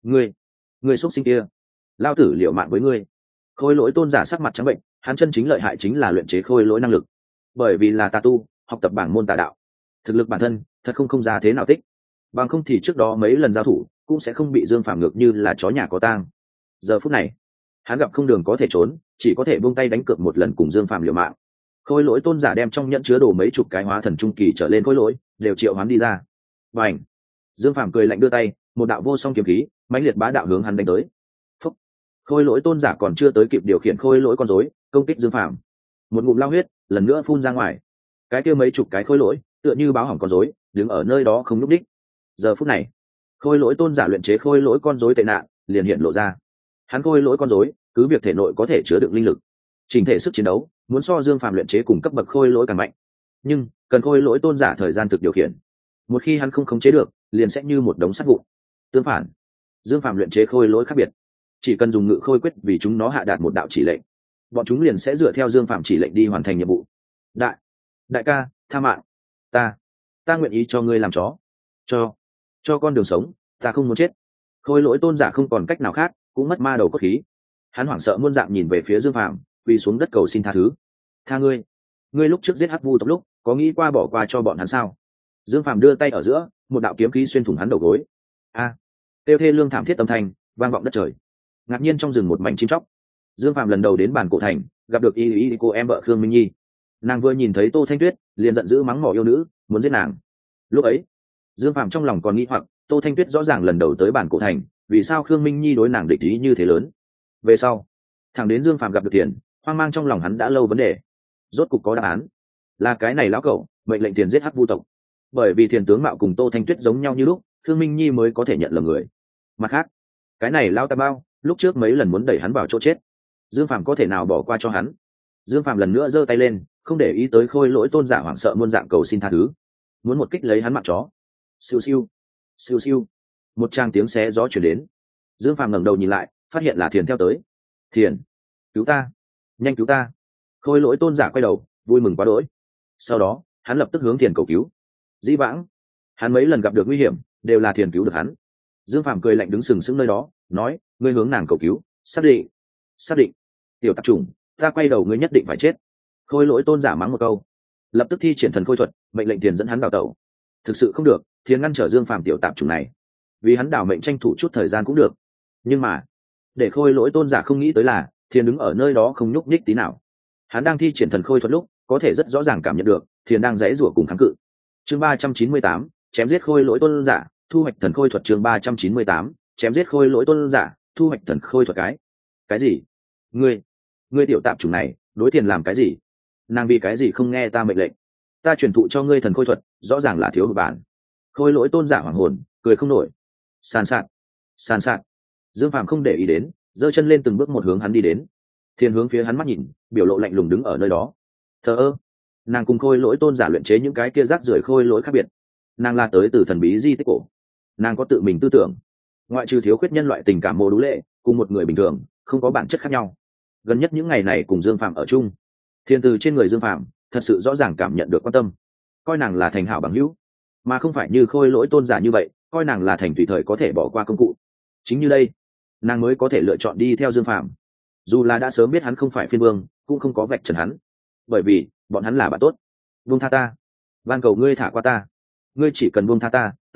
Ngươi xuất sinh kia, lao tử liều mạng với ngươi. Khôi lỗi tôn giả sắc mặt trắng bệnh, hắn chân chính lợi hại chính là luyện chế khôi lỗi năng lực. Bởi vì là tà tu, học tập bảng môn tà đạo, thực lực bản thân thật không ra thế nào tích. Bằng không thì trước đó mấy lần giao thủ cũng sẽ không bị Dương Phàm ngược như là chó nhà có tang. Giờ phút này, hắn gặp không đường có thể trốn, chỉ có thể buông tay đánh cược một lần cùng Dương Phàm liều mạng. Khôi lỗi tôn giả đem trong nhẫn chứa đồ mấy chục cái hóa thần trung kỳ trở lên khôi lỗi đều triệu hoán đi ra. Bành! Dương Phàm cười lạnh đưa tay, một đạo vô song kiếm khí mãnh liệt bá đạo hướng hắn đánh tới. Phúc! Khôi lỗi tôn giả còn chưa tới kịp điều khiển khôi lỗi con rối công kích Dương Phàm, một ngụm lao huyết lần nữa phun ra ngoài. Cái kia mấy chục cái khôi lỗi tựa như báo hỏng con rối, đứng ở nơi đó không nhúc đích. Giờ phút này, khôi lỗi tôn giả luyện chế khôi lỗi con rối tệ nạn liền hiện lộ ra. Hắn khôi lỗi con rối cứ việc thể nội có thể chứa đựng linh lực, trình thể sức chiến đấu muốn so Dương Phàm luyện chế cùng cấp bậc khôi lỗi càng mạnh, nhưng cần khôi lỗi tôn giả thời gian thực điều khiển. Một khi hắn không khống chế được, liền sẽ như một đống sắt vụn. Tương phản, Dương Phàm luyện chế khôi lỗi khác biệt, chỉ cần dùng ngự khôi quyết vì chúng nó hạ đạt một đạo chỉ lệnh, bọn chúng liền sẽ dựa theo Dương Phàm chỉ lệnh đi hoàn thành nhiệm vụ. Đại ca, tha mạng, ta nguyện ý cho ngươi làm chó, cho con đường sống, ta không muốn chết. Khôi lỗi tôn giả không còn cách nào khác, cũng mất ma đầu cốt khí. Hắn hoảng sợ muôn dạng nhìn về phía Dương Phàm, quỳ xuống đất cầu xin tha thứ. Tha ngươi lúc trước giết hắc vu tộc lúc, có nghĩ qua bỏ qua cho bọn hắn sao? Dương Phàm đưa tay ở giữa, một đạo kiếm khí xuyên thủng hắn đầu gối. Tiêu thê lương thảm thiết âm thanh vang vọng đất trời. Ngạc nhiên trong rừng một mảnh chim chóc. Dương Phàm lần đầu đến bản cổ thành, gặp được y cô em vợ Khương Minh Nhi. Nàng vừa nhìn thấy Tô Thanh Tuyết, liền giận dữ mắng mỏ yêu nữ, muốn giết nàng. Lúc ấy, Dương Phàm trong lòng còn nghĩ hoặc, Tô Thanh Tuyết rõ ràng lần đầu tới bản cổ thành, vì sao Khương Minh Nhi đối nàng địch ý như thế lớn? Về sau, thẳng đến Dương Phàm gặp được Tiền, hoang mang trong lòng hắn đã lâu vấn đề. Rốt cục có đáp án, là cái này lão cẩu mệnh lệnh Tiền giết hắc vu tộc. Bởi vì Tiền tướng mạo cùng Tô Thanh Tuyết giống nhau như lúc, Khương Minh Nhi mới có thể nhận lầm người. Mặt khác, cái này lão tà bao, lúc trước mấy lần muốn đẩy hắn vào chỗ chết, Dương Phàm có thể nào bỏ qua cho hắn? Dương Phàm lần nữa giơ tay lên, không để ý tới khôi lỗi tôn giả hoảng sợ muôn dạng cầu xin tha thứ, muốn một kích lấy hắn mạng chó. Siêu siêu, siêu siêu, một tràng tiếng xé gió chuyển đến. Dương Phàm ngẩng đầu nhìn lại, phát hiện là Thiền theo tới. Thiền, cứu ta, nhanh cứu ta! Khôi lỗi tôn giả quay đầu, vui mừng quá đỗi. Sau đó, hắn lập tức hướng Thiền cầu cứu. Dĩ vãng, hắn mấy lần gặp được nguy hiểm, đều là Thiền cứu được hắn. Dương Phàm cười lạnh đứng sừng sững nơi đó, nói: ngươi hướng nàng cầu cứu, xác định. Tiểu tạp chủng, ta quay đầu ngươi nhất định phải chết. Khôi lỗi tôn giả mắng một câu, lập tức thi triển thần khôi thuật, mệnh lệnh Thiền dẫn hắn đào tẩu. Thực sự không được, Thiền ngăn trở Dương Phàm tiểu tạp chủng này, vì hắn đảo mệnh tranh thủ chút thời gian cũng được. Nhưng mà, để khôi lỗi tôn giả không nghĩ tới là, Thiền đứng ở nơi đó không nhúc nhích tí nào. Hắn đang thi triển thần khôi thuật lúc, có thể rất rõ ràng cảm nhận được Thiền đang giãy giụa cùng kháng cự. Chương 398, chém giết khôi lỗi tôn giả, thu hoạch thần khôi thuật. Chương 398, chém giết khôi lỗi tôn giả, thu hoạch thần khôi thuật. Cái gì? Ngươi tiểu tạp chủng này đối Thiền làm cái gì? Nàng vì cái gì không nghe ta mệnh lệnh? Ta truyền thụ cho ngươi thần khôi thuật, rõ ràng là thiếu hụt bản. Khôi lỗi tôn giả hoảng hồn, cười không nổi. Sàn sạt. Dương Phàm không để ý đến, giơ chân lên từng bước một hướng hắn đi đến. Thiền hướng phía hắn mắt nhìn, biểu lộ lạnh lùng đứng ở nơi đó. Thờ ơ, nàng cùng khôi lỗi tôn giả luyện chế những cái kia rác rưởi khôi lỗi khác biệt. Nàng là tới từ thần bí di tích cổ, nàng có tự mình tư tưởng, ngoại trừ thiếu khuyết nhân loại tình cảm mô đũ lệ, cùng một người bình thường không có bản chất khác nhau. Gần nhất những ngày này cùng Dương Phàm ở chung, Thiền từ trên người Dương Phàm thật sự rõ ràng cảm nhận được quan tâm, coi nàng là thành hảo bằng hữu, mà không phải như khôi lỗi tôn giả như vậy coi nàng là thành tùy thời có thể bỏ qua công cụ. Chính như đây, nàng mới có thể lựa chọn đi theo Dương Phàm, dù là đã sớm biết hắn không phải phiên vương, cũng không có vạch trần hắn, bởi vì bọn hắn là bạn tốt. Buông tha ta, van cầu ngươi thả qua ta, ngươi chỉ cần buông tha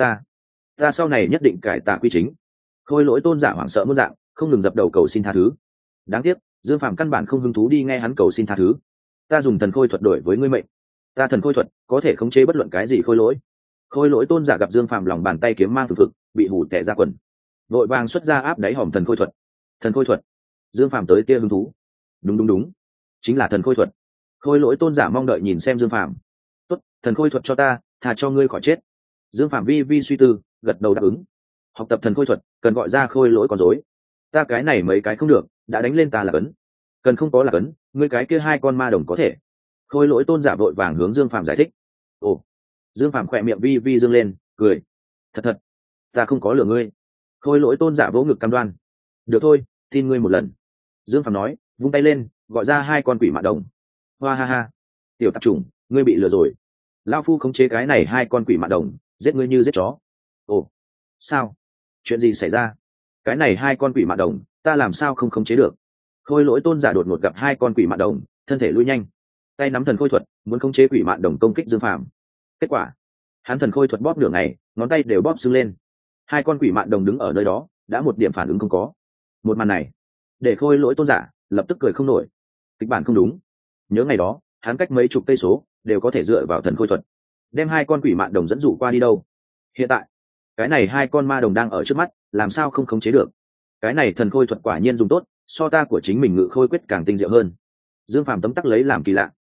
ta sau này nhất định cải tà quy chính. Khôi lỗi tôn giả hoảng sợ muôn dạng, không ngừng dập đầu cầu xin tha thứ. Đáng tiếc Dương Phàm căn bản không hứng thú đi nghe hắn cầu xin tha thứ. Ta dùng thần khôi thuật đổi với ngươi mệnh, ta thần khôi thuật có thể khống chế bất luận cái gì khôi lỗi. Khôi lỗi tôn giả gặp Dương Phàm lòng bàn tay kiếm mang phực phực, bị hủ tẻ ra quần, vội vàng xuất ra áp đáy hòm thần khôi thuật. Dương Phàm tới tia hứng thú. Đúng, chính là thần khôi thuật. Khôi lỗi tôn giả mong đợi nhìn xem Dương Phàm. Tốt, thần khôi thuật cho ta, thà cho ngươi khỏi chết. Dương Phàm vi suy tư, gật đầu đáp ứng. Học tập thần khôi thuật cần gọi ra khôi lỗi con rối. Ta cái này mấy cái không được, đã đánh lên ta là cấn. Cần không có là cấn, ngươi cái kia hai con ma đồng có thể. Khôi lỗi tôn giả vội vàng hướng Dương Phàm giải thích. Ồ. Dương Phàm khỏe miệng vi dương lên, cười. Thật, ta không có lừa ngươi. Khôi lỗi tôn giả vỗ ngực cam đoan. Được thôi, tin ngươi một lần. Dương Phàm nói, vung tay lên, gọi ra hai con quỷ mạ đồng. Hoa ha ha, tiểu tạp chủng, ngươi bị lừa rồi. Lao phu khống chế cái này hai con quỷ mạ đồng, giết ngươi như giết chó. Ồ, sao? Chuyện gì xảy ra? Cái này hai con quỷ mạ đồng, ta làm sao không khống chế được? Khôi lỗi tôn giả đột ngột gặp hai con quỷ mạ đồng, thân thể lui nhanh, tay nắm thần khôi thuật, muốn khống chế quỷ mạ đồng công kích Dương Phàm. Kết quả, hắn thần khôi thuật bóp nửa ngày, ngón tay đều bóp sưng lên. Hai con quỷ mạn đồng đứng ở nơi đó, đã một điểm phản ứng không có. Một màn này để khôi lỗi tôn giả lập tức cười không nổi. Kịch bản không đúng. Nhớ ngày đó, hắn cách mấy chục cây số đều có thể dựa vào thần khôi thuật đem hai con quỷ mạn đồng dẫn dụ qua đi đâu. Hiện tại, cái này hai con ma đồng đang ở trước mắt, làm sao không khống chế được? Cái này thần khôi thuật quả nhiên dùng tốt, so ta của chính mình ngự khôi quyết càng tinh diệu hơn. Dương Phàm tấm tắc lấy làm kỳ lạ.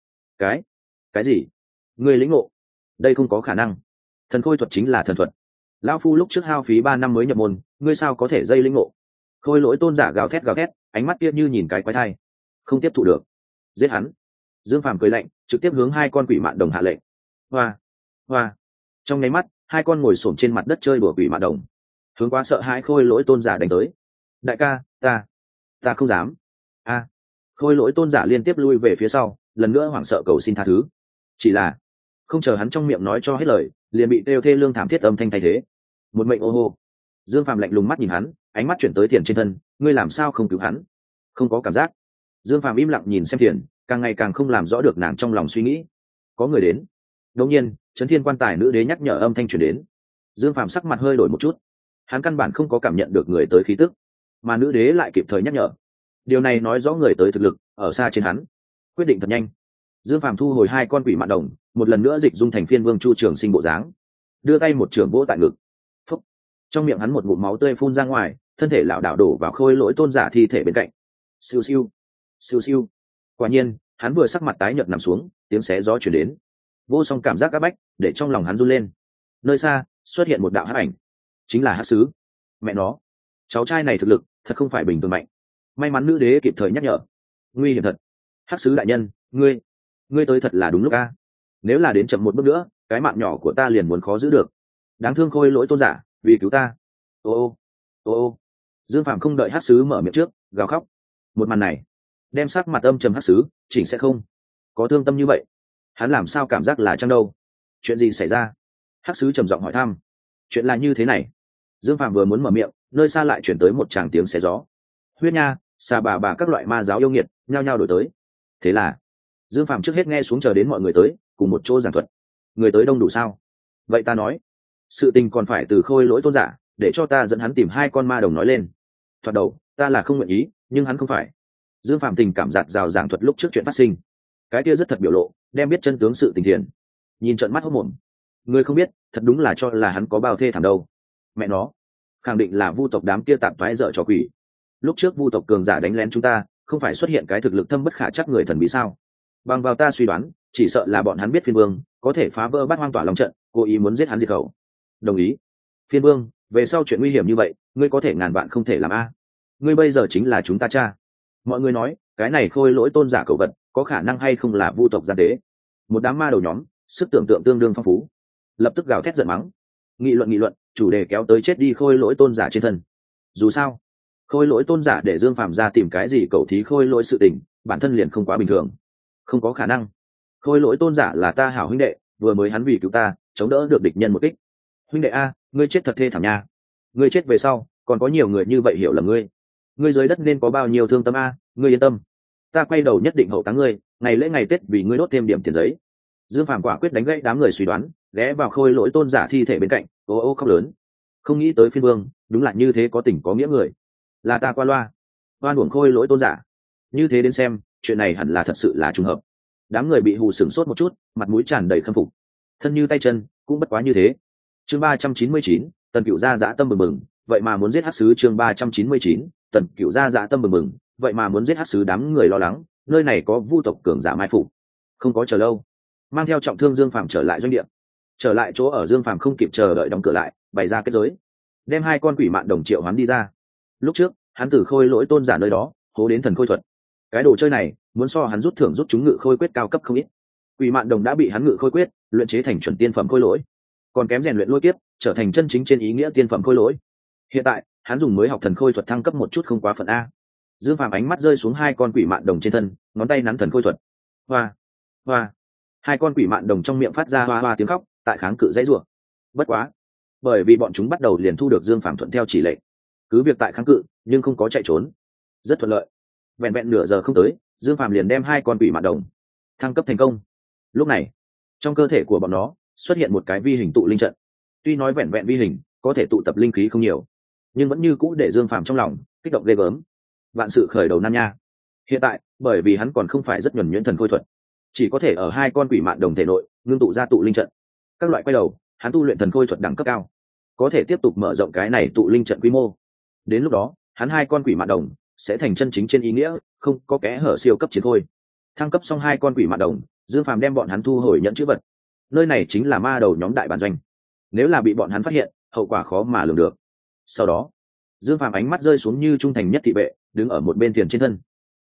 Cái gì? Ngươi lĩnh ngộ? Đây không có khả năng. Thần khôi thuật chính là thần thuật. Lão phu lúc trước hao phí 3 năm mới nhập môn, ngươi sao có thể dây lĩnh ngộ? Khôi lỗi tôn giả gào thét, ánh mắt kia như nhìn cái quái thai. Không tiếp thụ được. Giết hắn. Dương Phàm cười lạnh, trực tiếp hướng hai con quỷ mạn đồng hạ lệnh. Hoa, hoa. Trong nháy mắt, hai con ngồi xổm trên mặt đất chơi đùa quỷ mạn đồng, hướng quá sợ hãi khôi lỗi tôn giả đánh tới. Đại ca, ta không dám. A. Khôi lỗi tôn giả liên tiếp lui về phía sau, lần nữa hoảng sợ cầu xin tha thứ. Chỉ là không chờ hắn trong miệng nói cho hết lời, liền bị kêu thê lương thảm thiết âm thanh thay thế. Một mệnh ô hô. Dương Phàm lạnh lùng mắt nhìn hắn, ánh mắt chuyển tới Thiền trên thân, ngươi làm sao không cứu hắn? Không có cảm giác. Dương Phàm im lặng nhìn xem Thiền, càng ngày càng không làm rõ được nàng trong lòng suy nghĩ. Có người đến. Đột nhiên, Chấn Thiên quan tài nữ đế nhắc nhở âm thanh truyền đến. Dương Phàm sắc mặt hơi đổi một chút. Hắn căn bản không có cảm nhận được người tới khí tức, mà nữ đế lại kịp thời nhắc nhở. Điều này nói rõ người tới thực lực ở xa trên hắn. Quyết định thật nhanh. Dương Phàm thu hồi hai con quỷ mạn đồng, một lần nữa dịch dung thành Phiên Vương Chu Trường Sinh bộ dáng, đưa tay một trường vỗ tại ngực. Phúc. Trong miệng hắn một ngụm máu tươi phun ra ngoài, thân thể lảo đảo đổ vào khôi lỗi tôn giả thi thể bên cạnh. Siêu siêu, siêu siêu. Quả nhiên, hắn vừa sắc mặt tái nhợt nằm xuống, tiếng xé gió truyền đến, vô song cảm giác áp bách để trong lòng hắn run lên. Nơi xa xuất hiện một đạo hắc ảnh, chính là Hắc Sứ. Mẹ nó, cháu trai này thực lực thật không phải bình thường mạnh. May mắn nữ đế kịp thời nhắc nhở. Nguy hiểm thật. Hắc Sứ đại nhân, ngươi tới thật là đúng lúc a. Nếu là đến chậm một bước nữa, cái mạng nhỏ của ta liền muốn khó giữ được. Đáng thương khôi lỗi tôn giả, vì cứu ta. Ô ô. Dương Phàm không đợi Hắc Sứ mở miệng trước, gào khóc. Một màn này đem sắc mặt âm trầm Hắc Sứ chỉnh sẽ không có thương tâm như vậy. Hắn làm sao cảm giác là chăng đâu? Chuyện gì xảy ra? Hắc Sứ trầm giọng hỏi thăm. Chuyện là như thế này. Dương Phàm vừa muốn mở miệng, nơi xa lại chuyển tới một tràng tiếng xé gió. Huyết nha, xà bà các loại ma giáo yêu nghiệt nhao nhao đổi tới. Thế là Dương Phàm trước hết nghe xuống chờ đến mọi người tới cùng một chỗ giảng thuật. Người tới đông đủ sao? Vậy ta nói, sự tình còn phải từ khôi lỗi tôn giả, để cho ta dẫn hắn tìm hai con ma đồng nói lên. Thoạt đầu ta là không nguyện ý, nhưng hắn không phải. Dương Phàm tình cảm giạt rào giảng thuật lúc trước chuyện phát sinh. Cái kia rất thật biểu lộ, đem biết chân tướng sự tình thiền. Nhìn trận mắt hốt mồm. Người không biết, thật đúng là cho là hắn có bao thê thảm đâu. Mẹ nó, khẳng định là vu tộc đám kia tạp toái dở trò quỷ. Lúc trước vu tộc cường giả đánh lén chúng ta, không phải xuất hiện cái thực lực thâm bất khả chắc người thần bí sao? Bằng vào ta suy đoán, chỉ sợ là bọn hắn biết Phiên Vương có thể phá vỡ Bát Hoang Tỏa Long trận, cố ý muốn giết hắn diệt khẩu. Đồng ý. Phiên Vương, về sau chuyện nguy hiểm như vậy, ngươi có thể ngàn vạn không thể làm a. Ngươi bây giờ chính là chúng ta cha. Mọi người nói, cái này khôi lỗi tôn giả cẩu vật, có khả năng hay không là vu tộc gian tế? Một đám ma đầu nhóm, sức tưởng tượng tương đương phong phú, lập tức gào thét giận mắng. Nghị luận, chủ đề kéo tới chết đi khôi lỗi tôn giả trên thân. Dù sao, khôi lỗi tôn giả để Dương Phàm ra tìm cái gì cẩu thí khôi lỗi sự tình, bản thân liền không quá bình thường. Không có khả năng. Khôi lỗi tôn giả là ta hảo huynh đệ, vừa mới hắn vì cứu ta, chống đỡ được địch nhân một kích. Huynh đệ a, ngươi chết thật thê thảm nha. Ngươi chết về sau, còn có nhiều người như vậy hiểu lầm ngươi. Ngươi dưới đất nên có bao nhiêu thương tâm a, ngươi yên tâm. Ta quay đầu nhất định hậu táng ngươi, ngày lễ ngày Tết vì ngươi đốt thêm điểm tiền giấy. Dương Phàm quả quyết đánh gãy đám người suy đoán, ghé vào khôi lỗi tôn giả thi thể bên cạnh, ô khóc lớn. Không nghĩ tới Phiên Vương, đúng là như thế có tình có nghĩa người. Là ta qua loa, oan uổng khôi lỗi tôn giả. Như thế đến xem, chuyện này hẳn là thật sự là trùng hợp. Đám người bị hù sửng sốt một chút, mặt mũi tràn đầy khâm phục. Thân như tay chân, cũng bất quá như thế. Chương 399, Tần Cựu gia dã tâm bừng bừng, vậy mà muốn giết Hắc Sứ. Chương 399, Tần Cựu gia dã tâm bừng bừng, vậy mà muốn giết Hắc Sứ. Đám người lo lắng, nơi này có vu tộc cường giả mai phục. Không có chờ lâu, mang theo trọng thương Dương Phàm trở lại doanh địa. Trở lại chỗ ở, Dương Phàm không kịp chờ đợi đóng cửa lại, bày ra kết giới, đem hai con quỷ mạn đồng triệu hoán đi ra. Lúc trước hắn từ khôi lỗi tôn giả nơi đó hố đến thần khôi thuật, cái đồ chơi này muốn so hắn rút thưởng rút chúng ngự khôi quyết cao cấp không ít. Quỷ mạn đồng đã bị hắn ngự khôi quyết luyện chế thành chuẩn tiên phẩm khôi lỗi, còn kém rèn luyện lôi kiếp trở thành chân chính trên ý nghĩa tiên phẩm khôi lỗi. Hiện tại hắn dùng mới học thần khôi thuật thăng cấp một chút không quá phận a. Dương Phàm ánh mắt rơi xuống hai con quỷ mạn đồng trên thân, ngón tay nắn thần khôi thuật. Hoa, hai con quỷ mạn đồng trong miệng phát ra hoa tiếng khóc, tại kháng cự dãy rủa. Bất quá, bởi vì bọn chúng bắt đầu liền thu được Dương Phàm thuận theo chỉ lệnh, cứ việc tại kháng cự nhưng không có chạy trốn, rất thuận lợi. Vẹn vẹn nửa giờ không tới, Dương Phàm liền đem hai con quỷ mạn đồng thăng cấp thành công. Lúc này trong cơ thể của bọn nó xuất hiện một cái vi hình tụ linh trận. Tuy nói vẹn vẹn vi hình có thể tụ tập linh khí không nhiều, nhưng vẫn như cũ để Dương Phàm trong lòng kích động ghê gớm. Vạn sự khởi đầu nan nha. Hiện tại bởi vì hắn còn không phải rất nhuần nhuyễn thần khôi thuật, chỉ có thể ở hai con quỷ mạn đồng thể nội ngưng tụ ra tụ linh trận. Các loại quay đầu, hắn tu luyện thần khôi thuật đẳng cấp cao, có thể tiếp tục mở rộng cái này tụ linh trận quy mô. Đến lúc đó hắn hai con quỷ mạn đồng sẽ thành chân chính trên ý nghĩa không có kẽ hở siêu cấp chiến khôi. Thăng cấp xong hai con quỷ mạn đồng, Dương Phàm đem bọn hắn thu hồi nhận chữ vật. Nơi này chính là ma đầu nhóm đại bản doanh, nếu là bị bọn hắn phát hiện, hậu quả khó mà lường được. Sau đó Dương Phàm ánh mắt rơi xuống như trung thành nhất thị vệ đứng ở một bên Tiền trên thân.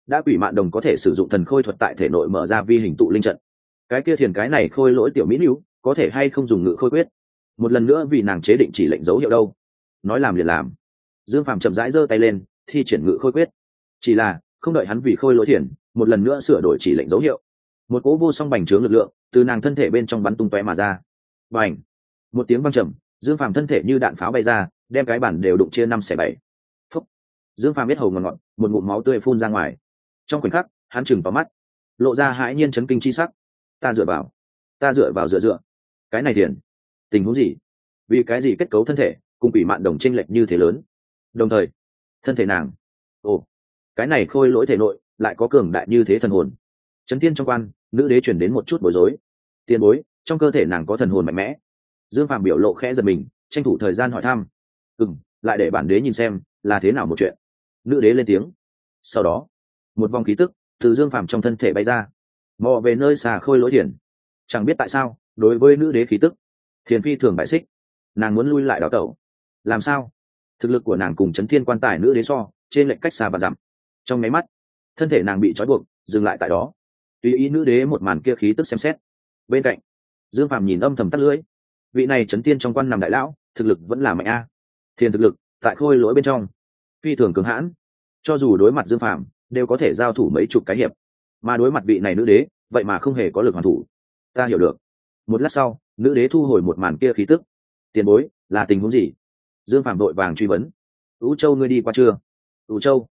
đã quỷ mạn đồng có thể sử dụng thần khôi thuật tại thể nội mở ra vi hình tụ linh trận, cái kia thiền cái này khôi lỗi tiểu mỹ nữ có thể hay không dùng ngự khôi quyết một lần nữa vì nàng chế định chỉ lệnh dấu hiệu đâu. Nói làm liền làm, Dương Phàm chậm rãi giơ tay lên thi triển ngự khôi quyết. Chỉ là không đợi hắn vì khôi lỗi thiền một lần nữa sửa đổi chỉ lệnh dấu hiệu, một cỗ vô song bành trướng lực lượng từ nàng thân thể bên trong bắn tung tóe mà ra. Bành! Một tiếng vang trầm, Dương Phàm thân thể như đạn pháo bay ra, đem cái bản đều đụng chia 5/7. Phúc! Dương Phàm biết hầu ngọt ngọt, một ngụm máu tươi phun ra ngoài. Trong khoảnh khắc, hắn chừng vào mắt, lộ ra hãi nhiên chấn kinh chi sắc. Ta dựa vào dựa. Cái này thiền, tình huống gì? Vì cái gì kết cấu thân thể cùng quỷ mạn đồng chênh lệch như thế lớn? Đồng thời, thân thể nàng, ồ, cái này khôi lỗi thể nội lại có cường đại như thế thần hồn. Chấn thiên trong quan, nữ đế chuyển đến một chút bối rối. Tiền bối, trong cơ thể nàng có thần hồn mạnh mẽ. Dương Phàm biểu lộ khẽ giật mình, tranh thủ thời gian hỏi thăm. Lại để bản đế nhìn xem là thế nào một chuyện. Nữ đế lên tiếng. Sau đó, một vòng khí tức từ Dương Phàm trong thân thể bay ra, mò về nơi xà khôi lỗi thiền. Chẳng biết tại sao, đối với nữ đế khí tức, thiền phi thường bại xích. Nàng muốn lui lại đào tẩu. Làm sao? Thực lực của nàng cùng chấn thiên quan tài nữ đế so trên lệnh cách xa và dặm. Trong máy mắt, thân thể nàng bị trói buộc dừng lại tại đó, tùy ý nữ đế một màn kia khí tức xem xét. Bên cạnh, Dương Phàm nhìn âm thầm tắt lưỡi. Vị này chấn thiên trong quan nằm đại lão thực lực vẫn là mạnh a. Thiền thực lực tại khôi lỗi bên trong phi thường cường hãn, cho dù đối mặt Dương Phàm đều có thể giao thủ mấy chục cái hiệp, mà đối mặt vị này nữ đế vậy mà không hề có lực hoàn thủ. Ta hiểu được. Một lát sau, nữ đế thu hồi một màn kia khí tức. Tiền bối, là tình huống gì? Dương Phàm vội vàng truy vấn. Ú Châu ngươi đi qua chưa? Ú Châu?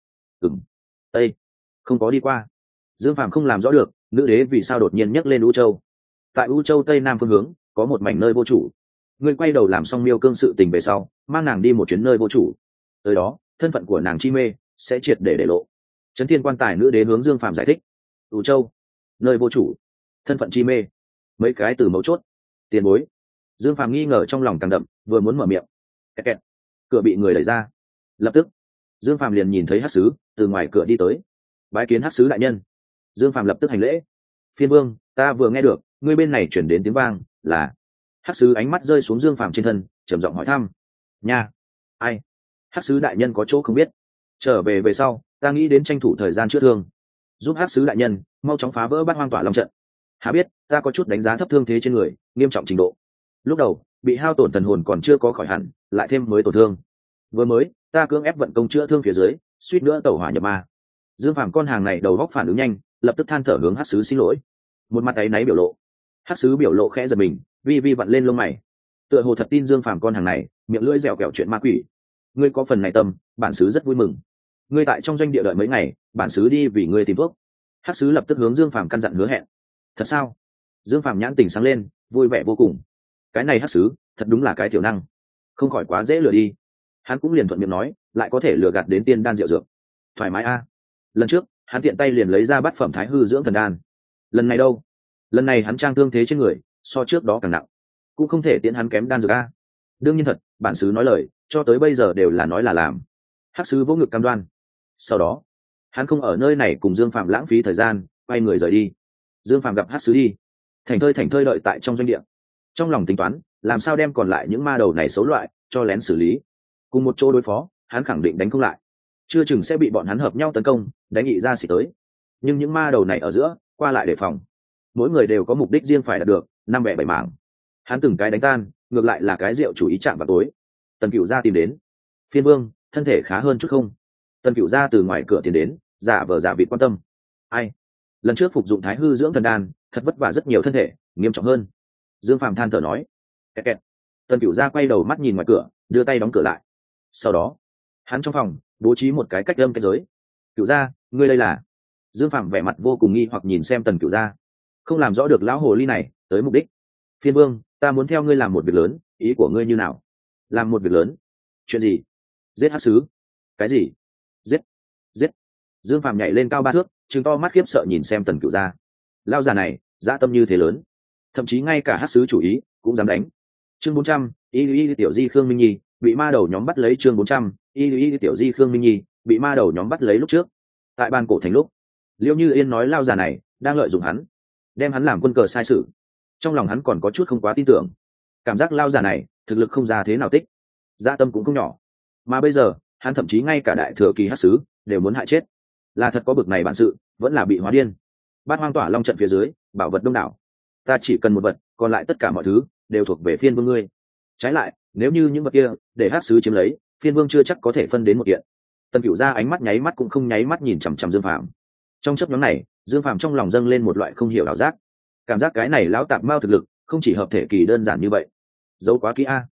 Ê, không có đi qua. Dương Phàm không làm rõ được nữ đế vì sao đột nhiên nhắc lên Ú Châu. Tại Ú Châu tây nam phương hướng có một mảnh nơi vô chủ. Ngươi quay đầu làm xong miêu cương sự tình về sau, mang nàng đi một chuyến nơi vô chủ. Tới đó, thân phận của nàng chi mê sẽ triệt để lộ. Chấn thiên quan tài nữ đế hướng Dương Phàm giải thích. Ú Châu, nơi vô chủ, thân phận chi mê, mấy cái từ mấu chốt. Tiền bối. Dương Phàm nghi ngờ trong lòng càng đậm, vừa muốn mở miệng, kẹt. Cửa bị người đẩy ra. Lập tức, Dương Phàm liền nhìn thấy hắc sứ từ ngoài cửa đi tới. Bái kiến hắc sứ đại nhân. Dương Phàm lập tức hành lễ. Phiên vương, ta vừa nghe được ngươi bên này chuyển đến tiếng vang, là... Hắc sứ ánh mắt rơi xuống Dương Phàm trên thân, trầm giọng hỏi thăm. Nha, ai? Hắc sứ đại nhân có chỗ không biết. Trở về sau, ta nghĩ đến tranh thủ thời gian chữa thương, giúp hắc sứ đại nhân mau chóng phá vỡ bát hoang tỏa long trận. Há biết ta có chút đánh giá thấp thương thế trên người, nghiêm trọng trình độ. Lúc đầu bị hao tổn thần hồn còn chưa có khỏi hẳn, lại thêm mới tổn thương. Vừa mới ta cưỡng ép vận công chữa thương phía dưới, suýt nữa tẩu hỏa nhập ma. Dương Phàm con hàng này đầu góc phản ứng nhanh, lập tức than thở hướng hắc sứ xin lỗi. Một mặt áy náy biểu lộ. Hắc sứ biểu lộ khẽ giật mình, vi vặn lên lông mày. Tựa hồ thật tin Dương Phàm con hàng này miệng lưỡi dẻo kẹo chuyện ma quỷ. Ngươi có phần này tâm, bản sứ rất vui mừng. Ngươi tại trong doanh địa đợi mấy ngày, bản sứ đi vì ngươi tìm thuốc. Hắc sứ lập tức hướng Dương Phàm căn dặn hứa hẹn. Thật sao? Dương Phàm nhãn tình sáng lên, vui vẻ vô cùng. Cái này hắc sứ thật đúng là cái tiểu năng, không khỏi quá dễ lừa đi. Hắn cũng liền thuận miệng nói, lại có thể lừa gạt đến tiên đan rượu dược, thoải mái a. Lần trước hắn tiện tay liền lấy ra bát phẩm thái hư dưỡng thần đan. Lần này đâu? Lần này hắn trang thương thế trên người so trước đó càng nặng, cũng không thể tiễn hắn kém đan dược a. Đương nhiên thật, bản sứ nói lời cho tới bây giờ đều là nói là làm. Hắc sứ vỗ ngực cam đoan. Sau đó hắn không ở nơi này cùng Dương Phàm lãng phí thời gian, quay người rời đi. Dương Phàm gặp Hắc sứ đi, thành thơi đợi tại trong doanh địa, trong lòng tính toán làm sao đem còn lại những ma đầu này xấu loại cho lén xử lý, cùng một chỗ đối phó. Hắn khẳng định đánh không lại, chưa chừng sẽ bị bọn hắn hợp nhau tấn công, đánh nghị ra xỉ tới. Nhưng những ma đầu này ở giữa qua lại đề phòng, mỗi người đều có mục đích riêng phải đạt được, năm bẻ bảy mảng. Hắn từng cái đánh tan, ngược lại là cái rượu chủ ý chạm vào tối. Tần Cửu gia tìm đến. Phiên vương, thân thể khá hơn chút không? Tần Cửu gia từ ngoài cửa tiến đến, giả vờ giả vịt quan tâm. Ai? Lần trước phục dụng thái hư dưỡng thần đan, thật vất vả rất nhiều thân thể, nghiêm trọng hơn. Dương Phàm than thở nói. Kẹt. Tần Cửu gia quay đầu mắt nhìn ngoài cửa, đưa tay đóng cửa lại. Sau đó, hắn trong phòng bố trí một cái cách âm kết giới. Cửu gia, ngươi đây là? Dương Phàm vẻ mặt vô cùng nghi hoặc nhìn xem Tần Cửu gia, không làm rõ được lão hồ ly này tới mục đích. Phiên vương, ta muốn theo ngươi làm một việc lớn, ý của ngươi như nào? Làm một việc lớn? Chuyện gì? Giết hắc sứ. Cái gì? Giết. Dương Phàm nhảy lên cao 3 thước, trừng to mắt khiếp sợ nhìn xem Tần Cửu gia. Lao già này dã tâm như thế lớn, thậm chí ngay cả hắc sứ chủ ý cũng dám đánh. Chương 400, y tiểu di Khương Minh Nhi bị ma đầu nhóm bắt lấy. Chương 400, y tiểu di Khương Minh Nhi bị ma đầu nhóm bắt lấy. Lúc trước tại ban cổ thành lúc, Liêu Như Yên nói lao già này đang lợi dụng hắn, đem hắn làm quân cờ sai sự. Trong lòng hắn còn có chút không quá tin tưởng, cảm giác lao già này thực lực không ra thế nào tích, dã tâm cũng không nhỏ. Mà bây giờ hắn thậm chí ngay cả đại thừa kỳ hắc sứ đều muốn hại chết. là thật có bực này bản sự vẫn là bị hóa điên. Bát hoang tỏa long trận phía dưới bảo vật đông đảo, ta chỉ cần một vật, còn lại tất cả mọi thứ đều thuộc về phiên vương ngươi. Trái lại nếu như những vật kia để hắc sứ chiếm lấy, phiên vương chưa chắc có thể phân đến một kiện. Tần Cửu ra ánh mắt nháy mắt cũng không nháy mắt nhìn chằm chằm Dương Phàm. Trong chớp nhoáng này, Dương Phàm trong lòng dâng lên một loại không hiểu ảo giác, cảm giác cái này lão tạp mao thực lực không chỉ hợp thể kỳ đơn giản như vậy, giấu quá kỹ a.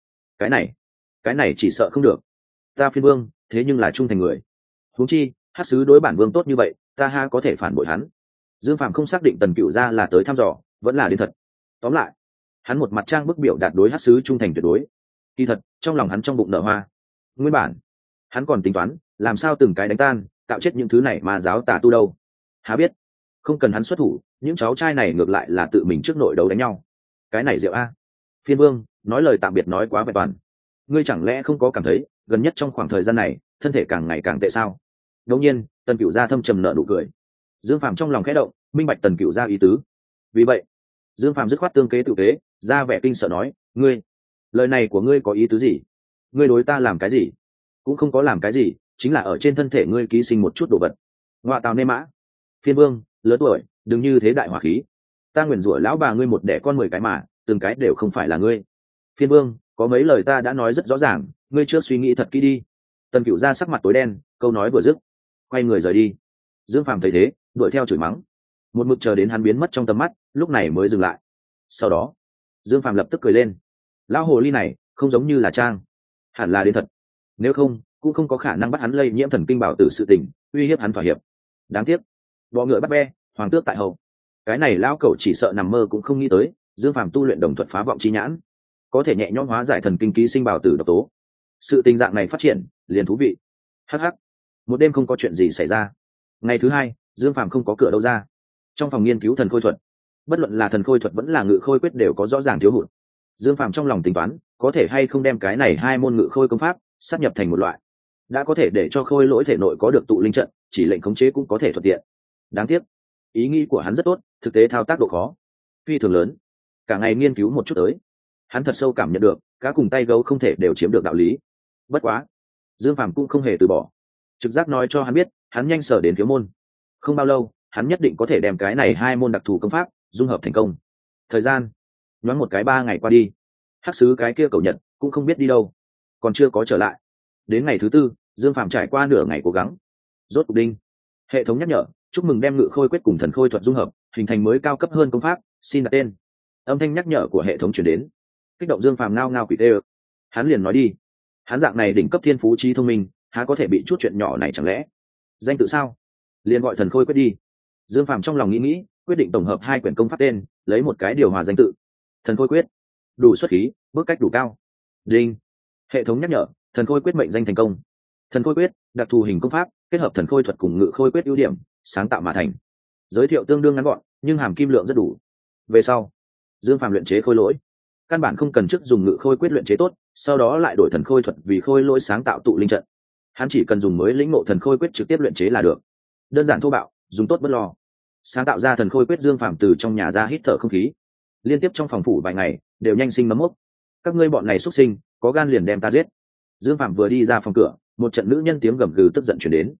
Cái này chỉ sợ không được. Ta phiên vương thế nhưng là trung thành người, huống chi hắc sứ đối bản vương tốt như vậy, ta ha có thể phản bội hắn. Dương Phàm không xác định Tần Cửu ra là tới thăm dò vẫn là đến thật. Tóm lại hắn một mặt trang bức biểu đạt đối hắc sứ trung thành tuyệt đối, kỳ thật trong lòng hắn trong bụng nở hoa. Nguyên bản hắn còn tính toán làm sao từng cái đánh tan tạo chết những thứ này mà giáo tà tu đâu, há biết không cần hắn xuất thủ, những cháu trai này ngược lại là tự mình trước nội đấu đánh nhau. Cái này diệu a. Phiên vương nói lời tạm biệt nói quá vẹn toàn, ngươi chẳng lẽ không có cảm thấy gần nhất trong khoảng thời gian này thân thể càng ngày càng tệ sao? Ngẫu nhiên Tần Cửu gia thâm trầm nở nụ cười. Dương Phàm trong lòng khẽ động, minh bạch Tần Cửu gia ý tứ. Vì vậy Dương Phàm dứt khoát tương kế tự kế, ra vẻ kinh sợ nói, ngươi lời này của ngươi có ý tứ gì? Ngươi đối ta làm cái gì? Cũng không có làm cái gì, chính là ở trên thân thể ngươi ký sinh một chút đồ vật. Ngoại tào nê mã. Phiên vương lớn tuổi đừng như thế đại hỏa khí, ta nguyền rủa lão bà ngươi một đẻ con 10 cái mà từng cái đều không phải là ngươi. Phiên vương có mấy lời ta đã nói rất rõ ràng, ngươi chưa suy nghĩ thật kỹ đi. Tần Cửu ra sắc mặt tối đen, câu nói vừa dứt quay người rời đi. Dương Phàm thấy thế đuổi theo chửi mắng, một mực chờ đến hắn biến mất trong tầm mắt lúc này mới dừng lại. Sau đó Dương Phàm lập tức cười lên, lão hồ ly này không giống như là trang, hẳn là đến thật, nếu không cũng không có khả năng bắt hắn lây nhiễm thần kinh bảo tử sự tình, uy hiếp hắn thỏa hiệp. Đáng tiếc bọ ngựa bắt be, hoàng tước tại hậu. Cái này lão cẩu chỉ sợ nằm mơ cũng không nghĩ tới Dương Phàm tu luyện đồng thuật phá vọng chi nhãn có thể nhẹ nhõm hóa giải thần kinh ký sinh bảo tử độc tố. Sự tình dạng này phát triển liền thú vị. Hắc hắc, một đêm không có chuyện gì xảy ra. Ngày thứ hai Dương Phàm không có cửa đâu ra. Trong phòng nghiên cứu thần khôi thuật, bất luận là thần khôi thuật vẫn là ngự khôi quyết đều có rõ ràng thiếu hụt. Dương Phàm trong lòng tính toán có thể hay không đem cái này hai môn ngự khôi công pháp sát nhập thành một loại, đã có thể để cho khôi lỗi thể nội có được tụ linh trận, chỉ lệnh khống chế cũng có thể thuận tiện. Đáng tiếc ý nghĩ của hắn rất tốt, thực tế thao tác độ khó phi thường lớn. Cả ngày nghiên cứu một chút tới, hắn thật sâu cảm nhận được cá cùng tay gấu không thể đều chiếm được đạo lý. Bất quá Dương Phàm cũng không hề từ bỏ, trực giác nói cho hắn biết hắn nhanh sở đến thiếu môn, không bao lâu hắn nhất định có thể đem cái này hai môn đặc thù công pháp dung hợp thành công. Thời gian nhoáng một cái 3 ngày qua đi, hắc sứ cái kia cầu nhật cũng không biết đi đâu, còn chưa có trở lại. Đến ngày thứ 4, Dương Phàm trải qua nửa ngày cố gắng, rốt cục đinh, hệ thống nhắc nhở chúc mừng đem ngự khôi quyết cùng thần khôi thuật dung hợp hình thành mới cao cấp hơn công pháp, xin đặt tên. Âm thanh nhắc nhở của hệ thống chuyển đến, kích động Dương Phàm ngao ngao quỷ tê. Hắn liền nói đi, hắn dạng này đỉnh cấp thiên phú trí thông minh há có thể bị chút chuyện nhỏ này, chẳng lẽ danh tự sao? Liền gọi thần khôi quyết đi. Dương Phàm trong lòng nghĩ quyết định tổng hợp 2 quyển công pháp tên, lấy một cái điều hòa danh tự. Thần khôi quyết, đủ xuất khí, bước cách đủ cao. Đinh, hệ thống nhắc nhở thần khôi quyết mệnh danh thành công. Thần khôi quyết đặc thù hình công pháp, kết hợp thần khôi thuật cùng ngự khôi quyết ưu điểm sáng tạo mà thành. Giới thiệu tương đương ngắn gọn nhưng hàm kim lượng rất đủ. Về sau Dương Phàm luyện chế khôi lỗi, căn bản không cần trước dùng ngự khôi quyết luyện chế tốt, sau đó lại đổi thần khôi thuật vì khôi lỗi sáng tạo tụ linh trận. Hắn chỉ cần dùng mới lĩnh ngộ thần khôi quyết trực tiếp luyện chế là được, đơn giản thô bạo, dùng tốt bất lo. Sáng tạo ra thần khôi quyết, Dương Phàm từ trong nhà ra hít thở không khí, liên tiếp trong phòng phủ vài ngày đều nhanh sinh nấm mốc. Các ngươi bọn này xuất sinh, có gan liền đem ta giết. Dương Phàm vừa đi ra phòng cửa, một trận nữ nhân tiếng gầm gừ tức giận chuyển đến.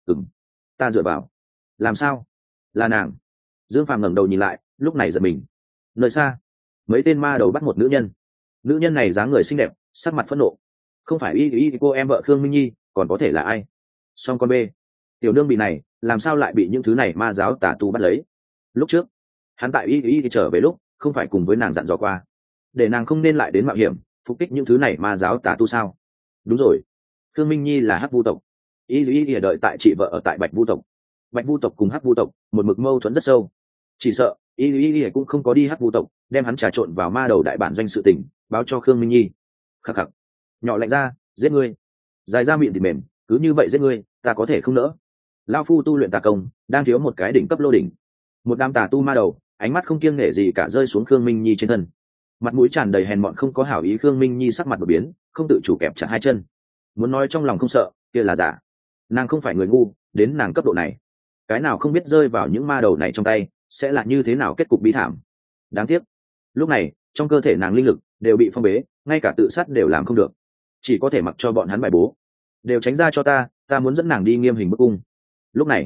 Ta dựa vào. Làm sao? Là nàng. Dương Phàm ngẩng đầu nhìn lại, lúc này giật mình. Nơi xa mấy tên ma đầu bắt một nữ nhân. Nữ nhân này dáng người xinh đẹp, sắc mặt phẫn nộ. Không phải y cô em vợ Khương Minh Nhi còn có thể là ai? Song con B, tiểu nương bị này làm sao lại bị những thứ này ma giáo tà tu bắt lấy? Lúc trước hắn tại y trở về lúc không phải cùng với nàng dặn dò qua để nàng không nên lại đến mạo hiểm phục kích những thứ này ma giáo tà tu sao? Đúng rồi, Khương Minh Nhi là hắc vu tộc, y đợi tại chị vợ ở tại bạch vu tộc. Bạch vu tộc cùng hắc vu tộc một mực mâu thuẫn rất sâu, chỉ sợ y cũng không có đi hắc vu tộc đem hắn trà trộn vào ma đầu đại bản doanh sự tình báo cho Khương Minh Nhi. Khắc khắc, nhỏ lạnh ra, giết ngươi. Dài ra miệng thì mềm, cứ như vậy giết ngươi, ta có thể không nỡ. Lao phu tu luyện tà công, đang thiếu một cái đỉnh cấp lô đỉnh. Một đám tà tu ma đầu, ánh mắt không kiêng nể gì cả rơi xuống Khương Minh Nhi trên thân. Mặt mũi tràn đầy hèn mọn không có hảo ý, Khương Minh Nhi sắc mặt đột biến, không tự chủ kẹp chặt 2 chân. Muốn nói trong lòng không sợ, kia là giả. Nàng không phải người ngu, đến nàng cấp độ này, cái nào không biết rơi vào những ma đầu này trong tay sẽ là như thế nào kết cục bi thảm. Đáng tiếc lúc này trong cơ thể nàng linh lực đều bị phong bế, ngay cả tự sát đều làm không được, chỉ có thể mặc cho bọn hắn bài bố. Đều tránh ra cho ta muốn dẫn nàng đi nghiêm hình bức cung. Lúc này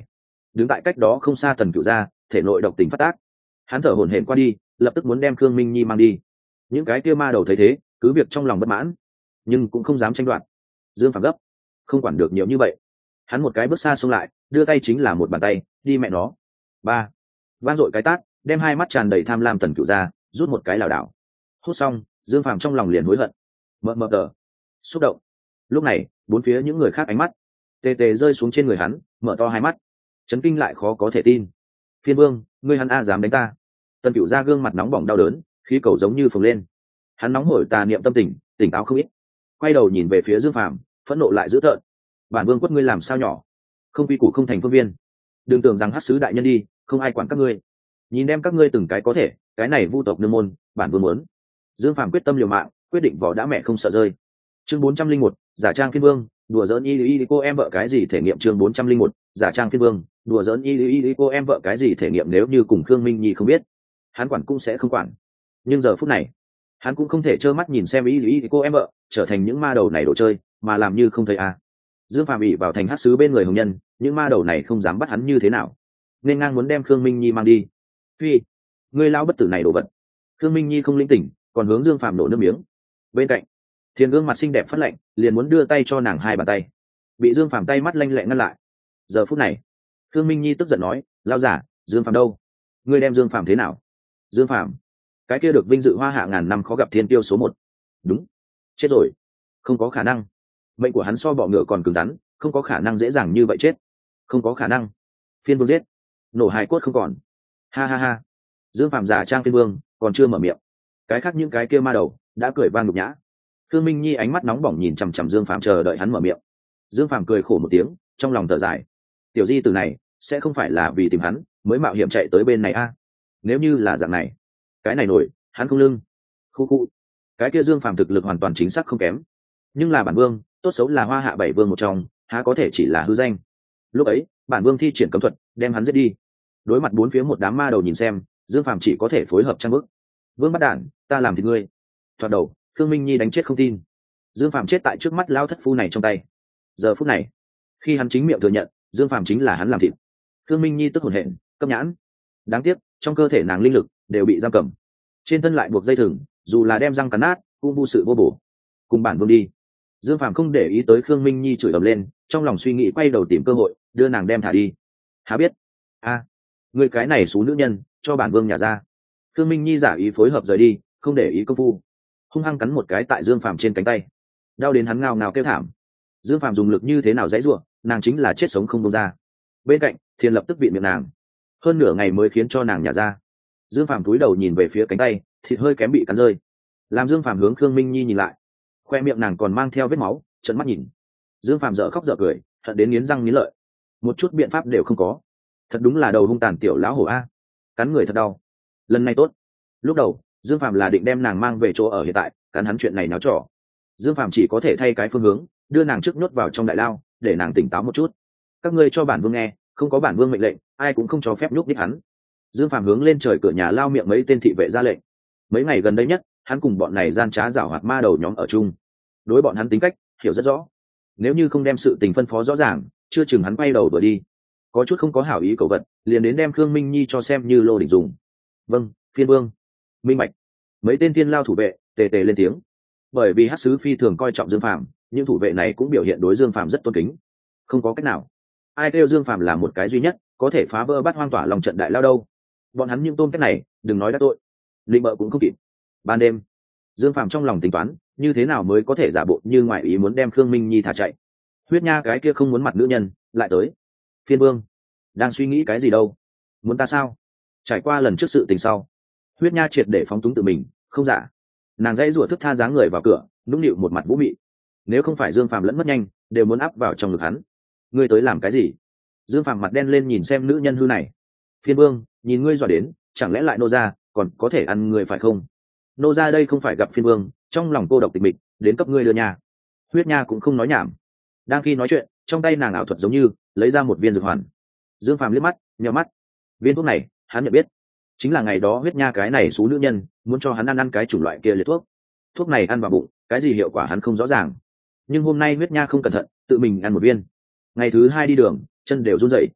đứng tại cách đó không xa tần cựu gia, thể nội độc tính phát tác. Hắn thở hổn hển qua đi, lập tức muốn đem Khương Minh Nhi mang đi. Những cái kia ma đầu thấy thế, cứ việc trong lòng bất mãn, nhưng cũng không dám tranh đoạt. Dương Phàm gấp, không quản được nhiều như vậy. Hắn một cái bước xa xông lại, đưa tay chính là một bàn tay, đi mẹ nó. Ba, vang dội cái tát, đem hai mắt tràn đầy tham lam tần cựu ra, rút một cái lảo đảo. Hút xong, Dương Phàm trong lòng liền hối hận, mờ tờ, xúc động. Lúc này, bốn phía những người khác ánh mắt tê tê rơi xuống trên người hắn, mở to hai mắt, chấn kinh lại khó có thể tin. Phiên Vương, ngươi hắn a dám đánh ta? Tần cựu ra gương mặt nóng bỏng đau đớn, khí cầu giống như phồng lên. Hắn nóng hổi tà niệm tâm tình, tỉnh táo không ít. Quay đầu nhìn về phía Dương Phàm, phẫn nộ lại dữ tợn. Bản vương quất ngươi làm sao nhỏ, không quy củ không thành phương viên, đừng tưởng rằng hắc sứ đại nhân đi không ai quản các ngươi, nhìn đem các ngươi từng cái có thể, cái này vu tộc nương môn bản vương muốn. Dương Phàm quyết tâm liều mạng, quyết định vỏ đã mẹ không sợ rơi. Chương 401, giả trang phiên vương, đùa giỡn y cô em vợ cái gì thể nghiệm. Chương 401, giả trang phiên vương, đùa giỡn y cô em vợ cái gì thể nghiệm. Nếu như cùng Khương Minh Nhi không biết, hắn quản cũng sẽ không quản, nhưng giờ phút này hắn cũng không thể trơ mắt nhìn xem y cô em vợ trở thành những ma đầu này đồ chơi mà làm như không thấy à. Dương Phàm ỉ vào thành hắc sứ bên người hồng nhân, những ma đầu này không dám bắt hắn như thế nào, nên ngang muốn đem Khương Minh Nhi mang đi. Phi, ngươi lao bất tử này đồ vật. Khương Minh Nhi không linh tỉnh, còn hướng Dương Phàm nổ nước miếng. Bên cạnh Thiền gương mặt xinh đẹp phát lạnh, liền muốn đưa tay cho nàng hai bàn tay, bị Dương Phàm tay mắt lanh lẹ ngăn lại. Giờ phút này Khương Minh Nhi tức giận nói, lao giả, Dương Phàm đâu? Ngươi đem Dương Phàm thế nào? Dương Phàm, cái kia được vinh dự hoa hạ ngàn năm khó gặp thiên tiêu số 1. Đúng, chết rồi. Không có khả năng, mệnh của hắn so bọ ngựa còn cứng rắn, không có khả năng dễ dàng như vậy chết. Không có khả năng. Phiên vương giết, nổ hài cốt không còn. Ha ha ha. Dương Phàm giả trang phiên vương còn chưa mở miệng, cái khác những cái kia ma đầu đã cười vang nhục nhã. Khương Minh Nhi ánh mắt nóng bỏng nhìn chằm chằm Dương Phàm chờ đợi hắn mở miệng. Dương Phàm cười khổ một tiếng, trong lòng thở dài. Tiểu di tử này sẽ không phải là vì tìm hắn mới mạo hiểm chạy tới bên này a? Nếu như là dạng này, cái này nổi hắn không lưng. Khu khu. Cái kia Dương Phàm thực lực hoàn toàn chính xác không kém, nhưng là bản vương tốt xấu là hoa hạ 7 vương một trong, há có thể chỉ là hư danh. Lúc ấy bản vương thi triển cấm thuật đem hắn giết đi. Đối mặt bốn phía một đám ma đầu nhìn xem, Dương Phàm chỉ có thể phối hợp trang bức. Vương bắt đản, ta làm thì ngươi. Thoạt đầu Khương Minh Nhi đánh chết không tin, Dương Phàm chết tại trước mắt lao thất phu này trong tay. Giờ phút này khi hắn chính miệng thừa nhận Dương Phàm chính là hắn làm thịt, Khương Minh Nhi tức hồn hển, cấp nhãn. Đáng tiếc trong cơ thể nàng linh lực đều bị giam cầm, trên thân lại buộc dây thừng, dù là đem răng cắn nát cũng vô sự vô bổ. Cùng bản vương đi. Dương Phàm không để ý tới Khương Minh Nhi chửi ầm lên, trong lòng suy nghĩ quay đầu tìm cơ hội đưa nàng đem thả đi. Há biết. A, người cái này xú nữ nhân, cho bản vương nhả ra. Khương Minh Nhi giả ý phối hợp rời đi, không để ý công phu, hung hăng cắn một cái tại Dương Phàm trên cánh tay, đau đến hắn ngao ngao kêu thảm. Dương Phàm dùng lực như thế nào dãy giụa, nàng chính là chết sống không buông ra. Bên cạnh Thiên lập tức bị miệng nàng, hơn nửa ngày mới khiến cho nàng nhả ra. Dương Phàm cúi đầu nhìn về phía cánh tay, thịt hơi kém bị cắn rơi. Làm Dương Phàm hướng Khương Minh Nhi nhìn lại, khoe miệng nàng còn mang theo vết máu, trợn mắt nhìn. Dương Phàm dở khóc dở cười, hận đến nghiến răng nghiến lợi, một chút biện pháp đều không có. Thật đúng là đầu hung tàn tiểu lão hổ a, cắn người thật đau. Lần này tốt. Lúc đầu Dương Phàm là định đem nàng mang về chỗ ở hiện tại, cắn hắn chuyện này náo trò. Dương Phàm chỉ có thể thay cái phương hướng, đưa nàng trước nhốt vào trong đại lao, để nàng tỉnh táo một chút. Các ngươi cho bản vương nghe, không có bản vương mệnh lệnh, ai cũng không cho phép nhúc nhích hắn. Dương Phàm hướng lên trời cửa nhà lao miệng mấy tên thị vệ ra lệnh. Mấy ngày gần đây nhất, hắn cùng bọn này gian trá giảo hoạt ma đầu nhóm ở chung, đối bọn hắn tính cách hiểu rất rõ. Nếu như không đem sự tình phân phó rõ ràng, chưa chừng hắn quay đầu vừa đi, có chút không có hảo ý cầu vật, liền đến đem Khương Minh Nhi cho xem như lô đỉnh dùng. Vâng, phiên vương. Minh bạch. Mấy tên tiên lao thủ vệ tề tề lên tiếng. Bởi vì hắc sứ phi thường coi trọng Dương Phàm, những thủ vệ này cũng biểu hiện đối Dương Phàm rất tôn kính. Không có cách nào, ai kêu Dương Phàm là một cái duy nhất có thể phá vỡ Bát Hoang Tỏa lòng trận đại lao đâu. Bọn hắn những tôn cách này đừng nói đã tội, định bợ cũng không kịp. Ban đêm Dương Phàm trong lòng tính toán như thế nào mới có thể giả bộ như ngoại ý muốn đem Khương Minh Nhi thả chạy. Huyết Nha cái kia không muốn mặt nữ nhân lại tới. Phiên vương đang suy nghĩ cái gì đâu? Muốn ta sao? Trải qua lần trước sự tình sau, Huyết Nha triệt để phóng túng tự mình, không giả. Nàng dãy rủa thức tha dáng người vào cửa, nũng nịu một mặt vũ mị. Nếu không phải Dương Phàm lẫn mất nhanh, đều muốn áp vào trong ngực hắn. Ngươi tới làm cái gì? Dương Phàm mặt đen lên nhìn xem nữ nhân hư này. Phiên vương, nhìn ngươi dọa đến, chẳng lẽ lại nô gia còn có thể ăn người phải không? Nô gia đây không phải gặp phiên vương, trong lòng cô độc tịch mịch, đến cấp ngươi đưa nhà. Huyết Nha cũng không nói nhảm. Đang khi nói chuyện, trong tay nàng ảo thuật giống như lấy ra một viên dược hoàn. Dương Phàm liếc mắt, nhíu mắt. Viên thuốc này, hắn nhận biết, chính là ngày đó Huyết Nha cái này xú nữ nhân muốn cho hắn ăn cái chủng loại kia liệt thuốc. Thuốc này ăn vào bụng, cái gì hiệu quả hắn không rõ ràng, nhưng hôm nay Huyết Nha không cẩn thận, tự mình ăn một viên. Ngày thứ hai đi đường, chân đều run rẩy.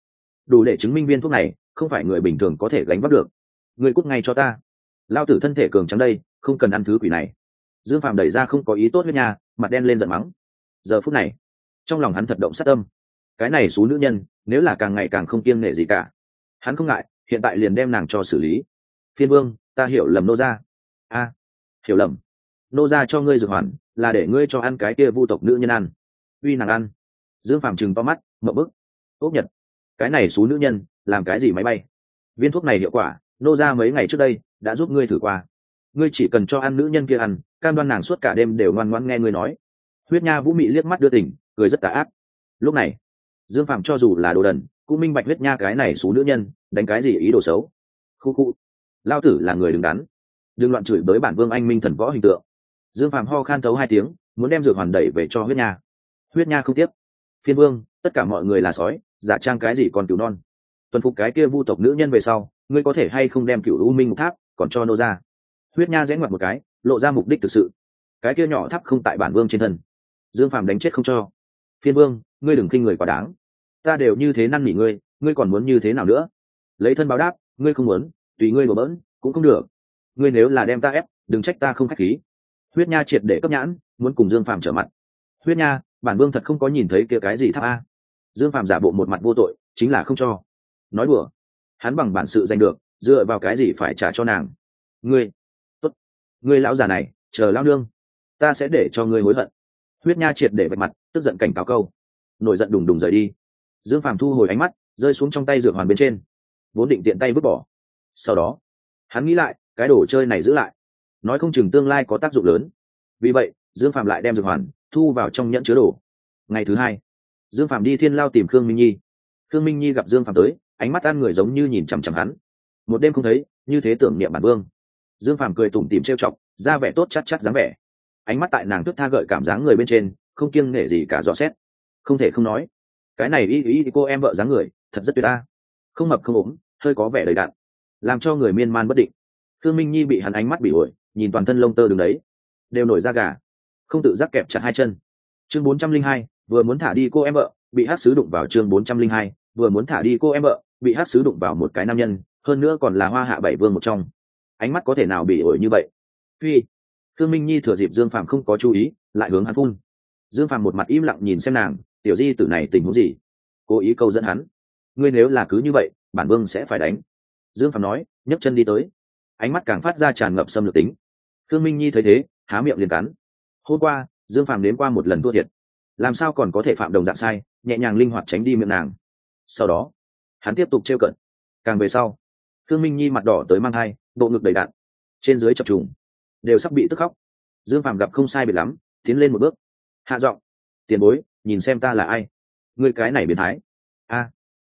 đủ để chứng minh viên thuốc này không phải người bình thường có thể gánh vác được. Ngươi cút ngay cho ta. Lao tử thân thể cường trắng đây, không cần ăn thứ quỷ này. Dương Phàm đẩy ra không có ý tốt với nhà, mặt đen lên giận mắng. Giờ phút này trong lòng hắn thật động sát tâm. Cái này số nữ nhân nếu là càng ngày càng không kiêng nể gì cả, hắn không ngại hiện tại liền đem nàng cho xử lý. Phiên vương, ta hiểu lầm nô gia. A, hiểu lầm. Nô gia cho ngươi dược hoàn là để ngươi cho ăn cái kia vu tộc nữ nhân ăn, uy nàng ăn. Dương Phàm trừng to mắt mộng bức. Ốc Nhật, cái này số nữ nhân làm cái gì máy bay? Viên thuốc này hiệu quả nô gia mấy ngày trước đây đã giúp ngươi thử qua, ngươi chỉ cần cho ăn nữ nhân kia ăn, cam đoan nàng suốt cả đêm đều ngoan ngoãn nghe ngươi nói. Huyết Nha Vũ Mị liếc mắt đưa tình, cười rất tà ác. Lúc này Dương Phàm cho dù là đồ đần cũng minh bạch Huyết Nha cái này số nữ nhân đánh cái gì ý đồ xấu. Khu khu, lao tử là người đứng đắn, đừng loạn chửi bới bản vương anh minh thần võ hình tượng. Dương Phàm ho khan thấu 2 tiếng, muốn đem dược hoàn đẩy về cho Huyết Nha. Huyết Nha không tiếp. Phiên vương, tất cả mọi người là sói, giả trang cái gì còn cừu non. Tuần phục cái kia vu tộc nữ nhân về sau, ngươi có thể hay không đem cửu u minh tháp còn cho nô ra. Huyết Nha rẽ ngoặt một cái, lộ ra mục đích thực sự. Cái kia nhỏ tháp không tại bản vương trên thân. Dương Phàm đánh chết không cho. Phiên vương, ngươi đừng khinh người quá đáng, ta đều như thế năn nỉ ngươi, ngươi còn muốn như thế nào nữa? Lấy thân báo đáp, ngươi không muốn tùy ngươi đùa bỡn cũng không được. Ngươi nếu là đem ta ép, đừng trách ta không khách khí. Huyết Nha triệt để cấp nhãn, muốn cùng Dương Phàm trở mặt. Huyết Nha, bản vương thật không có nhìn thấy kia cái gì tháp a. Dương Phàm giả bộ một mặt vô tội, chính là không cho. Nói đùa, hắn bằng bản sự giành được, dựa vào cái gì phải trả cho nàng? Ngươi, tốt, ngươi lão già này, chờ lão nương, ta sẽ để cho ngươi hối hận. Huyết Nha triệt để bạch mặt, tức giận cảnh cáo câu, nổi giận đùng đùng rời đi. Dương Phàm thu hồi ánh mắt, rơi xuống trong tay dược hoàn bên trên, vốn định tiện tay vứt bỏ. Sau đó hắn nghĩ lại, cái đồ chơi này giữ lại nói không chừng tương lai có tác dụng lớn. Vì vậy Dương Phàm lại đem dược hoàn thu vào trong nhẫn chứa đồ. Ngày thứ 2, Dương Phàm đi Thiên Lao tìm Khương Minh Nhi. Khương Minh Nhi gặp Dương Phàm tới, ánh mắt ăn người giống như nhìn chằm chằm hắn. Một đêm không thấy, như thế tưởng niệm bản vương. Dương Phàm cười tủm tỉm trêu chọc, ra vẻ tốt chắc chắc dáng vẻ. Ánh mắt tại nàng thức tha gợi cảm dáng người bên trên, không kiêng nể gì cả dò xét. Không thể không nói, cái này y cô em vợ dáng người thật rất tuyệt ta, không mập không ốm, hơi có vẻ đầy đặn, làm cho người miên man bất định. Khương Minh Nhi bị hắn ánh mắt bị ổi, nhìn toàn thân lông tơ đứng đấy đều nổi da gà, không tự giác kẹp chặt 2 chân. Chương 402, vừa muốn thả đi cô em vợ, bị hắc sứ đụng vào. Chương 402, vừa muốn thả đi cô em vợ, bị hắc sứ đụng vào một cái nam nhân, hơn nữa còn là Hoa Hạ 7 vương một trong. Ánh mắt có thể nào bị ổi như vậy? Phi. Khương Minh Nhi thừa dịp Dương Phàm không có chú ý, lại hướng hắn phun. Dương Phàm một mặt im lặng nhìn xem nàng, tiểu di tử này tình huống gì? Cố ý câu dẫn hắn. Ngươi nếu là cứ như vậy, bản vương sẽ phải đánh. Dương Phàm nói, nhấc chân đi tới, ánh mắt càng phát ra tràn ngập xâm lược tính. Khương Minh Nhi thấy thế, há miệng liền cắn. Hôm qua Dương Phàm đến qua một lần thua thiệt, làm sao còn có thể phạm đồng dạng sai, nhẹ nhàng linh hoạt tránh đi miệng nàng. Sau đó hắn tiếp tục trêu cợt. Càng về sau, Khương Minh Nhi mặt đỏ tới mang thai, bộ ngực đầy đặn, trên dưới chập trùng, đều sắp bị tức khóc. Dương Phàm gặp không sai biệt lắm, tiến lên một bước, hạ giọng, tiền bối, nhìn xem ta là ai? Ngươi cái này biến thái. A,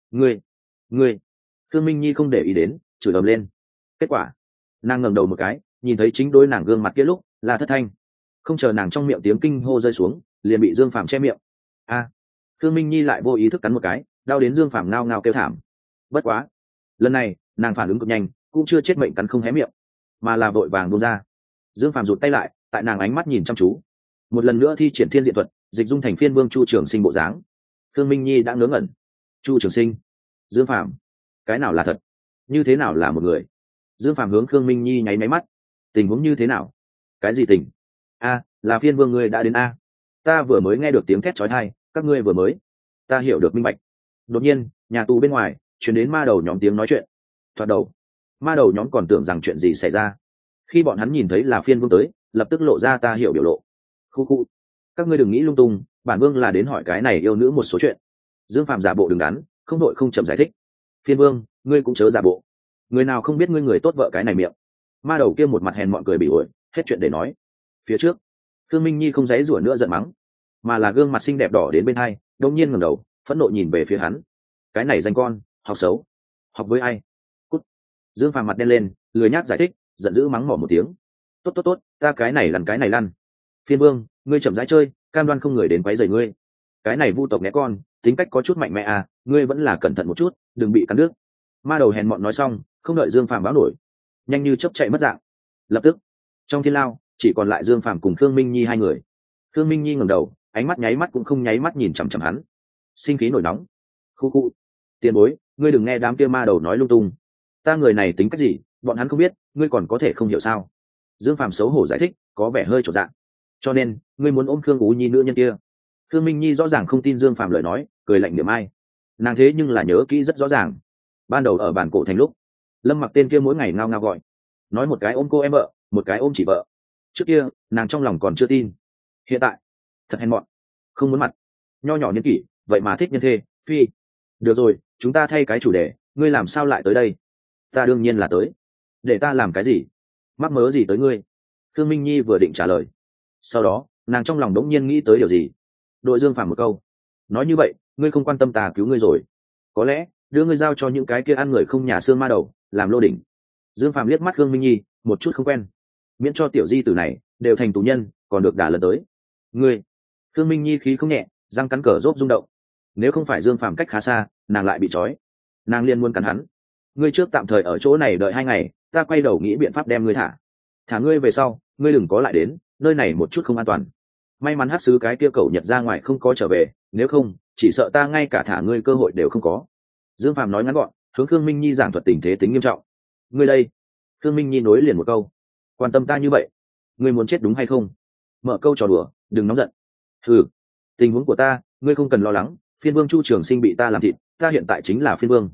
ngươi. Khương Minh Nhi không để ý đến, chửi ầm lên. Kết quả nàng ngẩng đầu một cái, nhìn thấy chính đối nàng gương mặt kia lúc là Thất Thanh. Không chờ nàng trong miệng tiếng kinh hô rơi xuống, liền bị Dương Phàm che miệng. A. Khương Minh Nhi lại vô ý thức cắn một cái, đau đến Dương Phàm ngao ngao kêu thảm. Bất quá lần này nàng phản ứng cực nhanh, cũng chưa chết mệnh cắn không hé miệng, mà là vội vàng buông ra. Dương Phàm rụt tay lại, tại nàng ánh mắt nhìn chăm chú, một lần nữa thi triển thiên diện thuật, dịch dung thành Phiên Vương Chu Trường Sinh bộ dáng. Khương Minh Nhi đã ngớ ngẩn. Chu Trường Sinh, Dương Phàm, cái nào là thật, như thế nào là một người? Dương Phàm hướng Khương Minh Nhi nháy máy mắt. Tình huống như thế nào? Cái gì tình? A, là Phiên Vương ngươi đã đến a. Ta vừa mới nghe được tiếng thét chói tai, các ngươi vừa mới. Ta hiểu được minh bạch. Đột nhiên, nhà tù bên ngoài truyền đến ma đầu nhóm tiếng nói chuyện. Thoạt đầu, ma đầu nhóm còn tưởng rằng chuyện gì xảy ra. Khi bọn hắn nhìn thấy là Phiên Vương tới, lập tức lộ ra ta hiểu biểu lộ. Khu. Các ngươi đừng nghĩ lung tung, bản vương là đến hỏi cái này yêu nữ một số chuyện. Dương Phàm giả bộ đứng đắn, không đội không chậm giải thích. Phiên Vương, ngươi cũng chớ giả bộ. Người nào không biết ngươi người tốt vợ cái này miệng. Ma đầu kia một mặt hèn mọn cười bị ổi, hết chuyện để nói. Phía trước, Khương Minh Nhi không dãy rủa nữa giận mắng, mà là gương mặt xinh đẹp đỏ đến bên hai, đột nhiên ngẩng đầu, phẫn nộ nhìn về phía hắn. Cái này danh con, học xấu, học với ai? Cút. Dương Phàm mặt đen lên, lười nhác giải thích, giận dữ mắng mỏ một tiếng. Tốt, ta cái này lăn. Phiên Vương, ngươi chậm rãi chơi, cam đoan không người đến quấy rầy ngươi. Cái này vu tộc né con, tính cách có chút mạnh mẽ à, ngươi vẫn là cẩn thận một chút, đừng bị cắn nước. Ma đầu hèn mọn nói xong, không đợi Dương Phàm báo nổi, nhanh như chớp chạy mất dạng. Lập tức trong thiên lao chỉ còn lại Dương Phàm cùng Khương Minh Nhi 2 người. Khương Minh Nhi ngẩng đầu, ánh mắt nháy mắt cũng không nháy mắt nhìn chằm chằm hắn, sinh khí nổi nóng. Khu. Tiền bối, ngươi đừng nghe đám kia ma đầu nói lung tung, ta người này tính cách gì bọn hắn không biết, ngươi còn có thể không hiểu sao? Dương Phàm xấu hổ giải thích, có vẻ hơi trột dạ. Cho nên ngươi muốn ôm Khương Ú Nhi nữ nhân kia? Khương Minh Nhi rõ ràng không tin Dương Phàm lời nói, cười lạnh niệm ai. Nàng thế nhưng là nhớ kỹ rất rõ ràng. Ban đầu ở bản cổ thành lúc, Lâm Mặc tên kia mỗi ngày ngao ngao gọi, nói một cái ôm cô em vợ, một cái ôm chị vợ. Trước kia nàng trong lòng còn chưa tin, hiện tại thật hèn mọn, không muốn mặt. Nho nhỏ niên kỷ vậy mà thích nhân thê phi. Được rồi, chúng ta thay cái chủ đề, ngươi làm sao lại tới đây? Ta đương nhiên là tới. Để ta làm cái gì? Mắc mớ gì tới ngươi? Khương Minh Nhi vừa định trả lời, sau đó nàng trong lòng đống nhiên nghĩ tới điều gì, đội Dương Phàm một câu, nói như vậy ngươi không quan tâm ta cứu ngươi rồi, có lẽ đưa ngươi giao cho những cái kia ăn người không nhà xương ma đầu làm lô đỉnh. Dương Phàm liếc mắt Khương Minh Nhi một chút không quen, miễn cho tiểu di tử này đều thành tù nhân còn được đả lần tới. Ngươi. Khương Minh Nhi khí không nhẹ, răng cắn cờ rốt rung động. Nếu không phải Dương Phàm cách khá xa, nàng lại bị trói, nàng liền muốn cắn hắn. Ngươi trước tạm thời ở chỗ này đợi 2 ngày, ta quay đầu nghĩ biện pháp đem ngươi thả ngươi về sau, ngươi đừng có lại đến nơi này, một chút không an toàn. May mắn Hắc sứ cái kia cậu Nhật ra ngoài không có trở về, nếu không chỉ sợ ta ngay cả thả ngươi cơ hội đều không có. Dương Phàm nói ngắn gọn, hướng Khương Minh Nhi giảng thuật tình thế tính nghiêm trọng. Ngươi đây. Khương Minh Nhi nối liền một câu, quan tâm ta như vậy, ngươi muốn chết đúng hay không? Mở câu trò đùa, đừng nóng giận. Ừ, tình huống của ta ngươi không cần lo lắng, phiên vương Chu Trường Sinh bị ta làm thịt, ta hiện tại chính là phiên vương.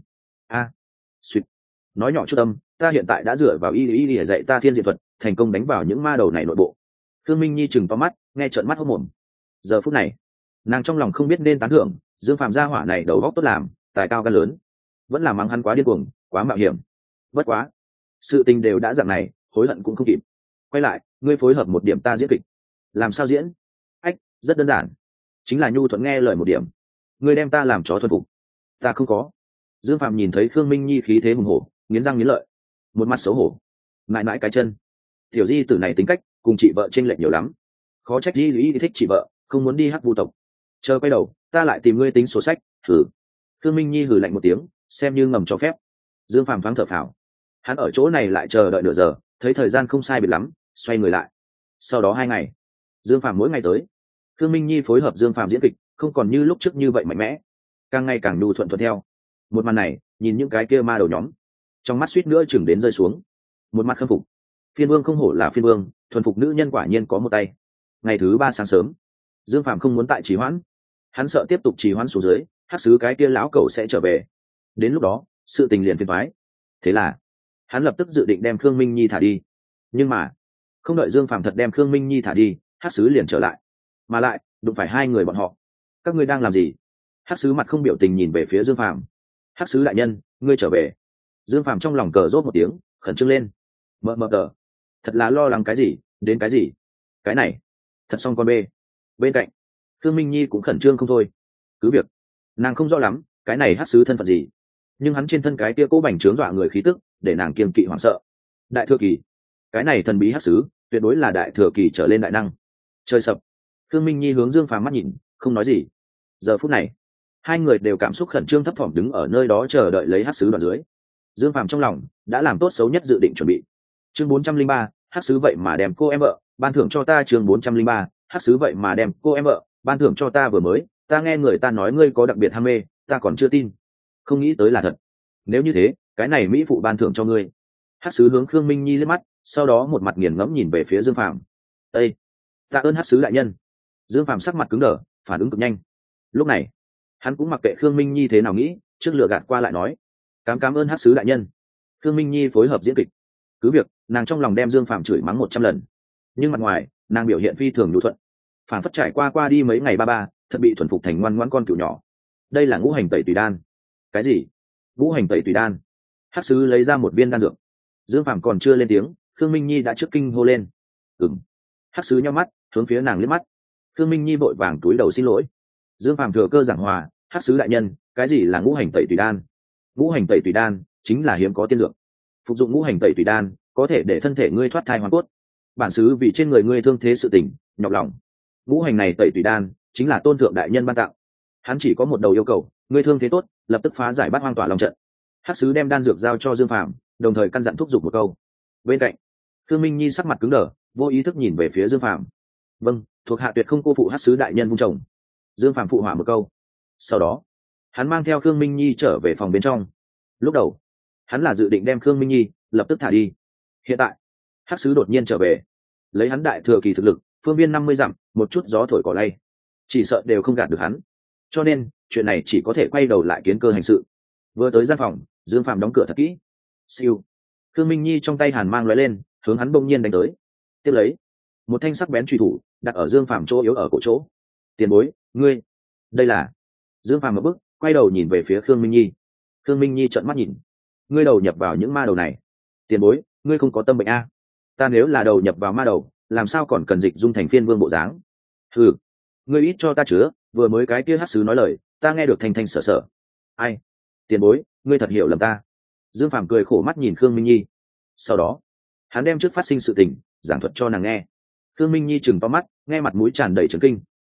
Suýt. Nói nhỏ chút tâm, ta hiện tại đã dựa vào y để dạy ta thiên diện thuật, thành công đánh vào những ma đầu này nội bộ. Khương Minh Nhi chừng to mắt, nghe trợn mắt hốt mồm. Giờ phút này nàng trong lòng không biết nên tán thưởng Dương Phàm gia hỏa này đầu óc tốt làm, tài cao gan lớn, vẫn là mắng hắn quá điên cuồng, quá mạo hiểm. Bất quá sự tình đều đã dạng này, hối hận cũng không kịp. Quay lại, ngươi phối hợp một điểm ta diễn kịch. Làm sao diễn? Ách, rất đơn giản, chính là nhu thuận nghe lời một điểm. Ngươi đem ta làm chó thuần phục. Ta không có. Dương Phàm nhìn thấy Khương Minh Nhi khí thế hùng hổ, nghiến răng nghiến lợi, một mặt xấu hổ, mãi mãi cái chân. Tiểu di tử này tính cách cùng chị vợ chênh lệch nhiều lắm, khó trách di thích chị vợ, không muốn đi Hắc Vu tộc. Chờ quay đầu, ta lại tìm ngươi tính sổ sách. Hử. Khương Minh Nhi hử lạnh một tiếng, xem như ngầm cho phép. Dương Phàm thoáng thở phào, hắn ở chỗ này lại chờ đợi nửa giờ, thấy thời gian không sai biệt lắm, xoay người lại. Sau đó 2 ngày, Dương Phàm mỗi ngày tới. Khương Minh Nhi phối hợp Dương Phàm diễn kịch, không còn như lúc trước như vậy mạnh mẽ, càng ngày càng nhu thuận thuận theo. Một màn này, nhìn những cái kia ma đầu nhóm, trong mắt suýt nữa chừng đến rơi xuống. Một mặt khâm phục, phiên vương không hổ là phiên vương, thuần phục nữ nhân quả nhiên có một tay. Ngày thứ 3 sáng sớm, Dương Phàm không muốn tại trì hoãn, hắn sợ tiếp tục trì hoãn xuống dưới, Hắc sứ cái kia lão cẩu sẽ trở về, đến lúc đó sự tình liền phiền toái. Thế là hắn lập tức dự định đem Khương Minh Nhi thả đi. Nhưng mà không đợi Dương Phàm thật đem Khương Minh Nhi thả đi, Hắc sứ liền trở lại, mà lại đụng phải 2 người bọn họ. Các ngươi đang làm gì? Hắc sứ mặt không biểu tình nhìn về phía Dương Phàm. Hắc sứ đại nhân, ngươi trở về. Dương Phàm trong lòng cờ rốt một tiếng, khẩn trương lên. Mờ tờ, thật là lo lắng cái gì đến cái gì. Cái này thật xong con bê. Bên cạnh Khương Minh Nhi cũng khẩn trương không thôi. Cứ việc nàng không rõ lắm cái này Hắc sứ thân phận gì, nhưng hắn trên thân cái tia cố bành trướng dọa người khí tức để nàng kiêng kỵ hoảng sợ. Đại thừa kỳ, cái này thần bí Hắc sứ tuyệt đối là đại thừa kỳ trở lên đại năng. Trời sập. Khương Minh Nhi hướng Dương Phàm mắt nhìn, không nói gì. Giờ phút này 2 người đều cảm xúc khẩn trương thấp thỏm đứng ở nơi đó chờ đợi lấy Hắc sứ đoạn dưới. Dương Phàm trong lòng đã làm tốt xấu nhất dự định chuẩn bị. Chương 403, Hắc sứ vậy mà đem cô em vợ ban thưởng cho ta. Chương 403, Hắc sứ vậy mà đem cô em vợ ban thưởng cho ta. Vừa mới ta nghe người ta nói ngươi có đặc biệt ham mê, ta còn chưa tin, không nghĩ tới là thật. Nếu như thế, cái này mỹ phụ ban thưởng cho ngươi. Hắc sứ hướng Khương Minh Nhi liếc mắt, sau đó một mặt nghiền ngẫm nhìn về phía Dương Phàm. Ê, tạ ơn Hắc sứ đại nhân. Dương Phàm sắc mặt cứng đờ, phản ứng cực nhanh. Lúc này hắn cũng mặc kệ Khương Minh Nhi thế nào nghĩ, trước lựa gạt qua lại nói, cảm ơn Hắc sứ đại nhân. Khương Minh Nhi phối hợp diễn kịch, cứ việc nàng trong lòng đem Dương Phàm chửi mắng 100 lần, nhưng mặt ngoài nàng biểu hiện phi thường nhu thuận, phản phất trải qua đi mấy ngày ba thật bị thuần phục thành ngoan ngoãn con cừu nhỏ. Đây là ngũ hành tẩy tùy đan. Cái gì? Ngũ hành tẩy tùy đan? Hắc sứ lấy ra một viên đan dược. Dương Phàm còn chưa lên tiếng, Khương Minh Nhi đã trước kinh hô lên. Hắc sứ nhắm mắt hướng phía nàng liếc mắt. Khương Minh Nhi vội vàng túi đầu xin lỗi. Dương Phàm thừa cơ giảng hòa, Hắc sứ đại nhân, cái gì là ngũ hành tẩy tùy đan? Ngũ hành tẩy tùy đan chính là hiếm có tiên dược, phục dụng ngũ hành tẩy tùy đan có thể để thân thể ngươi thoát thai hoàn cốt. Bản xứ vì trên người ngươi thương thế sự tình nhọc lòng, ngũ hành này tẩy tùy đan chính là tôn thượng đại nhân ban tặng. Hắn chỉ có một đầu yêu cầu, ngươi thương thế tốt lập tức phá giải bát hoang tỏa long trận. Hắc sứ đem đan dược giao cho Dương Phàm, đồng thời căn dặn thúc giục một câu. Bên cạnh Khương Minh Nhi sắc mặt cứng đờ, vô ý thức nhìn về phía Dương Phàm. Vâng, thuộc hạ tuyệt không cô phụ Hắc sứ đại nhân vung chồng. Dương Phàm phụ họa một câu, sau đó hắn mang theo Khương Minh Nhi trở về phòng bên trong. Lúc đầu hắn là dự định đem Khương Minh Nhi lập tức thả đi, hiện tại hắc sứ đột nhiên trở về, lấy hắn đại thừa kỳ thực lực, phương viên 50 dặm một chút gió thổi cỏ lay chỉ sợ đều không gạt được hắn, cho nên chuyện này chỉ có thể quay đầu lại kiến cơ hành sự. Vừa tới gian phòng, Dương Phạm đóng cửa thật kỹ. Siêu, Khương Minh Nhi trong tay hàn mang lóe lên, hướng hắn bỗng nhiên đánh tới. Tiếp lấy một thanh sắc bén truy thủ đặt ở Dương Phạm chỗ yếu ở cổ chỗ. Tiền bối, ngươi đây là? Dương Phạm một bước quay đầu nhìn về phía Khương Minh Nhi. Khương Minh Nhi trợn mắt nhìn. Ngươi đầu nhập vào những ma đầu này? Tiền bối, ngươi không có tâm bệnh a? Ta nếu là đầu nhập vào ma đầu, làm sao còn cần dịch dung thành phiên vương bộ dáng? Ừ, ngươi ít cho ta chứa, vừa mới cái kia hát sứ nói lời ta nghe được thanh thanh sở sở. Ai? Tiền bối, ngươi thật hiểu lầm ta. Dương Phàm cười khổ mắt nhìn Khương Minh Nhi, sau đó hắn đem trước phát sinh sự tình giảng thuật cho nàng nghe. Khương Minh Nhi chừng to mắt, nghe mặt mũi tràn đầy trấn kinh.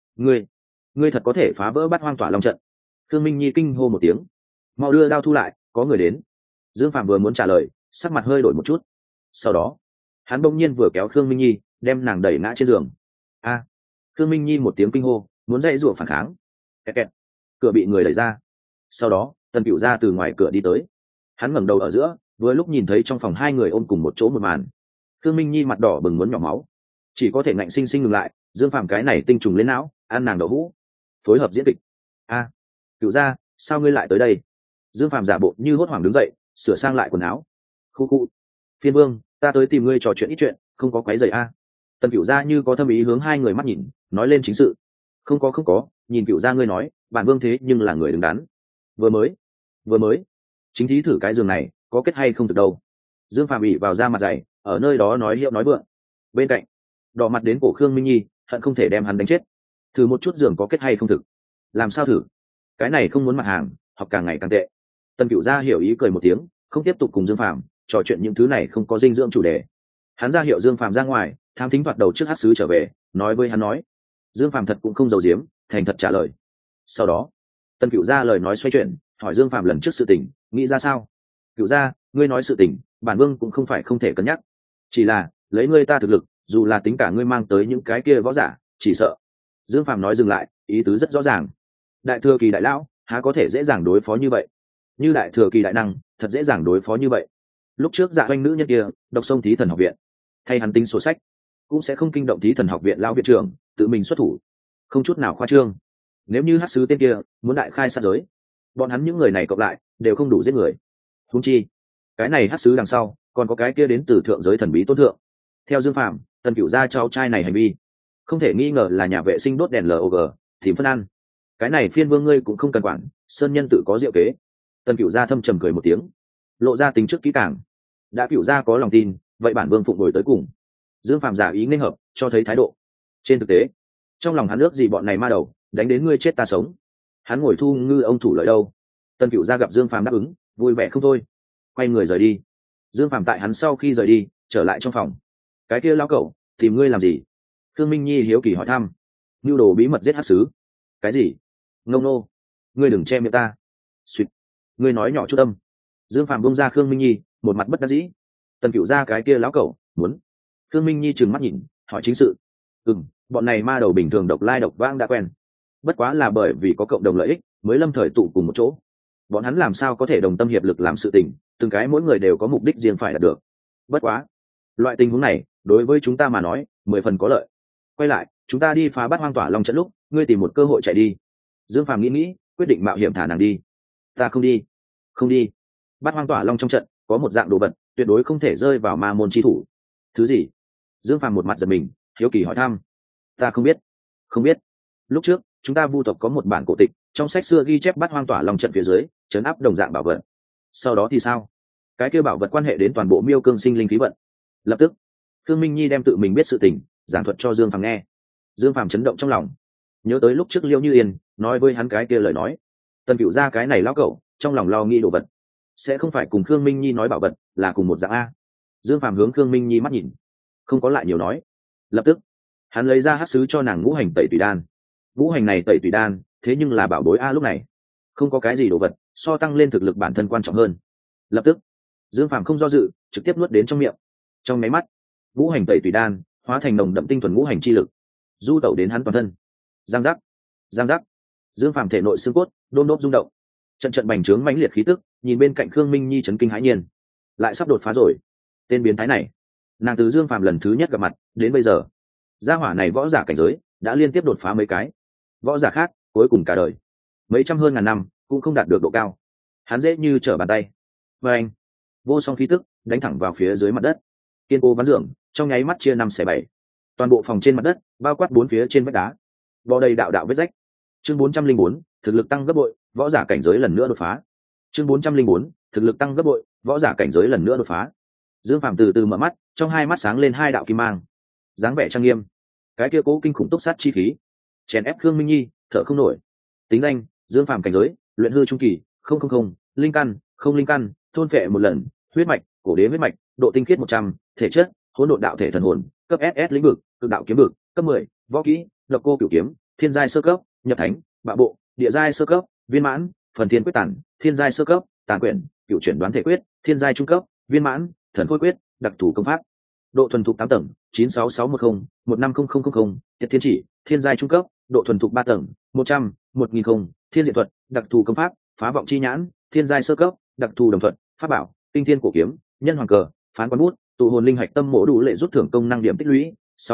Ngươi thật có thể phá vỡ Bát Hoang Tỏa Long trận? Khương Minh Nhi kinh hô một tiếng. Mau đưa đao thu lại, có người đến. Dương Phàm vừa muốn trả lời, sắc mặt hơi đổi một chút, sau đó hắn bỗng nhiên vừa kéo Khương Minh Nhi đem nàng đẩy ngã trên giường. A! Khương Minh Nhi một tiếng kinh hô, muốn dãy rủa phản kháng. Kẹt kẹt. Cửa bị người đẩy ra, sau đó Tần Cửu ra từ ngoài cửa đi tới. Hắn ngẩng đầu ở giữa, vừa lúc nhìn thấy trong phòng hai người ôm cùng một chỗ một màn. Khương Minh Nhi mặt đỏ bừng muốn nhỏ máu, chỉ có thể ngạnh sinh sinh ngừng lại. Dương Phàm cái này tinh trùng lên não, ăn nàng đậu hũ, phối hợp diễn kịch. A! Cửu ra, sao ngươi lại tới đây? Dương Phàm giả bộ như hốt hoảng đứng dậy, sửa sang lại quần áo. Khu khu. Phiên Vương, ta tới tìm ngươi trò chuyện ít chuyện, không có quấy rầy a. Tần Cửu gia như có thâm ý hướng hai người mắt nhìn, nói lên chính sự. Không có, nhìn Cửu gia ngươi nói, bản vương thế nhưng là người đứng đắn. Vừa mới, chính thí thử cái giường này, có kết hay không được đâu. Dương Phàm ỉ vào da mặt dày, ở nơi đó nói hiệu nói vượng. Bên cạnh, đỏ mặt đến cổ Khương Minh Nhi, hận không thể đem hắn đánh chết. Thử một chút giường có kết hay không thực. Làm sao thử? Cái này không muốn mặt hàng, học càng ngày càng tệ. Tần Cửu gia hiểu ý cười một tiếng, không tiếp tục cùng Dương Phàm trò chuyện những thứ này không có dinh dưỡng chủ đề. Hắn ra hiệu Dương Phàm ra ngoài, tham thính thoạt đầu trước hát sứ trở về, nói với hắn nói. Dương Phàm thật cũng không giấu giếm, thành thật trả lời. Sau đó Tần Cửu gia lời nói xoay chuyển, hỏi Dương Phàm lần trước sự tình nghĩ ra sao. Cửu gia, ngươi nói sự tình bản vương cũng không phải không thể cân nhắc, chỉ là lấy ngươi ta thực lực, dù là tính cả ngươi mang tới những cái kia võ giả, chỉ sợ. Dương Phàm nói dừng lại, ý tứ rất rõ ràng. Đại thừa kỳ đại lão há có thể dễ dàng đối phó như vậy, như đại thừa kỳ đại năng thật dễ dàng đối phó như vậy. Lúc trước Dạ Oanh nữ nhân kia độc sông Thí Thần học viện, thay hắn tính sổ sách, cũng sẽ không kinh động Thí Thần học viện lão viện trưởng tự mình xuất thủ, không chút nào khoa trương. Nếu như hát sứ tên kia muốn đại khai sát giới, bọn hắn những người này cộng lại đều không đủ giết người. Huống chi cái này hát sứ đằng sau còn có cái kia đến từ thượng giới thần bí tôn thượng. Theo Dương Phàm, Tần Cửu gia cháu trai này hành vi không thể nghi ngờ là nhà vệ sinh đốt đèn log tìm phân ăn. Cái này Phiên Vương ngươi cũng không cần quản, sơn nhân tự có diệu kế. Tần Cửu gia thâm trầm cười một tiếng, lộ ra tính trước kỹ càng. Đã Cửu gia có lòng tin, vậy bản vương phụng đổi tới cùng. Dương Phàm giả ý nghênh hợp, cho thấy thái độ. Trên thực tế, trong lòng hắn ước gì bọn này ma đầu đánh đến ngươi chết ta sống. Hắn ngồi thu ngư ông thủ lợi đâu. Tần Cửu gia gặp Dương Phàm đáp ứng, vui vẻ không thôi, quay người rời đi. Dương Phàm tại hắn sau khi rời đi, trở lại trong phòng. Cái kia lão cẩu tìm ngươi làm gì? Khương Minh Nhi hiếu kỳ hỏi thăm. Nưu đồ bí mật giết hắc sứ. Cái gì? Ngông nô, ngươi đừng che miệng ta. Xuyệt, ngươi nói nhỏ chút âm. Dương Phàm bông ra Khương Minh Nhi, một mặt bất đắc dĩ. Tần Cửu gia cái kia lão cẩu muốn. Khương Minh Nhi trừng mắt nhìn, hỏi chính sự. Bọn này ma đầu bình thường độc lai độc vãng đã quen, bất quá là bởi vì có cộng đồng lợi ích mới lâm thời tụ cùng một chỗ. Bọn hắn làm sao có thể đồng tâm hiệp lực làm sự tình, từng cái mỗi người đều có mục đích riêng phải đạt được. Bất quá loại tình huống này đối với chúng ta mà nói 10 phần có lợi. Quay lại, chúng ta đi phá Bát Hoang Tỏa Long trận lúc, ngươi tìm một cơ hội chạy đi. Dương Phàm nghĩ, quyết định mạo hiểm thả nàng đi. Ta không đi. Bát Hoang Tỏa Long trong trận có một dạng đồ vật tuyệt đối không thể rơi vào ma môn chi thủ. Thứ gì? Dương Phàm một mặt giật mình, hiếu kỳ hỏi thăm. Ta không biết. Lúc trước chúng ta Vu tộc có một bản cổ tịch, trong sách xưa ghi chép Bát Hoang Tỏa Long trận phía dưới trấn áp đồng dạng bảo vật. Sau đó thì sao? Cái kia bảo vật quan hệ đến toàn bộ Miêu Cương sinh linh khí vận. Lập tức Khương Minh Nhi đem tự mình biết sự tình giảng thuật cho Dương Phàm nghe. Dương Phàm chấn động trong lòng, nhớ tới lúc trước Liêu Như Yên nói với hắn cái kia lời nói. Tần Cửu gia cái này lão cẩu trong lòng lo nghĩ đồ vật sẽ không phải cùng Khương Minh Nhi nói bảo vật là cùng một dạng a. Dương Phàm hướng Khương Minh Nhi mắt nhìn, không có lại nhiều nói. Lập tức hắn lấy ra hắc sứ cho nàng ngũ hành tẩy tùy đan. Ngũ hành này tẩy tùy đan thế nhưng là bảo bối a, lúc này không có cái gì đồ vật so tăng lên thực lực bản thân quan trọng hơn. Lập tức Dương Phàm không do dự, trực tiếp nuốt đến trong miệng. Trong máy mắt, ngũ hành tẩy tùy đan hóa thành nồng đậm tinh thuần ngũ hành chi lực, du tẩu đến hắn toàn thân. Giang giác. Dương Phàm thể nội xương cốt đôn đốp rung động, trận trận bành trướng mãnh liệt khí tức, nhìn bên cạnh Khương Minh Nhi chấn kinh hãi nhiên, lại sắp đột phá rồi. Tên biến thái này, nàng từ Dương Phàm lần thứ nhất gặp mặt đến bây giờ, gia hỏa này võ giả cảnh giới đã liên tiếp đột phá mấy cái, võ giả khác cuối cùng cả đời mấy trăm hơn ngàn năm cũng không đạt được độ cao, hắn dễ như trở bàn tay. Và anh, vô song khí tức đánh thẳng vào phía dưới mặt đất, kiên cố ván dưỡng trong nháy mắt chia 5/7, toàn bộ phòng trên mặt đất bao quát bốn phía trên vách đá bò đầy đạo đạo vết rách. Chương 404, thực lực tăng gấp bội, võ giả cảnh giới lần nữa đột phá. Chương 404, thực lực tăng gấp bội, võ giả cảnh giới lần nữa đột phá. Dương Phàm từ từ mở mắt, trong hai mắt sáng lên hai đạo kim mang, dáng vẻ trang nghiêm, cái kia cố kinh khủng túc sát chi khí chèn ép Khương Minh Nhi thở không nổi. Tính danh: Dương Phàm cảnh giới luyện hư trung kỳ, 000, linh căn không linh căn, thôn phệ một lần, huyết mạch cổ đế huyết mạch, độ tinh khiết 100, thể chất hỗn độn đạo thể thần hồn, cấp SS lĩnh vực cực đạo kiếm vực, cấp 10, võ kỹ độc cô cửu kiếm, thiên giai sơ cấp, nhập thánh bạo bộ, địa giai sơ cấp, viên mãn phần thiên quyết tản, thiên giai sơ cấp, tàn quyển cửu chuyển đoán thể quyết, thiên giai trung cấp, viên mãn thần khôi quyết, đặc thù công pháp, độ thuần thục 8 tầng, 96610 15000, tiệt thiên chỉ, thiên giai trung cấp, độ thuần thục 3 tầng, 100 1000, thiên diện thuật, đặc thù công pháp, phá vọng chi nhãn, thiên giai sơ cấp, đặc thù đồng thuận, pháp bảo, tinh thiên cổ kiếm, nhân hoàng cờ, phán quán bút, tụ hồn linh hạch tâm mổ đủ lệ rút thưởng công năng điểm tích lũy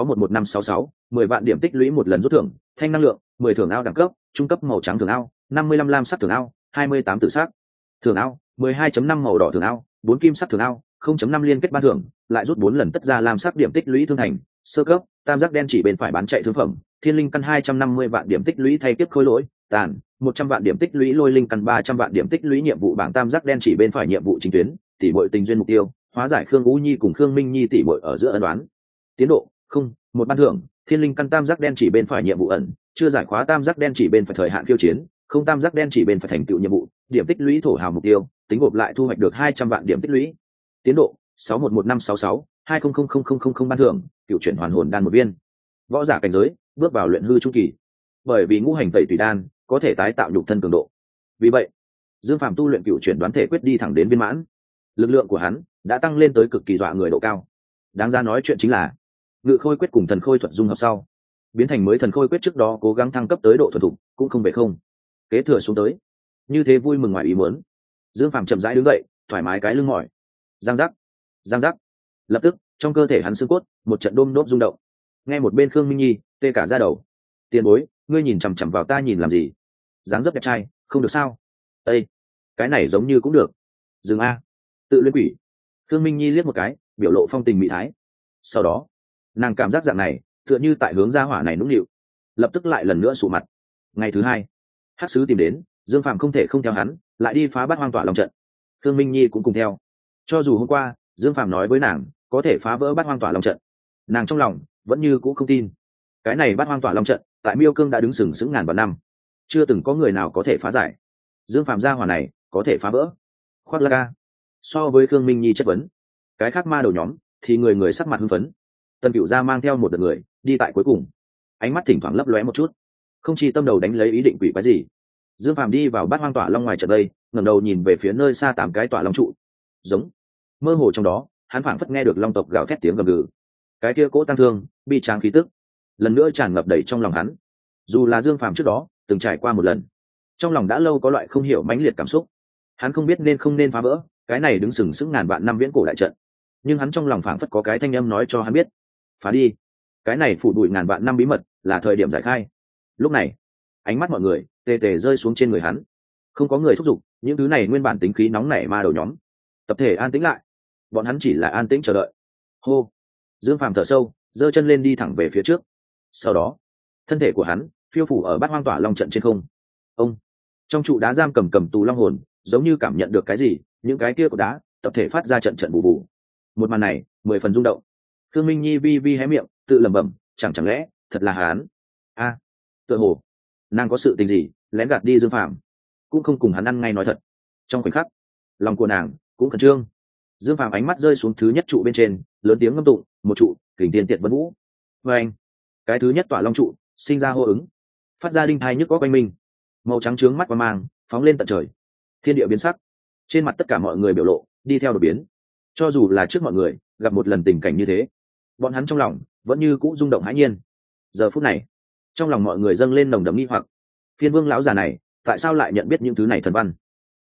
611566, 10 vạn điểm tích lũy một lần rút thưởng, thanh năng lượng 10 thưởng ao đẳng cấp, trung cấp màu trắng thưởng ao, 55 lam sắc thưởng ao, 28 tử sắc thưởng ao, 12.5 màu đỏ thưởng ao, 4 kim sắc thưởng ao, 0.5 liên kết ban thưởng, lại rút 4 lần tất ra lam sắc điểm tích lũy thương thành, sơ cấp, tam giác đen chỉ bên phải bán chạy thương phẩm, thiên linh căn 250 vạn điểm tích lũy thay tiếp khối lỗi, tàn, 100 vạn điểm tích lũy lôi linh căn 300 vạn điểm tích lũy nhiệm vụ bảng tam giác đen chỉ bên phải nhiệm vụ chính tuyến, tỷ muội tình duyên mục tiêu, hóa giải Khương Vũ Nhi cùng Khương Minh Nhi tỷ muội ở giữa ân oán. Tiến độ: không, một ban thưởng, thiên linh căn tam giác đen chỉ bên phải nhiệm vụ ẩn, chưa giải khóa tam giác đen chỉ bên phải thời hạn khiêu chiến, không tam giác đen chỉ bên phải thành tựu nhiệm vụ, điểm tích lũy thổ hào mục tiêu, tính gộp lại thu hoạch được 200 vạn điểm tích lũy. Tiến độ: 611566, 200000 ban thưởng, cựu chuyển hoàn hồn đan một viên. Võ giả cảnh giới bước vào luyện hư trung kỳ. Bởi vì ngũ hành tẩy tùy đan có thể tái tạo nhục thân cường độ, vì vậy Dương Phàm tu luyện cựu chuyển đoán thể quyết đi thẳng đến viên mãn. Lực lượng của hắn đã tăng lên tới cực kỳ dọa người độ cao. Đáng ra nói chuyện chính là ngự khôi quyết cùng thần khôi thuật dung hợp sau, biến thành mới thần khôi quyết trước đó cố gắng thăng cấp tới độ thuần thục cũng không về không, kế thừa xuống tới. Như thế vui mừng ngoài ý muốn. Dương Phàm chậm rãi đứng dậy, thoải mái cái lưng mỏi. Giang giác, giang giác. Lập tức trong cơ thể hắn xương cốt một trận đôm đốp rung động. Nghe một bên Khương Minh Nhi tê cả da đầu. Tiền bối, ngươi nhìn chằm chằm vào ta nhìn làm gì? Dáng dấp đẹp trai không được sao? Ê, cái này giống như cũng được. Dừng a, tự luyện quỷ. Khương Minh Nhi liếc một cái, biểu lộ phong tình mỹ thái. Sau đó nàng cảm giác dạng này tựa như tại hướng ra hỏa này nũng nịu, lập tức lại lần nữa sụ mặt. Ngày thứ hai, hắc sứ tìm đến, Dương Phàm không thể không theo hắn lại đi phá bát hoang tỏa long trận. Khương Minh Nhi cũng cùng theo. Cho dù hôm qua Dương Phàm nói với nàng có thể phá vỡ bát hoang tỏa long trận, nàng trong lòng vẫn như cũ không tin. Cái này bát hoang tỏa long trận tại Miêu Cương đã đứng sừng sững ngàn vạn năm, chưa từng có người nào có thể phá giải. Dương Phàm gia hỏa này có thể phá vỡ. Khoác lác. So với Khương Minh Nhi chất vấn, cái khác ma đầu nhóm thì người người sắc mặt hưng phấn. Tần Cửu Gia mang theo một đợt người đi tại cuối cùng, ánh mắt thỉnh thoảng lấp lóe một chút, không chi tâm đầu đánh lấy ý định quỷ quái gì. Dương Phàm đi vào bát hoang tỏa long ngoài trận đây, ngẩng đầu nhìn về phía nơi xa 8 cái tỏa long trụ, giống mơ hồ trong đó hắn phảng phất nghe được long tộc gào thét tiếng gầm gừ. Cái kia cỗ tăng thương bi tráng khí tức lần nữa tràn ngập đầy trong lòng hắn. Dù là Dương Phàm trước đó từng trải qua một lần, trong lòng đã lâu có loại không hiểu mãnh liệt cảm xúc. Hắn không biết nên không nên phá vỡ cái này đứng sừng sững ngàn vạn năm viễn cổ đại trận, nhưng hắn trong lòng phảng phất có cái thanh âm nói cho hắn biết, phá đi. Cái này phủ bụi ngàn vạn năm bí mật là thời điểm giải khai. Lúc này ánh mắt mọi người tề tề rơi xuống trên người hắn, không có người thúc giục những thứ này nguyên bản tính khí nóng nảy ma đầu nhóm, tập thể an tĩnh lại. Bọn hắn chỉ là an tĩnh chờ đợi. Hô. Dương Phàm thở sâu, giơ chân lên đi thẳng về phía trước. Sau đó thân thể của hắn phiêu phủ ở bát hoang tỏa long trận trên không. Ông trong trụ đá giam cầm tù long hồn giống như cảm nhận được cái gì, những cái kia của đá tập thể phát ra trận trận bù bù. Một màn này 10 phần rung động. Khương Minh Nhi vi vi hé miệng tự lẩm bẩm, chẳng lẽ thật là hắn? A, tựa hồ nàng có sự tình gì lén gạt đi Dương Phàm, cũng không cùng hắn ăn ngay nói thật. Trong khoảnh khắc lòng của nàng cũng khẩn trương. Dương Phàm ánh mắt rơi xuống thứ nhất trụ bên trên, lớn tiếng ngâm tụng một trụ kình tiên tiệt vân vũ. Và anh, cái thứ nhất tỏa long trụ sinh ra hô ứng, phát ra đinh thai nhức có quanh mình, màu trắng trướng mắt qua mang phóng lên tận trời. Thiên địa biến sắc, trên mặt tất cả mọi người biểu lộ đi theo đột biến. Cho dù là trước mọi người gặp một lần tình cảnh như thế, bọn hắn trong lòng vẫn như cũ rung động hãi nhiên. Giờ phút này trong lòng mọi người dâng lên nồng đậm nghi hoặc. Phiên vương lão già này tại sao lại nhận biết những thứ này thần văn?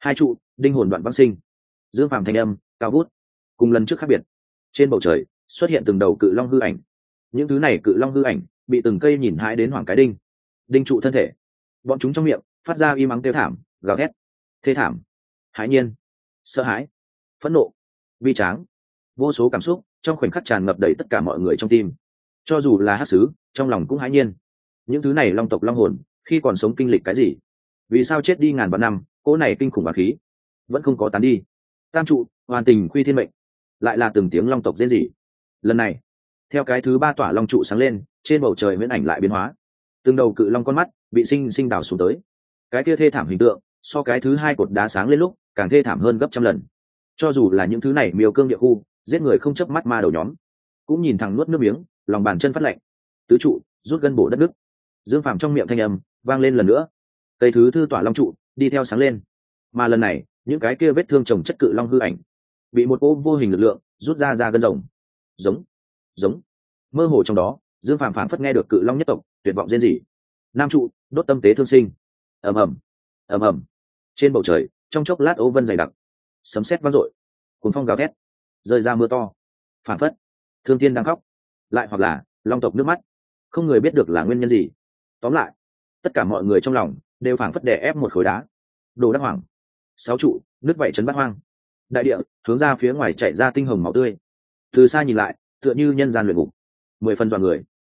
Hai trụ, đinh hồn đoạn vang sinh. Dương Phàm thanh âm cao vút, cùng lần trước khác biệt. Trên bầu trời xuất hiện từng đầu cự long hư ảnh. Những thứ này cự long hư ảnh bị từng cây nhìn hãi đến hoảng cái đinh trụ thân thể. Bọn chúng trong miệng phát ra y mắng kêu thảm, gào thét, thê thảm, hãi nhiên, sợ hãi, phẫn nộ, bi tráng, vô số cảm xúc trong khoảnh khắc tràn ngập đầy tất cả mọi người trong tim. Cho dù là hắc sứ trong lòng cũng hãi nhiên. Những thứ này long tộc long hồn khi còn sống kinh lịch cái gì? Vì sao chết đi ngàn vạn năm, cỗ này kinh khủng bá khí vẫn không có tán đi? Tam trụ, hoàn tình khuy thiên mệnh, lại là từng tiếng long tộc rên rỉ. Lần này theo cái thứ ba tỏa long trụ sáng lên, trên bầu trời huyễn ảnh lại biến hóa. Từng đầu cự long con mắt bị sinh sinh đào xuống tới. Cái kia thê thảm hình tượng so cái thứ hai cột đá sáng lên lúc càng thê thảm hơn gấp trăm lần. Cho dù là những thứ này miêu cương địa khu giết người không chớp mắt ma đầu nhóm cũng nhìn thẳng nuốt nước miếng, lòng bàn chân phát lạnh. Tứ trụ rút gân bổ đất nước. Dương Phàm trong miệng thanh âm vang lên lần nữa. Cây thứ thư tỏa long trụ đi theo sáng lên, mà lần này những cái kia vết thương chồng chất cự long hư ảnh bị một cỗ vô hình lực lượng rút ra gân rồng. Giống mơ hồ trong đó, Dương Phàm phảng phất nghe được cự long nhất tộc tuyệt vọng rên rỉ. Nam trụ đốt tâm tế thương sinh. Ầm ầm, ầm ầm. Trên bầu trời trong chốc lát ố vân dày đặc, sấm sét vang dội, cuồng phong gào thét, rơi ra mưa to. Phảng phất thương tiên đang khóc, lại hoặc là long tộc nước mắt, không người biết được là nguyên nhân gì. Tóm lại, tất cả mọi người trong lòng đều phảng phất đè ép một khối đá. Đồ đắc hoàng, sáu trụ nước vậy chấn bát hoang. Đại địa hướng ra phía ngoài chảy ra tinh hồng máu tươi. Từ xa nhìn lại tựa như nhân gian luyện ngục, 10 phần dọa người.